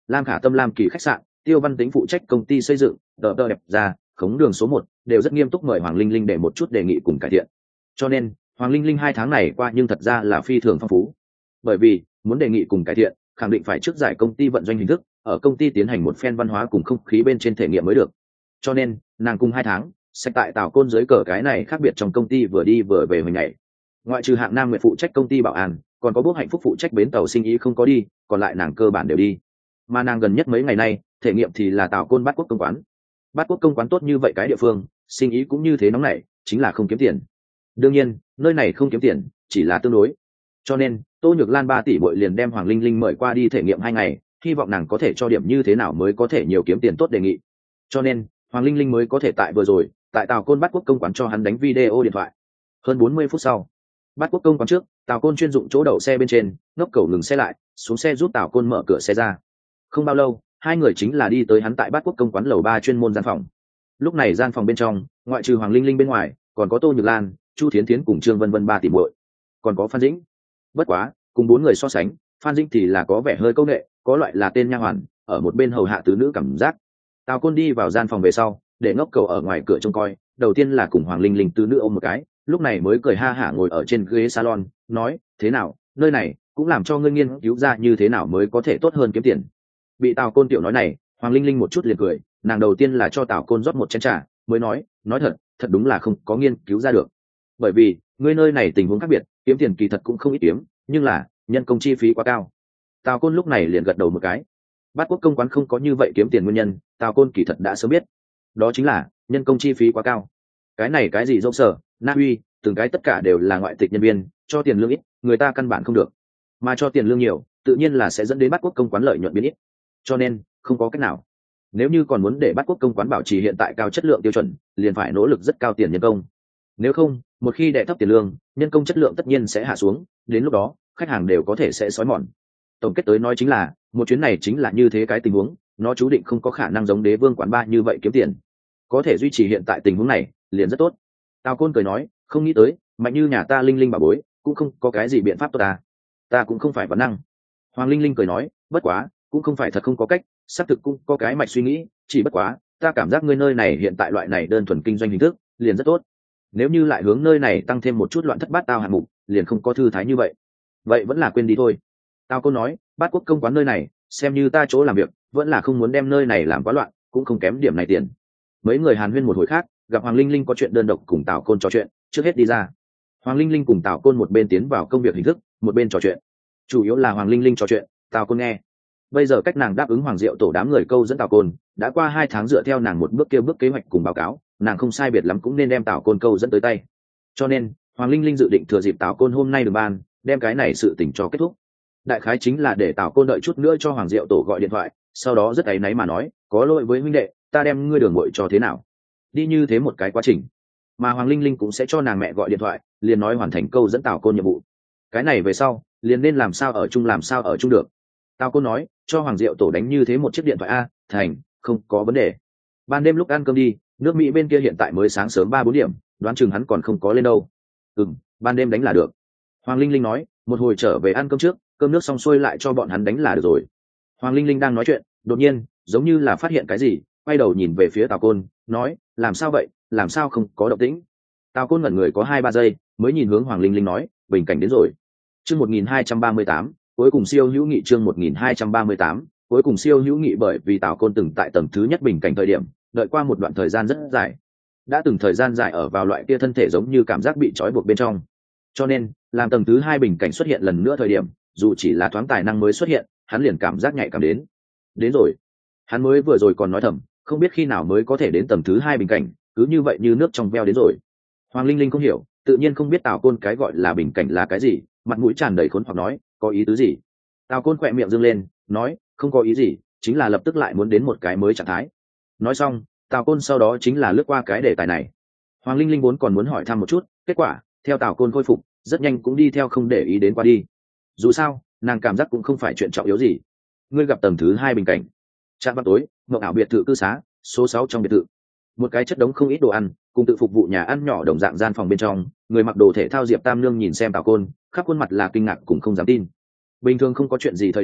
Lam Khả Tâm Lam Kỳ khách sạn, Tiêu Văn Tĩnh phụ trách công ty xây dựng, tờ tờ đẹp ra, khống đường số một đều rất nghiêm túc mời Hoàng Linh Linh để một chút đề nghị cùng cải thiện. Cho nên, Hoàng Linh Linh hai tháng này qua nhưng thật ra là phi thường phong phú. Bởi vì, muốn đề nghị cùng cải thiện, khẳng định phải trước giải công ty vận doanh hình thức, ở công ty tiến hành một phen văn hóa cùng không khí bên trên thể nghiệm mới được. Cho nên, nàng cùng hai tháng, sẽ tại Tào Côn dưới cờ cái này khác biệt trong công ty vừa đi vừa về hồi ngày. Ngoại trừ Hạng Nam Nguyệt phụ trách công ty bảo an, còn có Bước Hạnh Phúc phụ trách bến tàu sinh ý không có đi, còn lại nàng cơ bản đều đi. Mà nàng gần nhất mấy ngày nay, thể nghiệm thì là Tào Côn Bát Quốc công quán. Bát Quốc công quán tốt như vậy cái địa phương, sinh ý cũng như thế nóng nảy, chính là không kiếm tiền. Đương nhiên, nơi này không kiếm tiền, chỉ là tương đối. Cho nên, Tô Nhược Lan ba tỷ bội liền đem Hoàng Linh Linh mời qua đi thể nghiệm hai ngày, hy vọng nàng có thể cho điểm như thế nào mới có thể nhiều kiếm tiền tốt đề nghị. Cho nên, Hoàng Linh Linh mới có thể tại vừa rồi, tại Tào Côn Bát Quốc công quán cho hắn đánh video điện thoại. Hơn bốn mươi phút sau, Bát Quốc công quán trước, Tào Côn chuyên dụng chỗ đậu xe bên trên, ngốc cầu ngừng xe lại, xuống xe giúp Tào Côn mở cửa xe ra. Không bao lâu, hai người chính là đi tới hắn tại Bát Quốc công quán lầu ba chuyên môn gian phòng. Lúc này gian phòng bên trong, ngoại trừ Hoàng Linh Linh bên ngoài, còn có Tô Nhược Lan, Chu Thiến Thiến cùng Trương Vân Vân ba tỷ muội, còn có Phan Dĩnh. Bất quá, cùng bốn người so sánh, Phan Dĩnh thì là có vẻ hơi câu nệ, có loại là tên nha hoàn, ở một bên hầu hạ tứ nữ cảm giác. Tào Côn đi vào gian phòng về sau, để ngốc cầu ở ngoài cửa trông coi, đầu tiên là cùng Hoàng Linh Linh tứ nữ ôm một cái, lúc này mới cười ha hả ngồi ở trên ghế salon, nói: "Thế nào, nơi này cũng làm cho ngươi nghiên cứu ra như thế nào mới có thể tốt hơn kiếm tiền." Bị Tào Côn tiểu nói này, Hoàng Linh Linh một chút liền cười, nàng đầu tiên là cho Tào Côn rót một chén trà, mới nói: "Nói thật, thật đúng là không có nghiên cứu ra được. Bởi vì, ngươi nơi này tình huống khác biệt, kiếm tiền kỳ thật cũng không ít kiếm, nhưng là nhân công chi phí quá cao." Tào Côn lúc này liền gật đầu một cái. Bát Quốc công quán không có như vậy kiếm tiền nguyên nhân, Tào Côn kỳ thật đã sớm biết. Đó chính là nhân công chi phí quá cao. Cái này cái gì dâu sở, Na Uy, từng cái tất cả đều là ngoại tịch nhân viên, cho tiền lương ít, người ta căn bản không được. Mà cho tiền lương nhiều, tự nhiên là sẽ dẫn đến Bát Quốc công quán lợi nhuận biến ít. Cho nên, không có cách nào. Nếu như còn muốn để Bát Quốc công quán bảo trì hiện tại cao chất lượng tiêu chuẩn, liền phải nỗ lực rất cao tiền nhân công. Nếu không, một khi đè thấp tiền lương, nhân công chất lượng tất nhiên sẽ hạ xuống, đến lúc đó, khách hàng đều có thể sẽ xói mòn. Tổng kết tới nói chính là, một chuyến này chính là như thế cái tình huống, nó chú định không có khả năng giống Đế Vương quán ba như vậy kiếm tiền. Có thể duy trì hiện tại tình huống này, liền rất tốt. Tào Côn cười nói, không nghĩ tới, mạnh như nhà ta Linh Linh bà bối, cũng không có cái gì biện pháp tốt ta. Ta cũng không phải vấn năng. Hoàng Linh Linh cười nói, bất quá, cũng không phải thật không có cách, xác thực cũng có cái mạch suy nghĩ, chỉ bất quá, ta cảm giác ngươi nơi này hiện tại loại này đơn thuần kinh doanh hình thức, liền rất tốt. Nếu như lại hướng nơi này tăng thêm một chút loạn thất bát tao hạng mục, liền không có thư thái như vậy. Vậy vẫn là quên đi thôi. Tào Côn nói, Bát Quốc công quán nơi này, xem như ta chỗ làm việc, vẫn là không muốn đem nơi này làm quá loạn, cũng không kém điểm này tiền. Mấy người hàn huyên một hồi khác, gặp Hoàng Linh Linh có chuyện đơn độc cùng Tào Côn trò chuyện, trước hết đi ra. Hoàng Linh Linh cùng Tào Côn một bên tiến vào công việc hình thức, một bên trò chuyện. Chủ yếu là Hoàng Linh Linh trò chuyện, Tào Côn nghe. Bây giờ cách nàng đáp ứng Hoàng Diệu tổ đám người câu dẫn Tào Côn, đã qua hai tháng dựa theo nàng một bước kia bước kế hoạch cùng báo cáo, nàng không sai biệt lắm cũng nên đem Tào Côn câu dẫn tới tay. Cho nên, Hoàng Linh Linh dự định thừa dịp Tào Côn hôm nay được ban, đem cái này sự tình cho kết thúc. Đại khái chính là để Tào Côn đợi chút nữa cho Hoàng Diệu tổ gọi điện thoại, sau đó rất áy náy mà nói, có lỗi với huynh đệ, ta đem ngươi đường muội cho thế nào. Đi như thế một cái quá trình. Mà Hoàng Linh Linh cũng sẽ cho nàng mẹ gọi điện thoại, liền nói hoàn thành câu dẫn Tào Côn nhiệm vụ. Cái này về sau, liền nên làm sao ở chung làm sao ở chung được. Tào Côn nói, cho Hoàng Diệu tổ đánh như thế một chiếc điện thoại a, thành, không có vấn đề. Ban đêm lúc ăn cơm đi, nước Mỹ bên kia hiện tại mới sáng sớm ba bốn điểm, đoán chừng hắn còn không có lên đâu. Ừm, ban đêm đánh là được. Hoàng Linh Linh nói, một hồi trở về ăn cơm trước, cơm nước xong xuôi lại cho bọn hắn đánh là được rồi. Hoàng Linh Linh đang nói chuyện, đột nhiên, giống như là phát hiện cái gì, quay đầu nhìn về phía Tào Côn, nói, làm sao vậy, làm sao không có động tĩnh. Tào Côn ngẩn người có hai ba giây, mới nhìn hướng Hoàng Linh Linh nói, bình cảnh đến rồi. Chương một nghìn hai trăm ba mươi tám, cuối cùng siêu hữu nghị chương một nghìn hai trăm ba mươi tám, cuối cùng siêu hữu nghị bởi vì Tào Côn từng tại tầng thứ nhất bình cảnh thời điểm, đợi qua một đoạn thời gian rất dài. Đã từng thời gian dài ở vào loại kia thân thể giống như cảm giác bị trói buộc bên trong. Cho nên, làm tầng thứ hai bình cảnh xuất hiện lần nữa thời điểm, dù chỉ là thoáng tài năng mới xuất hiện, hắn liền cảm giác nhạy cảm đến. Đến rồi. Hắn mới vừa rồi còn nói thầm, không biết khi nào mới có thể đến tầng thứ hai bình cảnh, cứ như vậy như nước trong veo đến rồi. Hoàng Linh Linh không hiểu, tự nhiên không biết Tào Côn cái gọi là bình cảnh là cái gì, mặt mũi tràn đầy khốn hoặc nói, có ý tứ gì? Tào Côn khỏe miệng dương lên, nói, không có ý gì, chính là lập tức lại muốn đến một cái mới trạng thái. Nói xong, Tào Côn sau đó chính là lướt qua cái đề tài này. Hoàng Linh Linh vốn còn muốn hỏi thăm một chút, kết quả, theo Tào Côn khôi phục, rất nhanh cũng đi theo không để ý đến qua đi. Dù sao, nàng cảm giác cũng không phải chuyện trọng yếu gì. Ngươi gặp tầng thứ hai bình cảnh. Trạm vào tối, mộng ảo biệt thự cư xá, số sáu trong biệt thự. Một cái chất đống không ít đồ ăn, cùng tự phục vụ nhà ăn nhỏ đồng dạng gian phòng bên trong, người mặc đồ thể thao Diệp Tam Nương nhìn xem Tào Côn, khắp khuôn mặt là kinh ngạc cũng không dám tin. Bình thường không có chuyện gì thời điểm,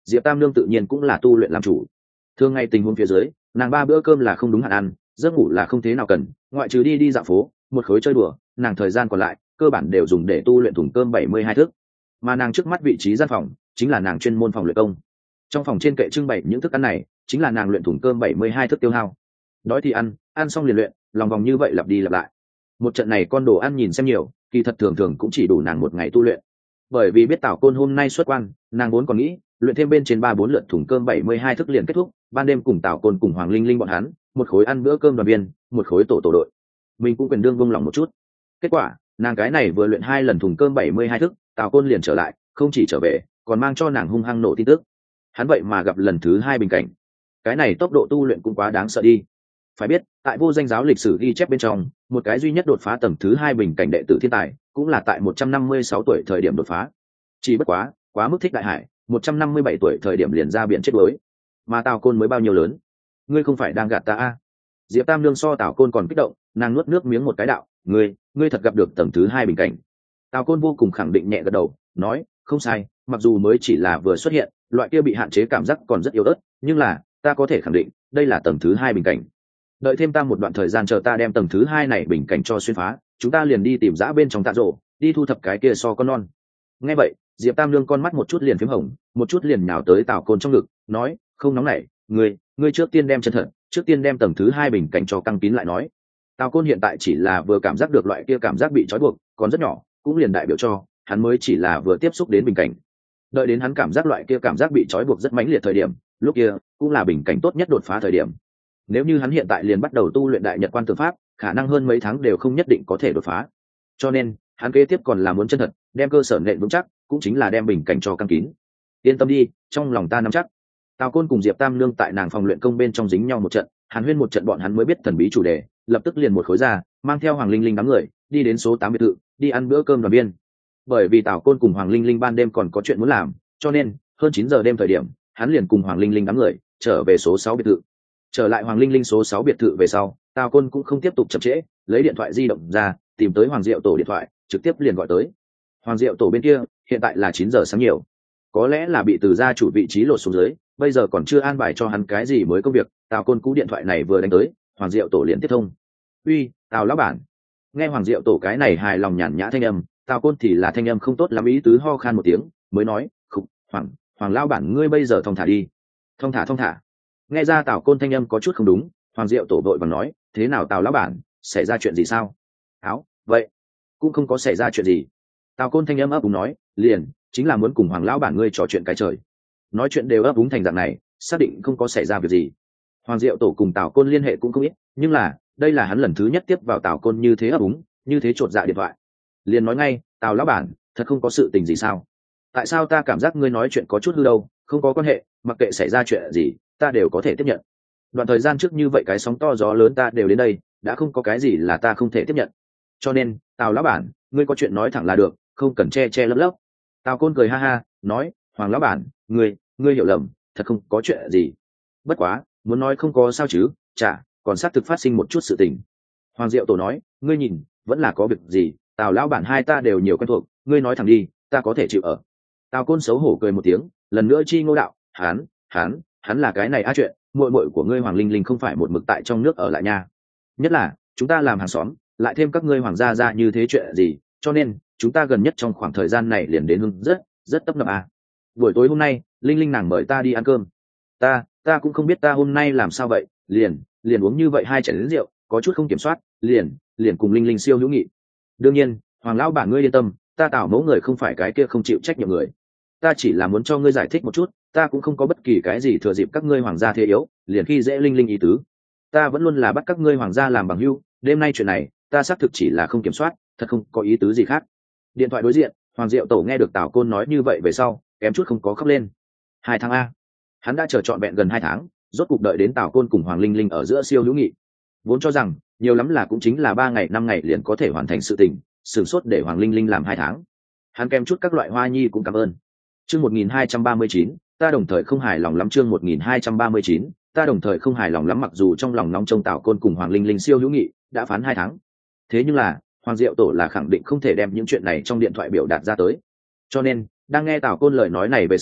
Diệp Tam Nương tự nhiên cũng là tu luyện làm chủ. Thường ngày tình huống phía dưới, nàng ba bữa cơm là không đúng hạn ăn, giấc ngủ là không thế nào cần, ngoại trừ đi đi dạo phố, một khối chơi đùa, nàng thời gian còn lại cơ bản đều dùng để tu luyện thùng cơm bảy mươi hai thước. Mà nàng trước mắt vị trí gian phòng chính là nàng chuyên môn phòng luyện công. Trong phòng trên kệ trưng bày những thức ăn này chính là nàng luyện thùng cơm bảy mươi hai thước tiêu hao. Đói thì ăn, ăn xong liền luyện, lòng vòng như vậy lặp đi lặp lại. Một trận này con đồ ăn nhìn xem nhiều, kỳ thật thường thường cũng chỉ đủ nàng một ngày tu luyện. Bởi vì biết Tào Côn hôm nay xuất quan, nàng vốn còn nghĩ luyện thêm bên trên ba bốn lượt thùng cơm bảy mươi hai thức liền kết thúc, ban đêm cùng Tào Côn cùng Hoàng Linh Linh bọn hắn, một khối ăn bữa cơm đoàn viên, một khối tổ tổ đội. Mình cũng quyền đương vung lòng một chút. Kết quả, nàng cái này vừa luyện hai lần thùng cơm bảy mươi hai thức, Tào Côn liền trở lại, không chỉ trở về, còn mang cho nàng hung hăng nổ tin tức. Hắn vậy mà gặp lần thứ hai bình cảnh. Cái này tốc độ tu luyện cũng quá đáng sợ đi. Phải biết, tại vô danh giáo lịch sử ghi chép bên trong, một cái duy nhất đột phá tầng thứ hai bình cảnh đệ tử thiên tài, cũng là tại một trăm năm mươi sáu tuổi thời điểm đột phá. Chỉ bất quá, quá mức thích đại hải, một trăm năm mươi bảy tuổi thời điểm liền ra biển chết đuối. Mà Tào Côn mới bao nhiêu lớn? Ngươi không phải đang gạt ta a? Diệp Tam Nương so Tào Côn còn kích động, nàng nuốt nước miếng một cái đạo, "Ngươi, ngươi thật gặp được tầng thứ hai bình cảnh." Tào Côn vô cùng khẳng định nhẹ gật đầu, nói, "Không sai, mặc dù mới chỉ là vừa xuất hiện, loại kia bị hạn chế cảm giác còn rất yếu ớt, nhưng là, ta có thể khẳng định, đây là tầng thứ hai bình cảnh. Đợi thêm ta một đoạn thời gian chờ ta đem tầng thứ hai này bình cảnh cho xuyên phá, chúng ta liền đi tìm dã bên trong tạ rổ, đi thu thập cái kia so con non." Nghe vậy, Diệp Tam Nương con mắt một chút liền phím hồng, một chút liền nhào tới Tào Côn trong ngực, nói, "Không nóng nảy, ngươi, ngươi trước tiên đem chân thật, trước tiên đem tầng thứ hai bình cảnh cho căng kín lại nói." Tào Côn hiện tại chỉ là vừa cảm giác được loại kia cảm giác bị trói buộc, còn rất nhỏ, cũng liền đại biểu cho hắn mới chỉ là vừa tiếp xúc đến bình cảnh. Đợi đến hắn cảm giác loại kia cảm giác bị trói buộc rất mãnh liệt thời điểm, lúc kia cũng là bình cảnh tốt nhất đột phá thời điểm. Nếu như hắn hiện tại liền bắt đầu tu luyện đại nhật quan tư pháp, khả năng hơn mấy tháng đều không nhất định có thể đột phá. Cho nên, hắn kế tiếp còn là muốn chân thật, đem cơ sở nện vững chắc, cũng chính là đem bình cảnh cho căng kín. Yên tâm đi, trong lòng ta nắm chắc. Tào Côn cùng Diệp Tam Nương tại nàng phòng luyện công bên trong dính nhau một trận, hàn huyên một trận bọn hắn mới biết thần bí chủ đề, lập tức liền một khối ra, mang theo Hoàng Linh Linh đám người, đi đến số tám biệt thự, đi ăn bữa cơm đoàn viên. Bởi vì Tào Côn cùng Hoàng Linh Linh ban đêm còn có chuyện muốn làm, cho nên hơn chín giờ đêm thời điểm, hắn liền cùng Hoàng Linh Linh đám người trở về số sáu biệt thự. Trở lại Hoàng Linh Linh số sáu biệt thự về sau, Tào Côn cũng không tiếp tục chậm trễ, lấy điện thoại di động ra, tìm tới Hoàng Diệu Tổ điện thoại, trực tiếp liền gọi tới. Hoàng Diệu Tổ bên kia, hiện tại là chín giờ sáng nhiều. Có lẽ là bị từ gia chủ vị trí lột xuống dưới, bây giờ còn chưa an bài cho hắn cái gì mới công việc, Tào Côn cú điện thoại này vừa đánh tới, Hoàng Diệu Tổ liền tiếp thông. "Uy, Tào lão bản." Nghe Hoàng Diệu Tổ cái này hài lòng nhàn nhã thanh âm, Tào Côn thì là thanh âm không tốt lắm ý tứ ho khan một tiếng, mới nói, "Khục, Hoàng, Hoàng lão bản ngươi bây giờ thong thả đi." "Thong thả thong thả." Nghe ra Tào Côn thanh âm có chút không đúng, Hoàng Diệu Tổ vội vàng nói, "Thế nào Tào lão bản, xảy ra chuyện gì sao?" "Áo, vậy cũng không có xảy ra chuyện gì." Tào Côn thanh âm ấp úng nói, "Liền chính là muốn cùng Hoàng lão bản ngươi trò chuyện cái trời." Nói chuyện đều ấp úng thành dạng này, xác định không có xảy ra việc gì. Hoàng Diệu Tổ cùng Tào Côn liên hệ cũng không ít, nhưng là đây là hắn lần thứ nhất tiếp vào Tào Côn như thế ấp úng, như thế chột dạ điện thoại. Liền nói ngay, "Tào lão bản, thật không có sự tình gì sao? Tại sao ta cảm giác ngươi nói chuyện có chút hư đâu? Không có quan hệ, mặc kệ xảy ra chuyện gì, ta đều có thể tiếp nhận. Đoạn thời gian trước như vậy cái sóng to gió lớn ta đều đến đây, đã không có cái gì là ta không thể tiếp nhận. Cho nên, Tào lão bản, ngươi có chuyện nói thẳng là được, không cần che che lấp lấp." Tào Côn cười ha ha, nói, "Hoàng lão bản, ngươi, ngươi hiểu lầm, thật không có chuyện gì. Bất quá, muốn nói không có sao chứ, chả, còn xác thực phát sinh một chút sự tình." Hoàng Diệu Tổ nói, "Ngươi nhìn, vẫn là có việc gì, Tào lão bản hai ta đều nhiều quen thuộc, ngươi nói thẳng đi, ta có thể chịu ở." Tào Côn xấu hổ cười một tiếng, lần nữa chi ngô đạo, "Hắn, hắn, hắn là cái này á chuyện, muội muội của ngươi Hoàng Linh Linh không phải một mực tại trong nước ở lại nha. Nhất là, chúng ta làm hàng xóm, lại thêm các ngươi Hoàng gia gia như thế chuyện gì, cho nên, chúng ta gần nhất trong khoảng thời gian này liền đến hưng rất, rất tấp nập à. Buổi tối hôm nay, Linh Linh nàng mời ta đi ăn cơm. Ta, ta cũng không biết ta hôm nay làm sao vậy, liền, liền uống như vậy hai chén lớn rượu, có chút không kiểm soát, liền, liền cùng Linh Linh siêu hữu nghị. Đương nhiên, Hoàng lão bản ngươi yên tâm, ta Tào mẫu người không phải cái kia không chịu trách nhiệm người. Ta chỉ là muốn cho ngươi giải thích một chút, ta cũng không có bất kỳ cái gì thừa dịp các ngươi hoàng gia thế yếu, liền khi dễ Linh Linh ý tứ. Ta vẫn luôn là bắt các ngươi hoàng gia làm bằng hữu, đêm nay chuyện này, ta xác thực chỉ là không kiểm soát, thật không có ý tứ gì khác." Điện thoại đối diện, Hoàng Diệu Tổ nghe được Tào Côn nói như vậy về sau, kém chút không có khóc lên. Hai tháng a, hắn đã chờ trọn vẹn gần hai tháng, rốt cục đợi đến Tào Côn cùng Hoàng Linh Linh ở giữa siêu hữu nghị. Vốn cho rằng nhiều lắm là cũng chính là ba ngày năm ngày liền có thể hoàn thành sự tình, sửng sốt để Hoàng Linh Linh làm hai tháng. Hắn kèm chút các loại hoa nhi cũng cảm ơn. Chương một nghìn hai trăm ba mươi chín, ta đồng thời không hài lòng lắm. Chương một nghìn hai trăm ba mươi chín, ta đồng thời không hài lòng lắm. Mặc dù trong lòng nóng trông Tào Côn cùng Hoàng Linh Linh siêu hữu nghị đã phán hai tháng, thế nhưng là Hoàng Diệu Tổ là khẳng định không thể đem những chuyện này trong điện thoại biểu đạt ra tới. Cho nên, đang nghe Tào Côn lời nói này về sau,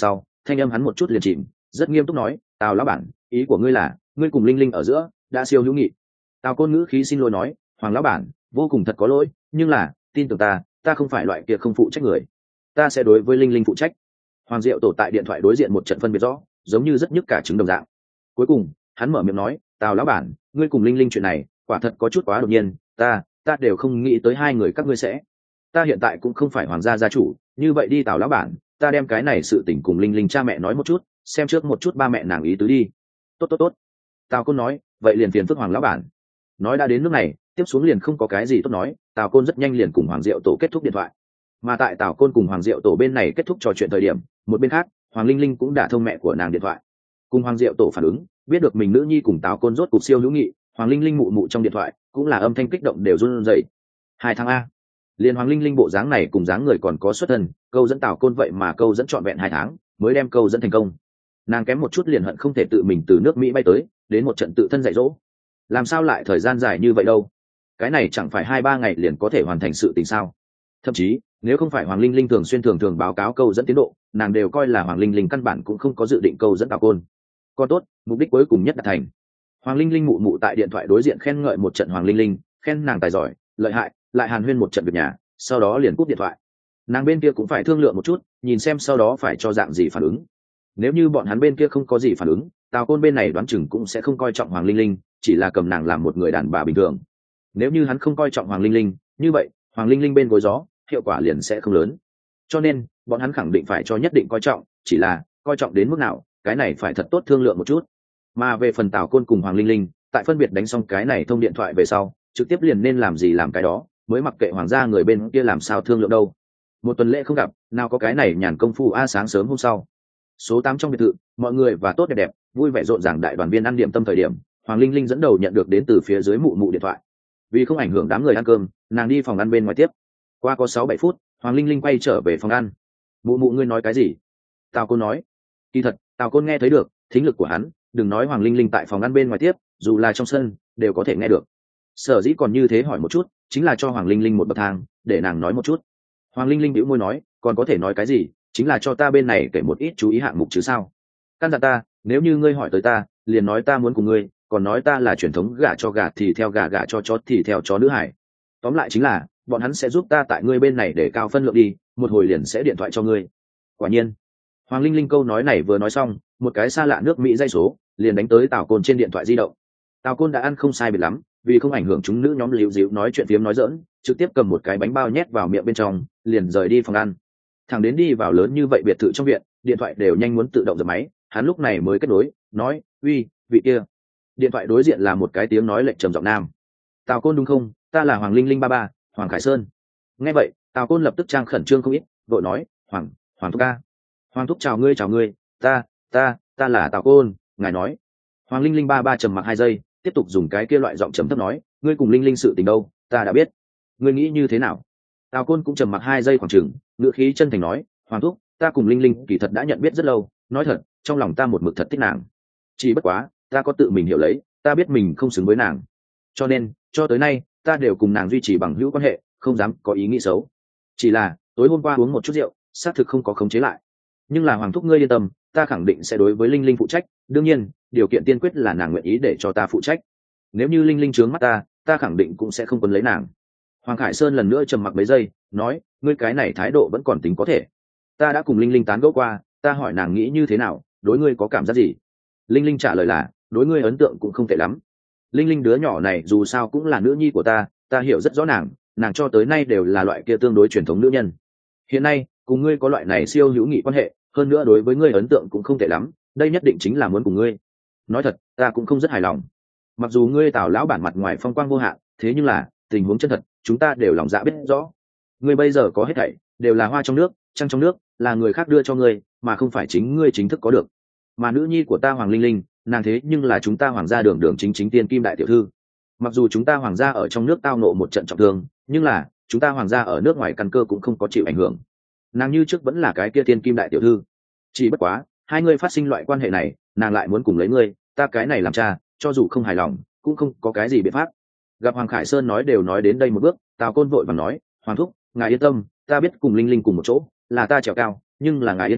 thanh âm hắn một chút liền chìm, rất nghiêm túc nói, tào lão bản, ý của ngươi là ngươi cùng linh linh ở giữa đã siêu hữu nghị. Tào côn ngữ khí xin lỗi nói, hoàng lão bản vô cùng thật có lỗi, nhưng là tin tưởng ta, ta không phải loại kia không phụ trách người, ta sẽ đối với linh linh phụ trách. Hoàng Diệu Tổ tại điện thoại đối diện một trận phân biệt rõ, giống như rất nhức cả trứng đồng dạng. Cuối cùng hắn mở miệng nói, tào lão bản, ngươi cùng linh linh chuyện này quả thật có chút quá đột nhiên, ta ta đều không nghĩ tới hai người các ngươi sẽ. Ta hiện tại cũng không phải hoàng gia gia chủ, như vậy đi tào lão bản, ta đem cái này sự tình cùng linh linh cha mẹ nói một chút, xem trước một chút ba mẹ nàng ý tứ đi. Tốt tốt tốt. Tào Côn nói, vậy liền phiền phức hoàng lão bản. Nói đã đến nước này, tiếp xuống liền không có cái gì tốt nói, Tào Côn rất nhanh liền cùng Hoàng Diệu Tổ kết thúc điện thoại. Mà tại Tào Côn cùng Hoàng Diệu Tổ bên này kết thúc trò chuyện thời điểm, một bên khác, Hoàng Linh Linh cũng đã thông mẹ của nàng điện thoại. Cùng Hoàng Diệu Tổ phản ứng, biết được mình nữ nhi cùng Tào Côn rốt cục siêu hữu nghị, Hoàng Linh Linh mụ mụ trong điện thoại cũng là âm thanh kích động đều run rẩy. Hai tháng a. Liên Hoàng Linh Linh bộ dáng này cùng dáng người còn có xuất thân, câu dẫn Tào Côn vậy mà câu dẫn trọn vẹn hai tháng, mới đem câu dẫn thành công. Nàng kém một chút liền hận không thể tự mình từ nước Mỹ bay tới, đến một trận tự thân dạy dỗ. Làm sao lại thời gian dài như vậy đâu? Cái này chẳng phải hai ba ngày liền có thể hoàn thành sự tình sao? Thậm chí nếu không phải Hoàng Linh Linh thường xuyên thường thường báo cáo câu dẫn tiến độ, nàng đều coi là Hoàng Linh Linh căn bản cũng không có dự định câu dẫn Tào Côn. Còn tốt, mục đích cuối cùng nhất đạt thành. Hoàng Linh Linh mụ mụ tại điện thoại đối diện khen ngợi một trận Hoàng Linh Linh, khen nàng tài giỏi, lợi hại, lại hàn huyên một trận việc nhà, sau đó liền cúp điện thoại. Nàng bên kia cũng phải thương lượng một chút, nhìn xem sau đó phải cho dạng gì phản ứng. Nếu như bọn hắn bên kia không có gì phản ứng, Tào Côn bên này đoán chừng cũng sẽ không coi trọng Hoàng Linh Linh, chỉ là cầm nàng làm một người đàn bà bình thường. Nếu như hắn không coi trọng Hoàng Linh Linh, như vậy Hoàng Linh Linh bên gối gió, hiệu quả liền sẽ không lớn. Cho nên bọn hắn khẳng định phải cho nhất định coi trọng, chỉ là coi trọng đến mức nào, cái này phải thật tốt thương lượng một chút. Mà về phần Tào Côn cùng Hoàng Linh Linh, tại phân biệt đánh xong cái này thông điện thoại về sau, trực tiếp liền nên làm gì làm cái đó, mới mặc kệ hoàng gia người bên kia làm sao thương lượng đâu. Một tuần lễ không gặp, nào có cái này nhàn công phu a. Sáng sớm hôm sau, số tám trong biệt thự, mọi người và tốt đẹp đẹp, vui vẻ rộn ràng đại đoàn viên ăn điểm tâm thời điểm, Hoàng Linh Linh dẫn đầu nhận được đến từ phía dưới mụ mụ điện thoại. Vì không ảnh hưởng đám người ăn cơm, nàng đi phòng ăn bên ngoài tiếp. Qua có sáu bảy phút, Hoàng Linh Linh quay trở về phòng ăn. Mụ mụ ngươi nói cái gì? Tào Côn nói. Kỳ thật Tào Côn nghe thấy được thính lực của hắn, đừng nói Hoàng Linh Linh tại phòng ăn bên ngoài tiếp, dù là trong sân đều có thể nghe được. Sở dĩ còn như thế hỏi một chút, chính là cho Hoàng Linh Linh một bậc thang, để nàng nói một chút. Hoàng Linh Linh bĩu môi nói, còn có thể nói cái gì, chính là cho ta bên này kể một ít chú ý hạng mục chứ sao. Căn dặn ta, nếu như ngươi hỏi tới ta, liền nói ta muốn cùng ngươi, còn nói ta là truyền thống gả cho gà thì theo gà, gả cho chó thì theo chó nữ hải. Tóm lại chính là bọn hắn sẽ giúp ta tại ngươi bên này để cao phân lượng đi, một hồi liền sẽ điện thoại cho ngươi. Quả nhiên, Hoàng Linh Linh câu nói này vừa nói xong, một cái xa lạ nước Mỹ dây số liền đánh tới Tào Côn trên điện thoại di động. Tào Côn đã ăn không sai biệt lắm, vì không ảnh hưởng chúng nữ nhóm líu díu nói chuyện phiếm nói dỡn, trực tiếp cầm một cái bánh bao nhét vào miệng bên trong, liền rời đi phòng ăn. Thằng đến đi vào lớn như vậy biệt thự trong viện, điện thoại đều nhanh muốn tự động dập máy, hắn lúc này mới kết nối, nói, uy, vị kia. Điện thoại đối diện là một cái tiếng nói lệnh trầm giọng nam. Tào Côn đúng không? Ta là Hoàng Linh Linh ba ba, Hoàng Khải Sơn. Nghe vậy, Tào Côn lập tức trang khẩn trương không ít, vội nói, Hoàng, Hoàng thúc ca. Hoàng thúc chào ngươi chào ngươi, ta, ta, ta là Tào Côn, ngài nói. Hoàng Linh Linh ba ba trầm mặc hai giây, tiếp tục dùng cái kia loại giọng trầm thấp nói, ngươi cùng Linh Linh sự tình đâu, ta đã biết. Ngươi nghĩ như thế nào? Tào Côn cũng trầm mặc hai giây khoảng chừng, ngữ khí chân thành nói, Hoàng thúc, ta cùng Linh Linh kỳ thật đã nhận biết rất lâu, nói thật, trong lòng ta một mực thật thích nàng. Chỉ bất quá, ta có tự mình hiểu lấy, ta biết mình không xứng với nàng. Cho nên, cho tới nay, ta đều cùng nàng duy trì bằng hữu quan hệ, không dám có ý nghĩ xấu. Chỉ là, tối hôm qua uống một chút rượu, xác thực không có khống chế lại. Nhưng là Hoàng thúc ngươi yên tâm, ta khẳng định sẽ đối với Linh Linh phụ trách, đương nhiên, điều kiện tiên quyết là nàng nguyện ý để cho ta phụ trách. Nếu như Linh Linh trướng mắt ta, ta khẳng định cũng sẽ không quấn lấy nàng. Hoàng Khải Sơn lần nữa trầm mặc mấy giây, nói, ngươi cái này thái độ vẫn còn tính có thể. Ta đã cùng Linh Linh tán gẫu qua, ta hỏi nàng nghĩ như thế nào, đối ngươi có cảm giác gì? Linh Linh trả lời là, đối ngươi ấn tượng cũng không tệ lắm. Linh Linh đứa nhỏ này dù sao cũng là nữ nhi của ta, ta hiểu rất rõ nàng, nàng cho tới nay đều là loại kia tương đối truyền thống nữ nhân. Hiện nay, cùng ngươi có loại này siêu hữu nghị quan hệ, hơn nữa đối với ngươi ấn tượng cũng không tệ lắm, đây nhất định chính là muốn cùng ngươi. Nói thật, ta cũng không rất hài lòng. Mặc dù ngươi Tào lão bản mặt ngoài phong quang vô hạn, thế nhưng là tình huống chân thật, chúng ta đều lòng dạ biết rõ. Ngươi bây giờ có hết thảy, đều là hoa trong nước, trăng trong nước, là người khác đưa cho ngươi, mà không phải chính ngươi chính thức có được. Mà nữ nhi của ta Hoàng Linh Linh, nàng thế nhưng là chúng ta Hoàng gia đường đường chính chính tiên kim đại tiểu thư. Mặc dù chúng ta Hoàng gia ở trong nước tao nộ một trận trọng thương, nhưng là chúng ta Hoàng gia ở nước ngoài căn cơ cũng không có chịu ảnh hưởng. Nàng như trước vẫn là cái kia tiên kim đại tiểu thư. Chỉ bất quá, hai ngươi phát sinh loại quan hệ này, nàng lại muốn cùng lấy ngươi, ta cái này làm cha, cho dù không hài lòng, cũng không có cái gì biện pháp. Gặp Hoàng Khải Sơn nói đều nói đến đây một bước, Tào Côn vội vàng nói, Hoàng thúc, ngài yên tâm, ta biết cùng Linh Linh cùng một chỗ, là ta trèo cao, nhưng là ngài yên tâm,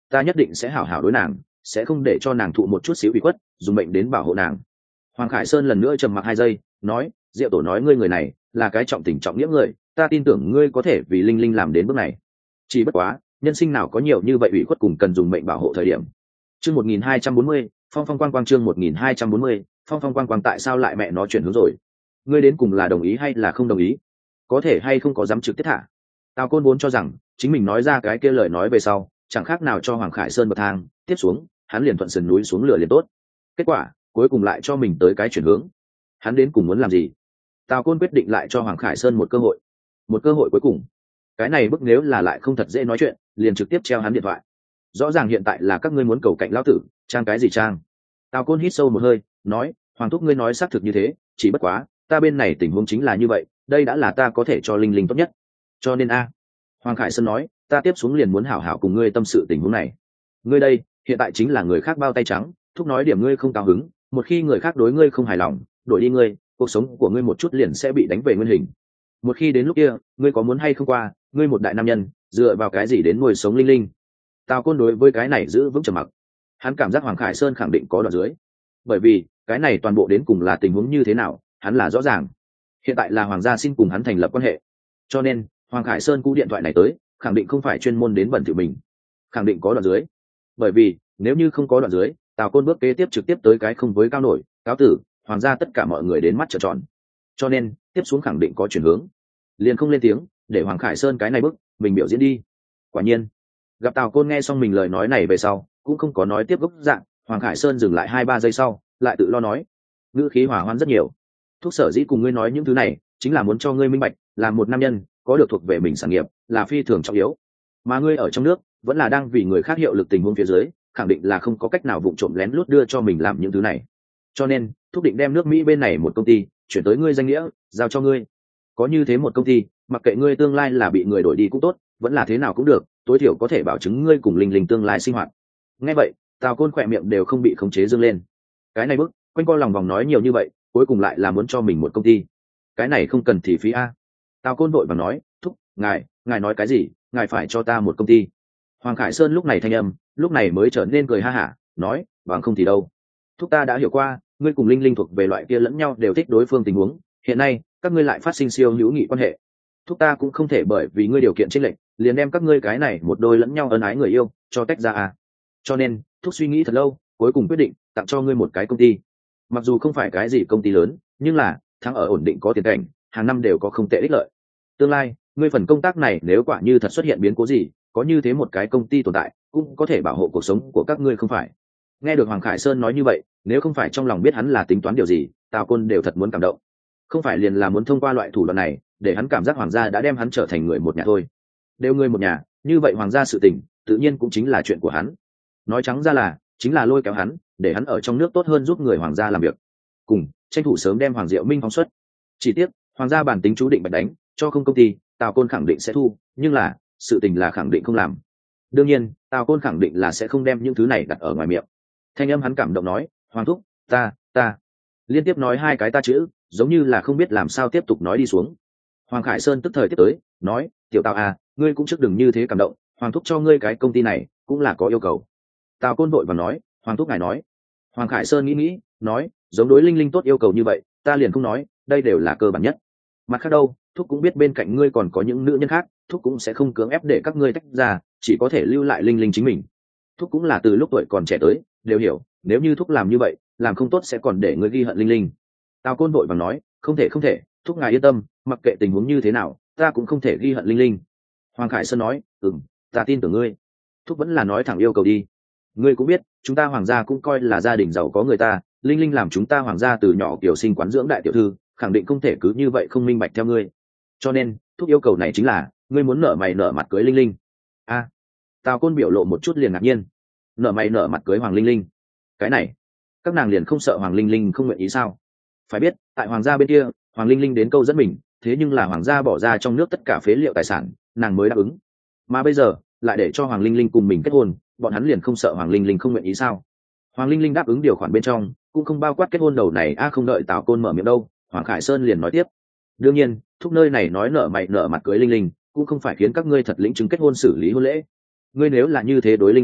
ta nhất định sẽ hảo hảo đối nàng, sẽ không để cho nàng thụ một chút xíu bị khuất, dùng mệnh đến bảo hộ nàng. Hoàng Khải Sơn lần nữa trầm mặc hai giây, nói, Diệu Tổ nói ngươi người này là cái trọng tình trọng nghĩa người, ta tin tưởng ngươi có thể vì Linh Linh làm đến bước này. Chỉ bất quá, nhân sinh nào có nhiều như vậy ủy khuất cùng cần dùng mệnh bảo hộ thời điểm. Chương một nghìn hai trăm bốn mươi, Phong Phong Quang Quang chương một nghìn hai trăm bốn mươi, Phong Phong Quang Quang tại sao lại mẹ nó chuyển hướng rồi? Ngươi đến cùng là đồng ý hay là không đồng ý? Có thể hay không có dám trực tiếp thả? Tào Côn vốn cho rằng chính mình nói ra cái kia lời nói về sau, chẳng khác nào cho Hoàng Khải Sơn bậc thang, tiếp xuống, hắn liền thuận sườn núi xuống lửa liền tốt. Kết quả, cuối cùng lại cho mình tới cái chuyển hướng. Hắn đến cùng muốn làm gì? Tào Côn quyết định lại cho Hoàng Khải Sơn một cơ hội. Một cơ hội cuối cùng. Cái này bức nếu là lại không thật dễ nói chuyện, liền trực tiếp treo hắn điện thoại. Rõ ràng hiện tại là các ngươi muốn cầu cạnh lão tử, trang cái gì trang? Tào Côn hít sâu một hơi, nói, Hoàng thúc ngươi nói xác thực như thế, chỉ bất quá, ta bên này tình huống chính là như vậy, đây đã là ta có thể cho Linh Linh tốt nhất. Cho nên a. Hoàng Khải Sơn nói, ta tiếp xuống liền muốn hảo hảo cùng ngươi tâm sự tình huống này. Ngươi đây, hiện tại chính là người khác bao tay trắng, thúc nói điểm ngươi không cao hứng, một khi người khác đối ngươi không hài lòng, đổi đi ngươi, cuộc sống của ngươi một chút liền sẽ bị đánh về nguyên hình. Một khi đến lúc kia, ngươi có muốn hay không qua, ngươi một đại nam nhân, dựa vào cái gì đến nuôi sống Linh Linh? Tào Côn đối với cái này giữ vững trầm mặc. Hắn cảm giác Hoàng Khải Sơn khẳng định có đoạn dưới, bởi vì cái này toàn bộ đến cùng là tình huống như thế nào, hắn là rõ ràng. Hiện tại là Hoàng gia xin cùng hắn thành lập quan hệ, cho nên Hoàng Khải Sơn cú điện thoại này tới, khẳng định không phải chuyên môn đến bẩn thỉu mình, khẳng định có đoạn dưới. Bởi vì nếu như không có đoạn dưới, Tào Côn bước kế tiếp trực tiếp tới cái không với cao nổi, cáo tử, Hoàng gia tất cả mọi người đến mắt trợn tròn. Cho nên tiếp xuống khẳng định có chuyển hướng, liền không lên tiếng, để Hoàng Khải Sơn cái này bức mình biểu diễn đi. Quả nhiên, gặp Tào Côn nghe xong mình lời nói này về sau, cũng không có nói tiếp gốc dạng. Hoàng Khải Sơn dừng lại hai ba giây sau, lại tự lo nói, ngữ khí hòa hoãn rất nhiều. Thúc sở dĩ cùng ngươi nói những thứ này, chính là muốn cho ngươi minh bạch, là một nam nhân có được thuộc về mình sản nghiệp là phi thường trọng yếu, mà ngươi ở trong nước vẫn là đang vì người khác hiệu lực tình huống phía dưới, khẳng định là không có cách nào vụng trộm lén lút đưa cho mình làm những thứ này. Cho nên thúc định đem nước Mỹ bên này một công ty chuyển tới ngươi danh nghĩa, giao cho ngươi. Có như thế một công ty, mặc kệ ngươi tương lai là bị người đổi đi cũng tốt, vẫn là thế nào cũng được, tối thiểu có thể bảo chứng ngươi cùng Linh Linh tương lai sinh hoạt. Nghe vậy, Tào Côn khỏe miệng đều không bị khống chế dương lên. Cái này bức quanh co lòng vòng nói nhiều như vậy, cuối cùng lại là muốn cho mình một công ty. Cái này không cần thì phí a. Tào Côn vội vàng nói, thúc, ngài ngài nói cái gì, ngài phải cho ta một công ty. Hoàng Khải Sơn lúc này thanh âm lúc này mới trở nên cười ha hả, nói, bằng không thì đâu, thúc ta đã hiểu qua, ngươi cùng Linh Linh thuộc về loại kia lẫn nhau đều thích đối phương tình huống, hiện nay các ngươi lại phát sinh siêu hữu nghị quan hệ, thúc ta cũng không thể bởi vì ngươi điều kiện chênh lệch liền đem các ngươi cái này một đôi lẫn nhau ân ái người yêu cho tách ra à. Cho nên thúc suy nghĩ thật lâu, cuối cùng quyết định tặng cho ngươi một cái công ty. Mặc dù không phải cái gì công ty lớn, nhưng là thắng ở ổn định có tiền cảnh, hàng năm đều có không tệ ích lợi. Tương lai ngươi phần công tác này nếu quả như thật xuất hiện biến cố gì, có như thế một cái công ty tồn tại cũng có thể bảo hộ cuộc sống của các ngươi không phải? Nghe được Hoàng Khải Sơn nói như vậy, nếu không phải trong lòng biết hắn là tính toán điều gì, Tào Côn đều thật muốn cảm động. Không phải liền là muốn thông qua loại thủ đoạn này để hắn cảm giác Hoàng gia đã đem hắn trở thành người một nhà thôi. Đều người một nhà, như vậy Hoàng gia sự tình tự nhiên cũng chính là chuyện của hắn. Nói trắng ra là chính là lôi kéo hắn, để hắn ở trong nước tốt hơn giúp người Hoàng gia làm việc, cùng tranh thủ sớm đem Hoàng Diệu Minh phóng xuất. Chỉ tiếc Hoàng gia bản tính chú định bạch đánh, cho không công ty, Tào Côn khẳng định sẽ thu, nhưng là sự tình là khẳng định không làm. Đương nhiên Tào Côn khẳng định là sẽ không đem những thứ này đặt ở ngoài miệng. Thanh âm hắn cảm động nói, Hoàng thúc, ta ta liên tiếp nói hai cái ta chữ, giống như là không biết làm sao tiếp tục nói đi xuống. Hoàng Khải Sơn tức thời tiếp tới, nói, tiểu Tào à, ngươi cũng trước đừng như thế cảm động, Hoàng thúc cho ngươi cái công ty này cũng là có yêu cầu. Tào Côn vội và nói, Hoàng thúc ngài nói. Hoàng Khải Sơn nghĩ nghĩ, nói, giống đối Linh Linh tốt yêu cầu như vậy, ta liền không nói, đây đều là cơ bản nhất. Mặt khác đâu, thúc cũng biết bên cạnh ngươi còn có những nữ nhân khác, thúc cũng sẽ không cưỡng ép để các ngươi tách ra, chỉ có thể lưu lại Linh Linh chính mình. Thúc cũng là từ lúc tuổi còn trẻ tới, đều hiểu, nếu như thúc làm như vậy, làm không tốt sẽ còn để ngươi ghi hận Linh Linh. Tào Côn vội vàng nói, không thể không thể, thúc ngài yên tâm, mặc kệ tình huống như thế nào, ta cũng không thể ghi hận Linh Linh. Hoàng Khải Sơn nói, ừm, ta tin tưởng ngươi. Thúc vẫn là nói thẳng yêu cầu đi. Ngươi cũng biết, chúng ta Hoàng gia cũng coi là gia đình giàu có người ta, Linh Linh làm chúng ta Hoàng gia từ nhỏ kiểu sinh quán dưỡng đại tiểu thư, khẳng định không thể cứ như vậy không minh bạch theo ngươi. Cho nên thúc yêu cầu này chính là ngươi muốn nở mày nở mặt cưới Linh Linh. A. À, Tào Côn biểu lộ một chút liền ngạc nhiên. Nở mày nở mặt cưới Hoàng Linh Linh, cái này các nàng liền không sợ Hoàng Linh Linh không nguyện ý sao? Phải biết tại Hoàng gia bên kia, Hoàng Linh Linh đến câu dẫn mình, thế nhưng là Hoàng gia bỏ ra trong nước tất cả phế liệu tài sản, nàng mới đáp ứng. Mà bây giờ lại để cho Hoàng Linh Linh cùng mình kết hôn, bọn hắn liền không sợ Hoàng Linh Linh không nguyện ý sao? Hoàng Linh Linh đáp ứng điều khoản bên trong cũng không bao quát kết hôn đầu này. A à, không đợi Tào Côn mở miệng đâu, Hoàng Khải Sơn liền nói tiếp, đương nhiên thúc nơi này nói nợ mày nợ mặt cưới Linh Linh cũng không phải khiến các ngươi thật lĩnh chứng kết hôn xử lý hôn lễ. Ngươi nếu là như thế đối Linh Linh,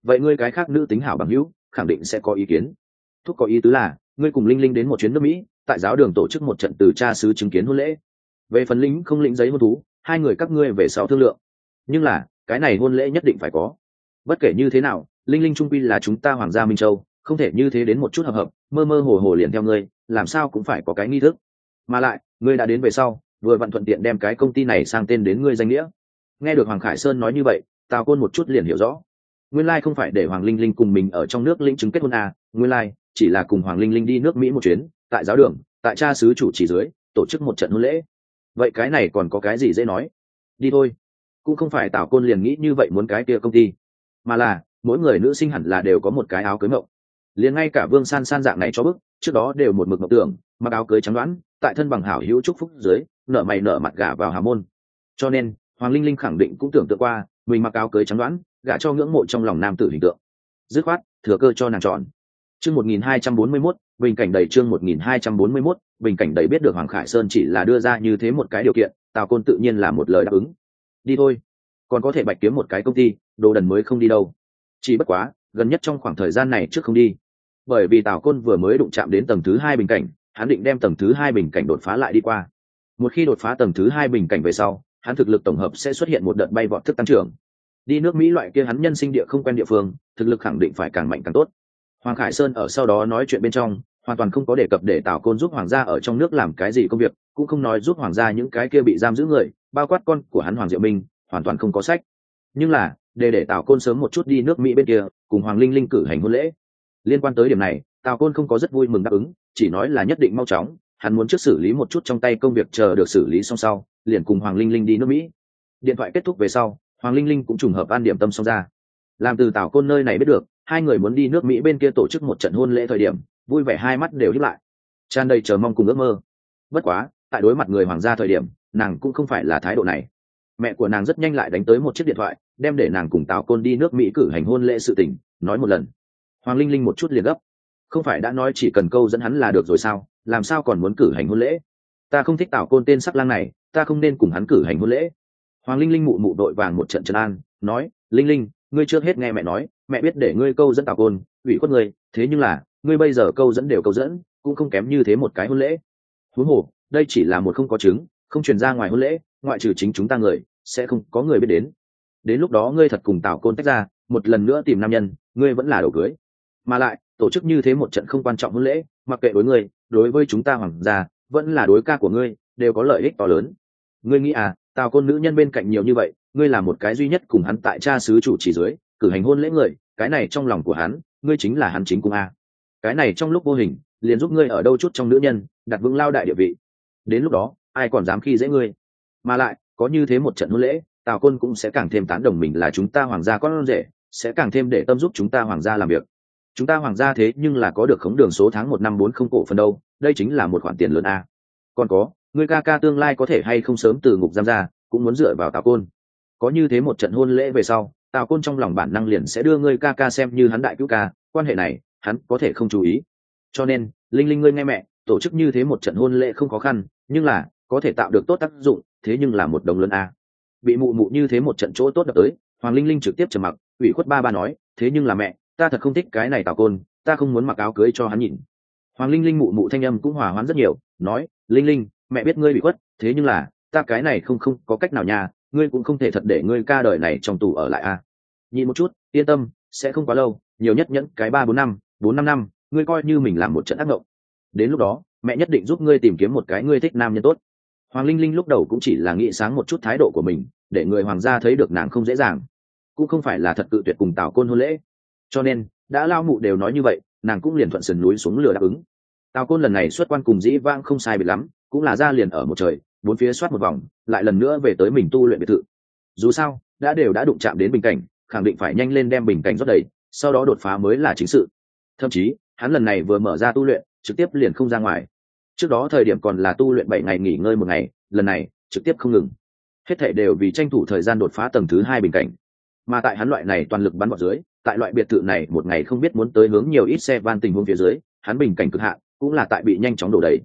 vậy ngươi cái khác nữ tính hảo bằng hữu khẳng định sẽ có ý kiến. Thúc có ý tứ là ngươi cùng Linh Linh đến một chuyến nước Mỹ, tại giáo đường tổ chức một trận từ cha xứ chứng kiến hôn lễ. Về phần lính không lĩnh giấy hôn thú, hai người các ngươi về sau thương lượng. Nhưng là cái này hôn lễ nhất định phải có. Bất kể như thế nào, Linh Linh trung quy là chúng ta hoàng gia Minh Châu, không thể như thế đến một chút hợp hợp, mơ mơ hồ hồ liền theo ngươi, làm sao cũng phải có cái nghi thức. Mà lại, ngươi đã đến về sau, vừa vặn thuận tiện đem cái công ty này sang tên đến ngươi danh nghĩa. Nghe được Hoàng Khải Sơn nói như vậy, Tào Côn một chút liền hiểu rõ. Nguyên lai không phải để Hoàng Linh Linh cùng mình ở trong nước lĩnh chứng kết hôn à, nguyên lai chỉ là cùng Hoàng Linh Linh đi nước Mỹ một chuyến, tại giáo đường, tại cha xứ chủ chỉ dưới, tổ chức một trận hôn lễ. Vậy cái này còn có cái gì dễ nói? Đi thôi. Cũng không phải Tào Côn liền nghĩ như vậy muốn cái kia công ty, mà là mỗi người nữ sinh hẳn là đều có một cái áo cưới mộng. Liền ngay cả Vương San San dạng này cho bức, trước đó đều một mực mộng tưởng, mặc áo cưới trắng đoán, tại thân bằng hảo hữu chúc phúc dưới, nở mày nở mặt gả vào hà môn. Cho nên, Hoàng Linh Linh khẳng định cũng tưởng tượng qua, mình mặc áo cưới trắng đoán, gả cho ngưỡng mộ trong lòng nam tử hình tượng. Dứt khoát, thừa cơ cho nàng chọn. Chương một nghìn hai trăm bốn mươi mốt, bình cảnh đầy chương một nghìn hai trăm bốn mươi mốt, bình cảnh đầy biết được Hoàng Khải Sơn chỉ là đưa ra như thế một cái điều kiện, Tào Côn tự nhiên là một lời đáp ứng. Đi thôi. Còn có thể bạch kiếm một cái công ty, đồ đần mới không đi đâu. Chỉ bất quá, gần nhất trong khoảng thời gian này trước không đi. Bởi vì Tào Côn vừa mới đụng chạm đến tầng thứ hai bình cảnh, hắn định đem tầng thứ hai bình cảnh đột phá lại đi qua. Một khi đột phá tầng thứ hai bình cảnh về sau, hắn thực lực tổng hợp sẽ xuất hiện một đợt bay vọt thức tăng trưởng. Đi nước Mỹ loại kia hắn nhân sinh địa không quen địa phương, thực lực khẳng định phải càng mạnh càng tốt. Hoàng Khải Sơn ở sau đó nói chuyện bên trong, hoàn toàn không có đề cập để Tào Côn giúp hoàng gia ở trong nước làm cái gì công việc, cũng không nói giúp hoàng gia những cái kia bị giam giữ người, bao quát con của hắn Hoàng Diệu Minh, hoàn toàn không có sách. Nhưng là, để để Tào Côn sớm một chút đi nước Mỹ bên kia, cùng Hoàng Linh Linh cử hành hôn lễ. Liên quan tới điểm này, Tào Côn không có rất vui mừng đáp ứng, chỉ nói là nhất định mau chóng, hắn muốn trước xử lý một chút trong tay công việc chờ được xử lý xong sau, liền cùng Hoàng Linh Linh đi nước Mỹ. Điện thoại kết thúc về sau, Hoàng Linh Linh cũng trùng hợp an điểm tâm xong ra. Làm từ Tào Côn nơi này biết được, hai người muốn đi nước Mỹ bên kia tổ chức một trận hôn lễ thời điểm, vui vẻ hai mắt đều híp lại, tràn đầy chờ mong cùng ước mơ. Bất quá, tại đối mặt người hoàng gia thời điểm, nàng cũng không phải là thái độ này. Mẹ của nàng rất nhanh lại đánh tới một chiếc điện thoại, đem để nàng cùng Tào Côn đi nước Mỹ cử hành hôn lễ sự tình nói một lần. Hoàng Linh Linh một chút liền gấp, không phải đã nói chỉ cần câu dẫn hắn là được rồi sao, làm sao còn muốn cử hành hôn lễ? Ta không thích Tào Côn tên sắc lang này, ta không nên cùng hắn cử hành hôn lễ. Hoàng Linh Linh mụ mụ đội vàng một trận trấn an, nói: Linh Linh, ngươi trước hết nghe mẹ nói, mẹ biết để ngươi câu dẫn Tào Côn, ủy khuất ngươi, thế nhưng là ngươi bây giờ câu dẫn đều câu dẫn, cũng không kém như thế một cái hôn lễ. Huống hồ, đây chỉ là một không có chứng, không truyền ra ngoài hôn lễ, ngoại trừ chính chúng ta người, sẽ không có người biết đến. Đến lúc đó ngươi thật cùng Tào Côn tách ra, một lần nữa tìm nam nhân, ngươi vẫn là đầu cưới. Mà lại, tổ chức như thế một trận không quan trọng hôn lễ, mặc kệ đối ngươi, đối với chúng ta hoàng gia, vẫn là đối ca của ngươi, đều có lợi ích to lớn. Ngươi nghĩ à, Tào Côn nữ nhân bên cạnh nhiều như vậy, ngươi là một cái duy nhất cùng hắn tại cha xứ chủ chỉ dưới, cử hành hôn lễ người, cái này trong lòng của hắn, ngươi chính là hắn chính cung a. Cái này trong lúc vô hình, liền giúp ngươi ở đâu chút trong nữ nhân, đặt vững lao đại địa vị. Đến lúc đó, ai còn dám khi dễ ngươi? Mà lại, có như thế một trận hôn lễ, Tào Côn cũng sẽ càng thêm tán đồng mình là chúng ta hoàng gia con rể, sẽ càng thêm để tâm giúp chúng ta hoàng gia làm việc. Chúng ta hoàng gia thế nhưng là có được khống đường số tháng một năm bốn không cổ phần đâu, đây chính là một khoản tiền lớn a. Còn có, ngươi ca ca tương lai có thể hay không sớm từ ngục giam ra, cũng muốn dựa vào Tào Côn. Có như thế một trận hôn lễ về sau, Tào Côn trong lòng bản năng liền sẽ đưa ngươi ca ca xem như hắn đại cứu ca, quan hệ này, hắn có thể không chú ý. Cho nên, Linh Linh ngươi nghe mẹ, tổ chức như thế một trận hôn lễ không khó khăn, nhưng là có thể tạo được tốt tác dụng, thế nhưng là một đồng lớn a. Bị mụ mụ như thế một trận chỗ tốt đập tới, Hoàng Linh Linh trực tiếp trầm mặc, ủy khuất ba ba nói, thế nhưng là mẹ, ta thật không thích cái này Tào Côn, ta không muốn mặc áo cưới cho hắn nhìn. Hoàng Linh Linh mụ mụ thanh âm cũng hòa hoãn rất nhiều, nói, Linh Linh, mẹ biết ngươi bị khuất, thế nhưng là ta cái này không không có cách nào nha, ngươi cũng không thể thật để ngươi ca đời này trong tù ở lại a. Nhìn một chút, yên tâm, sẽ không quá lâu, nhiều nhất nhẫn cái ba bốn năm, bốn năm năm, ngươi coi như mình làm một trận ác mộng. Đến lúc đó, mẹ nhất định giúp ngươi tìm kiếm một cái ngươi thích nam nhân tốt. Hoàng Linh Linh lúc đầu cũng chỉ là nghĩ sáng một chút thái độ của mình, để người hoàng gia thấy được nàng không dễ dàng, cũng không phải là thật cự tuyệt cùng Tào Côn hôn lễ. Cho nên, đã lao mụ đều nói như vậy, nàng cũng liền thuận sườn núi xuống lửa đáp ứng. Tào Côn lần này xuất quan cùng dĩ vãng không sai biệt lắm, cũng là ra liền ở một trời, bốn phía soát một vòng, lại lần nữa về tới mình tu luyện biệt thự. Dù sao, đã đều đã đụng chạm đến bình cảnh, khẳng định phải nhanh lên đem bình cảnh rót đầy, sau đó đột phá mới là chính sự. Thậm chí, hắn lần này vừa mở ra tu luyện, trực tiếp liền không ra ngoài. Trước đó thời điểm còn là tu luyện bảy ngày nghỉ ngơi một ngày, lần này trực tiếp không ngừng. Hết thảy đều vì tranh thủ thời gian đột phá tầng thứ hai bình cảnh. Mà tại hắn loại này toàn lực bắn vào dưới, tại loại biệt thự này một ngày không biết muốn tới hướng nhiều ít xe van tình huống phía dưới, hắn bình cảnh cực hạn, cũng là tại bị nhanh chóng đổ đầy.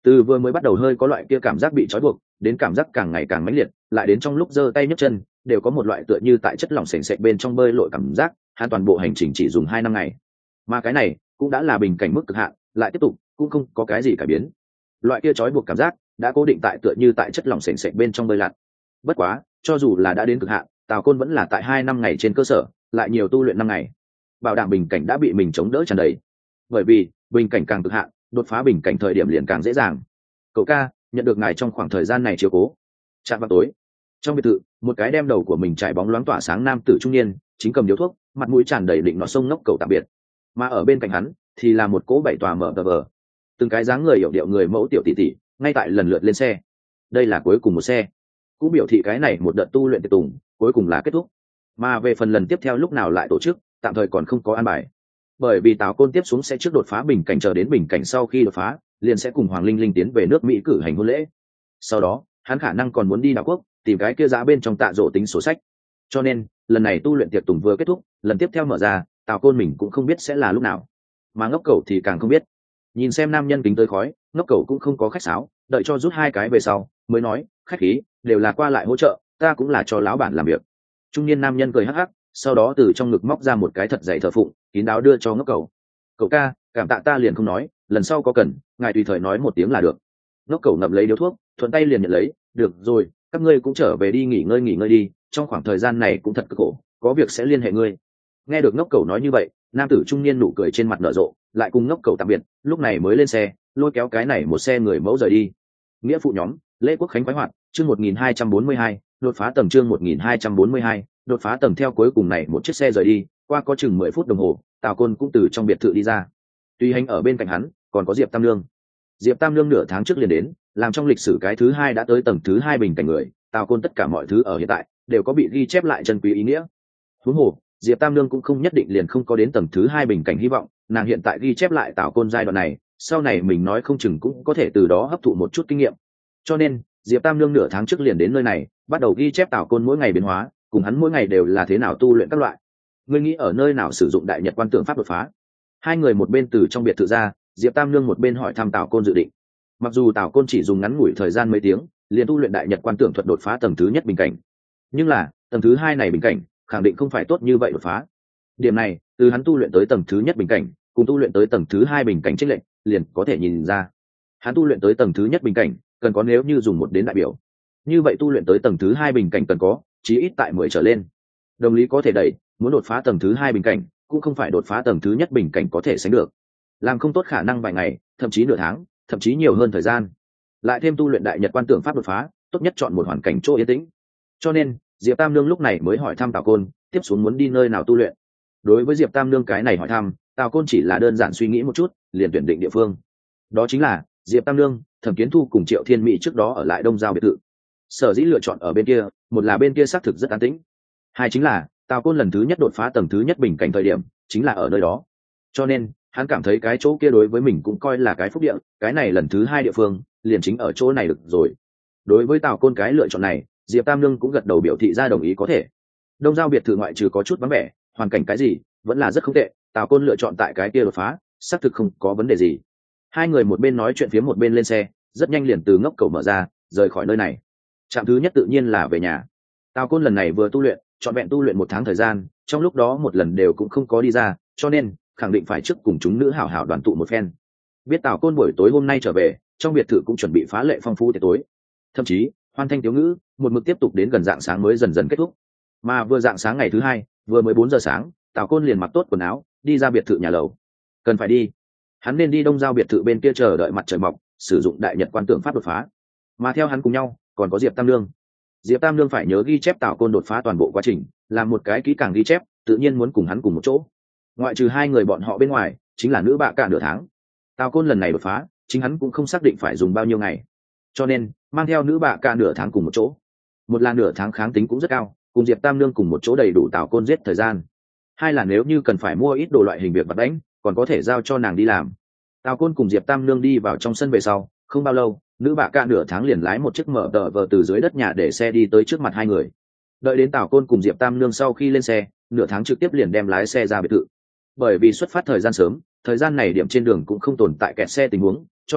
Từ vừa mới bắt đầu hơi có loại kia cảm giác bị trói buộc, đến cảm giác càng ngày càng mãnh liệt, lại đến trong lúc giơ tay nhấc chân đều có một loại tựa như tại chất lỏng sền sệt bên trong bơi lội cảm giác. Hắn toàn bộ hành trình chỉ dùng hai năm ngày, mà cái này cũng đã là bình cảnh mức cực hạn, lại tiếp tục cũng không có cái gì cải biến. Loại kia trói buộc cảm giác đã cố định tại tựa như tại chất lỏng sền sệt bên trong bơi lặn. Bất quá cho dù là đã đến cực hạn, Tào Côn vẫn là tại hai năm ngày trên cơ sở lại nhiều tu luyện năm ngày, bảo đảm bình cảnh đã bị mình chống đỡ tràn đầy. Bởi vì bình cảnh càng cực hạn, đột phá bình cảnh thời điểm liền càng dễ dàng. Cậu ca, nhận được ngài trong khoảng thời gian này chiếu cố. Chạm vào tối, trong biệt thự, một cái đem đầu của mình trải bóng loáng tỏa sáng nam tử trung niên chính cầm điếu thuốc, mặt mũi tràn đầy định nọ sông ngốc cầu tạm biệt. Mà ở bên cạnh hắn thì là một cỗ bảy tòa mở tờ vờ, từng cái dáng người hiểu điệu người mẫu tiểu tỷ tỷ ngay tại lần lượt lên xe. Đây là cuối cùng một xe, cũng biểu thị cái này một đợt tu luyện tiệc tùng cuối cùng là kết thúc. Mà về phần lần tiếp theo lúc nào lại tổ chức, tạm thời còn không có an bài, bởi vì Tào Côn tiếp xuống sẽ trước đột phá bình cảnh, chờ đến bình cảnh sau khi đột phá liền sẽ cùng Hoàng Linh Linh tiến về nước Mỹ cử hành hôn lễ. Sau đó hắn khả năng còn muốn đi đảo quốc tìm cái kia giá bên trong tạ rổ tính sổ sách. Cho nên lần này tu luyện tiệc tùng vừa kết thúc, lần tiếp theo mở ra, Tào Côn mình cũng không biết sẽ là lúc nào, mà ngốc cầu thì càng không biết. Nhìn xem nam nhân kính tới khói, ngốc cầu cũng không có khách sáo, đợi cho rút hai cái về sau mới nói, khách khí, đều là qua lại hỗ trợ, ta cũng là cho lão bản làm việc. Trung niên nam nhân cười hắc hắc, sau đó từ trong ngực móc ra một cái thật dày thờ phụng, kín đáo đưa cho ngốc cầu. Cậu ca, cảm tạ ta liền không nói, lần sau có cần ngài tùy thời nói một tiếng là được. Ngốc cầu ngậm lấy điếu thuốc, thuận tay liền nhận lấy. Được rồi, các ngươi cũng trở về đi nghỉ ngơi nghỉ ngơi đi, trong khoảng thời gian này cũng thật cực khổ, có việc sẽ liên hệ ngươi. Nghe được ngốc cầu nói như vậy, nam tử trung niên nụ cười trên mặt nở rộ, lại cùng ngốc cầu tạm biệt, lúc này mới lên xe lôi kéo cái này một xe người mẫu rời đi. Nghĩa phụ nhóm, lễ quốc khánh khoái hoạt, chương một nghìn hai trăm bốn mươi hai, đột phá tầng, chương một nghìn hai trăm bốn mươi hai, đột phá tầng. Theo cuối cùng này một chiếc xe rời đi, qua có chừng mười phút đồng hồ, Tào Côn cũng từ trong biệt thự đi ra. Tuy hành ở bên cạnh hắn còn có Diệp Tam Nương. Diệp Tam Nương nửa tháng trước liền đến, làm trong lịch sử cái thứ hai đã tới tầng thứ hai bình cảnh người. Tào Côn tất cả mọi thứ ở hiện tại đều có bị ghi chép lại chân quý ý nghĩa. Huống hồ Diệp Tam Nương cũng không nhất định liền không có đến tầng thứ hai bình cảnh hy vọng, nàng hiện tại ghi chép lại Tào Côn giai đoạn này, sau này mình nói không chừng cũng có thể từ đó hấp thụ một chút kinh nghiệm. Cho nên Diệp Tam Nương nửa tháng trước liền đến nơi này, bắt đầu ghi chép Tào Côn mỗi ngày biến hóa, cùng hắn mỗi ngày đều là thế nào tu luyện các loại. Ngươi nghĩ ở nơi nào sử dụng đại nhật quan tượng pháp đột phá? Hai người một bên từ trong biệt thự ra, Diệp Tam Nương một bên hỏi thăm Tào Côn dự định. Mặc dù Tào Côn chỉ dùng ngắn ngủi thời gian mấy tiếng liền tu luyện đại nhật quan tượng thuật đột phá tầng thứ nhất bình cảnh, nhưng là tầng thứ hai này bình cảnh khẳng định không phải tốt như vậy đột phá. Điểm này từ hắn tu luyện tới tầng thứ nhất bình cảnh cùng tu luyện tới tầng thứ hai bình cảnh chênh lệch liền có thể nhìn ra. Hắn tu luyện tới tầng thứ nhất bình cảnh cần có, nếu như dùng một đến đại biểu, như vậy tu luyện tới tầng thứ hai bình cảnh cần có chí ít tại mười trở lên. Đồng lý có thể đẩy, muốn đột phá tầng thứ hai bình cảnh cũng không phải đột phá tầng thứ nhất bình cảnh có thể sánh được. Làm không tốt khả năng vài ngày, thậm chí nửa tháng, thậm chí nhiều hơn thời gian. Lại thêm tu luyện đại nhật quan tượng pháp đột phá, tốt nhất chọn một hoàn cảnh chỗ yên tĩnh. Cho nên Diệp Tam Nương lúc này mới hỏi thăm Tào Côn tiếp xuống muốn đi nơi nào tu luyện. Đối với Diệp Tam Nương cái này hỏi thăm, Tào Côn chỉ là đơn giản suy nghĩ một chút liền tuyển định địa phương. Đó chính là Diệp Tam Nương, Thẩm Kiến Thu cùng Triệu Thiên Mỹ trước đó ở lại Đông Giao biệt thự. Sở dĩ lựa chọn ở bên kia, một là bên kia xác thực rất an tĩnh, hai chính là Tào Côn lần thứ nhất đột phá tầng thứ nhất bình cảnh thời điểm chính là ở nơi đó, cho nên hắn cảm thấy cái chỗ kia đối với mình cũng coi là cái phúc địa, cái này lần thứ hai địa phương liền chính ở chỗ này được rồi. Đối với Tào Côn cái lựa chọn này, Diệp Tam Nương cũng gật đầu biểu thị ra đồng ý có thể. Đông Giao biệt thự ngoại trừ có chút vắng vẻ, hoàn cảnh cái gì vẫn là rất không tệ, Tào Côn lựa chọn tại cái kia đột phá xác thực không có vấn đề gì. Hai người một bên nói chuyện phía một bên lên xe, rất nhanh liền từ ngốc cầu mở ra rời khỏi nơi này. Trạm thứ nhất tự nhiên là về nhà. Tào Côn lần này vừa tu luyện trọn vẹn tu luyện một tháng thời gian, trong lúc đó một lần đều cũng không có đi ra, cho nên khẳng định phải trước cùng chúng nữ hảo hảo đoàn tụ một phen. Biết Tào Côn buổi tối hôm nay trở về, trong biệt thự cũng chuẩn bị phá lệ phong phú tiệc tối, thậm chí hoan thanh tiếu ngữ một mực tiếp tục đến gần dạng sáng mới dần dần kết thúc. Mà vừa dạng sáng ngày thứ hai, vừa mới bốn giờ sáng, Tào Côn liền mặc tốt quần áo đi ra biệt thự nhà lầu. Cần phải đi, hắn nên đi Đông Giao biệt thự bên kia chờ đợi mặt trời mọc, sử dụng đại nhật quan tượng pháp đột phá. Mà theo hắn cùng nhau còn có Diệp Tam Nương. Diệp Tam Nương phải nhớ ghi chép Tào Côn đột phá toàn bộ quá trình, làm một cái kỹ càng ghi chép, tự nhiên muốn cùng hắn cùng một chỗ. Ngoại trừ hai người bọn họ bên ngoài, chính là nữ bạ cả nửa tháng. Tào Côn lần này đột phá, chính hắn cũng không xác định phải dùng bao nhiêu ngày, cho nên mang theo nữ bạ cả nửa tháng cùng một chỗ. Một là nửa tháng kháng tính cũng rất cao, cùng Diệp Tam Nương cùng một chỗ đầy đủ Tào Côn giết thời gian. Hai là nếu như cần phải mua ít đồ loại hình việc vặt đánh, còn có thể giao cho nàng đi làm. Tào Côn cùng Diệp Tam Nương đi vào trong sân về sau, không bao lâu, nữ bạ cả nửa tháng liền lái một chiếc mở tờ vờ từ dưới đất nhà để xe đi tới trước mặt hai người. Đợi đến Tào Côn cùng Diệp Tam Nương sau khi lên xe, nửa tháng trực tiếp liền đem lái xe ra biệt thự. Bởi vì xuất phát thời gian sớm, thời gian này điểm trên đường cũng không tồn tại kẹt xe tình huống, cho nên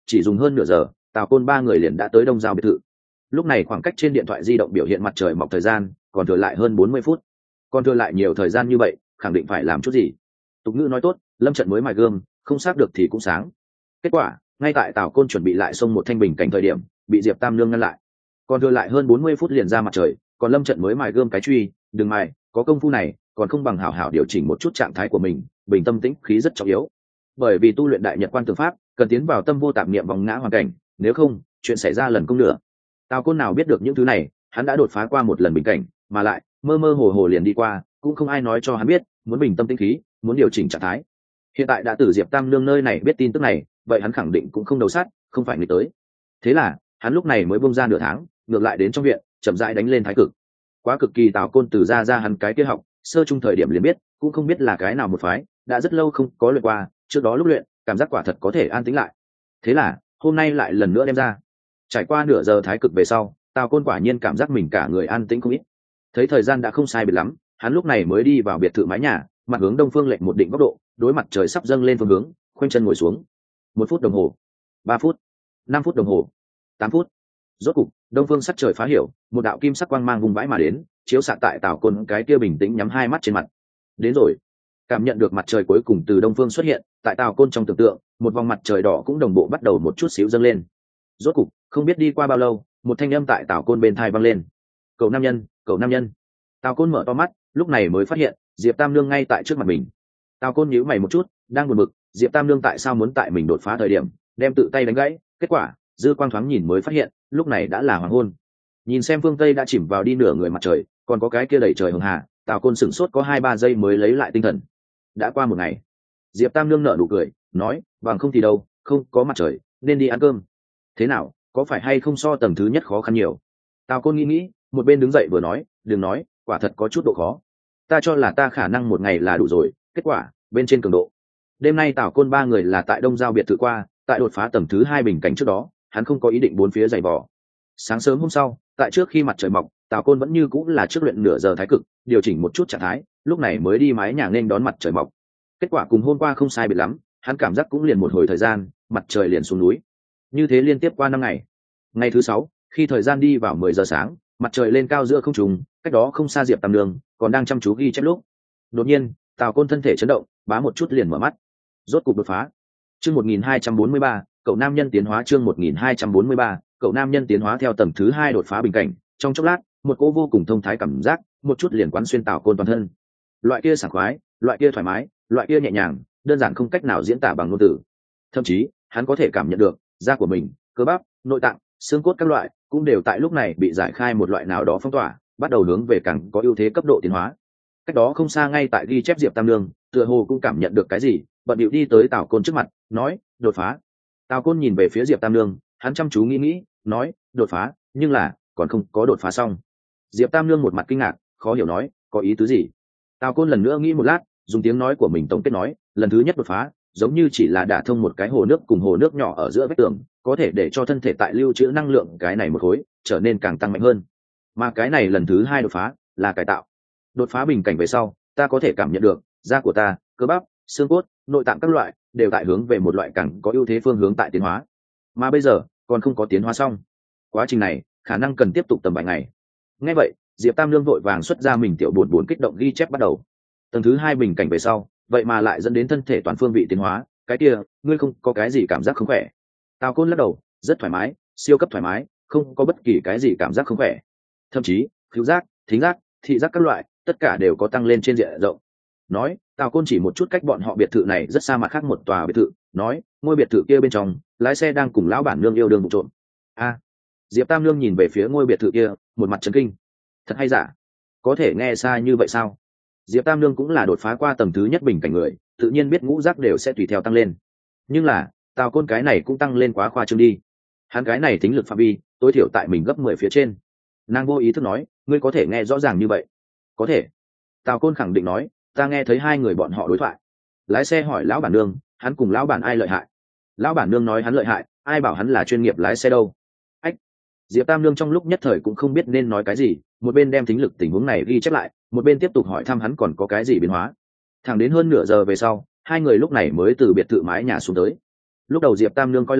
chỉ dùng hơn nửa giờ tào côn ba người liền đã tới đông giao biệt thự. Lúc này khoảng cách trên điện thoại di động biểu hiện mặt trời mọc thời gian còn thừa lại hơn bốn mươi phút. Còn thừa lại nhiều thời gian như vậy khẳng định phải làm chút gì. Tục ngữ nói tốt, lâm trận mới mài gươm, không xác được thì cũng sáng. Kết quả ngay tại tào côn chuẩn bị lại xông một thanh bình cảnh thời điểm bị diệp tam nương ngăn lại. Còn thừa lại hơn bốn mươi phút liền ra mặt trời, còn lâm trận mới mài gươm cái truy, đừng mài, có công phu này còn không bằng hảo hảo điều chỉnh một chút trạng thái của mình, bình tâm tĩnh khí rất trọng yếu. Bởi vì tu luyện đại nhật quan tưởng pháp cần tiến vào tâm vô tạp niệm vòng ngã hoàn cảnh, nếu không chuyện xảy ra lần công nữa. Tào côn nào biết được những thứ này, hắn đã đột phá qua một lần bình cảnh, mà lại mơ mơ hồ hồ liền đi qua, cũng không ai nói cho hắn biết muốn bình tâm tĩnh khí, muốn điều chỉnh trạng thái. Hiện tại đã từ diệp tam nương nơi này biết tin tức này, vậy hắn khẳng định cũng không đầu sát, không phải nghĩ tới. Thế là hắn lúc này mới bung ra nửa tháng, ngược lại đến trong viện chậm rãi đánh lên thái cực. Quá cực kỳ tào côn từ ra ra hắn cái kia học sơ trung thời điểm liền biết, cũng không biết là cái nào một phái, đã rất lâu không có luyện qua, trước đó lúc luyện cảm giác quả thật có thể an tĩnh lại. Thế là hôm nay lại lần nữa đem ra. Trải qua nửa giờ thái cực về sau, tào côn quả nhiên cảm giác mình cả người an tĩnh không ít. Thấy thời gian đã không sai biệt lắm, hắn lúc này mới đi vào biệt thự mái nhà, mặt hướng đông phương lệch một định góc độ, đối mặt trời sắp dâng lên phương hướng, khoanh chân ngồi xuống. Một phút đồng hồ, ba phút, năm phút đồng hồ, tám phút. Rốt cục đông phương sắc trời phá hiểu, một đạo kim sắc quang mang vùng vãi mà đến, chiếu xạ tại tào côn cái kia bình tĩnh nhắm hai mắt trên mặt. Đến rồi. Cảm nhận được mặt trời cuối cùng từ đông phương xuất hiện, tại tào côn trong tưởng tượng một vòng mặt trời đỏ cũng đồng bộ bắt đầu một chút xíu dâng lên. Rốt cục không biết đi qua bao lâu, một thanh âm tại tào côn bên thai vang lên: cậu nam nhân, cậu nam nhân. Tào côn mở to mắt, lúc này mới phát hiện diệp tam nương ngay tại trước mặt mình. Tào côn nhíu mày một chút, đang buồn bực diệp tam nương tại sao muốn tại mình đột phá thời điểm đem tự tay đánh gãy. Kết quả dư quang thoáng nhìn mới phát hiện lúc này đã là hoàng hôn. Nhìn xem phương tây đã chìm vào đi nửa người mặt trời, còn có cái kia đầy trời hường hà, tào côn sửng sốt có hai ba giây mới lấy lại tinh thần. Đã qua một ngày. Diệp tam nương nở nụ cười nói: bằng không thì đâu, không có mặt trời nên đi ăn cơm. Thế nào, có phải hay không so tầng thứ nhất khó khăn nhiều? Tào côn nghĩ nghĩ, một bên đứng dậy vừa nói: đừng nói, quả thật có chút độ khó. Ta cho là ta khả năng một ngày là đủ rồi, kết quả bên trên cường độ. Đêm nay tào côn ba người là tại đông giao biệt thự qua, tại đột phá tầng thứ hai bình cảnh trước đó hắn không có ý định bốn phía giày vò. Sáng sớm hôm sau, tại trước khi mặt trời mọc, tào côn vẫn như cũng là trước luyện nửa giờ thái cực, điều chỉnh một chút trạng thái, lúc này mới đi mái nhà nên đón mặt trời mọc. Kết quả cùng hôm qua không sai biệt lắm, hắn cảm giác cũng liền một hồi thời gian mặt trời liền xuống núi. Như thế liên tiếp qua năm ngày. Ngày thứ sáu, khi thời gian đi vào mười giờ sáng, mặt trời lên cao giữa không trung, cách đó không xa diệp tam nương còn đang chăm chú ghi chép lúc. Đột nhiên tào côn thân thể chấn động, bá một chút liền mở mắt. Rốt cục đột phá. Chương một nghìn hai trăm bốn mươi ba, cậu nam nhân tiến hóa. Chương một nghìn hai trăm bốn mươi ba, cậu nam nhân tiến hóa. Theo tầng thứ hai đột phá bình cảnh, trong chốc lát một cỗ vô cùng thông thái cảm giác một chút liền quán xuyên tào côn toàn thân. Loại kia sảng khoái, loại kia thoải mái, loại kia nhẹ nhàng, đơn giản không cách nào diễn tả bằng ngôn từ. Thậm chí hắn có thể cảm nhận được da của mình, cơ bắp, nội tạng, xương cốt các loại cũng đều tại lúc này bị giải khai một loại nào đó phong tỏa, bắt đầu hướng về càng có ưu thế cấp độ tiến hóa. Cách đó không xa ngay tại ghi chép diệp tam nương tựa hồ cũng cảm nhận được cái gì, bận điệu đi tới tào côn trước mặt nói: đột phá. Tào côn nhìn về phía diệp tam nương, hắn chăm chú nghĩ nghĩ nói: đột phá, nhưng là còn không có đột phá xong. Diệp tam nương một mặt kinh ngạc, khó hiểu nói: có ý tứ gì? Tào côn lần nữa nghĩ một lát, dùng tiếng nói của mình tổng kết nói: lần thứ nhất đột phá giống như chỉ là đả thông một cái hồ nước cùng hồ nước nhỏ ở giữa vách tường, có thể để cho thân thể tại lưu trữ năng lượng cái này một khối trở nên càng tăng mạnh hơn. Mà cái này lần thứ hai đột phá là cải tạo. Đột phá bình cảnh về sau, ta có thể cảm nhận được da của ta, cơ bắp, xương cốt, nội tạng các loại đều tại hướng về một loại càng có ưu thế phương hướng tại tiến hóa. Mà bây giờ còn không có tiến hóa xong, quá trình này khả năng cần tiếp tục tầm vài ngày. Nghe vậy, diệp tam lương vội vàng xuất ra mình tiểu buồn buồn kích động ghi chép bắt đầu. Tầng thứ hai bình cảnh về sau, vậy mà lại dẫn đến thân thể toàn phương vị tiến hóa, cái kia ngươi không có cái gì cảm giác không khỏe? Tào côn lắc đầu, rất thoải mái, siêu cấp thoải mái, không có bất kỳ cái gì cảm giác không khỏe. Thậm chí khứu giác, thính giác, thị giác các loại tất cả đều có tăng lên trên diện rộng. Nói, Tào côn chỉ một chút cách bọn họ biệt thự này rất xa mặt khác một tòa biệt thự, nói: ngôi biệt thự kia bên trong lái xe đang cùng lão bản nương yêu đương vụ trộm. A. Diệp tam nương nhìn về phía ngôi biệt thự kia, một mặt chấn kinh. Thật hay giả? Có thể nghe xa như vậy sao? Diệp tam nương cũng là đột phá qua tầng thứ nhất bình cảnh người, tự nhiên biết ngũ giác đều sẽ tùy theo tăng lên. Nhưng là Tào côn cái này cũng tăng lên quá khoa trương đi. Hắn cái này tính lực phạm vi tối thiểu tại mình gấp mười phía trên. Nàng vô ý thức nói: ngươi có thể nghe rõ ràng như vậy? Có thể. Tào côn khẳng định nói: ta nghe thấy hai người bọn họ đối thoại. Lái xe hỏi lão bản nương: hắn cùng lão bản ai lợi hại? Lão bản nương nói hắn lợi hại, ai bảo hắn là chuyên nghiệp lái xe đâu. Ách. Diệp tam nương trong lúc nhất thời cũng không biết nên nói cái gì, một bên đem tính lực tình huống này ghi chép lại, một bên tiếp tục hỏi thăm hắn còn có cái gì biến hóa. Thẳng đến hơn nửa giờ về sau, hai người lúc này mới từ biệt thự mái nhà xuống tới. Lúc đầu Diệp tam nương coi là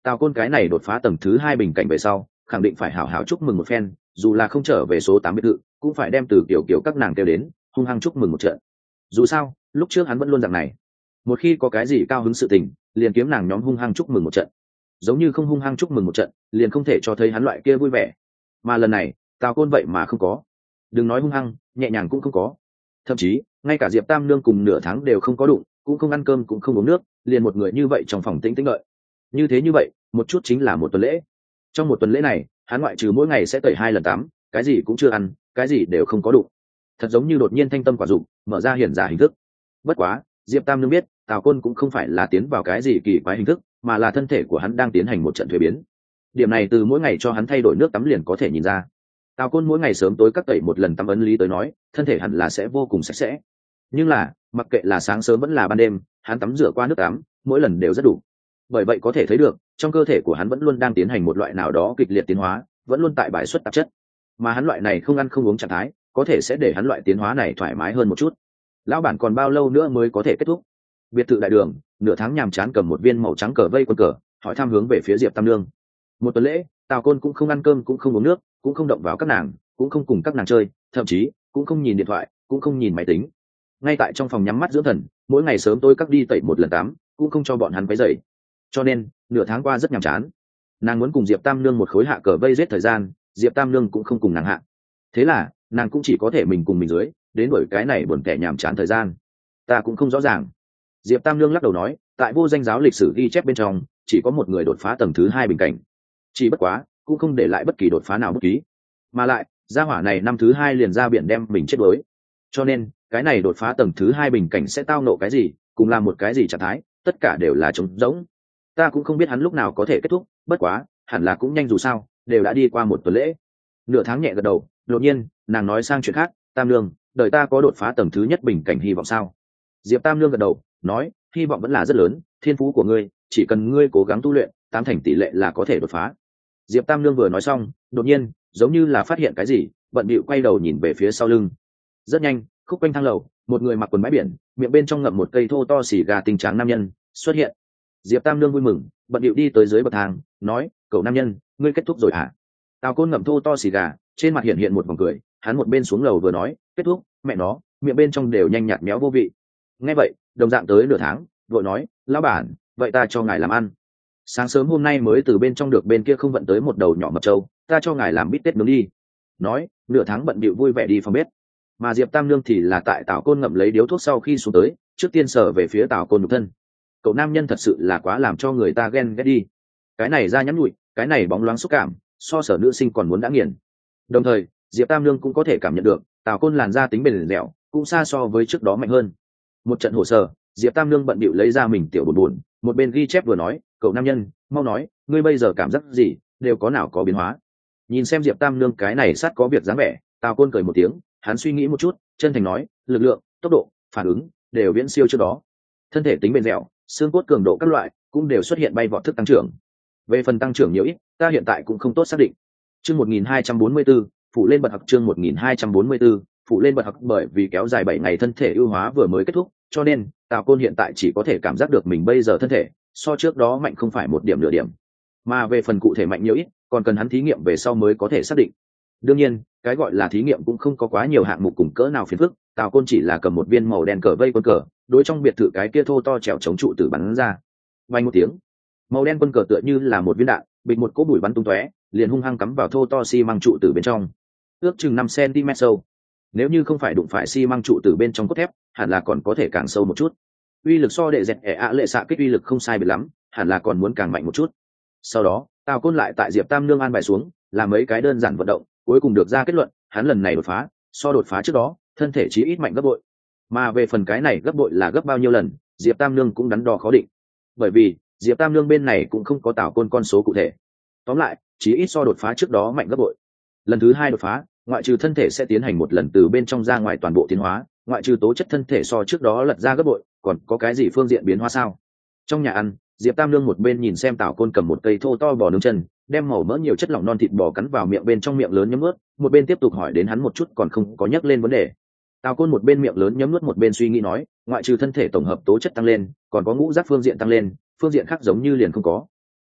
Tào Côn cái này đột phá tầng thứ hai bình cảnh về sau khẳng định phải hảo hảo chúc mừng một phen, dù là không trở về số tám biệt thự cũng phải đem từ kiểu kiểu các nàng kêu đến hung hăng chúc mừng một trận. Dù sao lúc trước hắn vẫn luôn dạng này, một khi có cái gì cao hứng sự tình liền kiếm nàng nhóm hung hăng chúc mừng một trận, giống như không hung hăng chúc mừng một trận liền không thể cho thấy hắn loại kia vui vẻ. Mà lần này Tào Côn vậy mà không có, đừng nói hung hăng, nhẹ nhàng cũng không có, thậm chí ngay cả Diệp Tam Nương cùng nửa tháng đều không có đụng, cũng không ăn cơm cũng không uống nước, liền một người như vậy trong phòng tĩnh tĩnh đợi. Như thế như vậy một chút chính là một tuần lễ. Trong một tuần lễ này hắn ngoại trừ mỗi ngày sẽ tẩy hai lần tắm, cái gì cũng chưa ăn, cái gì đều không có đụng, thật giống như đột nhiên thanh tâm quả dụng mở ra hiển giả hình thức. Bất quá Diệp Tam Nương biết Tào Côn cũng không phải là tiến vào cái gì kỳ quái hình thức, mà là thân thể của hắn đang tiến hành một trận thuế biến. Điểm này từ mỗi ngày cho hắn thay đổi nước tắm liền có thể nhìn ra. Tào Côn mỗi ngày sớm tối cắt tẩy một lần tắm ấn lý tới nói thân thể hẳn là sẽ vô cùng sạch sẽ, nhưng là mặc kệ là sáng sớm vẫn là ban đêm hắn tắm rửa qua nước tắm mỗi lần đều rất đủ. Bởi vậy có thể thấy được trong cơ thể của hắn vẫn luôn đang tiến hành một loại nào đó kịch liệt tiến hóa, vẫn luôn tại bài xuất tạp chất, mà hắn loại này không ăn không uống trạng thái có thể sẽ để hắn loại tiến hóa này thoải mái hơn một chút. Lão bản còn bao lâu nữa mới có thể kết thúc? Biệt thự đại đường, nửa tháng nhàm chán cầm một viên màu trắng cờ vây quân cờ hỏi thăm hướng về phía Diệp Tam Nương. Một tuần lễ Tào Côn cũng không ăn cơm cũng không uống nước, cũng không động vào các nàng, cũng không cùng các nàng chơi, thậm chí cũng không nhìn điện thoại, cũng không nhìn máy tính, ngay tại trong phòng nhắm mắt dưỡng thần, mỗi ngày sớm tối các đi tẩy một lần tắm, cũng không cho bọn hắn quấy rầy. Cho nên nửa tháng qua rất nhàm chán. Nàng muốn cùng Diệp Tam Nương một khối hạ cờ vây giết thời gian, Diệp Tam Nương cũng không cùng nàng hạ, thế là nàng cũng chỉ có thể mình cùng mình dưới đến đổi cái này buồn tẻ nhàm chán thời gian. Ta cũng không rõ ràng. Diệp Tam Nương lắc đầu nói, tại vô danh giáo lịch sử ghi chép bên trong chỉ có một người đột phá tầng thứ hai bình cảnh, chỉ bất quá cũng không để lại bất kỳ đột phá nào bất ký, mà lại gia hỏa này năm thứ hai liền ra biển đem mình chết đuối, cho nên cái này đột phá tầng thứ hai bình cảnh sẽ tao nộ cái gì, cùng làm một cái gì trạng thái, tất cả đều là trống rỗng. Ta cũng không biết hắn lúc nào có thể kết thúc, bất quá hẳn là cũng nhanh, dù sao đều đã đi qua một tuần lễ. Nửa tháng nhẹ gật đầu, đột nhiên nàng nói sang chuyện khác, Tam Nương, đời ta có đột phá tầng thứ nhất bình cảnh hy vọng sao? Diệp Tam Nương gật đầu nói, hy vọng vẫn là rất lớn, thiên phú của ngươi chỉ cần ngươi cố gắng tu luyện tám thành tỷ lệ là có thể đột phá. Diệp Tam Nương vừa nói xong đột nhiên giống như là phát hiện cái gì, bận bịu quay đầu nhìn về phía sau lưng. Rất nhanh khúc quanh thang lầu một người mặc quần bãi biển, miệng bên trong ngậm một cây thô to xì gà tinh trắng nam nhân xuất hiện. Diệp Tam Nương vui mừng bận bịu đi tới dưới bậc thang nói, cậu nam nhân, ngươi kết thúc rồi hả? Tào Côn ngậm thô to xì gà, trên mặt hiện hiện một vòng cười, hắn một bên xuống lầu vừa nói, kết thúc, mẹ nó, miệng bên trong đều nhanh nhạt méo vô vị. Nghe vậy đồng dạng tới nửa tháng vội nói, lão bản, vậy ta cho ngài làm ăn. Sáng sớm hôm nay mới từ bên trong được bên kia không vận tới một đầu nhỏ mập trâu, ta cho ngài làm bít tết nướng đi. Nói nửa tháng bận bịu vui vẻ đi phòng bếp, mà Diệp Tam Nương thì là tại Tào Côn ngậm lấy điếu thuốc sau khi xuống tới trước tiên sờ về phía Tào Côn nhục thân. Cậu nam nhân thật sự là quá làm cho người ta ghen ghét đi, cái này da nhắn nhụi, cái này bóng loáng xúc cảm, so sở nữ sinh còn muốn đã nghiền. Đồng thời Diệp Tam Nương cũng có thể cảm nhận được Tào Côn làn da tính bền dẻo cũng xa so với trước đó mạnh hơn. Một trận hồ sơ, Diệp Tam Nương bận bịu lấy ra mình tiểu buồn buồn, một bên ghi chép vừa nói, cậu nam nhân, mau nói, ngươi bây giờ cảm giác gì, đều có nào có biến hóa. Nhìn xem Diệp Tam Nương cái này sát có việc dáng vẻ, Tào Côn cười một tiếng, hắn suy nghĩ một chút, chân thành nói, lực lượng, tốc độ, phản ứng đều viễn siêu trước đó, thân thể tính bền dẻo, xương cốt cường độ các loại cũng đều xuất hiện bay vọt thức tăng trưởng. Về phần tăng trưởng nhiều ít, ta hiện tại cũng không tốt xác định. Chương một nghìn hai trăm bốn mươi 4, phụ lên bật học. Chương một nghìn hai trăm bốn mươi 4, phụ lên bật học. Bởi vì kéo dài bảy ngày thân thể ưu hóa vừa mới kết thúc, cho nên Tào Côn hiện tại chỉ có thể cảm giác được mình bây giờ thân thể so trước đó mạnh không phải một điểm nửa điểm, mà về phần cụ thể mạnh nhiều ít còn cần hắn thí nghiệm về sau mới có thể xác định. Đương nhiên cái gọi là thí nghiệm cũng không có quá nhiều hạng mục cùng cỡ nào phiền phức. Tào Côn chỉ là cầm một viên màu đen cờ vây quân cờ đối trong biệt thự cái kia thô to trèo chống trụ tử bắn ra. Vang một tiếng, màu đen quân cờ tựa như là một viên đạn, bịch một cỗ bụi bắn tung tóe, liền hung hăng cắm vào thô to xi măng trụ tử bên trong, ước chừng năm xăng-ti-mét sâu. Nếu như không phải đụng phải xi măng trụ tử bên trong cốt thép, hẳn là còn có thể càng sâu một chút. Uy lực so đệ dẹt ẻ ạ lệ xạ kích uy lực không sai biệt lắm, hẳn là còn muốn càng mạnh một chút. Sau đó Tào Côn lại tại Diệp Tam Nương an bài xuống làm mấy cái đơn giản vận động, cuối cùng được ra kết luận, hắn lần này đột phá so đột phá trước đó thân thể chí ít mạnh gấp bội. Mà về phần cái này gấp bội là gấp bao nhiêu lần, Diệp Tam Nương cũng đắn đo khó định, bởi vì Diệp Tam Nương bên này cũng không có Tào Côn con số cụ thể. Tóm lại chí ít so đột phá trước đó mạnh gấp bội. Lần thứ hai đột phá, ngoại trừ thân thể sẽ tiến hành một lần từ bên trong ra ngoài toàn bộ tiến hóa, ngoại trừ tố chất thân thể so trước đó lật ra gấp bội, còn có cái gì phương diện biến hóa sao? Trong nhà ăn, Diệp Tam Nương một bên nhìn xem Tào Côn cầm một cây thô to bò nướng chân, đem màu mỡ nhiều chất lỏng non thịt bò cắn vào miệng bên trong miệng lớn nhấm nuốt, một bên tiếp tục hỏi đến hắn một chút còn không có nhắc lên vấn đề. Tào Côn một bên miệng lớn nhấm nuốt một bên suy nghĩ nói, ngoại trừ thân thể tổng hợp tố chất tăng lên, còn có ngũ giác phương diện tăng lên, phương diện khác giống như liền không có.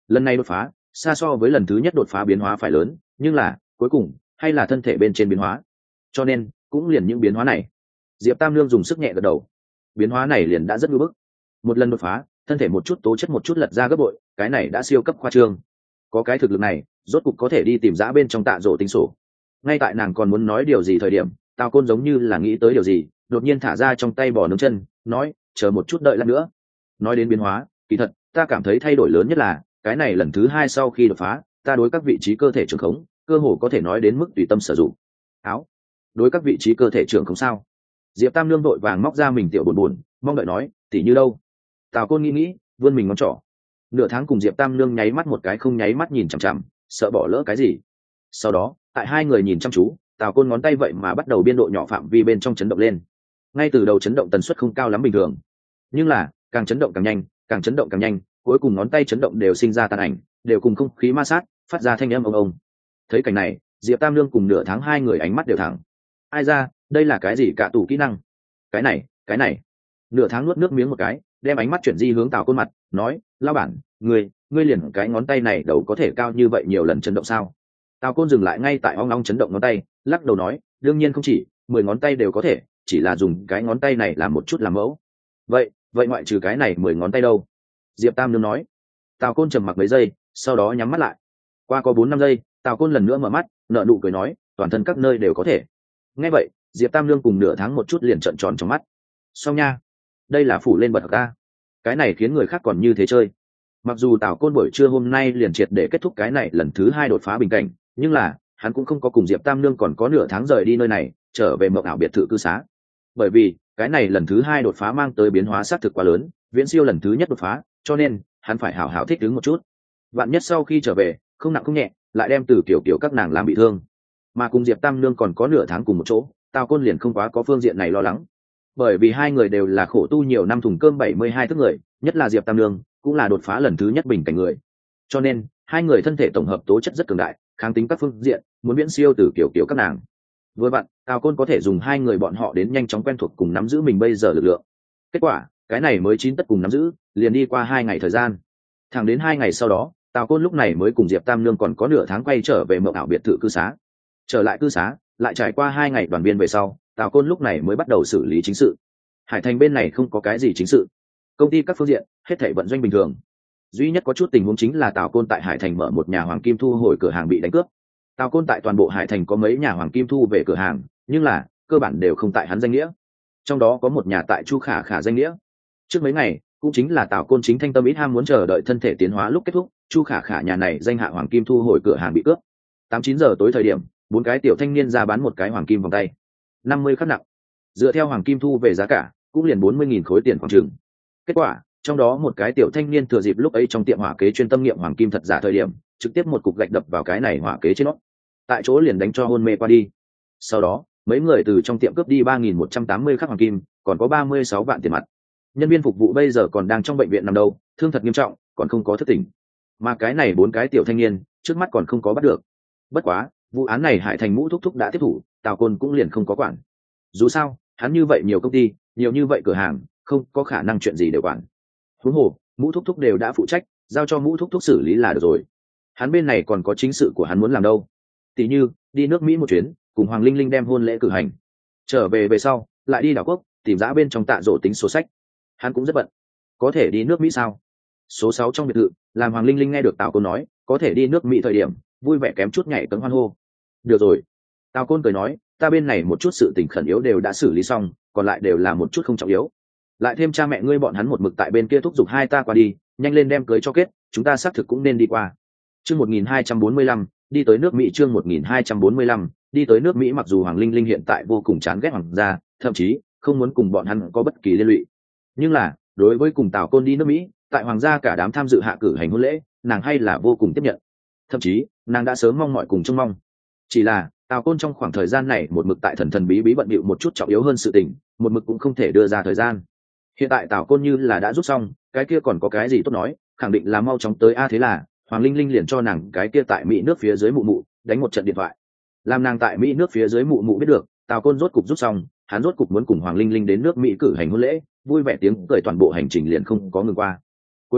lần này đột phá xa so với lần thứ nhất đột phá biến hóa phải lớn, nhưng là cuối cùng hay là thân thể bên trên biến hóa, cho nên cũng liền những biến hóa này. Diệp Tam Nương dùng sức nhẹ gật đầu, biến hóa này liền đã rất ngưỡng bức. Một lần đột phá, thân thể một chút tố chất một chút lật ra gấp bội, cái này đã siêu cấp khoa trương. Có cái thực lực này, rốt cục có thể đi tìm Dã bên trong Tạ Dỗ tính sổ. Ngay tại nàng còn muốn nói điều gì thời điểm, Tào Côn giống như là nghĩ tới điều gì, đột nhiên thả ra trong tay bò nướng chân, nói, chờ một chút đợi lát nữa. Nói đến biến hóa, kỳ thật ta cảm thấy thay đổi lớn nhất là cái này lần thứ hai sau khi đột phá, ta đối các vị trí cơ thể trường khống cơ hồ có thể nói đến mức tùy tâm sử dụng. Áo, đối các vị trí cơ thể trường khống sao? Diệp Tam Nương vội vàng móc ra mình tiểu buồn buồn, mong đợi nói, tỉ như đâu? Tào Côn nghĩ nghĩ, vươn mình ngón trỏ. Nửa tháng cùng Diệp Tam Nương nháy mắt một cái không nháy mắt nhìn chằm chằm, sợ bỏ lỡ cái gì. Sau đó, tại hai người nhìn chăm chú, Tào Côn ngón tay vậy mà bắt đầu biên độ nhỏ phạm vi bên trong chấn động lên. Ngay từ đầu chấn động tần suất không cao lắm bình thường, nhưng là càng chấn động càng nhanh, càng chấn động càng nhanh, cuối cùng ngón tay chấn động đều sinh ra tàn ảnh, đều cùng không khí ma sát, phát ra thanh âm ông ông. Thấy cảnh này, Diệp Tam Nương cùng Nửa Tháng hai người ánh mắt đều thẳng. Ai ra, đây là cái gì cả tủ kỹ năng? Cái này, cái này. Nửa Tháng nuốt nước miếng một cái, đem ánh mắt chuyển di hướng Tào Côn mặt, nói, lao bản, ngươi, ngươi liền cái ngón tay này đầu có thể cao như vậy nhiều lần chấn động sao? Tào Côn dừng lại ngay tại ong ong chấn động ngón tay, lắc đầu nói, đương nhiên không chỉ, mười ngón tay đều có thể, chỉ là dùng cái ngón tay này làm một chút làm mẫu. Vậy, vậy ngoại trừ cái này mười ngón tay đâu? Diệp Tam Nương nói. Tào Côn trầm mặc mấy giây, sau đó nhắm mắt lại. Qua có bốn năm giây, Tào Côn lần nữa mở mắt, nở nụ cười nói, toàn thân các nơi đều có thể. Nghe vậy, Diệp Tam Nương cùng Nửa Tháng một chút liền trợn tròn trong mắt. Xong nha, đây là phủ lên bật học ta. Cái này khiến người khác còn như thế chơi. Mặc dù Tào Côn buổi trưa hôm nay liền triệt để kết thúc cái này lần thứ hai đột phá bình cảnh, nhưng là hắn cũng không có cùng Diệp Tam Nương còn có Nửa Tháng rời đi nơi này, trở về mộng ảo biệt thự cư xá. Bởi vì cái này lần thứ hai đột phá mang tới biến hóa xác thực quá lớn, viễn siêu lần thứ nhất đột phá, cho nên hắn phải hảo hảo thích ứng một chút. Vạn nhất sau khi trở về không nặng không nhẹ, lại đem từ kiểu kiểu các nàng làm bị thương. Mà cùng Diệp Tam Nương còn có Nửa Tháng cùng một chỗ, Tào Côn liền không quá có phương diện này lo lắng, bởi vì hai người đều là khổ tu nhiều năm thùng cơm bảy mươi hai thức người, nhất là Diệp Tam Nương cũng là đột phá lần thứ nhất bình cảnh người, cho nên hai người thân thể tổng hợp tố chất rất cường đại, kháng tính các phương diện muốn viễn siêu từ kiểu kiểu các nàng. Vừa vặn, Tào Côn có thể dùng hai người bọn họ đến nhanh chóng quen thuộc cùng nắm giữ mình bây giờ lực lượng. Kết quả, cái này mới chín tất cùng nắm giữ, liền đi qua hai ngày thời gian. Thẳng đến hai ngày sau đó, Tào Côn lúc này mới cùng Diệp Tam Nương còn có Nửa Tháng quay trở về mộng ảo biệt thự cư xá. Trở lại cư xá, lại trải qua hai ngày đoàn viên về sau, Tào Côn lúc này mới bắt đầu xử lý chính sự. Hải Thành bên này không có cái gì chính sự, công ty các phương diện hết thảy vận doanh bình thường. Duy nhất có chút tình huống chính là Tào Côn tại Hải Thành mở một nhà hoàng kim thu hồi cửa hàng bị đánh cướp. Tào Côn tại toàn bộ Hải Thành có mấy nhà hoàng kim thu về cửa hàng, nhưng là cơ bản đều không tại hắn danh nghĩa. Trong đó có một nhà tại Chu Khả Khả danh nghĩa. Trước mấy ngày, cũng chính là Tào Côn chính thanh tâm ít ham muốn chờ đợi thân thể tiến hóa lúc kết thúc, Chu Khả Khả nhà này danh hạ hoàng kim thu hồi cửa hàng bị cướp. Tám chín giờ tối thời điểm, bốn cái tiểu thanh niên ra bán một cái hoàng kim vòng tay, năm mươi khắc nặng. Dựa theo hoàng kim thu về giá cả, cũng liền bốn mươi nghìn khối tiền khoảng chừng. Kết quả, trong đó một cái tiểu thanh niên thừa dịp lúc ấy trong tiệm hỏa kế chuyên tâm nghiệm hoàng kim thật giả thời điểm, trực tiếp một cục gạch đập vào cái này hỏa kế trên nó, tại chỗ liền đánh cho hôn mê qua đi. Sau đó, mấy người từ trong tiệm cướp đi ba nghìn một trăm tám mươi khắc hoàng kim, còn có ba mươi sáu vạn tiền mặt. Nhân viên phục vụ bây giờ còn đang trong bệnh viện nằm đâu, thương thật nghiêm trọng, còn không có thức tỉnh. Mà cái này bốn cái tiểu thanh niên, trước mắt còn không có bắt được. Bất quá, vụ án này Hải Thành Ngũ thúc thúc đã tiếp thủ, Tào Côn cũng liền không có quản. Dù sao, hắn như vậy nhiều công ty, nhiều như vậy cửa hàng, không có khả năng chuyện gì đều quản. Huống hồ, Ngũ thúc thúc đều đã phụ trách, giao cho Ngũ thúc thúc xử lý là được rồi. Hắn bên này còn có chính sự của hắn muốn làm đâu. Tỷ như, đi nước Mỹ một chuyến, cùng Hoàng Linh Linh đem hôn lễ cử hành. Trở về về sau, lại đi đảo quốc, tìm Dã bên trong Tạ Dỗ tính sổ sách. Hắn cũng rất bận. Có thể đi nước Mỹ sao? Số sáu trong biệt thự, làm Hoàng Linh Linh nghe được Tào Côn nói, có thể đi nước Mỹ thời điểm, vui vẻ kém chút nhảy cẫng hoan hô. Được rồi. Tào Côn cười nói, ta bên này một chút sự tình khẩn yếu đều đã xử lý xong, còn lại đều là một chút không trọng yếu. Lại thêm cha mẹ ngươi bọn hắn một mực tại bên kia thúc giục hai ta qua đi, nhanh lên đem cưới cho kết, chúng ta xác thực cũng nên đi qua. Chương một nghìn hai trăm bốn mươi lăm, đi tới nước Mỹ. Chương một nghìn hai trăm bốn mươi lăm, đi tới nước Mỹ. Mặc dù Hoàng Linh Linh hiện tại vô cùng chán ghét Hoàng gia, thậm chí không muốn cùng bọn hắn có bất kỳ liên lụy, nhưng là đối với cùng Tào Côn đi nước Mỹ, tại Hoàng gia cả đám tham dự hạ cử hành hôn lễ, nàng hay là vô cùng tiếp nhận. Thậm chí nàng đã sớm mong mọi cùng trông mong. Chỉ là Tào Côn trong khoảng thời gian này một mực tại thần thần bí bí bận bịu một chút trọng yếu hơn sự tình, một mực cũng không thể đưa ra thời gian. Hiện tại Tào Côn như là đã rút xong, cái kia còn có cái gì tốt nói, khẳng định là mau chóng tới a. Thế là Hoàng Linh Linh liền cho nàng cái kia tại Mỹ nước phía dưới mụ mụ đánh một trận điện thoại, làm nàng tại Mỹ nước phía dưới mụ mụ biết được Tào Côn rốt cục rút xong, hắn rốt cục muốn cùng Hoàng Linh Linh đến nước Mỹ cử hành hôn lễ, vui vẻ tiếng cười toàn bộ hành trình liền không có ngừng qua. Cuối cùng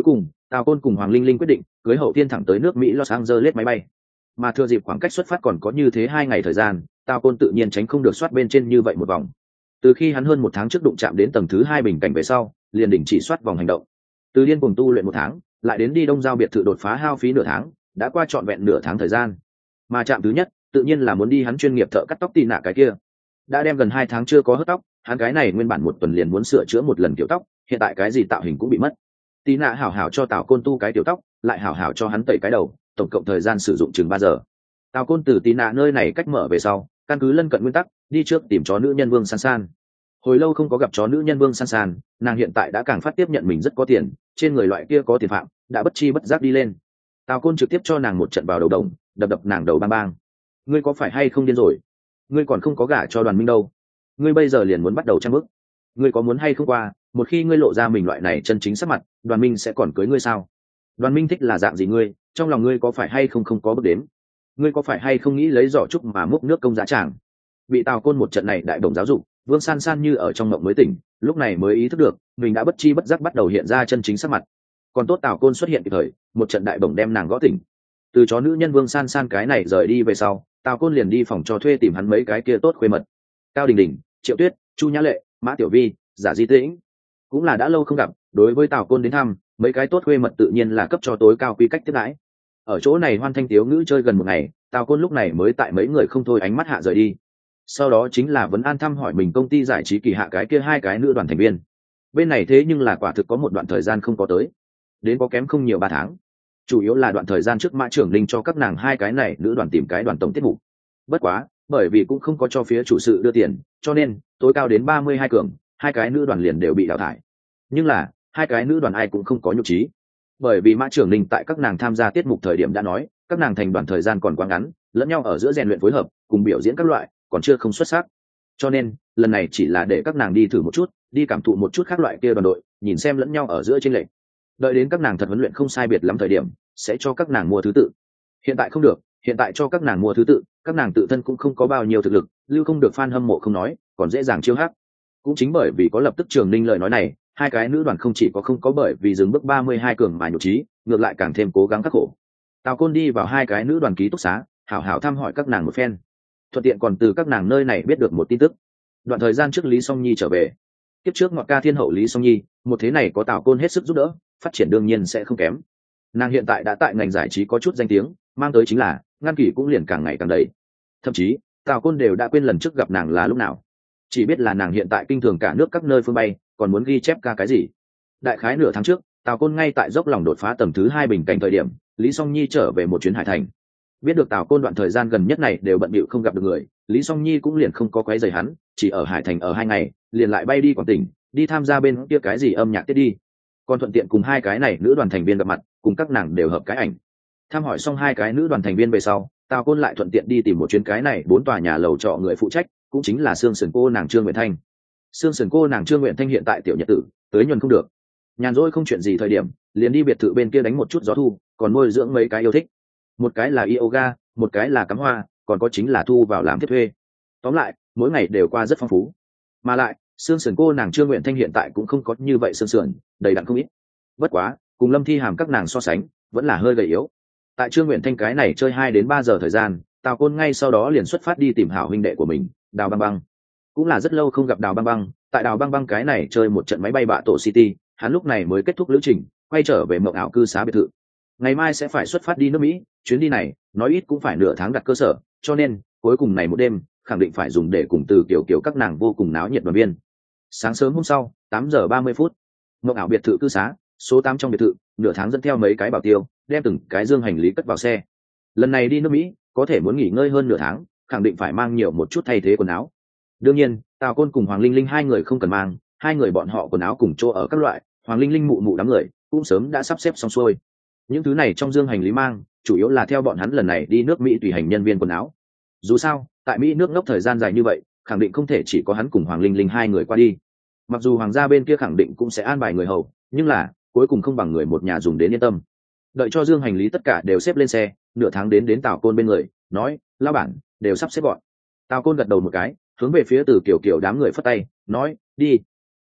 Tào Côn cùng Hoàng Linh Linh quyết định cưới Hậu Thiên thẳng tới nước Mỹ Los Angeles máy bay. Mà thừa dịp khoảng cách xuất phát còn có như thế hai ngày thời gian, Tào Côn tự nhiên tránh không được soát bên trên như vậy một vòng. Từ khi hắn hơn một tháng trước đụng chạm đến tầng thứ hai bình cảnh về sau, liền đình chỉ soát vòng hành động. Từ điên cuồng tu luyện một tháng, lại đến đi Đông Giao biệt thự đột phá hao phí nửa tháng, đã qua trọn vẹn nửa tháng thời gian. Mà chạm thứ nhất, tự nhiên là muốn đi hắn chuyên nghiệp thợ cắt tóc tì nạ cái kia. Đã đem gần hai tháng chưa có hớt tóc, hắn cái này nguyên bản một tuần liền muốn sửa chữa một lần kiểu tóc, hiện tại cái gì tạo hình cũng bị mất. Tì nạ hảo hảo cho Tào Côn tu cái tiểu tóc, lại hảo hảo cho hắn tẩy cái đầu, tổng cộng thời gian sử dụng chừng ba giờ. Tào Côn từ Tì nạ nơi này cách mở về sau, căn cứ lân cận nguyên tắc, đi trước tìm chó nữ nhân Vương San San. Hồi lâu không có gặp chó nữ nhân Vương San San, nàng hiện tại đã càng phát tiếp nhận mình rất có tiền, trên người loại kia có tiền phạm, đã bất chi bất giác đi lên. Tào Côn trực tiếp cho nàng một trận vào đầu đồng, đập đập nàng đầu bang bang. Ngươi có phải hay không điên rồi? Ngươi còn không có gả cho Đoàn Minh đâu, ngươi bây giờ liền muốn bắt đầu trang bức. Ngươi có muốn hay không qua, một khi ngươi lộ ra mình loại này chân chính sắc mặt, Đoàn Minh sẽ còn cưới ngươi sao? Đoàn Minh thích là dạng gì ngươi, trong lòng ngươi có phải hay không không có bước đến? Ngươi có phải hay không nghĩ lấy giỏ trúc mà múc nước công giá tràng? Bị Tào Côn một trận này đại đồng giáo dục, Vương San San như ở trong mộng mới tỉnh, lúc này mới ý thức được mình đã bất chi bất giác bắt đầu hiện ra chân chính sắc mặt. Còn tốt Tào Côn xuất hiện kịp thời, một trận đại bổng đem nàng gõ tỉnh. Từ chó nữ nhân Vương San San cái này rời đi về sau, Tào Côn liền đi phòng cho thuê tìm hắn mấy cái kia tốt khuê mật. Cao Đình Đình, Triệu Tuyết, Chu Nhã Lệ, Mã Tiểu Vi, Giả Di Tĩnh, cũng là đã lâu không gặp, đối với Tào Côn đến thăm, mấy cái tốt khuê mật tự nhiên là cấp cho tối cao quy cách tiếp đãi. Ở chỗ này hoan thanh tiếu ngữ chơi gần một ngày, Tào Côn lúc này mới tại mấy người không thôi ánh mắt hạ rời đi. Sau đó chính là vấn an thăm hỏi mình công ty giải trí kỳ hạ cái kia hai cái nữ đoàn thành viên. Bên này thế nhưng là quả thực có một đoạn thời gian không có tới, đến có kém không nhiều ba tháng. Chủ yếu là đoạn thời gian trước Mã Trưởng Linh cho các nàng hai cái này nữ đoàn tìm cái đoàn tổng tiết mục. Bất quá, bởi vì cũng không có cho phía chủ sự đưa tiền, cho nên tối cao đến ba mươi hai cường, hai cái nữ đoàn liền đều bị đào thải. Nhưng là, hai cái nữ đoàn ai cũng không có nhục trí. Bởi vì Mã Trưởng Linh tại các nàng tham gia tiết mục thời điểm đã nói, các nàng thành đoàn thời gian còn quá ngắn, lẫn nhau ở giữa rèn luyện phối hợp, cùng biểu diễn các loại, còn chưa không xuất sắc. Cho nên, lần này chỉ là để các nàng đi thử một chút, đi cảm thụ một chút khác loại kia đoàn đội, nhìn xem lẫn nhau ở giữa chênh lệch. Đợi đến các nàng thật huấn luyện không sai biệt lắm thời điểm, sẽ cho các nàng mua thứ tự. Hiện tại không được, hiện tại cho các nàng mua thứ tự, các nàng tự thân cũng không có bao nhiêu thực lực, lưu không được fan hâm mộ không nói, còn dễ dàng chiêu hắc. Cũng chính bởi vì có lập tức Trường Ninh lời nói này, hai cái nữ đoàn không chỉ có không có bởi vì dừng bước ba mươi hai cường mà nhục trí, ngược lại càng thêm cố gắng khắc khổ. Tào Côn đi vào hai cái nữ đoàn ký túc xá, hảo hảo thăm hỏi các nàng một phen, thuận tiện còn từ các nàng nơi này biết được một tin tức. Đoạn thời gian trước Lý Song Nhi trở về, tiếp trước ngọt ca thiên hậu Lý Song Nhi, một thế này có Tào Côn hết sức giúp đỡ, phát triển đương nhiên sẽ không kém. Nàng hiện tại đã tại ngành giải trí có chút danh tiếng, mang tới chính là ngăn kỳ cũng liền càng ngày càng đầy. Thậm chí Tào Côn đều đã quên lần trước gặp nàng là lúc nào, chỉ biết là nàng hiện tại kinh thường cả nước các nơi phương bay, còn muốn ghi chép ca cái gì. Đại khái nửa tháng trước, Tào Côn ngay tại dốc lòng đột phá tầng thứ hai bình cảnh thời điểm, Lý Song Nhi trở về một chuyến Hải Thành. Biết được Tào Côn đoạn thời gian gần nhất này đều bận bịu không gặp được người, Lý Song Nhi cũng liền không có quấy rầy hắn, chỉ ở Hải Thành ở hai ngày, liền lại bay đi Quảng Tỉnh, đi tham gia bên kia cái gì âm nhạc tiết đi. Còn thuận tiện cùng hai cái này nữ đoàn thành viên gặp mặt, cùng các nàng đều hợp cái ảnh. Tham hỏi xong hai cái nữ đoàn thành viên về sau, Tào Côn lại thuận tiện đi tìm một chuyến cái này bốn tòa nhà lầu trọ người phụ trách, cũng chính là Sương Sườn cô nàng Trương Nguyện Thanh. Sương Sườn cô nàng Trương Nguyện Thanh hiện tại tiểu nhật tử, tới nhuần không được. Nhàn rỗi không chuyện gì thời điểm, liền đi biệt thự bên kia đánh một chút gió thu, còn nuôi dưỡng mấy cái yêu thích. Một cái là yoga, một cái là cắm hoa, còn có chính là thu vào làm tiếp thuê. Tóm lại, mỗi ngày đều qua rất phong phú. Mà lại, Sương Sườn cô nàng Trương Nguyện Thanh hiện tại cũng không có như vậy sương sườn, đầy đặn không ít. Bất quá, cùng Lâm Thi Hàm các nàng so sánh, vẫn là hơi gầy yếu. Tại Trương Nguyện Thanh cái này chơi hai đến ba giờ thời gian, Tào Côn ngay sau đó liền xuất phát đi tìm hảo huynh đệ của mình, Đào Băng Băng. Cũng là rất lâu không gặp Đào Băng Băng, tại Đào Băng Băng cái này chơi một trận máy bay bạ tổ City, hắn lúc này mới kết thúc lữ trình, quay trở về mộng ảo cư xá biệt thự. Ngày mai sẽ phải xuất phát đi nước Mỹ, chuyến đi này, nói ít cũng phải nửa tháng đặt cơ sở, cho nên, cuối cùng này một đêm, khẳng định phải dùng để cùng từ kiểu kiểu các nàng vô cùng náo nhiệt đoàn viên. Sáng sớm hôm sau, tám giờ ba mươi phút, mộng ảo biệt thự cư xá, số tám trong biệt thự, nửa tháng dẫn theo mấy cái bảo tiêu, đem từng cái dương hành lý cất vào xe. Lần này đi nước Mỹ, có thể muốn nghỉ ngơi hơn nửa tháng, khẳng định phải mang nhiều một chút thay thế quần áo. Đương nhiên, Tào Côn cùng Hoàng Linh Linh hai người không cần mang, hai người bọn họ quần áo cùng chỗ ở các loại, Hoàng Linh Linh mụ mụ đám người cũng sớm đã sắp xếp xong xuôi. Những thứ này trong dương hành lý mang, chủ yếu là theo bọn hắn lần này đi nước Mỹ tùy hành nhân viên quần áo. Dù sao, tại Mỹ nước ngốc thời gian dài như vậy, khẳng định không thể chỉ có hắn cùng Hoàng Linh Linh hai người qua đi. Mặc dù hoàng gia bên kia khẳng định cũng sẽ an bài người hầu, nhưng là cuối cùng không bằng người một nhà dùng đến yên tâm. Đợi cho dương hành lý tất cả đều xếp lên xe, nửa tháng đến đến Tào Côn bên người, nói: "Lão bản, đều sắp xếp gọn." Tào Côn gật đầu một cái, hướng về phía Từ Kiều Kiều đám người phất tay, nói: "Đi."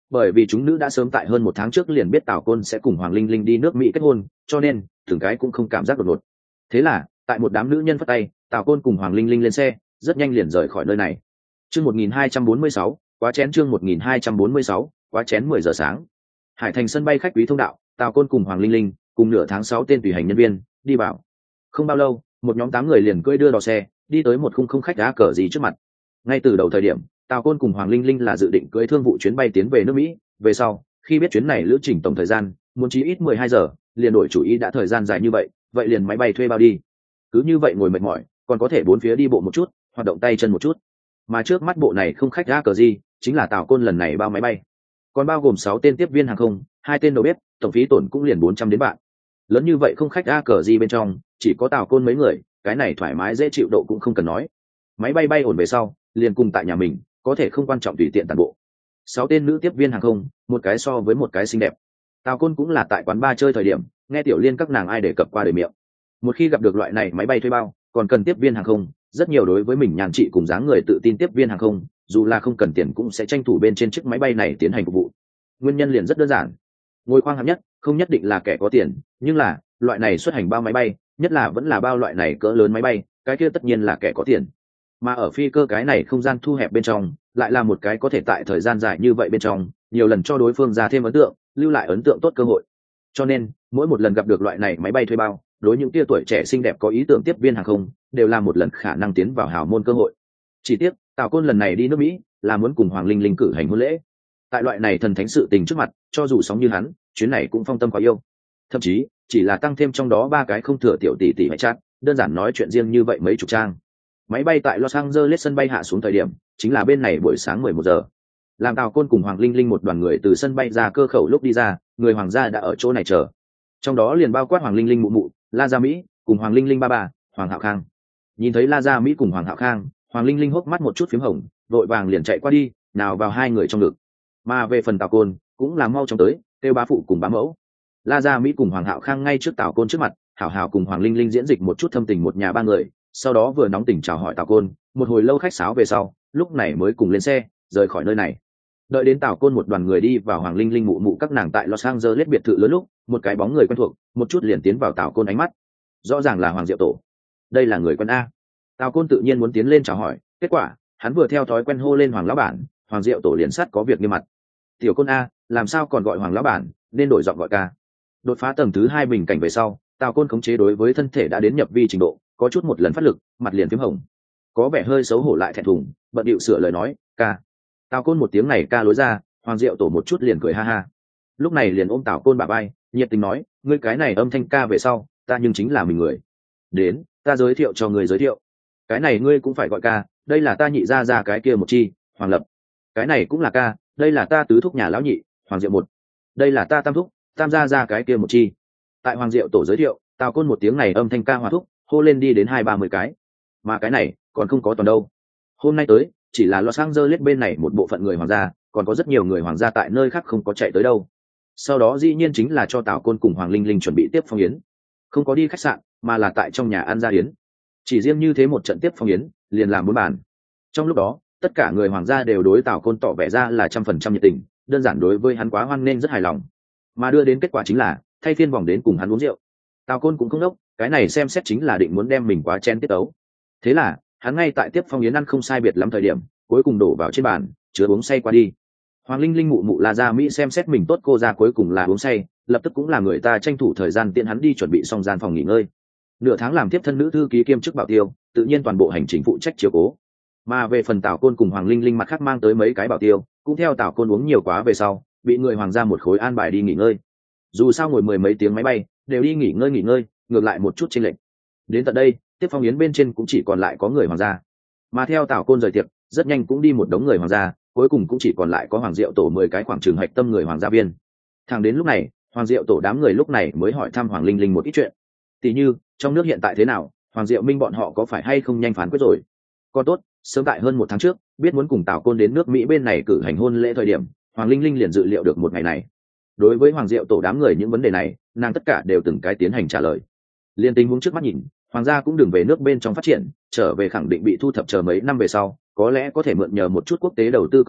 bởi vì chúng nữ đã sớm tại hơn một tháng trước liền biết tào côn sẽ cùng hoàng linh linh đi nước mỹ kết hôn, cho nên từng cái cũng không cảm giác đột ngột. Thế là tại một đám nữ nhân phất tay, tào côn cùng hoàng linh linh lên xe, rất nhanh liền rời khỏi nơi này. Chương một nghìn hai trăm bốn mươi sáu, quá chén chương một nghìn hai trăm bốn mươi sáu, quá chén mười giờ sáng. Hải Thành sân bay khách quý thông đạo, tào côn cùng hoàng linh linh cùng nửa tháng sáu tên tùy hành nhân viên đi vào. Không bao lâu, một nhóm tám người liền cưỡi đưa đò xe đi tới một khung không khách đá cờ gì trước mặt. Ngay từ đầu thời điểm, tào côn cùng hoàng linh linh là dự định cưỡi thương vụ chuyến bay tiến về nước Mỹ, về sau khi biết chuyến này lữ trình tổng thời gian muốn chí ít mười hai giờ, liền đổi chủ ý, đã thời gian dài như vậy, vậy liền máy bay thuê bao đi. Cứ như vậy ngồi mệt mỏi, còn có thể bốn phía đi bộ một chút, hoạt động tay chân một chút. Mà trước mắt bộ này không khách đá cờ gì chính là tào côn lần này bao máy bay, còn bao gồm sáu tên tiếp viên hàng không, hai tên đầu bếp, tổng phí tổn cũng liền bốn trăm đến bạn. Lớn như vậy không khách a cờ gì bên trong chỉ có tào côn mấy người, cái này thoải mái dễ chịu độ cũng không cần nói. Máy bay bay ổn về sau, liền cùng tại nhà mình, có thể không quan trọng tùy tiện toàn bộ. Sáu tên nữ tiếp viên hàng không, một cái so với một cái xinh đẹp. Tào côn cũng là tại quán bar chơi thời điểm, nghe tiểu liên các nàng ai đề cập qua đời miệng. Một khi gặp được loại này máy bay thuê bao, còn cần tiếp viên hàng không, rất nhiều đối với mình nhàn trị cùng dáng người tự tin tiếp viên hàng không, dù là không cần tiền cũng sẽ tranh thủ bên trên chiếc máy bay này tiến hành phục vụ. Nguyên nhân liền rất đơn giản, ngồi khoang hạng nhất không nhất định là kẻ có tiền, nhưng là loại này xuất hành bao máy bay, nhất là vẫn là bao loại này cỡ lớn máy bay, cái kia tất nhiên là kẻ có tiền. Mà ở phi cơ cái này không gian thu hẹp bên trong, lại là một cái có thể tại thời gian dài như vậy bên trong nhiều lần cho đối phương ra thêm ấn tượng, lưu lại ấn tượng tốt cơ hội. Cho nên mỗi một lần gặp được loại này máy bay thuê bao, đối những tia tuổi trẻ xinh đẹp có ý tưởng tiếp viên hàng không đều là một lần khả năng tiến vào hào môn cơ hội. Chỉ tiếc tào côn lần này đi nước Mỹ là muốn cùng hoàng linh linh cử hành hôn lễ. Tại loại này thần thánh sự tình trước mặt, cho dù sóng như hắn, chuyến này cũng phong tâm quá yêu. Thậm chí chỉ là tăng thêm trong đó ba cái không thừa tiểu tỷ tỷ hay chat, đơn giản nói chuyện riêng như vậy mấy chục trang. Máy bay tại Los Angeles sân bay hạ xuống thời điểm chính là bên này buổi sáng mười một giờ. Làm tào côn cùng hoàng linh linh một đoàn người từ sân bay ra cơ khẩu lúc đi ra, người hoàng gia đã ở chỗ này chờ. Trong đó liền bao quát hoàng linh linh mụ mụ La Gia Mỹ cùng hoàng linh linh ba bà Hoàng Hạo Khang. Nhìn thấy La Gia Mỹ cùng Hoàng Hạo Khang, hoàng linh linh hốc mắt một chút phím hồng, vội vàng liền chạy qua đi, nào vào hai người trong ngực. Mà về phần tào côn cũng là mau chóng tới, kêu bá phụ cùng bá mẫu. La Gia Mỹ cùng Hoàng Hạo Khang ngay trước tào côn trước mặt, hảo hảo cùng hoàng linh linh diễn dịch một chút thâm tình một nhà ba người, sau đó vừa nóng tình chào hỏi tào côn, một hồi lâu khách sáo về sau, lúc này mới cùng lên xe rời khỏi nơi này. Đợi đến tào côn một đoàn người đi vào hoàng linh linh mụ mụ các nàng tại Los Angeles biệt thự lớn lúc, một cái bóng người quen thuộc một chút liền tiến vào tào côn ánh mắt. Rõ ràng là Hoàng Diệu Tổ. Đây là người quân a. Tào côn tự nhiên muốn tiến lên chào hỏi, kết quả hắn vừa theo thói quen hô lên Hoàng lão bản, Hoàng Diệu Tổ liền sát có việc nghiêm mặt. Tiểu côn a, làm sao còn gọi Hoàng lão bản, nên đổi giọng gọi ca. Đột phá tầng thứ hai bình cảnh về sau, tào côn khống chế đối với thân thể đã đến nhập vi trình độ, có chút một lần phát lực, mặt liền phím hồng, có vẻ hơi xấu hổ lại thẹn thùng, bận điệu sửa lời nói ca. Tào côn một tiếng này ca lối ra, Hoàng Diệu Tổ một chút liền cười ha ha, lúc này liền ôm tào côn bả vai, nhiệt tình nói, ngươi cái này âm thanh ca về sau, ta nhưng chính là mình người. Đến, ta giới thiệu cho người giới thiệu. Cái này ngươi cũng phải gọi ca, đây là ta nhị gia gia cái kia một chi, Hoàng Lập. Cái này cũng là ca, đây là ta tứ thúc nhà lão nhị, Hoàng Diệu một. Đây là ta tam thúc, tam gia gia cái kia một chi. Tại Hoàng Diệu Tổ giới thiệu, tào côn một tiếng này âm thanh ca hòa thúc, hô lên đi đến hai ba mươi cái. Mà cái này còn không có toàn đâu. Hôm nay tới chỉ là Los Angeles bên này một bộ phận người hoàng gia, còn có rất nhiều người hoàng gia tại nơi khác không có chạy tới đâu. Sau đó dĩ nhiên chính là cho tào côn cùng hoàng linh linh chuẩn bị tiếp phong yến, không có đi khách sạn mà là tại trong nhà ăn gia yến. Chỉ riêng như thế một trận tiếp phong yến liền làm bốn bàn. Trong lúc đó tất cả người hoàng gia đều đối tào côn tỏ vẻ ra là trăm phần trăm nhiệt tình, đơn giản đối với hắn quá hoan nên rất hài lòng. Mà đưa đến kết quả chính là thay phiên vòng đến cùng hắn uống rượu. Tào côn cũng không đốc, cái này xem xét chính là định muốn đem mình quá chen tiết ấu. Thế là hắn ngay tại tiếp phong yến ăn không sai biệt lắm thời điểm, cuối cùng đổ vào trên bàn chứa uống say qua đi. Hoàng linh linh mụ mụ La Gia Mỹ xem xét mình tốt cô ra cuối cùng là uống say, lập tức cũng là người ta tranh thủ thời gian tiện hắn đi chuẩn bị xong gian phòng nghỉ ngơi. Nửa tháng làm tiếp thân nữ thư ký kiêm chức bảo tiêu, tự nhiên toàn bộ hành trình phụ trách chiếu cố. Mà về phần tào côn cùng hoàng linh linh mặt khác mang tới mấy cái bảo tiêu, cũng theo tào côn uống nhiều quá về sau, bị người hoàng gia một khối an bài đi nghỉ ngơi. Dù sao ngồi mười mấy tiếng máy bay, đều đi nghỉ ngơi nghỉ ngơi, ngược lại một chút chênh lệch. Đến tận đây, tiếp phong yến bên trên cũng chỉ còn lại có người hoàng gia. Mà theo tào côn rời tiệc, rất nhanh cũng đi một đống người hoàng gia, cuối cùng cũng chỉ còn lại có Hoàng Diệu Tổ mười cái khoảng trường hạch tâm người hoàng gia viên. Thẳng đến lúc này, Hoàng Diệu Tổ đám người lúc này mới hỏi thăm Hoàng Linh Linh một ít chuyện. Tỷ như, trong nước hiện tại thế nào, Hoàng Diệu Minh bọn họ có phải hay không nhanh phán quyết rồi. Còn tốt, sớm tại hơn một tháng trước, biết muốn cùng Tào Côn đến nước Mỹ bên này cử hành hôn lễ thời điểm, Hoàng Linh Linh liền dự liệu được một ngày này. Đối với Hoàng Diệu Tổ đám người những vấn đề này, nàng tất cả đều từng cái tiến hành trả lời. Liên tình huống trước mắt nhìn, Hoàng gia cũng đừng về nước bên trong phát triển, trở về khẳng định bị thu thập chờ mấy năm về sau, có lẽ có thể mượn nhờ một chút quốc tế đầu tư công ty,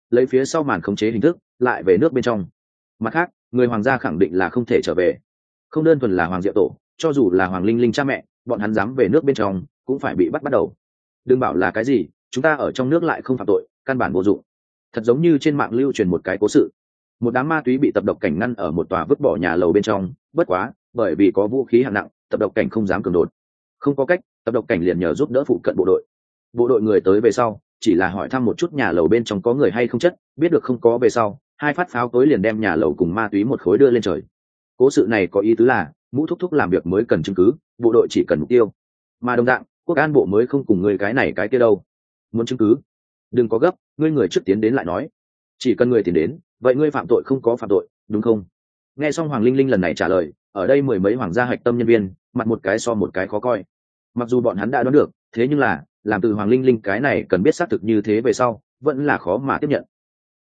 lấy phía sau màn khống chế hình thức lại về nước bên trong. Mặt khác, người hoàng gia khẳng định là không thể trở về, không đơn thuần là Hoàng Diệu Tổ, cho dù là Hoàng Linh Linh cha mẹ, bọn hắn dám về nước bên trong cũng phải bị bắt bắt đầu. Đừng bảo là cái gì, chúng ta ở trong nước lại không phạm tội, căn bản vô dụng. Thật giống như trên mạng lưu truyền một cái cố sự, một đám ma túy bị tập độc cảnh ngăn ở một tòa vứt bỏ nhà lầu bên trong, bất quá bởi vì có vũ khí hạng nặng, tập độc cảnh không dám cường đột, không có cách, tập độc cảnh liền nhờ giúp đỡ phụ cận bộ đội. Bộ đội người tới về sau chỉ là hỏi thăm một chút nhà lầu bên trong có người hay không chất, biết được không có về sau, hai phát pháo tối liền đem nhà lầu cùng ma túy một khối đưa lên trời. Cố sự này có ý tứ là Mũ thúc thúc làm việc mới cần chứng cứ, bộ đội chỉ cần mục tiêu, mà đồng dạng quốc an bộ mới không cùng người cái này cái kia đâu. Muốn chứng cứ đừng có gấp, ngươi người trước tiến đến lại nói, chỉ cần người tiến đến, vậy ngươi phạm tội không có phạm tội, đúng không? Nghe xong Hoàng Linh Linh lần này trả lời, ở đây mười mấy hoàng gia hạch tâm nhân viên mặt một cái so một cái khó coi. Mặc dù bọn hắn đã đoán được, thế nhưng là làm từ Hoàng Linh Linh cái này cần biết xác thực như thế về sau vẫn là khó mà tiếp nhận.